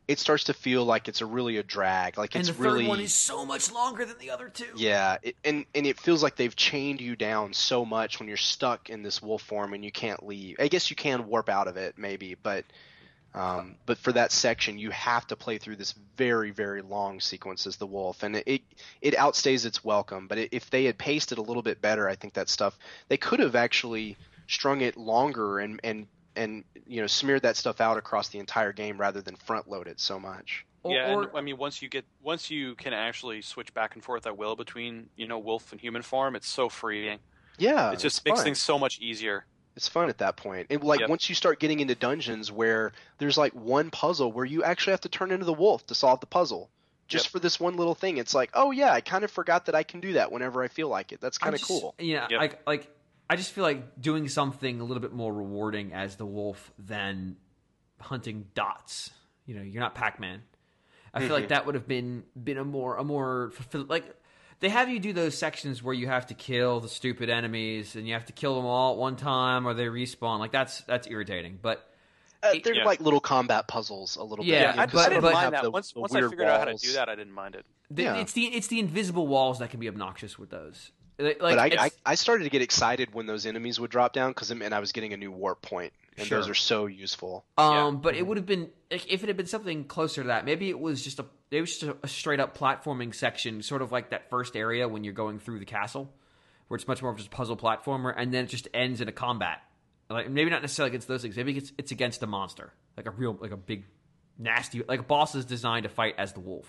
S1: it starts to feel like it's a really a drag. Like
S2: and
S1: it's
S2: the third
S1: really
S2: one is so much longer than the other two.
S1: yeah, it, and and it feels like they've chained you down so much when you're stuck in this wolf form and you can't leave. I guess you can warp out of it maybe, but um, but for that section you have to play through this very very long sequence as the wolf, and it it, it outstays its welcome. But it, if they had paced it a little bit better, I think that stuff they could have actually strung it longer and and and you know smeared that stuff out across the entire game rather than front load it so much.
S2: Or,
S4: yeah,
S2: or,
S4: and I mean, once you get once you can actually switch back and forth at will between you know wolf and human form, it's so freeing.
S1: Yeah,
S4: It just
S1: it's
S4: makes
S1: fun.
S4: things so much easier.
S1: It's fun at that point. And like
S4: Yep.
S1: once you start getting into dungeons where there's like one puzzle where you actually have to turn into the wolf to solve the puzzle. Just
S4: Yep.
S1: for this one little thing. It's like, oh yeah, I kind of forgot that I can do that whenever I feel like it. That's
S2: I
S1: kind of
S2: just-
S1: cool.
S2: Yeah,
S4: Yep.
S2: like like I just feel like doing something a little bit more rewarding as the wolf than hunting dots. You know, you're not Pac-Man. I feel like that would have been been a more a more fulfill- like they have you do those sections where you have to kill the stupid enemies and you have to kill them all at one time or they respawn. Like that's that's irritating. But
S1: Uh, they're
S4: Yeah.
S1: like little combat puzzles a little
S2: Yeah,
S1: bit.
S4: I,
S2: but-
S4: I didn't
S2: but-
S4: mind
S1: have
S4: that.
S1: the-
S4: once
S1: the
S4: once I
S1: weird
S4: figured out how to
S1: walls.
S4: do that, I didn't mind it.
S2: the,
S1: Yeah.
S2: it's the it's the invisible walls that can be obnoxious with those. Like,
S1: But I, I,
S2: it's-
S1: I started to get excited when those enemies would drop down because and I was getting a new warp point, and
S2: Sure.
S1: those are so useful.
S2: Um,
S4: Yeah.
S2: but it would have been like, if it had been something closer to that. Maybe it was just a it was just a, a straight up platforming section, sort of like that first area when you're going through the castle, where it's much more of just a puzzle platformer, and then it just ends in a combat. Like maybe not necessarily against those things. Maybe it's it's against a monster, like a real like a big nasty like a boss is designed to fight as the wolf,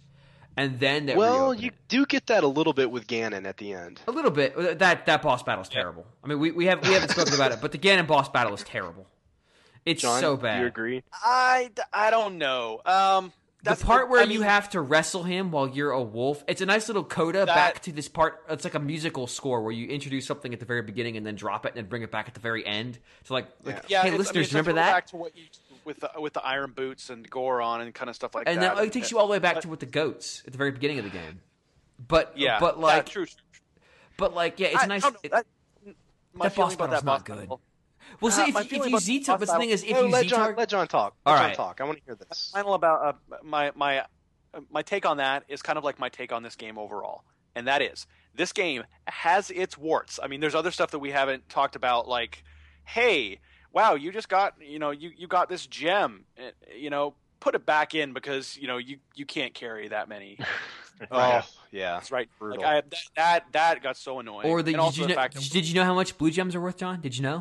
S2: and then they
S1: Well,
S2: reopen
S1: you
S2: it.
S1: do get that a little bit with Ganon at the end.
S2: A little bit. That that boss battle is terrible. I mean, we, we have we haven't spoken about it, but the Ganon boss battle is terrible. It's
S1: John,
S2: so
S1: do
S2: bad.
S1: you agree?
S4: I, I don't know. Um, that's
S2: the part where
S4: I
S2: you
S4: mean,
S2: have to wrestle him while you're a wolf. It's a nice little coda
S4: That-
S2: back to this part. It's like a musical score where you introduce something at the very beginning and then drop it and then bring it back at the very end. So like, like
S4: Yeah,
S2: hey
S4: it's- I mean,
S2: listeners,
S4: it's a
S2: remember that?
S4: throwback to what you with the, with the iron boots and Goron and kind of stuff like
S2: And
S4: that.
S2: then it takes you all the way back to with the goats at the very beginning of the game. But
S4: yeah,
S2: but
S4: yeah,
S2: like,
S4: true. true.
S2: but like, yeah, it's
S4: I,
S2: a nice.
S4: I don't know,
S2: it-
S4: that, my
S2: that boss
S4: feeling about
S2: battle's
S4: that
S2: not
S4: boss
S2: good.
S4: battle-
S2: well, see,
S4: uh,
S2: if,
S4: my
S2: you- if
S4: feeling
S2: you
S4: about
S2: Z
S4: the
S2: talk,
S4: boss
S2: but the thing is, if
S1: No,
S2: you
S1: let
S2: Z
S1: John
S2: target,
S1: let John talk.
S2: All
S1: Let
S2: right.
S1: John talk. I want to hear this.
S4: Final about uh, my my uh, my take on that is kind of like my take on this game overall, and that is this game has its warts. I mean, there's other stuff that we haven't talked about, like, hey, wow, you just got you know you, you got this gem, eh, you know, put it back in because you know you, you can't carry that many.
S1: Oh yeah,
S4: That's right.
S1: Brutal.
S4: Like I, that, that that got so annoying.
S2: or the,
S4: and
S2: did
S4: also
S2: you
S4: the
S2: know,
S4: fact that,
S2: did you know how much blue gems are worth, John? Did you know?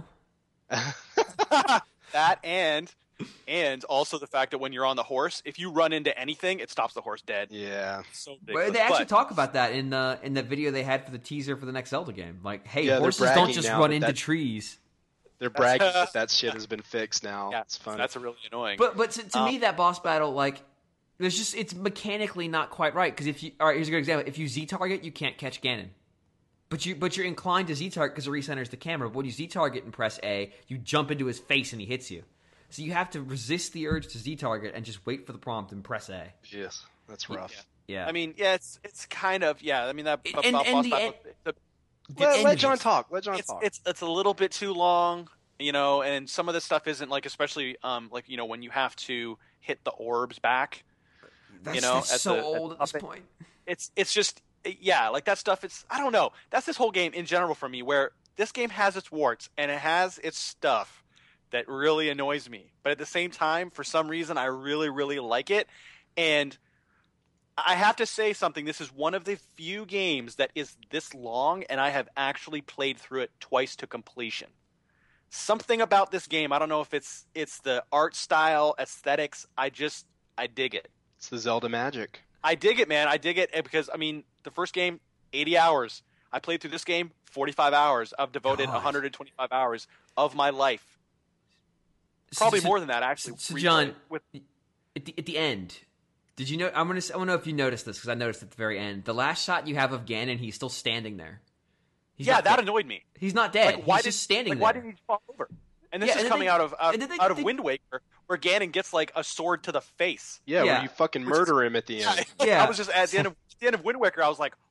S4: that and and also the fact that when you're on the horse, if you run into anything, it stops the horse dead.
S1: yeah.
S4: So
S2: Well,
S4: ridiculous.
S2: they actually
S4: But-
S2: talk about that in the in the video they had for the teaser for the next Zelda game. Like, hey,
S1: Yeah, they're
S2: horses don't
S1: bragging
S2: just
S1: now
S2: run
S1: that
S2: into
S1: that-
S2: trees.
S1: They're bragging that that shit has been fixed now.
S4: Yeah,
S1: It's fun.
S4: that's really annoying.
S2: But but to, to
S4: Um,
S2: me, that boss battle, like, there's just it's mechanically not quite right. Because if you all right, here's a good example. If you Z target, you can't catch Ganon. But you but you're inclined to Z target because it recenters the camera. But when you Z target and press A, you jump into his face and he hits you. So you have to resist the urge to Z target and just wait for the prompt and press A.
S1: Yes, that's rough.
S2: Yeah.
S4: I mean, yeah, it's it's kind of yeah. I mean that
S2: And-
S4: b-
S2: and-
S4: boss
S2: and the
S4: battle,
S2: en-
S4: the-
S2: The
S1: Let,
S2: end
S1: let
S2: of
S1: John
S2: it-
S1: talk. Let John
S4: it's
S1: talk.
S4: it's it's a little bit too long, you know, and some of this stuff isn't like, especially um like you know when you have to hit the orbs back.
S2: That's,
S4: you know,
S2: that's
S4: at
S2: so
S4: the- at
S2: old
S4: the
S2: at this
S4: top end.
S2: point.
S4: It's it's just yeah, like that stuff. It's I don't know. That's this whole game in general for me, where this game has its warts and it has its stuff that really annoys me. But at the same time, for some reason, I really really like it. And I have to say something. This is one of the few games that is this long, and I have actually played through it twice to completion. Something about this game, I don't know if it's it's the art style, aesthetics. I just I dig it.
S1: It's the Zelda magic.
S4: I dig it, man. I dig it because, I mean, the first game, eighty hours. I played through this game, forty-five hours. I've devoted
S2: God.
S4: one hundred twenty-five hours of my life. Probably
S2: So-
S4: more than that, actually.
S2: so,
S4: replayed
S2: John,
S4: with,
S2: At the, at the end, did you know? I'm gonna. I want to know if you noticed this because I noticed at the very end. The last shot you have of Ganon, he's still standing there. He's
S4: yeah,
S2: not
S4: that
S2: dead.
S4: annoyed me.
S2: He's not dead.
S4: Like, why
S2: he's
S4: did,
S2: just standing
S4: like,
S2: there.
S4: Why did he fall over? And this
S2: Yeah,
S4: is
S2: and then
S4: coming
S2: they-
S4: out of out,
S2: and then they-
S4: out of
S2: they-
S4: Wind Waker, where Ganon gets like a sword to the face.
S1: Yeah,
S2: Yeah.
S1: where you fucking
S4: Which is-
S1: murder him at the end.
S2: Yeah.
S4: I was just at the end of at the end of Wind Waker. I was like,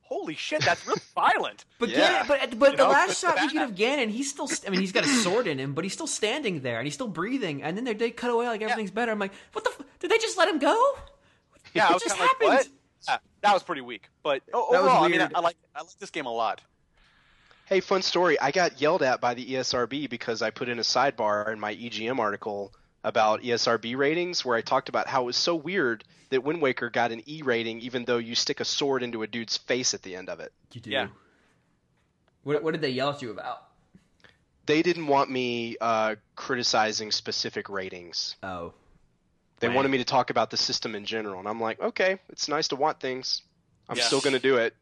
S4: holy shit, that's really violent.
S2: But
S1: Yeah.
S2: Ganon, but but
S4: You
S2: the
S4: know,
S2: last
S4: it's
S2: shot we
S4: bad.
S2: get of Ganon, he's still. I mean, he's got a sword in him, but he's still standing there and he's still breathing. And then they, they cut away like everything's better. I'm like, what the? F- did they just let him go?
S4: Yeah, I
S2: What
S4: was
S2: just
S4: kind of like,
S2: happened?
S4: what? Yeah, that was pretty weak. But o-
S2: That was
S4: overall, I mean, I,
S2: weird.
S4: I like I like this game a lot.
S1: Hey, fun story. I got yelled at by the E S R B because I put in a sidebar in my E G M article about E S R B ratings where I talked about how it was so weird that Wind Waker got an E rating even though you stick a sword into a dude's face at the end of it.
S2: You do.
S4: Yeah.
S2: What, what did they yell at you about?
S1: They didn't want me uh, criticizing specific ratings.
S2: Oh.
S1: They
S2: Right.
S1: wanted me to talk about the system in general, and I'm like, okay, it's nice to want things. I'm
S4: Yeah.
S1: still going to do it.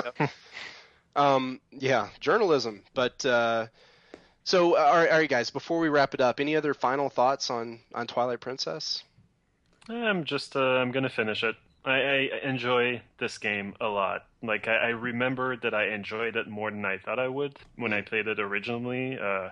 S1: um, yeah, journalism. But uh, so, all right, all right, guys. Before we wrap it up, any other final thoughts on on Twilight Princess?
S3: I'm just uh, I'm gonna finish it. I, I enjoy this game a lot. Like I, I remember that I enjoyed it more than I thought I would when I played it originally. Uh,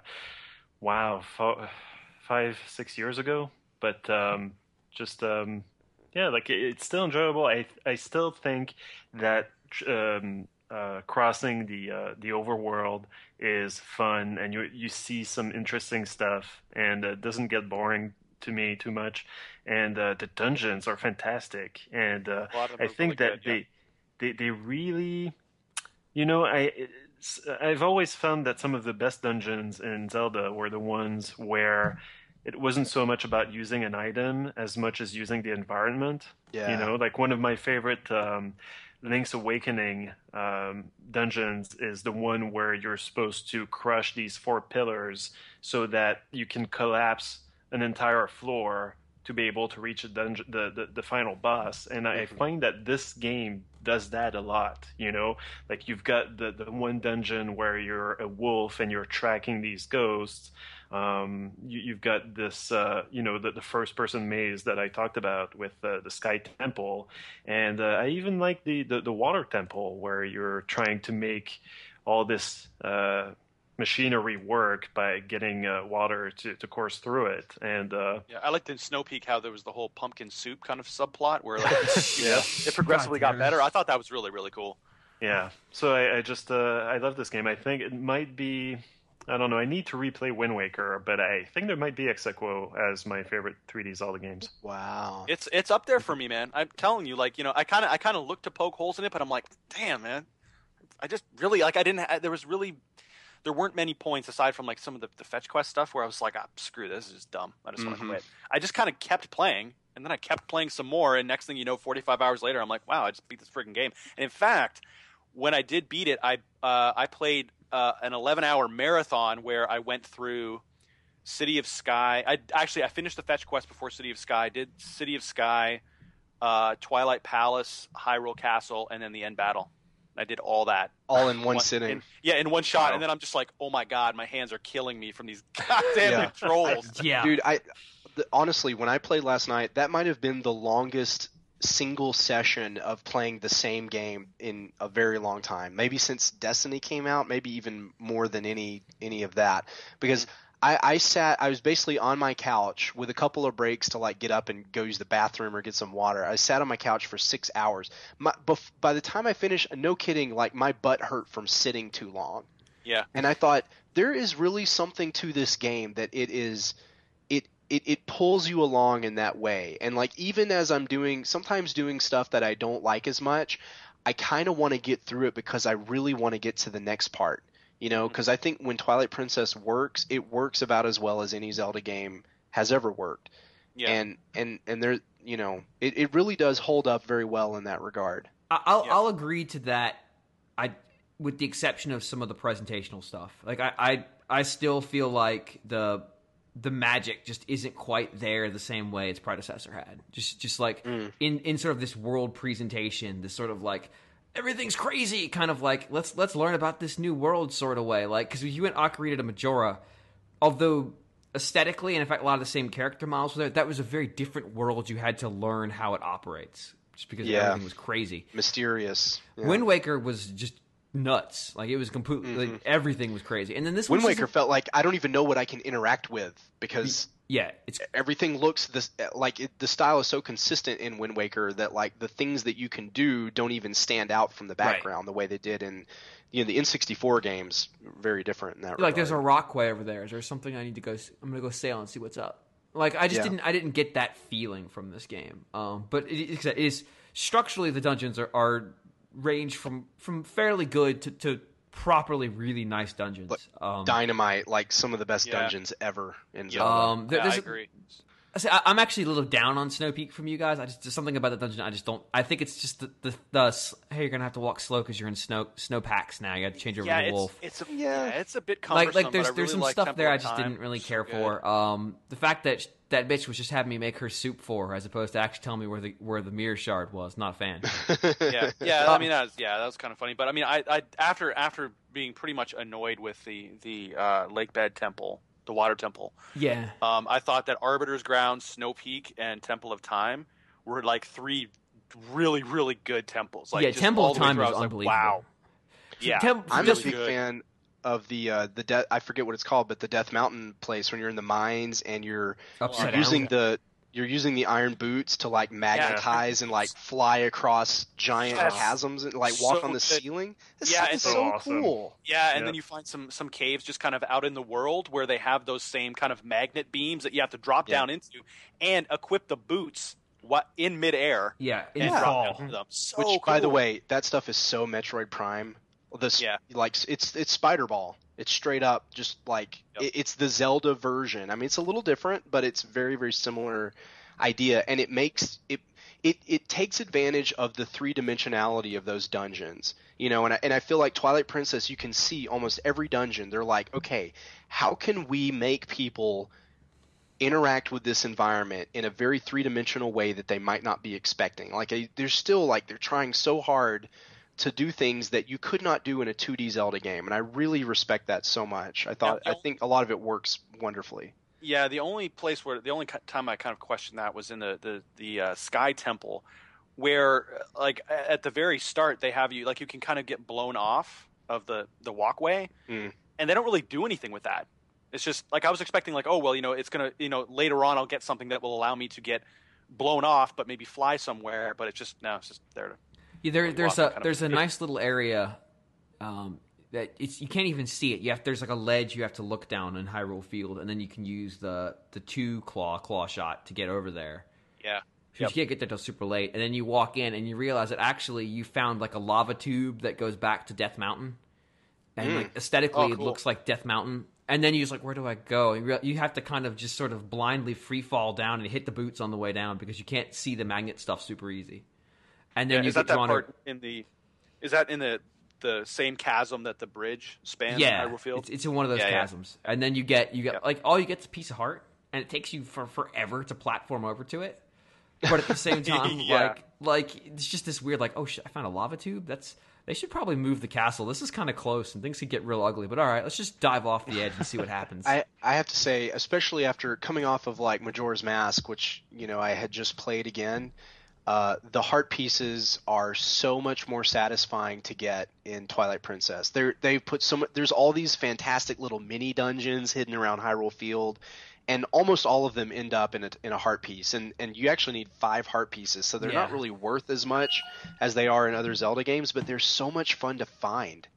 S3: wow, fo- five six years ago. But um, just um, yeah, like it, it's still enjoyable. I I still think that um, uh, crossing the uh, the overworld is fun, and you you see some interesting stuff, and it doesn't get boring to me too much. And uh, the dungeons are fantastic, and uh,
S4: A lot of them
S3: I
S4: are
S3: think
S4: really
S3: that
S4: good, yeah.
S3: they, they they really, you know, I it's, I've always found that some of the best dungeons in Zelda were the ones where it wasn't so much about using an item as much as using the environment.
S1: Yeah.
S3: You know, like one of my favorite um, Link's Awakening um, dungeons is the one where you're supposed to crush these four pillars so that you can collapse an entire floor to be able to reach a dungeon, the, the, the final boss. And I
S1: Mhm.
S3: find that this game does that a lot, you know? Like you've got the, the one dungeon where you're a wolf and you're tracking these ghosts. Um, you, you've got this, uh, you know, the, the first person maze that I talked about with uh, the Sky Temple. And uh, I even like the, the, the Water Temple where you're trying to make all this uh, machinery work by getting uh, water to, to course through it. And uh,
S4: Yeah, I liked in Snow Peak how there was the whole pumpkin soup kind of subplot where like you
S3: Yeah.
S4: know, it progressively
S2: God
S4: got
S2: damn it.
S4: better. I thought that was really really cool.
S3: yeah, so I, I just, uh, I love this game. I think it might be, I don't know, I need to replay Wind Waker, but I think there might be Ex Aequo as my favorite three D Zelda games.
S1: Wow.
S4: It's it's up there for me, man. I'm telling you, like you know, I kind of I kind of looked to poke holes in it, but I'm like, damn, man, I just really like I didn't. Ha- there was really there weren't many points aside from like some of the, the fetch quest stuff where I was like, ah, screw this, this is just dumb. I just want to
S1: Mhm.
S4: quit. I just kind of kept playing, and then I kept playing some more, and next thing you know, forty-five hours later, I'm like, wow, I just beat this freaking game. And in fact, when I did beat it, I uh, I played uh, an eleven hour marathon where I went through City of Sky. I actually I finished the fetch quest before City of Sky. Did City of Sky, uh, Twilight Palace, Hyrule Castle, and then the end battle. I did all that.
S1: All in one sitting.
S4: in- yeah, in one shot,
S3: Wow.
S4: and then I'm just like, oh my god, my hands are killing me from these goddamn
S1: Yeah.
S4: controls.
S2: Yeah.
S1: Dude, I th- honestly, when I played last night, that might have been the longest single session of playing the same game in a very long time. Maybe since Destiny came out, maybe even more than any any of that. Because I, I sat, I was basically on my couch with a couple of breaks to like get up and go use the bathroom or get some water. I sat on my couch for six hours. My, bef- by the time I finished, no kidding, like my butt hurt from sitting too long.
S4: Yeah,
S1: And I thought there is really something to this game that it is it it it pulls you along in that way. And like even as I'm doing sometimes doing stuff that I don't like as much, I kind of want to get through it because I really want to get to the next part. You know, because I think when Twilight Princess works, it works about as well as any Zelda game has ever worked.
S4: yeah.
S1: And and and there, you know, it, it really does hold up very well in that regard.
S2: I- I'll
S4: Yeah.
S2: I'll agree to that. I, with the exception of some of the presentational stuff. Like I I, I still feel like the the magic just isn't quite there the same way its predecessor had. Just just like
S1: Mm.
S2: in in sort of this world presentation, this sort of like everything's crazy kind of like let's let's learn about this new world sort of way. Like because you went Ocarina to Majora, although aesthetically and in fact a lot of the same character models were there, that was a very different world. You had to learn how it operates just because
S1: Yeah.
S2: everything was crazy.
S1: Mysterious. Yeah.
S2: Wind Waker was just nuts. Like it was completely like, everything was crazy. And then this
S1: Wind
S2: one's
S1: Waker
S2: just-
S1: felt like I don't even know what I can interact with because
S2: Yeah, it's
S1: everything looks this like it, the style is so consistent in Wind Waker that like the things that you can do don't even stand out from the background
S2: Right.
S1: the way they did in you know the N sixty-four games. Very different in that
S2: like
S1: regard.
S2: there's a rockway over there. Is there something I need to go? I'm gonna go sail and see what's up. Like I just
S1: Yeah.
S2: didn't I didn't get that feeling from this game. Um, but it, it is structurally the dungeons are, are range from from fairly good to, to properly really nice dungeons.
S1: Like,
S2: Um,
S1: Dynamite, like some of the best
S4: Yeah.
S1: dungeons ever in
S4: Yeah.
S1: Zelda.
S2: Um, there-
S4: Yeah, I
S2: there's a-
S4: agree.
S2: I say, I- I'm actually a little down on Snow Peak from you guys. I just there's something about the dungeon I just don't. I think it's just the the, the s- hey, you're gonna have to walk slow because you're in snow snow packs now. You got to change over
S4: Yeah,
S2: to the
S4: it's
S2: wolf.
S4: it's a,
S1: Yeah.
S4: yeah. it's a bit cumbersome.
S2: Like like there's
S4: but I
S2: there's
S4: really
S2: some
S4: like
S2: stuff
S4: Temple
S2: there I
S4: of
S2: just
S4: Time.
S2: didn't really
S4: So
S2: care
S4: good.
S2: for. Um, the fact that sh- that bitch was just having me make her soup for her as opposed to actually telling me where the where the mirror shard was. Not a fan.
S4: yeah, yeah. I mean, that was, yeah, that was kind of funny. But I mean, I, I after after being pretty much annoyed with the the uh, Lake Bed Temple, the Water Temple,
S2: Yeah.
S4: um, I thought that Arbiter's Ground, Snow Peak, and Temple of Time were like three really really good temples. Like
S2: Yeah,
S4: just
S2: Temple
S4: all
S2: of
S4: the way
S2: Time
S4: through,
S2: is
S4: I was like,
S2: unbelievable.
S4: wow. Yeah,
S2: Tem-
S1: I'm
S2: just-
S1: a big
S4: good.
S1: fan of the uh, the death. I forget what it's called, but the Death Mountain place when you're in the mines and you're,
S2: Upside
S1: you're
S2: down.
S1: using the you're using the iron boots to like magnetize and like fly across giant
S4: Yes.
S1: chasms and like walk
S4: So
S1: on the
S4: good.
S1: ceiling. This
S4: Yeah,
S1: stuff
S4: and
S1: is
S4: so
S1: so
S3: awesome.
S1: cool.
S4: Yeah, and
S3: Yeah.
S4: then you find some some caves just kind of out in the world where they have those same kind of magnet beams that you have to drop
S1: Yeah.
S4: down into and equip the boots what in midair
S2: Yeah. in
S4: and
S1: Yeah.
S4: drop
S3: fall.
S4: down into them. So
S1: Which,
S4: cool.
S1: by the way, that stuff is so Metroid Prime. This
S4: Yeah.
S1: like it's it's Spider Ball. It's straight up just like
S4: Yep.
S1: it, it's the Zelda version. I mean, it's a little different, but it's very very similar idea, and it makes it it it takes advantage of the three dimensionality of those dungeons. You know, and I, and I feel like Twilight Princess, you can see almost every dungeon. They're like, okay, how can we make people interact with this environment in a very three-dimensional way that they might not be expecting? Like a, they're still like they're trying so hard to do things that you could not do in a two D Zelda game, and I really respect that so much. I thought
S4: Now,
S1: I think a lot of it works wonderfully.
S4: Yeah, the only place where the only ki- time I kind of questioned that was in the the the uh, Sky Temple, where uh, like a- at the very start they have you like you can kind of get blown off of the the walkway,
S1: Mm.
S4: and they don't really do anything with that. It's just like I was expecting like oh well you know it's gonna you know later on I'll get something that will allow me to get blown off but maybe fly somewhere, but it's just no it's just there to
S2: Yeah, there,
S4: Like
S2: there's
S4: walking
S2: a
S4: kind of-
S2: there's a nice little area um, that it's you can't even see it. You have there's like a ledge you have to look down in Hyrule Field, and then you can use the the two claw claw shot to get over there.
S4: yeah.
S2: You
S4: Yep.
S2: can't get there till super late, and then you walk in and you realize that actually you found like a lava tube that goes back to Death Mountain, and
S1: Mm.
S2: like aesthetically
S4: Oh,
S2: it
S4: cool.
S2: looks like Death Mountain. And then you're just like, where do I go? And you rea- you have to kind of just sort of blindly free fall down and hit the boots on the way down because you can't see the magnet stuff super easy. And then
S4: Yeah,
S2: you
S4: is
S2: get
S4: that that
S2: drawn
S4: part
S2: over-
S4: in the is that in the the same chasm that the bridge spans
S2: yeah,
S4: in Hyrule Field?
S2: it's, it's in one of those
S4: Yeah, yeah.
S2: chasms, and then you get you get
S4: Yeah.
S2: like all you get is a piece of heart, and it takes you for forever to platform over to it. But at the same time,
S4: Yeah.
S2: like like it's just this weird like oh shit, I found a lava tube. That's they should probably move the castle. This is kind of close, and things could get real ugly. But all right, let's just dive off the edge and see what happens.
S1: I, I have to say, especially after coming off of like Majora's Mask, which you know I had just played again, uh, the heart pieces are so much more satisfying to get in Twilight Princess. They they put so much. There's all these fantastic little mini dungeons hidden around Hyrule Field, and almost all of them end up in a in a heart piece. And and you actually need five heart pieces, so they're
S2: Yeah.
S1: not really worth as much as they are in other Zelda games, but they're so much fun to find.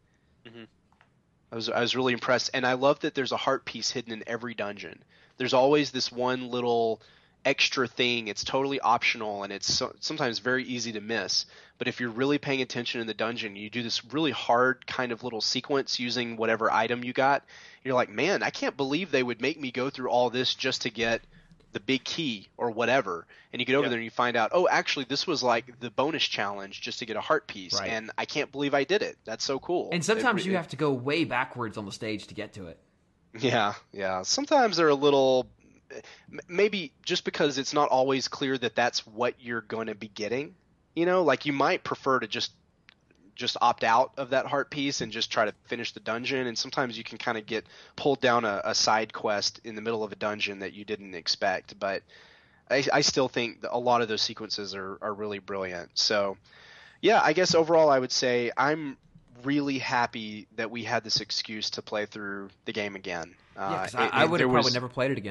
S1: I was I was really impressed, and I love that there's a heart piece hidden in every dungeon. There's always this one little extra thing. It's totally optional, and it's so, sometimes very easy to miss. But if you're really paying attention in the dungeon, you do this really hard kind of little sequence using whatever item you got. You're like, man, I can't believe they would make me go through all this just to get the big key or whatever. And you get over
S4: Yeah.
S1: there and you find out, oh, actually, this was like the bonus challenge just to get a heart piece,
S2: Right.
S1: and I can't believe I did it. That's so cool.
S2: and sometimes
S1: It-
S2: you
S1: it-
S2: have to go way backwards on the stage to get to it.
S1: Yeah, yeah. Sometimes they're a little, m- maybe just because it's not always clear that that's what you're going to be getting. You know, like you might prefer to just just opt out of that heart piece and just try to finish the dungeon. And sometimes you can kind of get pulled down a, a side quest in the middle of a dungeon that you didn't expect. But I, I still think that a lot of those sequences are, are really brilliant. So, yeah, I guess overall I would say I'm really happy that we had this excuse to play through the game again.
S2: Yeah, because
S1: Uh,
S2: I,
S1: it-
S2: I
S1: it-
S2: would
S1: there
S2: have probably
S1: was-
S2: never played it again.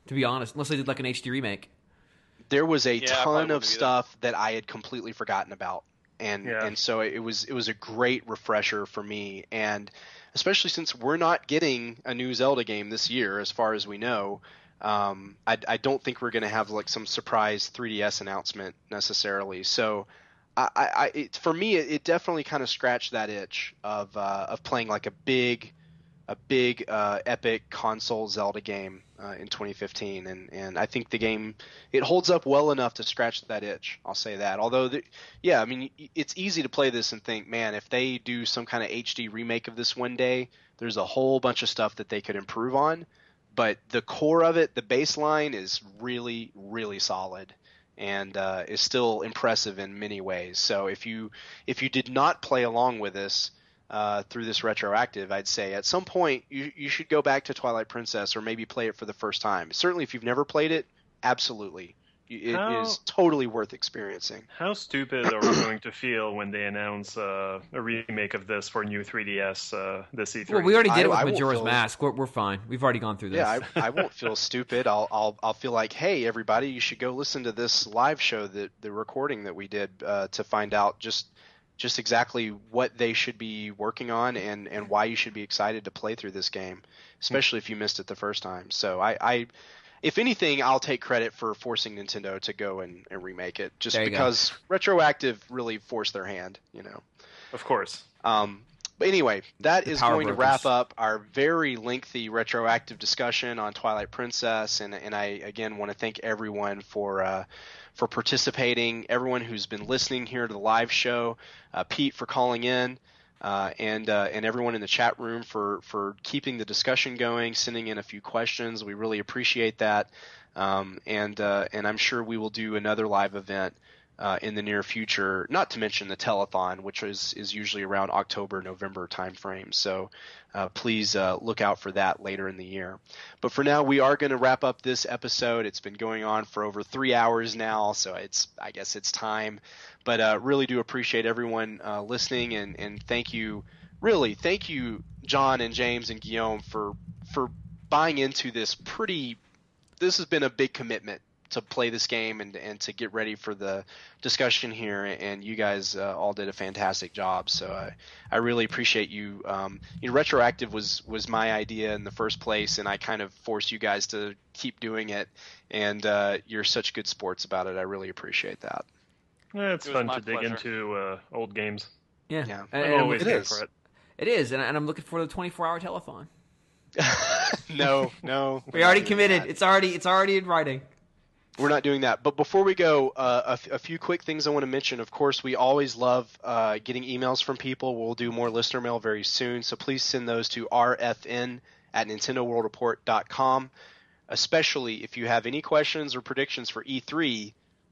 S2: To be honest, unless they did like an H D remake.
S1: There was a
S4: Yeah, I probably
S1: ton
S4: wouldn't
S1: of
S4: either.
S1: stuff that I had completely forgotten about, and
S3: Yeah.
S1: and so it was it was a great refresher for me, and especially since we're not getting a new Zelda game this year, as far as we know. Um, I, I don't think we're going to have like some surprise three D S announcement necessarily. So, I, I it, for me, it, it definitely kind of scratched that itch of uh, of playing like a big, a big uh, epic console Zelda game uh, in twenty fifteen, and and I think the game it holds up well enough to scratch that itch. I'll say that. Although, the, yeah, I mean, it's easy to play this and think, man, if they do some kind of H D remake of this one day, there's a whole bunch of stuff that they could improve on. But the core of it, the baseline, is really, really solid, and uh, is still impressive in many ways. So if you if you did not play along with us uh, through this retroactive, I'd say at some point you you should go back to Twilight Princess or maybe play it for the first time. Certainly, if you've never played it, absolutely, it
S3: How-
S1: is totally worth experiencing.
S3: How stupid are we going to feel when they announce uh, a remake of this for new three D S uh, this E three?
S2: Well, we already did
S1: I-
S2: it with
S1: I won't
S2: Majora's
S1: feel-
S2: Mask. We're, we're fine. We've already gone through this.
S1: Yeah, I, I won't feel stupid. I'll, I'll I'll feel like, hey, everybody, you should go listen to this live show, that the recording that we did, uh, to find out just just exactly what they should be working on and, and why you should be excited to play through this game, especially if you missed it the first time. So I, I if anything, I'll take credit for forcing Nintendo to go and, and remake it, just
S2: There you go.
S1: because retroactive really forced their hand, you know.
S3: Of course.
S1: Um, but anyway, that
S2: The
S1: is
S2: power
S1: going
S2: brokers.
S1: to wrap up our very lengthy retroactive discussion on Twilight Princess, and and I again want to thank everyone for uh, for participating, everyone who's been listening here to the live show, uh, Pete for calling in, uh, and uh, and everyone in the chat room for for keeping the discussion going, sending in a few questions. We really appreciate that, um, and uh, and I'm sure we will do another live event Uh, in the near future, not to mention the telethon, which is, is usually around October, November timeframe. So uh, please uh, look out for that later in the year. But for now, we are going to wrap up this episode. It's been going on for over three hours now, so it's I guess it's time. But uh, really do appreciate everyone uh, listening, and, and thank you, really, thank you, John and James and Guillaume, for for buying into this pretty. This has been a big commitment to play this game and and to get ready for the discussion here, and you guys uh, all did a fantastic job. So I I really appreciate you. Um, you know, retroactive was was my idea in the first place, and I kind of forced you guys to keep doing it. And uh, you're such good sports about it. I really appreciate that.
S3: Yeah, it's
S4: It was
S3: fun
S4: my
S3: to dig
S4: pleasure.
S3: into uh, old games.
S2: Yeah,
S1: Yeah.
S2: And-
S3: I'm
S2: and
S3: always
S1: it
S3: here
S1: is.
S3: for it.
S2: it is, and, and I'm looking for the twenty-four hour telethon.
S1: no, no,
S2: We already committed. It's already it's already in writing.
S1: We're not doing that. But before we go, uh, a, f- a few quick things I want to mention. Of course, we always love uh, getting emails from people. We'll do more listener mail very soon. So please send those to r f n at nintendo world report dot com, especially if you have any questions or predictions for E three.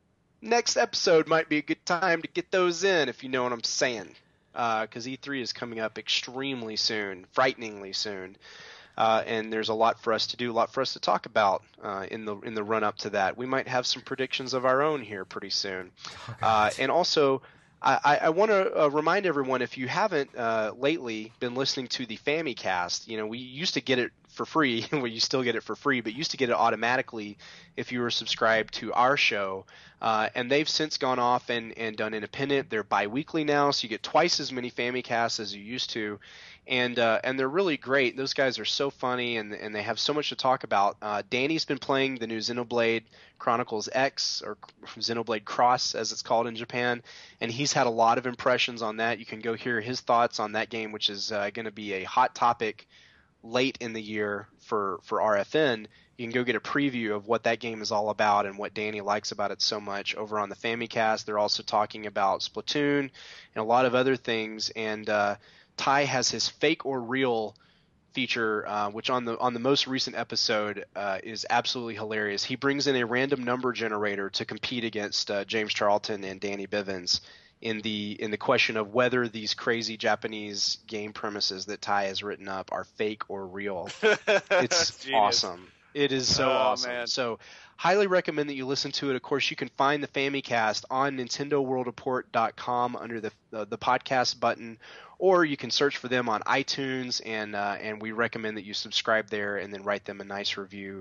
S1: Next episode might be a good time to get those in, if you know what I'm saying. Because E three is coming up extremely soon, frighteningly soon. Uh, and there's a lot for us to do, a lot for us to talk about uh, in the in the run up to that. We might have some predictions of our own here pretty soon. Uh, and also, I, I, I want to uh, remind everyone, if you haven't uh, lately been listening to the FamiCast, you know, we used to get it for free. Well, you still get it for free, but used to get it automatically if you were subscribed to our show. Uh, and they've since gone off and, and done independent. They're bi-weekly now, so you get twice as many FamiCasts as you used to. And uh, and they're really great. Those guys are so funny, and and they have so much to talk about. Uh, Danny's been playing the new Xenoblade Chronicles X, or Xenoblade Cross as it's called in Japan, and he's had a lot of impressions on that. You can go hear his thoughts on that game, which is uh, going to be a hot topic late in the year for, for R F N. You can go get a preview of what that game is all about and what Danny likes about it so much over on the FamiCast. They're also talking about Splatoon and a lot of other things, and uh, Ty has his Fake or Real feature, uh, which on the on the most recent episode uh, is absolutely hilarious. He brings in a random number generator to compete against uh, James Charlton and Danny Bivens in the in the question of whether these crazy Japanese game premises that Ty has written up are fake or real. It's
S4: Genius.
S1: awesome. It is so
S4: Oh,
S1: awesome.
S4: man.
S1: So highly recommend that you listen to it. Of course, you can find the FamiCast on nintendo world report dot com under the the, the podcast button, or you can search for them on iTunes, and uh, and we recommend that you subscribe there and then write them a nice review.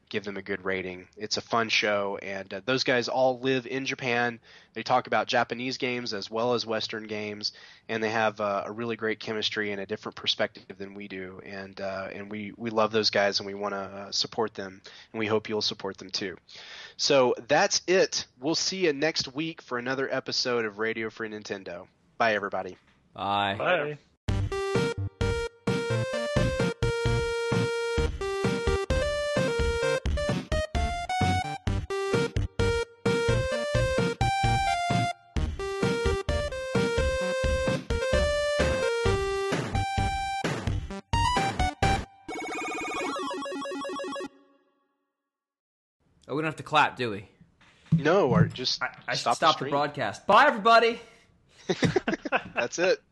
S1: give them a good rating. It's a fun show, and uh, those guys all live in Japan. They talk about Japanese games as well as Western games, and they have uh, a really great chemistry and a different perspective than we do. And uh, and we, we love those guys, and we want to uh, support them, and we hope you'll support them too. So that's it. We'll see you next week for another episode of Radio Free Nintendo. Bye, everybody.
S2: Bye.
S3: Bye.
S2: Oh, we don't have to clap, do we?
S1: No, or just
S2: I, I
S1: stop,
S2: stop
S1: the,
S2: the broadcast. Bye, everybody.
S1: That's it.